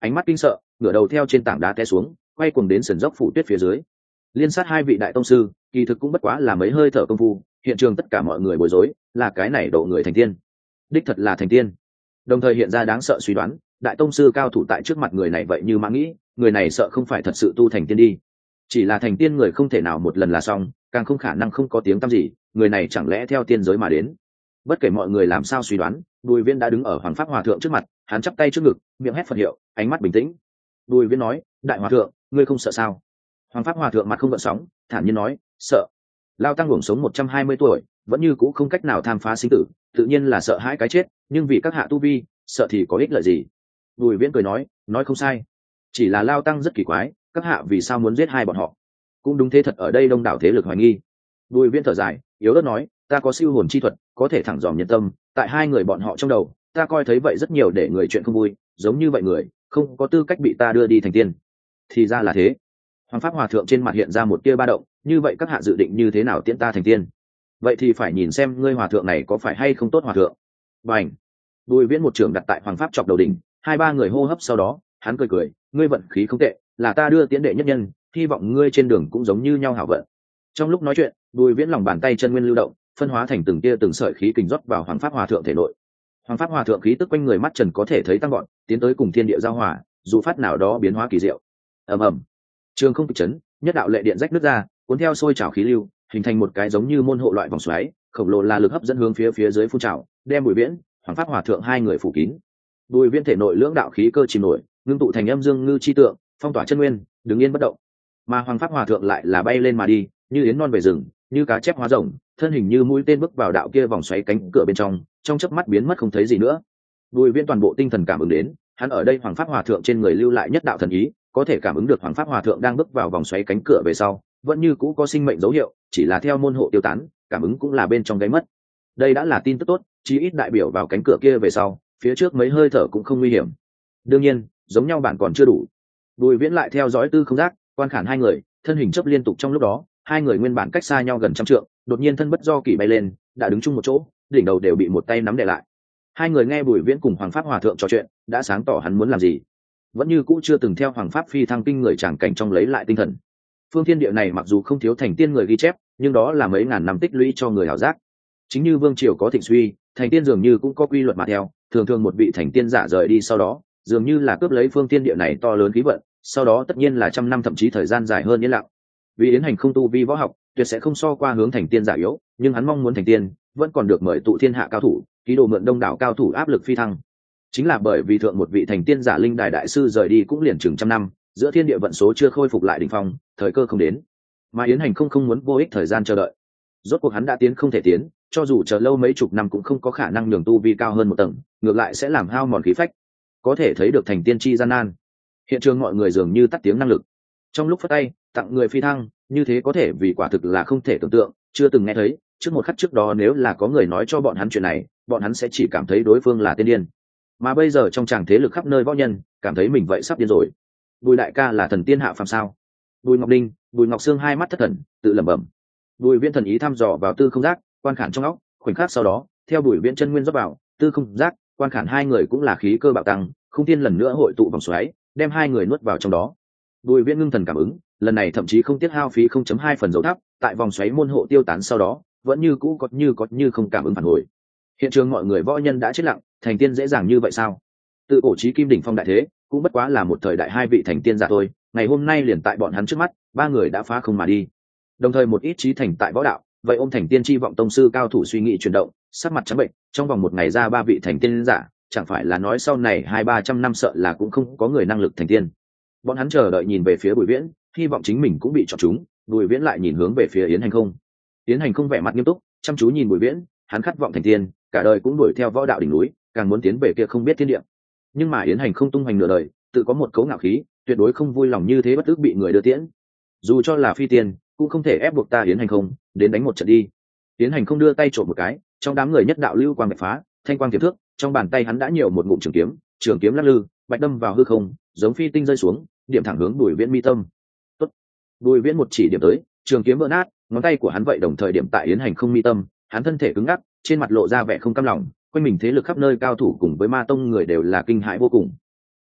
ánh mắt kinh sợ, ngửa đầu theo trên tảng đá té xuống, quay cuồng đến sườn dốc phủ tuyết phía dưới. Liên sát hai vị đại tông sư, kỳ thực cũng bất quá là mấy hơi thở công phu, hiện trường tất cả mọi người bối rối, là cái này độ người thành tiên, đích thật là thành tiên. Đồng thời hiện ra đáng sợ suy đoán, đại tông sư cao thủ tại trước mặt người này vậy như mã nghĩ, người này sợ không phải thật sự tu thành tiên đi. Chỉ là thành tiên người không thể nào một lần là xong, càng không khả năng không có tiếng tăm gì, người này chẳng lẽ theo tiên giới mà đến. Bất kể mọi người làm sao suy đoán, Bùi Viễn đã đứng ở Hoàng Pháp Hòa thượng trước mặt, hắn chắp tay trước ngực, miệng hét Phật hiệu, ánh mắt bình tĩnh. Bùi Viễn nói, đại hòa thượng, ngươi không sợ sao? Hoàng Pháp Hòa thượng mặt không gợn sóng, thản nhiên nói, sợ. Lao tăng uổng sống một trăm hai mươi tuổi, vẫn như cũ không cách nào tham phá sinh tử, tự nhiên là sợ hãi cái chết, nhưng vì các hạ tu vi, sợ thì có ích lợi gì? Bùi Viễn cười nói, nói không sai, chỉ là Lao tăng rất kỳ quái, các hạ vì sao muốn giết hai bọn họ? Cũng đúng thế thật, ở đây đông đảo thế lực hoài nghi. Bùi Viễn thở dài, yếu ớt nói, ta có siêu hồn chi thuật, có thể thẳng dòm nhân tâm, tại hai người bọn họ trong đầu, ta coi thấy vậy rất nhiều để người chuyện không vui, giống như vậy người, không có tư cách bị ta đưa đi thành tiên. Thì ra là thế. Hoàng Pháp Hòa thượng trên mặt hiện ra một tia ba động, như vậy các hạ dự định như thế nào tiễn ta thành tiên? Vậy thì phải nhìn xem ngươi hòa thượng này có phải hay không tốt hòa thượng. Bành. Bùi Viễn một trường đặt tại Hoàng Pháp chọc đầu đỉnh, hai ba người hô hấp sau đó, hắn cười cười, ngươi vận khí không tệ, là ta đưa tiễn đệ nhất nhân, hy vọng ngươi trên đường cũng giống như nhau hảo vận. Trong lúc nói chuyện, Bùi Viễn lòng bàn tay chân nguyên lưu động, phân hóa thành từng tia từng sợi khí kình rót vào Hoàng Pháp Hòa thượng thể nội. Hoàng Pháp Hòa thượng khí tức quanh người mắt trần có thể thấy tăng gọn, tiến tới cùng thiên địa giao hòa, dù phát nào đó biến hóa kỳ diệu. Ầm ầm. Trường không kịch chấn, nhất đạo lệ điện rách nứt ra, cuốn theo sôi trào khí lưu, hình thành một cái giống như môn hộ loại vòng xoáy, khổng lồ là lực hấp dẫn hướng phía phía dưới phun trào, đem Bùi Viễn, Hoàng Pháp Hòa thượng hai người phủ kín. Bùi Viễn thể nội lưỡng đạo khí cơ chìm nổi, ngưng tụ thành âm dương ngư chi tượng, phong tỏa chân nguyên, đứng yên bất động. Mà Hoàng Pháp Hòa thượng lại là bay lên mà đi, như yến non về rừng, như cá chép hóa rồng, thân hình như mũi tên bước vào đạo kia vòng xoáy cánh cửa bên trong, trong chớp mắt biến mất không thấy gì nữa. Bùi Viễn toàn bộ tinh thần cảm ứng đến, hắn ở đây Hoàng Pháp Hòa thượng trên người lưu lại nhất đạo thần ý, có thể cảm ứng được Hoàng Pháp Hòa thượng đang bước vào vòng xoáy cánh cửa về sau, vẫn như cũ có sinh mệnh dấu hiệu, chỉ là theo môn hộ tiêu tán, cảm ứng cũng là bên trong gáy mất. Đây đã là tin tức tốt, chí ít đại biểu vào cánh cửa kia về sau, phía trước mấy hơi thở cũng không nguy hiểm. Đương nhiên, giống nhau bản còn chưa đủ. Bùi Viễn lại theo dõi Tư Không Giác, Quan Khản hai người, thân hình chớp liên tục trong lúc đó, hai người nguyên bản cách xa nhau gần trăm trượng, đột nhiên thân bất do kỷ bay lên, đã đứng chung một chỗ, đỉnh đầu đều bị một tay nắm đè lại. Hai người nghe Bùi Viễn cùng Hoàng Pháp Hòa thượng trò chuyện, đã sáng tỏ hắn muốn làm gì. Vẫn như cũ chưa từng theo Hoàng Pháp phi thăng kinh người tràng cảnh trong lấy lại tinh thần. Phương thiên địa này mặc dù không thiếu thành tiên người ghi chép, nhưng đó là mấy ngàn năm tích lũy cho người hảo giác. Chính như vương triều có thịnh suy, thành tiên dường như cũng có quy luật mà theo, thường thường một vị thành tiên giả rời đi sau đó, dường như là cướp lấy phương thiên địa này to lớn khí vận, sau đó tất nhiên là trăm năm thậm chí thời gian dài hơn yên lặng. Vì Yến Hành không tu vi võ học, tuyệt sẽ không so qua hướng thành tiên giả yếu, nhưng hắn mong muốn thành tiên, vẫn còn được mời tụ thiên hạ cao thủ, ký đồ mượn đông đảo cao thủ áp lực phi thăng. Chính là bởi vì thượng một vị thành tiên giả linh đài đại sư rời đi cũng liền chừng trăm năm, giữa thiên địa vận số chưa khôi phục lại đỉnh phong, thời cơ không đến. Mà Yến Hành không không muốn vô ích thời gian chờ đợi. Rốt cuộc hắn đã tiến không thể tiến, cho dù chờ lâu mấy chục năm cũng không có khả năng nhường tu vi cao hơn một tầng, ngược lại sẽ làm hao mòn khí phách. Có thể thấy được thành tiên chi gian nan. Hiện trường mọi người dường như tắt tiếng năng lực. Trong lúc phất tay, tặng người phi thăng, như thế có thể vì quả thực là không thể tưởng tượng, chưa từng nghe thấy, trước một khắc trước đó nếu là có người nói cho bọn hắn chuyện này, bọn hắn sẽ chỉ cảm thấy đối phương là tiên điên. Mà bây giờ trong tràng thế lực khắp nơi võ nhân, cảm thấy mình vậy sắp điên rồi. Bùi đại ca là thần tiên hạ phàm sao? Bùi Ngọc Đinh, Bùi Ngọc Sương hai mắt thất thần, tự lẩm bẩm. Bùi Viễn thần ý thăm dò vào Tư Không Giác, Quan Khản trong óc, khoảnh khắc sau đó, theo Bùi Viễn chân nguyên rót vào, Tư Không Giác, Quan Khản hai người cũng là khí cơ bạo tăng, không tiên lần nữa hội tụ vòng xoáy, đem hai người nuốt vào trong đó. Bùi Viễn ngưng thần cảm ứng, lần này thậm chí không tiết hao phí không chấm hai phần dầu thắp, tại vòng xoáy môn hộ tiêu tán sau đó, vẫn như cũ có như có như không cảm ứng phản hồi. Hiện trường mọi người võ nhân đã chết lặng, thành tiên dễ dàng như vậy sao? Tự cổ chí kim đỉnh phong đại thế, cũng bất quá là một thời đại hai vị thành tiên giả thôi, ngày hôm nay liền tại bọn hắn trước mắt, ba người đã phá không mà đi. Đồng thời một ít chí thành tại võ đạo, vậy ôm thành tiên chi vọng tông sư cao thủ suy nghĩ chuyển động, sắc mặt trắng bệnh, trong vòng một ngày ra ba vị thành tiên giả, chẳng phải là nói sau này hai ba trăm năm sợ là cũng không có người năng lực thành tiên. Bọn hắn chờ đợi nhìn về phía Bùi Viễn, hy vọng chính mình cũng bị chọn chúng. Bùi Viễn lại nhìn hướng về phía Yến Hành không. Yến Hành không vẻ mặt nghiêm túc, chăm chú nhìn Bùi Viễn, hắn khát vọng thành tiên, cả đời cũng đuổi theo võ đạo đỉnh núi, càng muốn tiến về kia không biết thiên địa. Nhưng mà Yến Hành không tung hoành nửa đời, tự có một cấu ngạo khí, tuyệt đối không vui lòng như thế bất ức bị người đưa tiễn. Dù cho là phi tiên, cũng không thể ép buộc ta Yến Hành không đến đánh một trận đi. Yến Hành không đưa tay trộm một cái, trong đám người nhất đạo lưu quang bạch phá, thanh quang tiềm thước, trong bàn tay hắn đã nhiều một ngụm trường kiếm, trường kiếm lắc lư, bạch đâm vào hư không, giống phi tinh rơi xuống, điểm thẳng hướng Bùi Viễn mi tâm. Tốt. Bùi Viễn một chỉ điểm tới, trường kiếm vỡ nát, ngón tay của hắn vậy đồng thời điểm tại Yến Hành không mi tâm, hắn thân thể cứng ngắc, trên mặt lộ ra vẻ không cam lòng, quanh mình thế lực khắp nơi cao thủ cùng với ma tông người đều là kinh hãi vô cùng.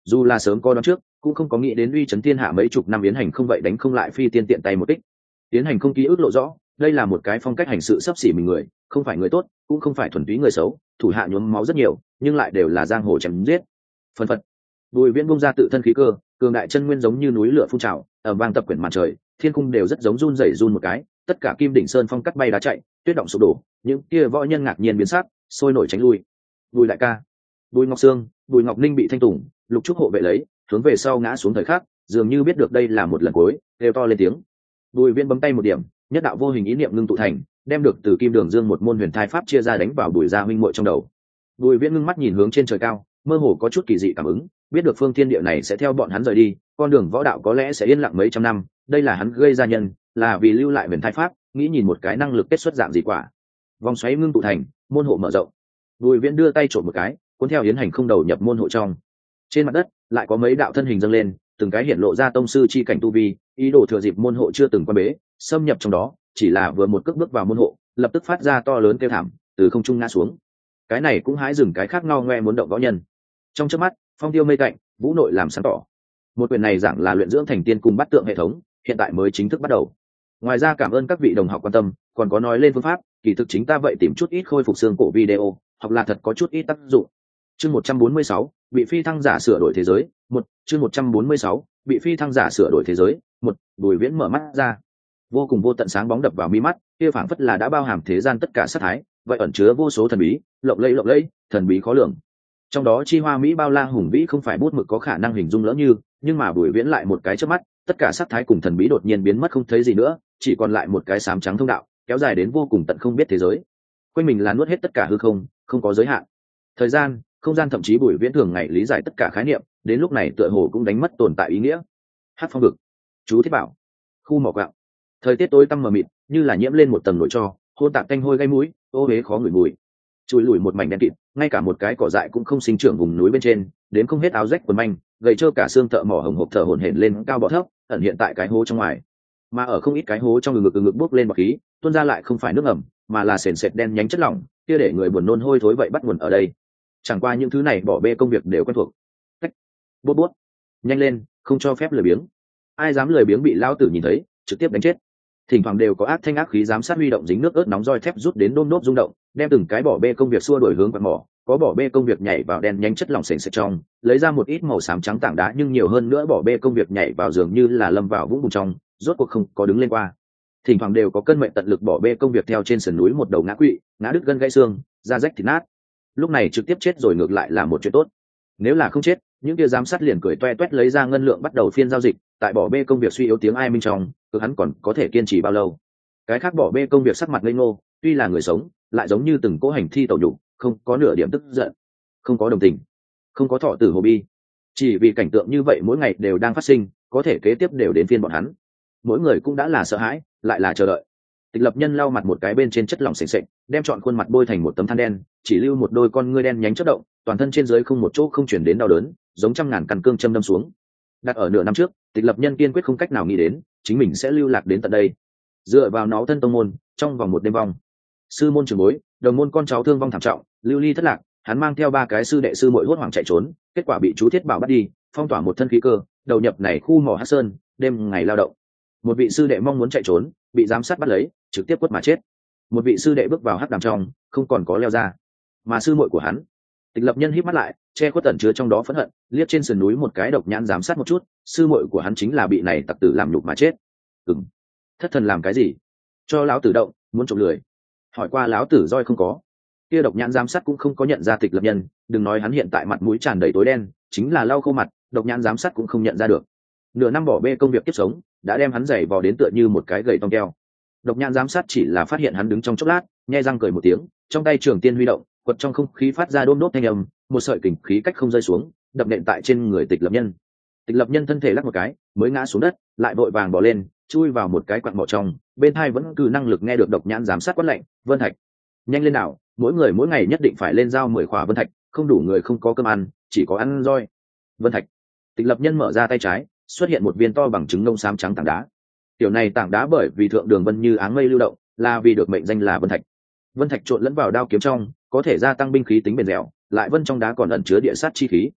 dù là sớm có đoán trước cũng không có nghĩ đến uy chấn thiên hạ mấy chục năm yến hành không vậy đánh không lại phi tiên tiện tay một kích. Yến hành không ký ức lộ rõ đây là một cái phong cách hành sự sấp xỉ mình người, không phải người tốt cũng không phải thuần túy người xấu, thủ hạ nhuốm máu rất nhiều nhưng lại đều là giang hồ chém giết. Phần phật Bùi Viễn bung ra tự thân khí cơ, cường đại chân nguyên giống như núi lửa phun trào, ở vang tập quyển màn trời, thiên cung đều rất giống run rẩy run một cái, tất cả kim đỉnh sơn phong cắt bay đá chạy, tuyết động sụp đổ, những kia võ nhân ngạc nhiên biến sắc, sôi nổi tránh lui. Bùi đại ca, Bùi Ngọc Sương, Bùi Ngọc Ninh bị thanh tùng, lục trúc hộ vệ lấy, hướng về sau ngã xuống thời khắc, dường như biết được đây là một lần cuối, kêu to lên tiếng. Bùi Viễn bấm tay một điểm, nhất đạo vô hình ý niệm ngưng tụ thành, đem được từ kim đường dương một môn huyền thai pháp chia ra đánh vào Bùi gia huynh muội trong đầu. Bùi Viễn ngưng mắt nhìn hướng trên trời cao, mơ hồ có chút kỳ dị cảm ứng, biết được phương thiên địa này sẽ theo bọn hắn rời đi, con đường võ đạo có lẽ sẽ yên lặng mấy trăm năm, đây là hắn gây ra nhân, là vì lưu lại huyền thai pháp, nghĩ nhìn một cái năng lực kết xuất dạng gì quả. Vòng xoáy ngưng tụ thành, môn hộ mở rộng. Bùi Viễn đưa tay trộn một cái, cuốn theo yến hành không đầu nhập môn hộ trong. Trên mặt đất lại có mấy đạo thân hình dâng lên, từng cái hiện lộ ra tông sư chi cảnh tu vi, ý đồ thừa dịp môn hộ chưa từng qua bế, xâm nhập trong đó, chỉ là vừa một cước bước vào môn hộ, lập tức phát ra to lớn kêu thảm, từ không trung ngã xuống. Cái này cũng hái dừng cái khác ngao ngoe muốn động võ nhân. Trong chớp mắt, phong tiêu mây cạnh, vũ nội làm sáng tỏ. Một quyền này giảng là luyện dưỡng thành tiên cùng bắt tượng hệ thống, hiện tại mới chính thức bắt đầu. Ngoài ra cảm ơn các vị đồng học quan tâm, còn có nói lên phương pháp, kỳ thực chính ta vậy tìm chút ít khôi phục xương cổ video, hoặc là thật có chút ít tác dụng. Chương một trăm bốn mươi sáu, bị phi thăng giả sửa đổi thế giới, một, chương một trăm bốn mươi sáu, bị phi thăng giả sửa đổi thế giới, một. Bùi Viễn mở mắt ra. Vô cùng vô tận sáng bóng đập vào mi mắt, kia phảng phất là đã bao hàm thế gian tất cả sát thái, vậy ẩn chứa vô số thần bí, lộng lẫy lộng lẫy, thần bí khó lường. Trong đó chi hoa mỹ bao la hùng vĩ không phải bút mực có khả năng hình dung lỡ như, nhưng mà Bùi Viễn lại một cái chớp mắt, tất cả sát thái cùng thần bí đột nhiên biến mất không thấy gì nữa, chỉ còn lại một cái xám trắng thông đạo, kéo dài đến vô cùng tận không biết thế giới. Quanh mình là nuốt hết tất cả hư không, không có giới hạn. Thời gian, không gian thậm chí Bùi Viễn thường ngày lý giải tất cả khái niệm, đến lúc này tựa hồ cũng đánh mất tồn tại ý nghĩa. Hát phong vực, chú thiết bảo, khu mỏ quặng. Thời tiết tối tăm mờ mịt, như là nhiễm lên một tầng nổi tro, hôn tạc tanh hôi gây mũi, ô huế khó ngửi mùi. Chùi lùi một mảnh đen kịt, ngay cả một cái cỏ dại cũng không sinh trưởng vùng núi bên trên, đến không hết áo rách quần manh, gầy trơ cả xương thợ mỏ hồng hộc thở hổn hển lên cao bọ thấp, ẩn hiện tại cái hố trong ngoài. Mà ở không ít cái hố trong ngực ngực bốc lên bọt khí, tuôn ra lại không phải nước ẩm, mà là sền sệt đen nhánh chất lỏng, kia để người buồn nôn hôi thối vậy bắt nguồn ở đây. Chẳng qua những thứ này bỏ bê công việc đều quen thuộc. Cách, bốt bốt, nhanh lên, không cho phép lười biếng. Ai dám lười biếng bị lao tử nhìn thấy, trực tiếp đánh chết. Thỉnh thoảng đều có ác thanh ác khí giám sát huy động dính nước ớt nóng roi thép rút đến đôm đốp rung động, đem từng cái bỏ bê công việc xua đổi hướng quạt mỏ, có bỏ bê công việc nhảy vào đen nhanh chất lỏng sền sệt trong, lấy ra một ít màu xám trắng tảng đá, nhưng nhiều hơn nữa bỏ bê công việc nhảy vào dường như là lâm vào vũng bùn trong, rốt cuộc không có đứng lên qua. Thỉnh thoảng đều có cơn mệnh tận lực bỏ bê công việc theo trên sườn núi một đầu ngã quỵ, ngã đứt gân gãy xương, da rách thịt nát. Lúc này trực tiếp chết rồi ngược lại là một chuyện tốt. Nếu là không chết, những kia giám sát liền cười toe toét lấy ra ngân lượng bắt đầu phiên giao dịch, tại bỏ bê công việc suy yếu tiếng ai minh trong, cứ hắn còn có thể kiên trì bao lâu. Cái khác bỏ bê công việc sắc mặt ngây ngô, tuy là người sống, lại giống như từng cố hành thi tẩu nhục, không có nửa điểm tức giận, không có đồng tình, không có thọ tử hồ bi. Chỉ vì cảnh tượng như vậy mỗi ngày đều đang phát sinh, có thể kế tiếp đều đến phiên bọn hắn. Mỗi người cũng đã là sợ hãi, lại là chờ đợi. Tịch Lập Nhân lau mặt một cái bên trên chất lỏng sền sệt, đem trọn khuôn mặt bôi thành một tấm than đen, chỉ lưu một đôi con ngươi đen nhánh chớp động, toàn thân trên dưới không một chỗ không chuyển đến đau đớn, giống trăm ngàn căn cương châm đâm xuống. Đặt ở nửa năm trước, Tịch Lập Nhân kiên quyết không cách nào nghĩ đến, chính mình sẽ lưu lạc đến tận đây. Dựa vào nó thân tông môn, trong vòng một đêm vong, sư môn trưởng bối, đồng môn con cháu thương vong thảm trọng, lưu ly thất lạc, hắn mang theo ba cái sư đệ sư muội hốt hoảng chạy trốn, kết quả bị chú Thiết Bảo bắt đi, phong tỏa một thân khí cơ, đầu nhập này khu mỏ Hắc Sơn, đêm ngày lao động. Một vị sư đệ mong muốn chạy trốn, bị giám sát bắt lấy, trực tiếp quất mà chết. Một vị sư đệ bước vào hắc đàm trong, không còn có leo ra. Mà sư muội của hắn, Tịch Lập Nhân híp mắt lại, che khuất tẩn chứa trong đó phẫn hận, liếc trên sườn núi một cái độc nhãn giám sát một chút, sư muội của hắn chính là bị này tặc tử làm nhục mà chết. Ừm, thất thần làm cái gì? Cho lão tử động, muốn trộm lười. Hỏi qua lão tử roi không có. Kia độc nhãn giám sát cũng không có nhận ra Tịch Lập Nhân, đừng nói hắn hiện tại mặt mũi tràn đầy tối đen, chính là lau khô mặt, độc nhãn giám sát cũng không nhận ra được. Nửa năm bỏ bê công việc kiếp sống, đã đem hắn giày vò đến tựa như một cái gậy tông keo. Độc nhãn giám sát chỉ là phát hiện hắn đứng trong chốc lát, nhe răng cười một tiếng, trong tay trường tiên huy động, quật trong không khí phát ra đôm đốt thanh âm, một sợi kình khí cách không rơi xuống, đập nện tại trên người Tịch Lập Nhân. Tịch Lập Nhân thân thể lắc một cái, mới ngã xuống đất, lại vội vàng bò lên, chui vào một cái quặng mỏ trong, bên tai vẫn cứ năng lực nghe được độc nhãn giám sát quát lệnh, "Vân Thạch, nhanh lên nào, mỗi người mỗi ngày nhất định phải lên giao mười khỏa vân thạch, không đủ người không có cơm ăn, chỉ có ăn roi." Vân thạch. Tịch Lập Nhân mở ra tay trái, xuất hiện một viên to bằng trứng nông xám trắng tảng đá. Tiểu này tảng đá bởi vì thượng đường vân như áng mây lưu động, là vì được mệnh danh là vân thạch. Vân thạch trộn lẫn vào đao kiếm trong, có thể gia tăng binh khí tính bền dẻo, lại vân trong đá còn ẩn chứa địa sát chi khí.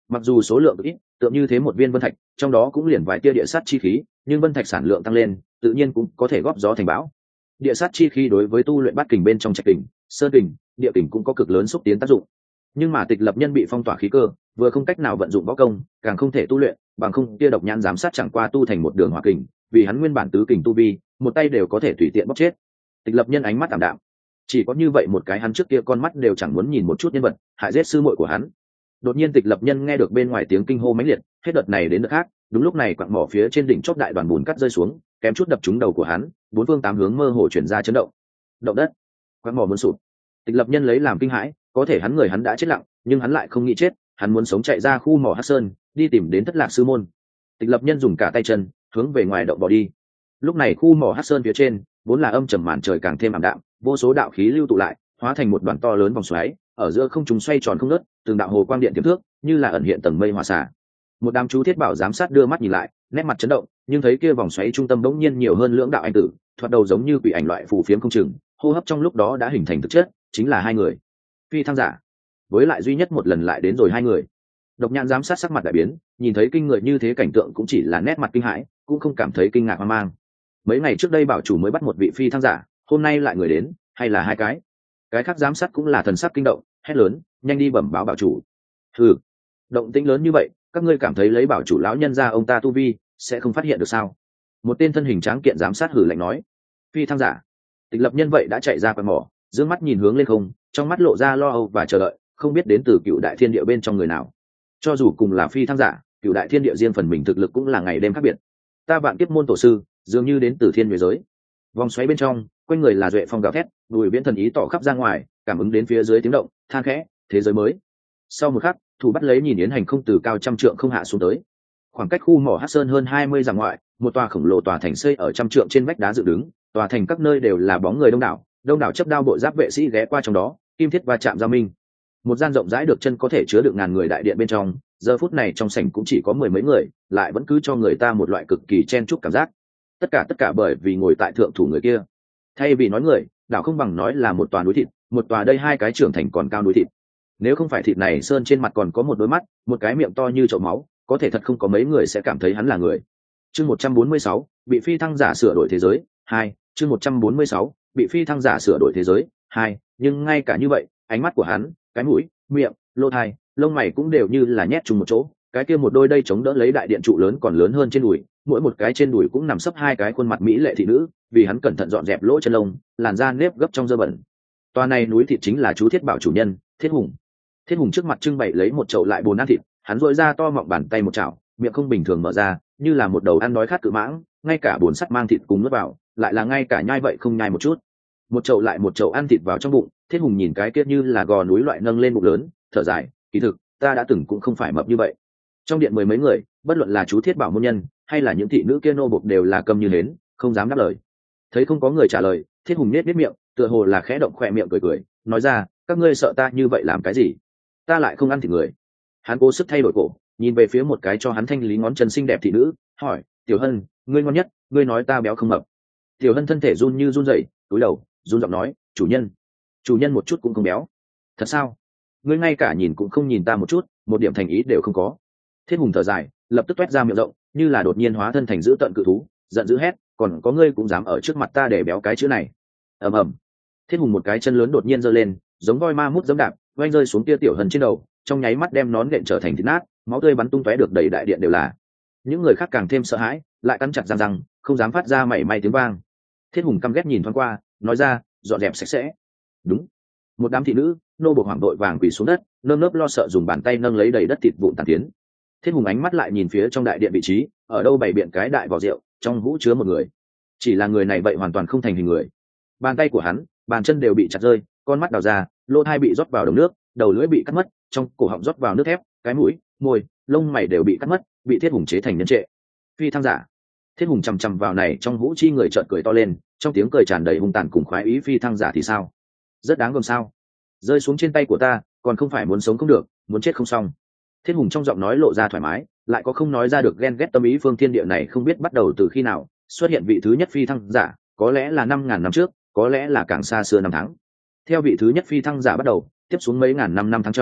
mặc dù số lượng ít, tượng như thế một viên vân thạch trong đó cũng liền vài tia địa sát chi khí, nhưng vân thạch sản lượng tăng lên tự nhiên cũng có thể góp gió thành bão. Địa sát chi khí đối với tu luyện bát kình bên trong trạch kình, sơn kình, địa kình cũng có cực lớn xúc tiến tác dụng. Nhưng mà Tịch Lập Nhân bị phong tỏa khí cơ, vừa không cách nào vận dụng võ công, càng không thể tu luyện, bằng không kia độc nhãn giám sát chẳng qua tu thành một đường hỏa kình, vì hắn nguyên bản tứ kình tu vi, một tay đều có thể tùy tiện bóc chết. Tịch Lập Nhân ánh mắt tạm đạm, chỉ có như vậy một cái hắn trước kia con mắt đều chẳng muốn nhìn một chút nhân vật, hại giết sư muội của hắn. Đột nhiên Tịch Lập Nhân nghe được bên ngoài tiếng kinh hô mãnh liệt, hết đợt này đến đợt khác, đúng lúc này quặng mỏ phía trên đỉnh chóp đại đoàn bùn cắt rơi xuống, kém chút đập trúng đầu của hắn, bốn phương tám hướng mơ hồ chuyển ra chấn động. Động đất, quặng mỏ muốn sụp. Tịch Lập Nhân lấy làm kinh hãi, có thể hắn người hắn đã chết lặng, nhưng hắn lại không nghĩ chết, hắn muốn sống chạy ra khu mỏ Hắc Sơn, đi tìm đến Thất Lạc sư môn. Tịch Lập Nhân dùng cả tay chân hướng về ngoài động bỏ đi. Lúc này khu mỏ Hắc Sơn phía trên vốn là âm trầm màn trời càng thêm ảm đạm, vô số đạo khí lưu tụ lại, hóa thành một đoàn to lớn vòng xoáy, ở giữa không trung xoay tròn không ngớt, từng đạo hồ quang điện tiềm thước, như là ẩn hiện tầng mây hỏa xả. Một đám chú thiết bảo giám sát đưa mắt nhìn lại, nét mặt chấn động, nhưng thấy kia vòng xoáy trung tâm bỗng nhiên nhiều hơn lưỡng đạo anh tử, thoạt đầu giống như quỷ ảnh loại phù phiếm không chừng, hô hấp trong lúc đó đã hình thành thực chất, chính là hai người. Phi thăng giả, với lại duy nhất một lần lại đến rồi hai người. Độc Nhãn giám sát sắc mặt đại biến, nhìn thấy kinh người như thế cảnh tượng cũng chỉ là nét mặt kinh hãi, cũng không cảm thấy kinh ngạc hoang mang. Mấy ngày trước đây bảo chủ mới bắt một vị phi thăng giả, hôm nay lại người đến, hay là hai cái? Cái khác giám sát cũng là thần sắc kinh động, hét lớn, nhanh đi bẩm báo bảo chủ. Ừ, động tĩnh lớn như vậy, các ngươi cảm thấy lấy bảo chủ lão nhân ra ông ta tu vi sẽ không phát hiện được sao? Một tên thân hình tráng kiện giám sát hử lạnh nói. Phi thăng giả. Tịch Lập Nhân vậy đã chạy ra quạt mỏ, dương mắt nhìn hướng lên không, trong mắt lộ ra lo âu và chờ đợi, không biết đến từ Cựu Đại Thiên Địa bên trong người nào. Cho dù cùng là phi thăng giả, Cựu Đại Thiên Địa riêng phần mình thực lực cũng là ngày đêm khác biệt. Ta Vạn Kiếp môn tổ sư, dường như đến từ thiên người giới. Vòng xoáy bên trong, quanh người là duệ phong gào thét, Bùi Viễn thần ý tỏ khắp ra ngoài, cảm ứng đến phía dưới tiếng động, than khẽ, thế giới mới. Sau một khắc, thủ bắt lấy nhìn Yến Hành không từ cao trăm trượng không hạ xuống tới. Khoảng cách khu mỏ Hắc Sơn hơn hai mươi dặm ngoại, một tòa khổng lồ tòa thành xây ở trăm trượng trên vách đá dựng đứng, tòa thành các nơi đều là bóng người đông đảo, đông đảo chấp đao bộ giáp vệ sĩ ghé qua trong đó, kim thiết va chạm giao minh. Một gian rộng rãi được chân có thể chứa được ngàn người đại điện bên trong, giờ phút này trong sảnh cũng chỉ có mười mấy người, lại vẫn cứ cho người ta một loại cực kỳ chen chúc cảm giác. Tất cả tất cả bởi vì ngồi tại thượng thủ người kia. Thay vì nói người, đảo không bằng nói là một tòa núi thịt, một tòa đây hai cái trưởng thành còn cao núi thịt. Nếu không phải thịt này sơn trên mặt còn có một đôi mắt, một cái miệng to như chậu máu, có thể thật không có mấy người sẽ cảm thấy hắn là người. Chương một trăm bốn mươi sáu, bị phi thăng giả sửa đổi thế giới, hai, chương một trăm bốn mươi sáu, bị phi thăng giả sửa đổi thế giới, hai, nhưng ngay cả như vậy, ánh mắt của hắn, cái mũi, miệng, lỗ tai, lông mày cũng đều như là nhét chung một chỗ, cái kia một đôi đây chống đỡ lấy đại điện trụ lớn còn lớn hơn trên đùi, mỗi một cái trên đùi cũng nằm sấp hai cái khuôn mặt mỹ lệ thị nữ, vì hắn cẩn thận dọn dẹp lỗ chân lông, làn da nếp gấp trong dơ bẩn. Tòa này núi thịt chính là chú Thiết Bảo chủ nhân, Thiết Hùng. Thiết Hùng trước mặt trưng bày lấy một chậu lại bồn ăn thịt, hắn rũi ra to mọng bàn tay một chảo, miệng không bình thường mở ra, như là một đầu ăn đói khát cự mãng, ngay cả bồn sắt mang thịt cùng nuốt vào, lại là ngay cả nhai vậy không nhai một chút. Một chậu lại một chậu ăn thịt vào trong bụng, Thiết Hùng nhìn cái kia như là gò núi loại nâng lên bụng lớn, thở dài, kỳ thực, ta đã từng cũng không phải mập như vậy. Trong điện mười mấy người, bất luận là chú Thiết Bảo môn nhân, hay là những thị nữ kia nô bộc đều là câm như hến, không dám đáp lời. Thấy không có người trả lời, Thiết Hùng nhếch nhếch miệng, tựa hồ là khẽ động khóe miệng cười cười, nói ra, các ngươi sợ ta như vậy làm cái gì? Ta lại không ăn thịt người. Hắn cố sức thay đổi cổ, nhìn về phía một cái cho hắn thanh lý ngón chân xinh đẹp thị nữ, hỏi, Tiểu Hân, ngươi ngon nhất, ngươi nói ta béo không mập. Tiểu Hân thân thể run như run rẩy, cúi đầu, run giọng nói, chủ nhân, chủ nhân một chút cũng không béo. Thật sao? Ngươi ngay cả nhìn cũng không nhìn ta một chút, một điểm thành ý đều không có. Thiết Hùng thở dài, lập tức toét ra miệng rộng, như là đột nhiên hóa thân thành dữ tợn cự thú, giận dữ hét, còn có ngươi cũng dám ở trước mặt ta để béo cái chữ này. Ầm ầm. Thiết Hùng một cái chân lớn đột nhiên giơ lên, giống voi ma mút giẫm đạp, oanh rơi xuống tia Tiểu Hân trên đầu, trong nháy mắt đem nón đệm trở thành thịt nát, máu tươi bắn tung tóe được đầy đại điện đều là. Những người khác càng thêm sợ hãi, lại cắn chặt răng răng, không dám phát ra mảy may tiếng vang. Thiết Hùng căm ghét nhìn thoáng qua, nói ra, dọn dẹp sạch sẽ. Đúng. Một đám thị nữ, nô bộc hoảng đội vàng quỳ xuống đất, nơm nớp lo sợ dùng bàn tay nâng lấy đầy đất thịt vụn tàn tiến. Thiết Hùng ánh mắt lại nhìn phía trong đại điện vị trí, ở đâu bày biện cái đại vỏ rượu, trong hũ chứa một người. Chỉ là người này vậy hoàn toàn không thành hình người. Bàn tay của hắn, bàn chân đều bị chặt rơi, con mắt đào ra, lỗ tai bị rót vào đống nước, đầu lưỡi bị cắt mất, trong cổ họng rót vào nước thép, cái mũi, môi, lông mày đều bị cắt mất, bị Thiết Hùng chế thành nhân trệ. Phi thăng giả. Thiết Hùng chằm chằm vào này trong hũ chi người chợt cười to lên, trong tiếng cười tràn đầy hung tàn cùng khoái ý. Phi thăng giả thì sao? Rất đáng gờm sao? Rơi xuống trên tay của ta, còn không phải muốn sống không được, muốn chết không xong. Thiết Hùng trong giọng nói lộ ra thoải mái, lại có không nói ra được ghen ghét tâm ý. Phương thiên địa này không biết bắt đầu từ khi nào xuất hiện vị thứ nhất phi thăng giả, có lẽ là năm ngàn năm trước, có lẽ là càng xa xưa năm tháng. Theo vị thứ nhất phi thăng giả bắt đầu, tiếp xuống mấy ngàn năm năm tháng trong,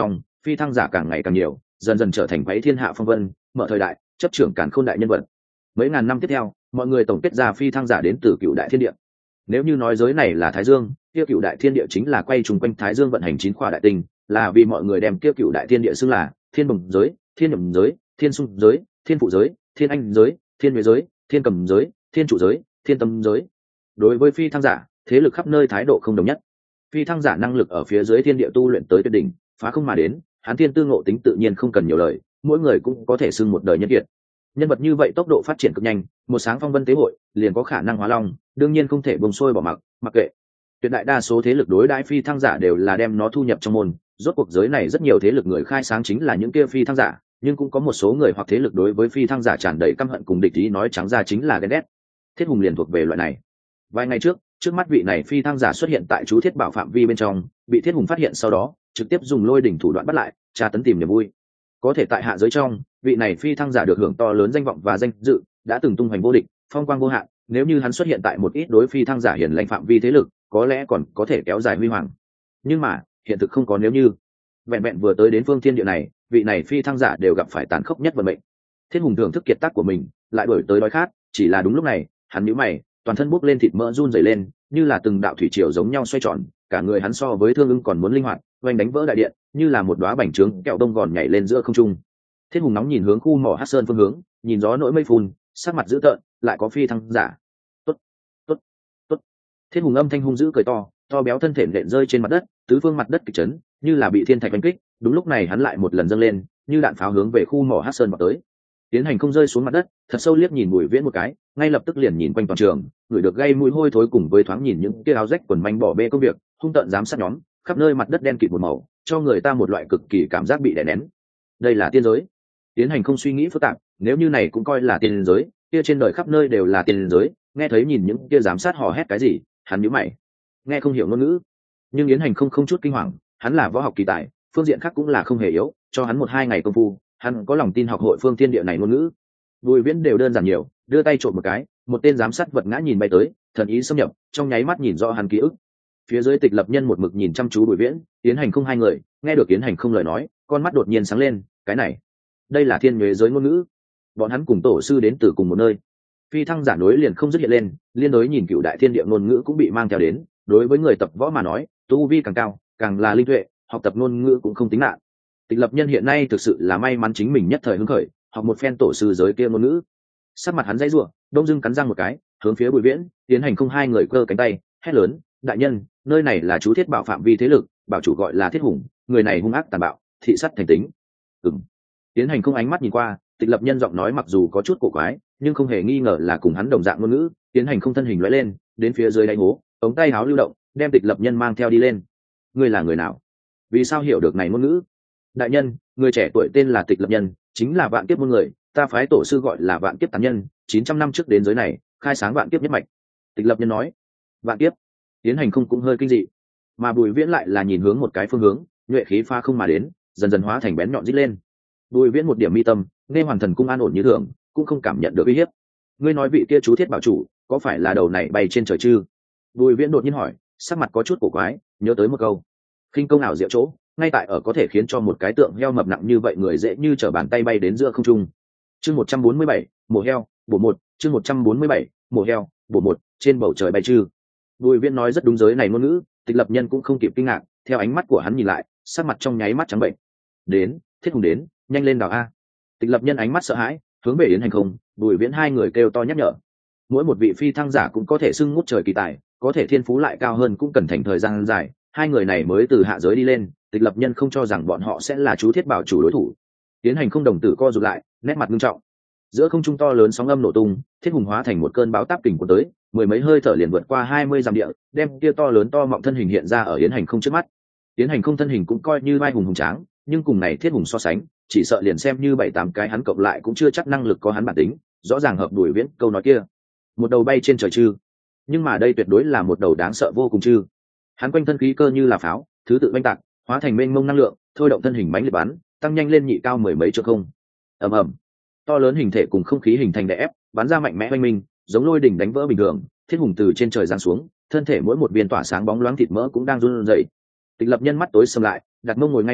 phi thăng giả càng ngày càng nhiều, dần dần trở thành váy thiên hạ phong vân, mở thời đại chấp trưởng càn khôn đại nhân vật. Mấy ngàn năm tiếp theo, mọi người tổng kết ra phi thăng giả đến từ cựu đại thiên địa. Nếu như nói giới này là thái dương, kia cựu đại thiên địa chính là quay trùng quanh thái dương vận hành chín khỏa đại tinh, là vì mọi người đem kia cựu đại thiên địa xưng là thiên bồng giới, thiên nhậm giới, thiên xung giới, thiên phụ giới, thiên anh giới, thiên nhuệ giới, thiên cầm giới, thiên trụ giới, thiên tâm giới. Đối với phi thăng giả, thế lực khắp nơi thái độ không đồng nhất. Phi thăng giả năng lực ở phía dưới thiên địa tu luyện tới tuyệt đỉnh, phá không mà đến, hắn thiên tư ngộ tính tự nhiên không cần nhiều lời, mỗi người cũng có thể xưng một đời nhân kiệt. Nhân vật như vậy tốc độ phát triển cực nhanh, một sáng phong vân tế hội liền có khả năng hóa long, đương nhiên không thể bông xuôi bỏ mặc, mặc kệ. Tuyệt đại đa số thế lực đối đãi phi thăng giả đều là đem nó thu nhập trong môn, rốt cuộc giới này rất nhiều thế lực người khai sáng chính là những kia phi thăng giả, nhưng cũng có một số người hoặc thế lực đối với phi thăng giả tràn đầy căm hận cùng địch ý, nói trắng ra chính là ghen ghét. Thiết Hùng liền thuộc về loại này. Vài ngày trước, trước mắt vị này phi thăng giả xuất hiện tại chú Thiết Bảo phạm vi bên trong, bị Thiết Hùng phát hiện sau đó, trực tiếp dùng lôi đỉnh thủ đoạn bắt lại, tra tấn tìm niềm vui. Có thể tại hạ giới trong, vị này phi thăng giả được hưởng to lớn danh vọng và danh dự, đã từng tung hoành vô địch, phong quang vô hạn, nếu như hắn xuất hiện tại một ít đối phi thăng giả hiển lãnh phạm vi thế lực, có lẽ còn có thể kéo dài huy hoàng. Nhưng mà, hiện thực không có nếu như. Vẹn vẹn vừa tới đến phương thiên địa này, vị này phi thăng giả đều gặp phải tàn khốc nhất vận mệnh. Thiết Hùng thưởng thức kiệt tác của mình, lại đổi tới đói khát, chỉ là đúng lúc này, hắn nhíu mày, toàn thân bốc lên thịt mỡ run rẩy lên, như là từng đạo thủy triều giống nhau xoay tròn, cả người hắn so với Thương Ưng còn muốn linh hoạt, oanh đánh vỡ đại điện, như là một đóa bành trướng kẹo đông gòn nhảy lên giữa không trung. Thiết Hùng nóng nhìn hướng khu mỏ Hắc Sơn phương hướng, nhìn gió nỗi mây phun, sắc mặt dữ tợn, lại có phi thăng giả. Tốt, tốt, tốt. Thiết Hùng âm thanh hung dữ cười to, to béo thân thể nện rơi trên mặt đất, tứ phương mặt đất kịch chấn, như là bị thiên thạch đánh kích. Đúng lúc này hắn lại một lần dâng lên, như đạn pháo hướng về khu mỏ Hắc Sơn vọt tới. Tiến Hành không rơi xuống mặt đất, thật sâu liếc nhìn Bùi Viễn một cái, ngay lập tức liền nhìn quanh toàn trường, người được gây mùi hôi thối cùng với thoáng nhìn những kia áo rách quần manh bỏ bê công việc, hung tợn giám sát nhóm, khắp nơi mặt đất đen kịt một màu, cho người ta một loại cực kỳ cảm giác bị đè nén. Đây là tiên giới. Tiến Hành không suy nghĩ phức tạp, nếu như này cũng coi là tiên giới, kia trên đời khắp nơi đều là tiên giới, nghe thấy nhìn những kia giám sát hò hét cái gì, hắn nhíu mày. Nghe không hiểu ngôn ngữ, nhưng Yến Hành không không chút kinh hoàng, hắn là võ học kỳ tài, phương diện khác cũng là không hề yếu, cho hắn một hai ngày công phu, hắn có lòng tin học hội phương thiên địa này ngôn ngữ. Bùi Viễn đều đơn giản nhiều, đưa tay trộm một cái, một tên giám sát vật ngã nhìn bay tới, thần ý xâm nhập, trong nháy mắt nhìn rõ hắn ký ức. Phía dưới Tịch Lập Nhân một mực nhìn chăm chú Bùi Viễn, Tiến Hành không hai người, nghe được Tiến Hành không lời nói, con mắt đột nhiên sáng lên, cái này, đây là thiên nhuế giới ngôn ngữ. Bọn hắn cùng tổ sư đến từ cùng một nơi. Phi thăng giả nối liền không dứt hiện lên, liên đối nhìn cựu đại thiên địa ngôn ngữ cũng bị mang theo đến, đối với người tập võ mà nói, tu vi càng cao, càng là linh tuệ, học tập ngôn ngữ cũng không tính nạn. Tịch Lập Nhân hiện nay thực sự là may mắn chính mình nhất thời hứng khởi, học một phen tổ sư giới kia ngôn ngữ. Sắc mặt hắn dãy rủa, đông dưng cắn răng một cái, hướng phía Bùi Viễn, Tiến Hành không hai người cơ cánh tay, hét lớn, đại nhân, nơi này là chú Thiết Bảo phạm vi thế lực, bảo chủ gọi là Thiết Hùng, người này hung ác tàn bạo, thị sắt thành tính. Ừm. Tiến Hành không ánh mắt nhìn qua, Tịch Lập Nhân giọng nói mặc dù có chút cổ quái, nhưng không hề nghi ngờ là cùng hắn đồng dạng ngôn ngữ. Tiến Hành không thân hình lóe lên, đến phía dưới đáy hố, ống tay áo lưu động, đem Tịch Lập Nhân mang theo đi lên. Ngươi là người nào? Vì sao hiểu được này ngôn ngữ? Đại nhân, người trẻ tuổi tên là Tịch Lập Nhân, chính là vạn kiếp môn người, ta phái tổ sư gọi là vạn kiếp tán nhân, chín trăm năm trước đến giới này, khai sáng vạn kiếp nhất mạch. Tịch Lập Nhân nói. Vạn kiếp. Tiến Hành không cũng hơi kinh dị, mà Bùi Viễn lại là nhìn hướng một cái phương hướng, nhuệ khí pha không mà đến, dần dần hóa thành bén nhọn rít lên. Bùi Viễn một điểm mi tâm, nghe Hoàn Thần cung an ổn như thường, cũng không cảm nhận được uy hiếp. Ngươi nói vị kia chú Thiết Bảo chủ, có phải là đầu này bay trên trời chứ? Bùi Viễn đột nhiên hỏi, sắc mặt có chút cổ quái, nhớ tới một câu, khinh công ảo diệu chỗ, ngay tại ở có thể khiến cho một cái tượng heo mập nặng như vậy người dễ như trở bàn tay bay đến giữa không trung. Chương một trăm bốn mươi bảy, mổ heo, bổ một, chương một trăm bốn mươi bảy, mổ heo, bổ một, trên bầu trời bay chư. Bùi Viễn nói rất đúng, giới này ngôn ngữ, Tịch Lập Nhân cũng không kịp kinh ngạc, theo ánh mắt của hắn nhìn lại, sắc mặt trong nháy mắt trắng bệnh. Đến, Thiết Hùng đến, nhanh lên đào a. Tịch Lập Nhân ánh mắt sợ hãi, hướng về Yến Hành không, Bùi Viễn hai người kêu to nhắc nhở. Mỗi một vị phi thăng giả cũng có thể xưng ngút trời kỳ tài, có thể thiên phú lại cao hơn cũng cần thành thời gian dài, hai người này mới từ hạ giới đi lên, Tịch Lập Nhân không cho rằng bọn họ sẽ là chú Thiết Bảo chủ đối thủ. Tiến Hành không đồng tử co rụt lại, nét mặt nghiêm trọng. Giữa không trung to lớn sóng âm nổ tung, Thiết Hùng hóa thành một cơn bão táp kình cuốn tới, mười mấy hơi thở liền vượt qua hai mươi dặm địa, đem kia to lớn to mọng thân hình hiện ra ở Yến Hành không trước mắt. Yến Hành không thân hình cũng coi như vai hùng hùng tráng, nhưng cùng này Thiết Hùng so sánh, chỉ sợ liền xem như bảy tám cái hắn cộng lại cũng chưa chắc năng lực có hắn bản tính, rõ ràng hợp Bùi Viễn câu nói kia. Một đầu bay trên trời chư, nhưng mà đây tuyệt đối là một đầu đáng sợ vô cùng chư. Hắn quanh thân khí cơ như là pháo, thứ tự oanh tạc, hóa thành mênh mông năng lượng, thôi động thân hình mãnh liệt bắn, tăng nhanh lên nhị cao mười mấy trượng không. Ầm ầm, to lớn hình thể cùng không khí hình thành đè ép, bắn ra mạnh mẽ oanh minh, giống lôi đỉnh đánh vỡ bình thường. Thiết Hùng từ trên trời giáng xuống, thân thể mỗi một viên tỏa sáng bóng loáng thịt mỡ cũng đang run rẩy. Tịch Lập Nhân mắt tối sầm lại, đặt mông ngồi ngay đó,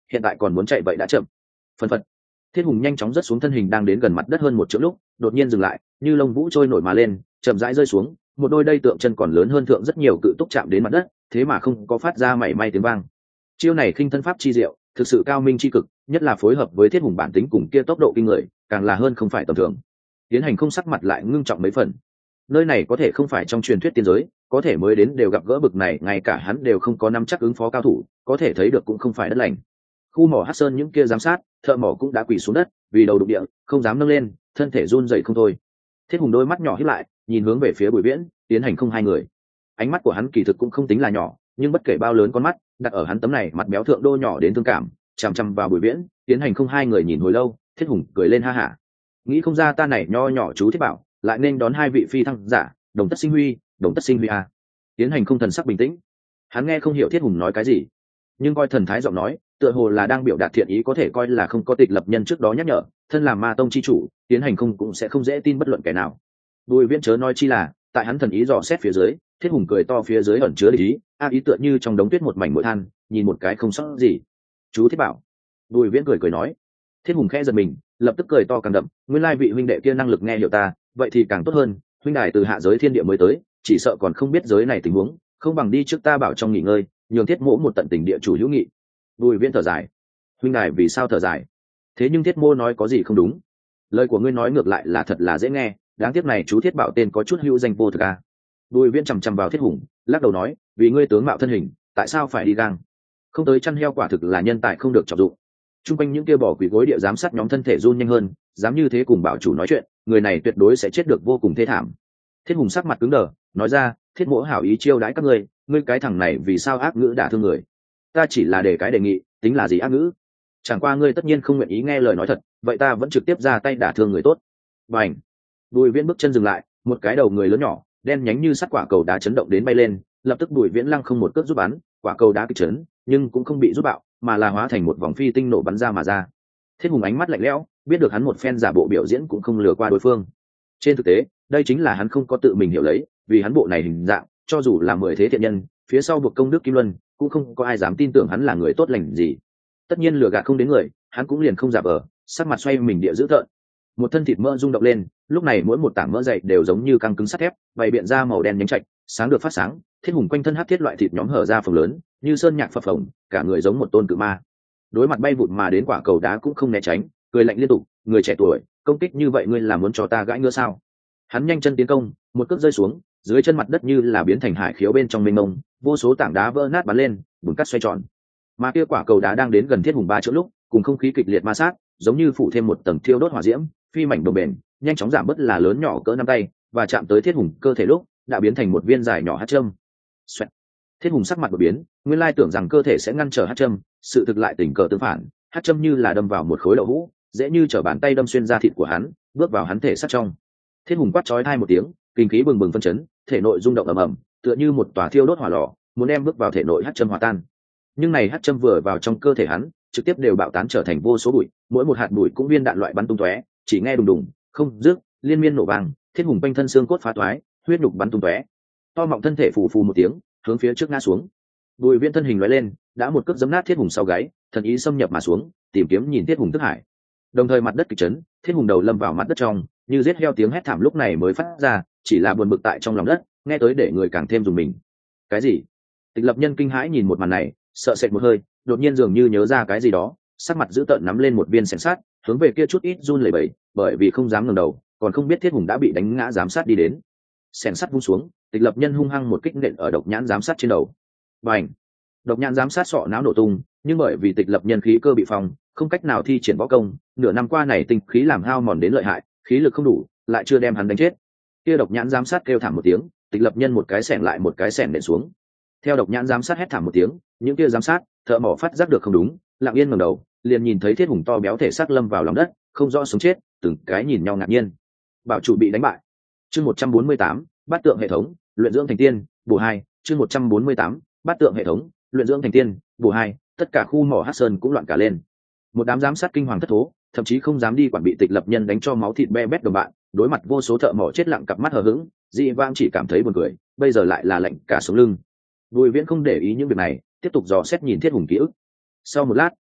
hiện tại còn muốn chạy vậy đã chậm. Phân phật. Thiết hùng nhanh chóng rớt xuống, thân hình đang đến gần mặt đất hơn một chỗ lúc đột nhiên dừng lại, như lông vũ trôi nổi mà lên, chậm rãi rơi xuống, một đôi đây tượng chân còn lớn hơn thượng rất nhiều cự túc chạm đến mặt đất, thế mà không có phát ra mảy may tiếng vang. Chiêu này khinh thân pháp chi diệu, thực sự cao minh chi cực, nhất là phối hợp với Thiết hùng bản tính cùng kia tốc độ kinh người, càng là hơn không phải tầm thường. Tiến hành không sắc mặt lại ngưng trọng mấy phần. Nơi này có thể không phải trong truyền thuyết tiên giới, có thể mới đến đều gặp gỡ bực này, ngay cả hắn đều không có nắm chắc ứng phó cao thủ, có thể thấy được cũng không phải đất lành. Khu mỏ Hắc Sơn những kia giám sát, thợ mỏ cũng đã quỳ xuống đất, vì đầu đụng địa, không dám nâng lên, thân thể run rẩy không thôi. Thiết hùng đôi mắt nhỏ híp lại, nhìn hướng về phía Bùi Viễn, Tiến hành không hai người. Ánh mắt của hắn kỳ thực cũng không tính là nhỏ, nhưng bất kể bao lớn con mắt, đặt ở hắn tấm này mặt béo thượng đô nhỏ đến thương cảm, chằm chằm vào Bùi Viễn, Tiến hành không hai người nhìn hồi lâu, Thiết hùng cười lên ha hả. Nghĩ không ra ta này nho nhỏ chú Thiết Bảo, lại nên đón hai vị phi thăng giả, Đồng Tất Sinh Huy, Đồng Tất Sinh Huy a. Tiến hành không thần sắc bình tĩnh, hắn nghe không hiểu Thiết hùng nói cái gì, nhưng coi thần thái giọng nói, tựa hồ là đang biểu đạt thiện ý, có thể coi là không có Tịch Lập Nhân trước đó nhắc nhở, thân làm ma tông chi chủ, Tiến hành không cũng sẽ không dễ tin bất luận kẻ nào. Bùi Viễn chớ nói chi là, tại hắn thần ý dò xét phía dưới, Thiết hùng cười to phía dưới ẩn chứa ý, a ý tựa như trong đống tuyết một mảnh mũi than, nhìn một cái không sót gì. Chú Thiết Bảo. Bùi Viễn cười cười nói. Thiết hùng khẽ giật mình, lập tức cười to càng đậm, nguyên lai vị huynh đệ kia năng lực nghe hiểu ta, vậy thì càng tốt hơn, huynh đài từ hạ giới thiên địa mới tới, chỉ sợ còn không biết giới này tình huống, không bằng đi trước ta bảo trong nghỉ ngơi, nhường Thiết mỗ một tận tình địa chủ hữu nghị. Bùi Viễn thở dài. Huynh đài vì sao thở dài? Thế nhưng Thiết mô nói có gì không đúng? Lời của ngươi nói ngược lại là thật là dễ nghe, đáng tiếc này chú Thiết Bảo tên có chút hữu danh vô thực à. Bùi Viễn chằm chằm vào Thiết hùng, lắc đầu nói, vì ngươi tướng mạo thân hình, tại sao phải đi gang? Không tới chăn heo quả thực là nhân tài không được trọng dụng. Trung quanh những kia bỏ quỷ gối địa giám sát nhóm thân thể run nhanh hơn, dám như thế cùng bảo chủ nói chuyện, người này tuyệt đối sẽ chết được vô cùng thê thảm. Thiết hùng sắc mặt cứng đờ, nói ra, Thiết mỗ hảo ý chiêu đãi các ngươi, ngươi cái thằng này vì sao ác ngữ đả thương người? Ta chỉ là để cái đề nghị, tính là gì ác ngữ? Chẳng qua ngươi tất nhiên không nguyện ý nghe lời nói thật, vậy ta vẫn trực tiếp ra tay đả thương người tốt. Bành! Bùi Viễn bước chân dừng lại, một cái đầu người lớn nhỏ, đen nhánh như sắt quả cầu đá chấn động đến bay lên, lập tức Bùi Viễn lăng không một cước giúp bắn, quả cầu đá kích chấn, nhưng cũng không bị rút bạo, mà là hóa thành một vòng phi tinh nổ bắn ra mà ra. Thiết hùng ánh mắt lạnh lẽo, biết được hắn một phen giả bộ biểu diễn cũng không lừa qua đối phương. Trên thực tế, đây chính là hắn không có tự mình hiểu lấy, vì hắn bộ này hình dạng, cho dù là mười thế thiện nhân, phía sau buộc công đức kim luân, cũng không có ai dám tin tưởng hắn là người tốt lành gì. Tất nhiên lừa gạt không đến người, hắn cũng liền không giả vờ, sắc mặt xoay mình địa dữ tợn. Một thân thịt mỡ rung động lên, lúc này mỗi một tảng mỡ dày đều giống như căng cứng sắt thép, bày biện ra màu đen nhánh trạch, sáng được phát sáng. Thiết hùng quanh thân hắc thiết loại thịt nhóm hở ra phồng lớn, như sơn nhạc phập phồng, cả người giống một tôn cự ma. Đối mặt bay vụt mà đến quả cầu đá cũng không né tránh, cười lạnh liên tục, người trẻ tuổi, công kích như vậy ngươi là muốn cho ta gãi ngứa sao? Hắn nhanh chân tiến công, một cước rơi xuống, dưới chân mặt đất như là biến thành hải khiếu bên trong mênh mông, vô số tảng đá vỡ nát bắn lên, bùn cát xoay tròn. Mà kia quả cầu đá đang đến gần Thiết hùng ba chỗ lúc, cùng không khí kịch liệt ma sát, giống như phủ thêm một tầng thiêu đốt hỏa diễm, phi mảnh đồng bền, nhanh chóng giảm bớt là lớn nhỏ cỡ nắm tay, và chạm tới Thiết hùng cơ thể lúc, đã biến thành một viên dài nhỏ hắc châm. Xoẹt. Thiết hùng sắc mặt đột biến, nguyên lai tưởng rằng cơ thể sẽ ngăn trở hắc châm, sự thực lại tình cờ tương phản, hắc châm như là đâm vào một khối đậu hũ, dễ như trở bàn tay đâm xuyên da thịt của hắn, bước vào hắn thể sát trong. Thiết hùng quát chói tai một tiếng, kinh khí bừng bừng phân chấn, thể nội rung động ầm ầm, tựa như một tòa thiêu đốt hỏa lò, muốn đem bước vào thể nội hắc châm hòa tan. Nhưng này hắc châm vừa vào trong cơ thể hắn, trực tiếp đều bạo tán trở thành vô số bụi, mỗi một hạt bụi cũng viên đạn loại bắn tung tóe, chỉ nghe đùng đùng, không dứt, liên miên nổ vang, Thiết hùng quanh thân xương cốt phá toái, huyết nhục bắn tung tóe. To mọng thân thể phù phù một tiếng, hướng phía trước ngã xuống. Bùi Viễn thân hình lóe lên, đã một cước giẫm nát Thiết hùng sau gáy, thần ý xâm nhập mà xuống, tìm kiếm nhìn Thiết hùng thức hải. Đồng thời mặt đất kịch chấn, Thiết hùng đầu lâm vào mặt đất trong, như giết heo tiếng hét thảm lúc này mới phát ra, chỉ là buồn bực tại trong lòng đất, nghe tới để người càng thêm rùng mình. Cái gì? Tịch Lập Nhân kinh hãi nhìn một màn này, sợ sệt một hơi, đột nhiên dường như nhớ ra cái gì đó, sắc mặt dữ tợn nắm lên một viên xiển sát, hướng về kia chút ít run lẩy bẩy, bởi vì không dám ngẩng đầu, còn không biết Thiết hùng đã bị đánh ngã giám sát đi đến. Xiển sắt vung xuống, Tịch Lập Nhân hung hăng một kích nện ở độc nhãn giám sát trên đầu. Bành! Độc nhãn giám sát sọ não nổ tung, nhưng bởi vì Tịch Lập Nhân khí cơ bị phòng, không cách nào thi triển võ công, nửa năm qua này tinh khí làm hao mòn đến lợi hại, khí lực không đủ, lại chưa đem hắn đánh chết. Kia độc nhãn giám sát kêu thảm một tiếng, Tịch Lập Nhân một cái xẻng lại một cái xẻng nện xuống. Theo độc nhãn giám sát hét thảm một tiếng, những kia giám sát, thợ mỏ phát giác được không đúng, lặng yên ngẩng đầu, liền nhìn thấy Thiết hùng to béo thể xác lâm vào lòng đất, không rõ sống chết, từng cái nhìn nhau ngạc nhiên. Bảo chủ bị đánh bại. Chương một trăm bốn mươi tám, bát tượng hệ thống, luyện dưỡng thành tiên, bổ hai. Chương một trăm bốn mươi tám, bát tượng hệ thống, luyện dưỡng thành tiên, bổ hai. Tất cả khu mỏ Hắc Sơn cũng loạn cả lên. Một đám giám sát kinh hoàng thất thố, thậm chí không dám đi quản bị Tịch Lập Nhân đánh cho máu thịt be bét đồng bạn, đối mặt vô số thợ mỏ chết lặng cặp mắt hờ hững, dị vãng chỉ cảm thấy buồn cười, bây giờ lại là lạnh cả sống lưng. Bùi Viễn không để ý những việc này, tiếp tục dò xét nhìn Thiết hùng ký ức. Sau một lát,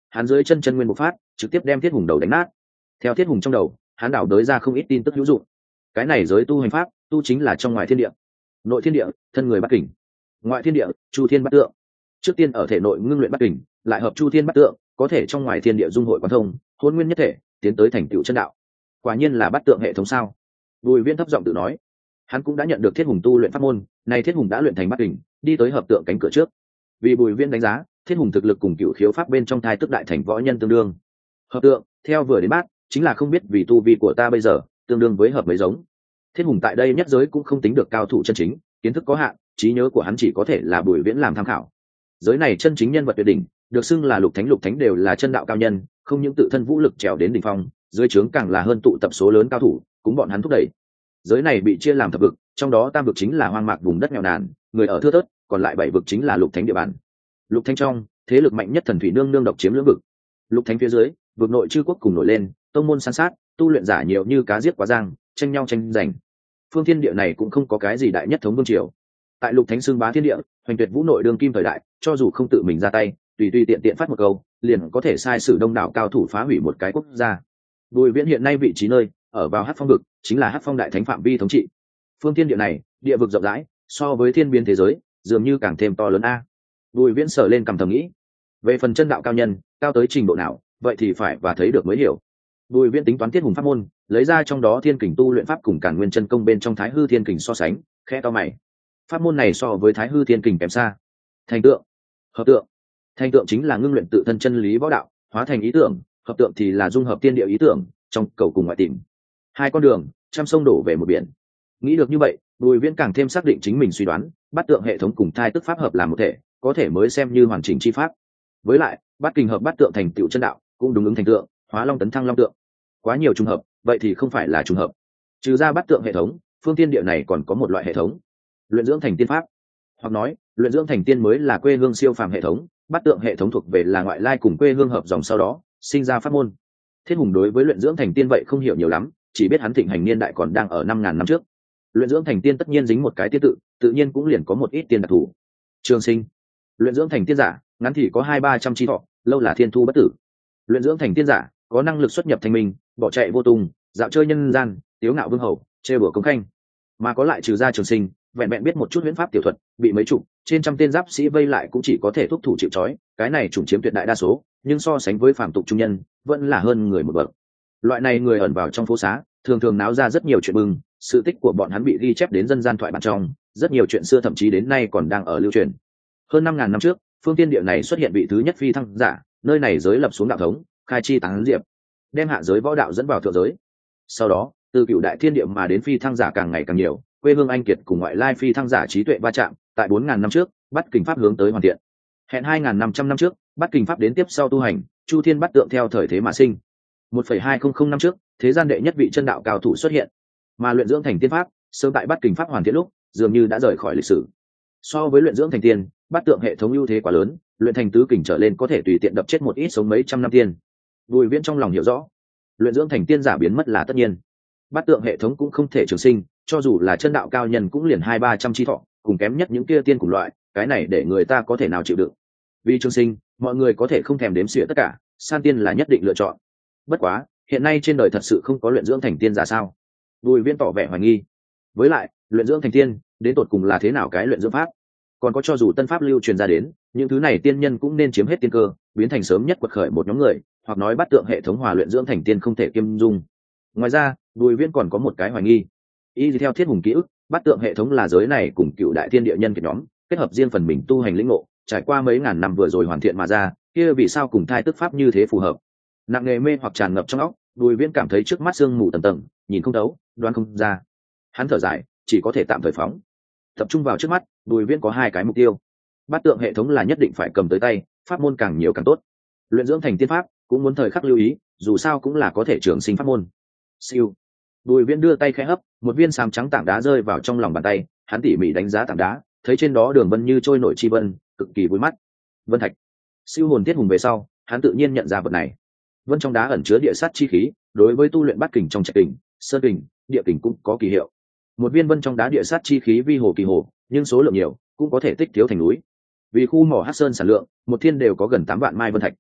hắn dưới chân chân nguyên bộc phát trực tiếp đem thiết hùng đầu đánh nát. Theo thiết hùng trong đầu hắn đảo đới ra không ít tin tức hữu dụng. Cái này giới tu hành pháp tu chính là trong ngoài thiên địa, nội thiên địa thân người Bát Kình, ngoại thiên địa chu thiên bát tượng. Trước tiên ở thể nội ngưng luyện Bát Kình, lại hợp chu thiên bát tượng, có thể trong ngoài thiên địa dung hội quán thông, hôn nguyên nhất thể, tiến tới thành tựu chân đạo. Quả nhiên là bát tượng hệ thống sao? Bùi Viễn thấp giọng tự nói. Hắn cũng đã nhận được thiết hùng tu luyện pháp môn, này thiết hùng đã luyện thành Bát Kình, đi tới hợp tượng cánh cửa trước. Vì Bùi Viễn đánh giá, thiết hùng thực lực cùng cựu khiếu pháp bên trong thai tức đại thành võ nhân tương đương. Hợp tượng, theo vừa đến bát, chính là không biết vì tu vi của ta bây giờ, tương đương với hợp mấy giống. Thiết hùng tại đây nhất giới cũng không tính được cao thủ chân chính, kiến thức có hạn, trí nhớ của hắn chỉ có thể là Bùi Viễn làm tham khảo. Giới này chân chính nhân vật tuyệt đỉnh, được xưng là lục thánh lục thánh đều là chân đạo cao nhân, không những tự thân vũ lực trèo đến đỉnh phong, dưới trướng càng là hơn tụ tập số lớn cao thủ, cũng bọn hắn thúc đẩy. Giới này bị chia làm thập vực, trong đó tam vực chính là hoang mạc vùng đất nghèo nàn, người ở thưa thớt, còn lại bảy vực chính là lục thánh địa bàn. Lục thánh trong, thế lực mạnh nhất thần thủy nương nương độc chiếm lưỡng vực. Lục thánh phía dưới, vực nội chư quốc cùng nổi lên, tông môn san sát, tu luyện giả nhiều như cá giết quá giang, tranh nhau tranh giành. Phương thiên địa này cũng không có cái gì đại nhất thống vương triều. Tại lục thánh xương bá thiên địa, hoành tuyệt vũ nội đương kim thời đại, cho dù không tự mình ra tay, tùy tùy tiện tiện phát một câu, liền có thể sai sử đông đảo cao thủ phá hủy một cái quốc gia. Bùi Viễn hiện nay vị trí nơi ở vào Hắc Phong vực, chính là Hắc Phong đại thánh phạm vi thống trị. Phương thiên địa này, địa vực rộng rãi, so với thiên biến thế giới, dường như càng thêm to lớn a. Bùi Viễn sở lên cầm thầm nghĩ, về phần chân đạo cao nhân, cao tới trình độ nào, vậy thì phải và thấy được mới hiểu. Bùi Viễn tính toán thiết hùng pháp môn, lấy ra trong đó thiên kình tu luyện pháp cùng càn nguyên chân công bên trong thái hư thiên kình so sánh, khẽ to mày. Pháp môn này so với thái hư thiên kình kém xa. Thành tượng, hợp tượng. Thành tượng chính là ngưng luyện tự thân chân lý võ đạo, hóa thành ý tưởng, hợp tượng thì là dung hợp tiên địa ý tưởng, trong cầu cùng ngoại tìm. Hai con đường, trăm sông đổ về một biển. Nghĩ được như vậy, Bùi Viễn càng thêm xác định chính mình suy đoán, bát tượng hệ thống cùng thai tức pháp hợp làm một thể, có thể mới xem như hoàn chỉnh chi pháp. Với lại, bát kình hợp bát tượng thành tựu chân đạo, cũng đúng ứng thành tượng, hóa long tấn thăng long tượng. Quá nhiều trùng hợp, vậy thì không phải là trùng hợp. Trừ ra bát tượng hệ thống, phương tiên địa này còn có một loại hệ thống, luyện dưỡng thành tiên pháp, hoặc nói, luyện dưỡng thành tiên mới là quê hương siêu phàm hệ thống, bát tượng hệ thống thuộc về là ngoại lai cùng quê hương hợp dòng sau đó sinh ra pháp môn. Thiết hùng đối với luyện dưỡng thành tiên vậy không hiểu nhiều lắm, chỉ biết hắn thịnh hành niên đại còn đang ở năm ngàn năm trước. Luyện dưỡng thành tiên tất nhiên dính một cái tiên tự, tự nhiên cũng liền có một ít tiên đặc thù. Trường sinh, luyện dưỡng thành tiên giả, ngắn thì có hai ba trăm chi thọ, lâu là thiên thu bất tử. Luyện dưỡng thành tiên giả, có năng lực xuất nhập thanh minh, bỏ chạy vô tung, dạo chơi nhân gian, tiếu ngạo vương hầu, chê bửa công khanh. Mà có lại trừ ra trường sinh, vẹn vẹn biết một chút huyễn pháp tiểu thuật, bị mấy chục trên trăm tên giáp sĩ vây lại cũng chỉ có thể thúc thủ chịu trói, cái này chủng chiếm tuyệt đại đa số, nhưng so sánh với phàm tục trung nhân, vẫn là hơn người một bậc. Loại này người ẩn vào trong phố xá, thường thường náo ra rất nhiều chuyện bừng, sự tích của bọn hắn bị ghi chép đến dân gian thoại bản trong, rất nhiều chuyện xưa thậm chí đến nay còn đang ở lưu truyền. Hơn năm ngàn năm trước, phương tiên địa này xuất hiện vị thứ nhất phi thăng giả, nơi này giới lập xuống đạo thống, khai chi tán diệp, đem hạ giới võ đạo dẫn vào thượng giới. Sau đó, từ cựu đại thiên địa mà đến phi thăng giả càng ngày càng nhiều, quê hương anh kiệt cùng ngoại lai phi thăng giả trí tuệ va chạm, tại bốn ngàn năm trước, bắt kình pháp hướng tới hoàn thiện. Hẹn hai ngàn năm trăm năm trước, bắt kình pháp đến tiếp sau tu hành, chu thiên bắt tượng theo thời thế mà sinh. một phẩy hai không không năm trước, thế gian đệ nhất vị chân đạo cao thủ xuất hiện, mà luyện dưỡng thành tiên pháp, sớm tại bắt kình pháp hoàn thiện lúc, dường như đã rời khỏi lịch sử. So với luyện dưỡng thành tiên, bắt tượng hệ thống ưu thế quá lớn, luyện thành tứ kình trở lên có thể tùy tiện đập chết một ít sống mấy trăm năm tiên. Bùi Viễn trong lòng hiểu rõ, luyện dưỡng thành tiên giả biến mất là tất nhiên. Bắt tượng hệ thống cũng không thể trường sinh, cho dù là chân đạo cao nhân cũng liền hai ba trăm chi thọ, cùng kém nhất những kia tiên cùng loại, cái này để người ta có thể nào chịu đựng. Vì trường sinh, mọi người có thể không thèm đếm xỉa tất cả, san tiên là nhất định lựa chọn. Bất quá, hiện nay trên đời thật sự không có luyện dưỡng thành tiên giả sao? Bùi Viễn tỏ vẻ hoài nghi. Với lại, luyện dưỡng thành tiên, đến tột cùng là thế nào cái luyện dưỡng pháp? Còn có cho dù tân pháp lưu truyền ra đến, những thứ này tiên nhân cũng nên chiếm hết tiên cơ, biến thành sớm nhất quật khởi một nhóm người, hoặc nói bắt tượng hệ thống hòa luyện dưỡng thành tiên không thể kiêm dung. Ngoài ra, Bùi Viễn còn có một cái hoài nghi. Y theo thiết hùng ký ức, bắt tượng hệ thống là giới này cùng cựu đại thiên địa nhân kiệt nhóm, kết hợp riêng phần mình tu hành lĩnh ngộ, trải qua mấy ngàn năm vừa rồi hoàn thiện mà ra, kia vì sao cùng thai tức pháp như thế phù hợp? Nặng nghề mê hoặc tràn ngập trong óc, Bùi Viễn cảm thấy trước mắt sương mù tầng tầng, nhìn không thấu, đoán không ra. Hắn thở dài, chỉ có thể tạm thời phóng. Tập trung vào trước mắt, Bùi Viễn có hai cái mục tiêu. Bát tượng hệ thống là nhất định phải cầm tới tay, pháp môn càng nhiều càng tốt. Luyện dưỡng thành tiên pháp cũng muốn thời khắc lưu ý, dù sao cũng là có thể trường sinh pháp môn. Siêu. Bùi Viễn đưa tay khẽ hấp, một viên sám trắng tảng đá rơi vào trong lòng bàn tay, hắn tỉ mỉ đánh giá tảng đá, thấy trên đó đường vân như trôi nổi chi vân, cực kỳ vui mắt. Vân thạch. Siêu hồn tiết hùng về sau, hắn tự nhiên nhận ra vật này. Vân trong đá ẩn chứa địa sát chi khí, đối với tu luyện bát kình trong trạch kình, sơn kình, địa kình cũng có kỳ hiệu. Một viên vân trong đá địa sát chi khí vi hồ kỳ hồ, nhưng số lượng nhiều, cũng có thể tích thiếu thành núi. Vì khu mỏ Hắc Sơn sản lượng, một thiên đều có gần tám vạn mai vân thạch.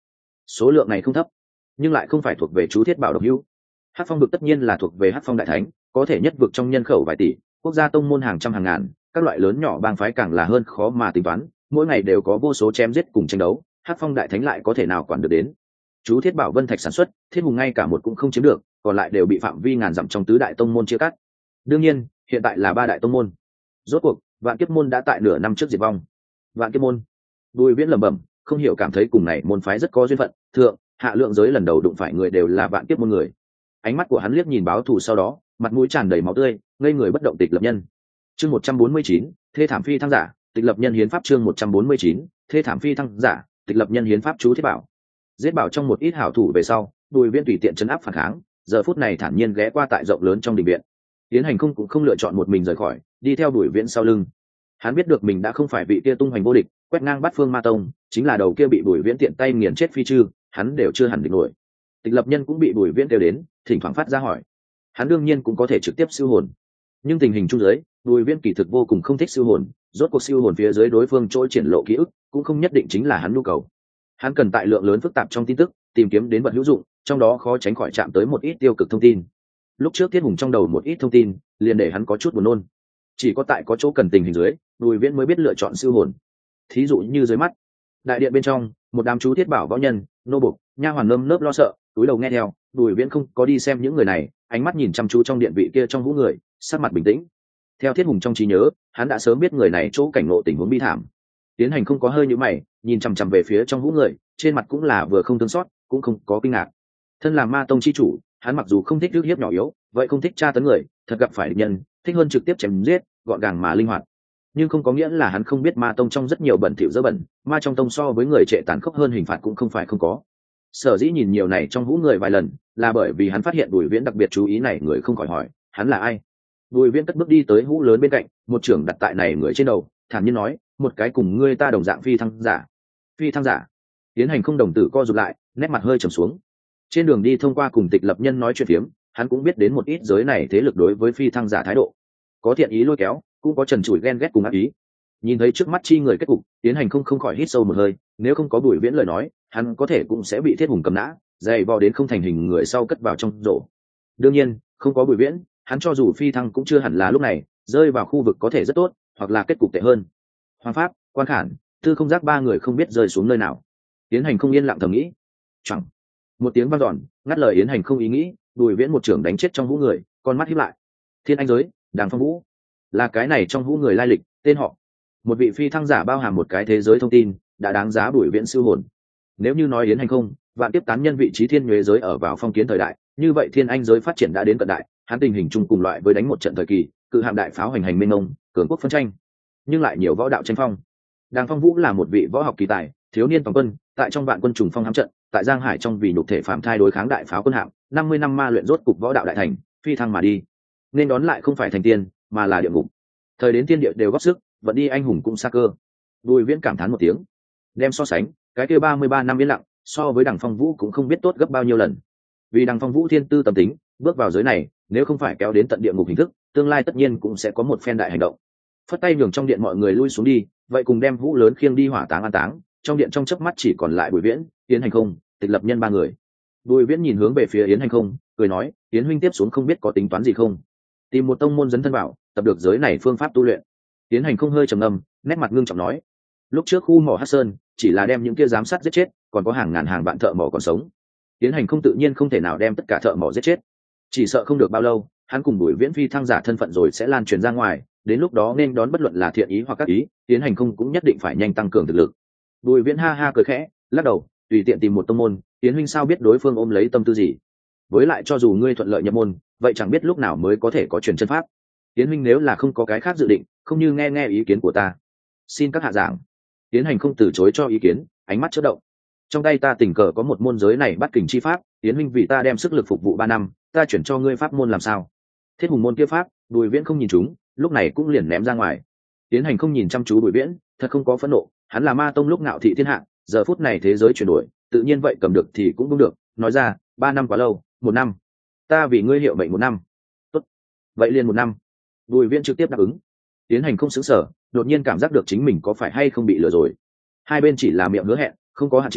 số lượng này không thấp, nhưng lại không phải thuộc về chú thiết bảo độc hữu. Hắc phong vực tất nhiên là thuộc về Hắc phong đại thánh, có thể nhất vực trong nhân khẩu vài tỷ, quốc gia tông môn hàng trăm hàng ngàn, các loại lớn nhỏ bang phái càng là hơn khó mà tính toán, mỗi ngày đều có vô số chém giết cùng tranh đấu, Hắc phong đại thánh lại có thể nào quản được đến. Chú thiết bảo vân thạch sản xuất, thiết hùng ngay cả một cũng không chiếm được, còn lại đều bị phạm vi ngàn dặm trong tứ đại tông môn chia cắt. Đương nhiên hiện tại là ba đại tông môn. Rốt cuộc vạn kiếp môn đã tại nửa năm trước diệt vong. Vạn kiếp môn, Bùi Viễn lẩm bẩm, không hiểu cảm thấy cùng này môn phái rất có duyên phận, thượng hạ lượng giới lần đầu đụng phải người đều là vạn kiếp môn người. Ánh mắt của hắn liếc nhìn báo thù, sau đó mặt mũi tràn đầy máu tươi, ngây người bất động. Tịch lập nhân, chương một trăm bốn mươi chín, thê thảm phi thăng giả. Tịch lập nhân hiến pháp, chương một trăm bốn mươi chín, thê thảm phi thăng giả. Tịch lập nhân hiến pháp. Chú thiết bảo giết bảo trong một ít hảo thủ về sau, Bùi Viễn tùy tiện chấn áp phản kháng, giờ phút này thản nhiên ghé qua tại rộng lớn trong đình viện. Tiến hành không cũng không lựa chọn một mình rời khỏi, đi theo Bùi Viễn sau lưng. Hắn biết được mình đã không phải vị kia tung hoành vô địch, quét ngang bát phương ma tông, chính là đầu kia bị Bùi Viễn tiện tay nghiền chết phi chư, hắn đều chưa hẳn địch nổi. Tịch lập nhân cũng bị Bùi Viễn kêu đến, thỉnh thoảng phát ra hỏi. Hắn đương nhiên cũng có thể trực tiếp siêu hồn, nhưng tình hình chung dưới, Bùi Viễn kỳ thực vô cùng không thích siêu hồn, rốt cuộc siêu hồn phía dưới đối phương chỗ triển lộ ký ức, cũng không nhất định chính là hắn nhu cầu. Hắn cần tại lượng lớn phức tạp trong tin tức, tìm kiếm đến vật hữu dụng, trong đó khó tránh khỏi chạm tới một ít tiêu cực thông tin. Lúc trước Thiết Hùng trong đầu một ít thông tin, liền để hắn có chút buồn nôn. Chỉ có tại có chỗ cần tình hình dưới, Bùi Viễn mới biết lựa chọn siêu hồn. Thí dụ như dưới mắt, đại điện bên trong, một đám chú thiết bảo võ nhân, nô bộc, nha hoàn nơm nớp lo sợ, túi đầu nghe theo. Bùi Viễn không có đi xem những người này, ánh mắt nhìn chăm chú trong điện vị kia trong vũ người, sắc mặt bình tĩnh. Theo Thiết Hùng trong trí nhớ, hắn đã sớm biết người này chỗ cảnh ngộ tình huống bi thảm. Tiến hành không có hơi nhíu mày, nhìn chằm chằm về phía trong vũ người, trên mặt cũng là vừa không thương xót, cũng không có kinh ngạc. Thân là ma tông chi chủ, hắn mặc dù không thích rước hiếp nhỏ yếu, vậy không thích tra tấn người, thật gặp phải địch nhân, thích hơn trực tiếp chém giết, gọn gàng mà linh hoạt. Nhưng không có nghĩa là hắn không biết ma tông trong rất nhiều bẩn thỉu dơ bẩn, ma trong tông so với người trệ tàn khốc hơn hình phạt cũng không phải không có. Sở dĩ nhìn nhiều này trong vũ người vài lần, là bởi vì hắn phát hiện Bùi Viễn đặc biệt chú ý này người, không khỏi hỏi, hắn là ai? Bùi Viễn cất bước đi tới hũ lớn bên cạnh, một trưởng đặt tại này người trên đầu, thản nhiên nói, một cái cùng ngươi ta đồng dạng phi thăng giả. Phi thăng giả? Tiến hành không đồng tử co rụt lại, nét mặt hơi trầm xuống. Trên đường đi thông qua cùng Tịch lập nhân nói chuyện phiếm, hắn cũng biết đến một ít giới này thế lực đối với phi thăng giả thái độ, có thiện ý lôi kéo, cũng có trần trụi ghen ghét cùng ác ý. Nhìn thấy trước mắt chi người kết cục, Tiến hành không không khỏi hít sâu một hơi, nếu không có Bùi Viễn lời nói, hắn có thể cũng sẽ bị Thiết Hùng cầm nã, dày vò đến không thành hình người sau cất vào trong rổ. Đương nhiên, không có Bùi Viễn, hắn cho dù phi thăng cũng chưa hẳn là lúc này, rơi vào khu vực có thể rất tốt, hoặc là kết cục tệ hơn. Hoàng Pháp, Quan Khản, Tư Không Giác ba người không biết rơi xuống nơi nào. Tiến hành không yên lặng thầm nghĩ. Chẳng. Một tiếng vang dọn, ngắt lời Yến hành không ý nghĩ. Bùi Viễn một trưởng đánh chết trong vũ người, con mắt híp lại. Thiên Anh giới, Đàng Phong Vũ, là cái này trong vũ người lai lịch, tên họ. Một vị phi thăng giả bao hàm một cái thế giới thông tin, đã đáng giá Bùi Viễn siêu hồn. Nếu như nói Yến hành không, vạn tiếp tán nhân vị trí thiên nhuế giới ở vào phong kiến thời đại, như vậy Thiên Anh giới phát triển đã đến cận đại, hắn tình hình chung cùng loại với đánh một trận thời kỳ, cự hạm đại pháo hành hành mênh mông, cường quốc phân tranh, nhưng lại nhiều võ đạo tranh phong. Đàng Phong Vũ là một vị võ học kỳ tài, thiếu niên toàn quân, tại trong vạn quân trùng phong hám trận, tại Giang Hải trong vì nhục thể phạm thai đối kháng đại pháo quân hạm, năm mươi năm ma luyện rốt cục võ đạo đại thành, phi thăng mà đi. Nên đón lại không phải thành tiên, mà là địa ngục. Thời đến tiên địa đều góp sức, vận đi anh hùng cũng xa cơ. Bùi Viễn cảm thán một tiếng, đem so sánh, cái kia ba mươi ba năm yên lặng, so với Đàng Phong Vũ cũng không biết tốt gấp bao nhiêu lần. Vì Đàng Phong Vũ thiên tư tâm tính, bước vào giới này, nếu không phải kéo đến tận địa ngục hình thức, tương lai tất nhiên cũng sẽ có một phen đại hành động. Phất tay nhường trong điện mọi người lui xuống đi, vậy cùng đem vũ lớn khiêng đi hỏa táng an táng. Trong điện trong chớp mắt chỉ còn lại Bùi Viễn, Yến hành không, Tịch lập nhân ba người. Bùi Viễn nhìn hướng về phía Yến hành không, cười nói, Yến huynh tiếp xuống không biết có tính toán gì không? Tìm một tông môn dấn thân vào, tập được giới này phương pháp tu luyện. Yến hành không hơi trầm ngâm, nét mặt ngưng trọng nói, lúc trước khu mỏ Hắc Sơn chỉ là đem những kia giám sát giết chết, còn có hàng ngàn hàng vạn thợ mỏ còn sống. Yến hành không tự nhiên không thể nào đem tất cả thợ mỏ giết chết, chỉ sợ không được bao lâu, hắn cùng Bùi Viễn phi thăng giả thân phận rồi sẽ lan truyền ra ngoài, đến lúc đó nên đón bất luận là thiện ý hoặc các ý, Yến hành không cũng nhất định phải nhanh tăng cường thực lực. Bùi Viễn ha ha cười khẽ, lắc đầu, tùy tiện tìm một tông môn, Yến huynh sao biết đối phương ôm lấy tâm tư gì? Với lại cho dù ngươi thuận lợi nhập môn, vậy chẳng biết lúc nào mới có thể có truyền chân pháp. Yến huynh nếu là không có cái khác dự định, không như nghe nghe ý kiến của ta. Xin các hạ giảng. Yến hành không từ chối cho ý kiến, ánh mắt chớp động. Trong tay ta tình cờ có một môn giới này bắt kình chi pháp, Yến huynh vì ta đem sức lực phục vụ ba năm, ta chuyển cho ngươi pháp môn làm sao? Thiết hùng môn kia pháp, Bùi Viễn không nhìn chúng, lúc này cũng liền ném ra ngoài. Yến hành không nhìn chăm chú Bùi Viễn, thật không có phẫn nộ, hắn là ma tông lúc ngạo thị thiên hạ, giờ phút này thế giới chuyển đổi, tự nhiên vậy cầm được thì cũng đúng được, nói ra, ba năm quá lâu, một năm, ta vì ngươi hiệu mệnh một năm. Tốt, vậy liền một năm. Bùi Viễn trực tiếp đáp ứng. Yến hành không sững sờ, đột nhiên cảm giác được chính mình có phải hay không bị lừa rồi. Hai bên chỉ là miệng hứa hẹn, không có hạn chế,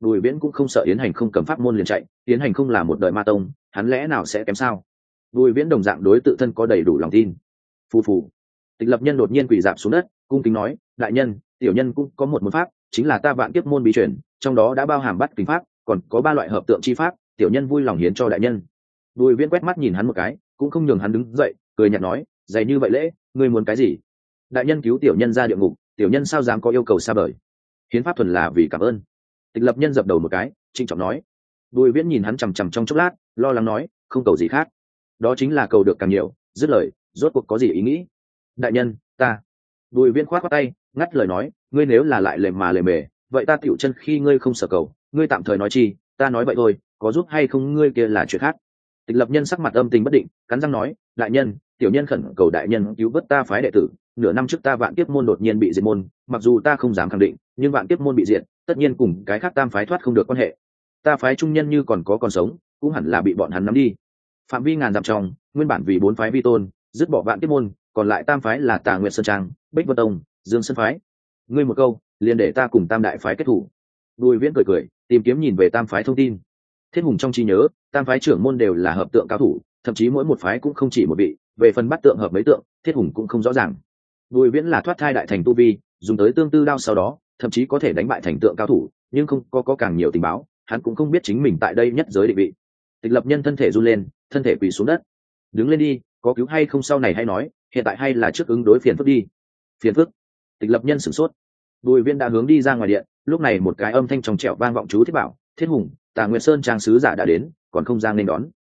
Bùi Viễn cũng không sợ Yến Hành không cầm pháp môn liền chạy, Yến Hành không là một đời ma tông, hắn lẽ nào sẽ kém sao? Bùi Viễn đồng dạng đối tự thân có đầy đủ lòng tin. Phù phù. Tịch Lập Nhân đột nhiên quỳ rạp xuống đất, cung kính nói, đại nhân, tiểu nhân cũng có một môn pháp, chính là ta vạn kiếp môn bí truyền, trong đó đã bao hàm bắt kính pháp, còn có ba loại hợp tượng chi pháp, tiểu nhân vui lòng hiến cho đại nhân. Bùi Viễn quét mắt nhìn hắn một cái, cũng không nhường hắn đứng dậy, cười nhạt nói, dày như vậy lễ, ngươi muốn cái gì? Đại nhân cứu tiểu nhân ra địa ngục, tiểu nhân sao dám có yêu cầu xa vời? Hiến pháp thuần là vì cảm ơn. Tịch Lập Nhân dập đầu một cái, trịnh trọng nói. Bùi Viễn nhìn hắn chằm chằm trong chốc lát, lo lắng nói, không cầu gì khác, đó chính là cầu được càng nhiều. Dứt lời, rốt cuộc có gì ý nghĩ? Đại nhân, ta. Bùi Viễn khoát khoát tay, ngắt lời nói, ngươi nếu là lại lề mà lề mề, vậy ta tiểu chân khi ngươi không sở cầu, ngươi tạm thời nói chi, ta nói vậy thôi, có giúp hay không ngươi kia là chuyện khác. Tịch Lập Nhân sắc mặt âm tình bất định, cắn răng nói, đại nhân, tiểu nhân khẩn cầu đại nhân cứu vớt ta phái đệ tử. Nửa năm trước ta vạn kiếp môn đột nhiên bị diệt môn, mặc dù ta không dám khẳng định, nhưng vạn kiếp môn bị diệt, tất nhiên cùng cái khác tam phái thoát không được quan hệ. Ta phái trung nhân như còn có còn sống, cũng hẳn là bị bọn hắn nắm đi. Phạm vi ngàn dặm trong, nguyên bản vì bốn phái vi tôn, dứt bỏ vạn kiếp môn, còn lại tam phái là Tà Nguyệt Sơn Trang, Bích Vân Tông, Dương Sơn phái. Ngươi một câu, liền để ta cùng tam đại phái kết thủ. Bùi Viễn cười cười, tìm kiếm nhìn về tam phái thông tin. Thiết Hùng trong trí nhớ, tam phái trưởng môn đều là hợp tượng cao thủ, thậm chí mỗi một phái cũng không chỉ một vị, về phần bắt tượng hợp mấy tượng, Thiết Hùng cũng không rõ ràng. Bùi Viễn là thoát thai đại thành tu vi, dùng tới tương tư đao sau đó, thậm chí có thể đánh bại thành tượng cao thủ, nhưng không có có càng nhiều tình báo, hắn cũng không biết chính mình tại đây nhất giới định vị. Tịch Lập Nhân thân thể run lên, thân thể quỳ xuống đất. Đứng lên đi, có cứu hay không sau này hay nói, hiện tại hay là trước ứng đối phiền phức đi. Phiền phức? Tịch Lập Nhân sửng sốt. Bùi Viễn đã hướng đi ra ngoài điện, lúc này một cái âm thanh trong trẻo vang vọng chú thiết bảo, Thiết Hùng, Tà Nguyệt Sơn trang sứ giả đã đến, còn không ra nên đón.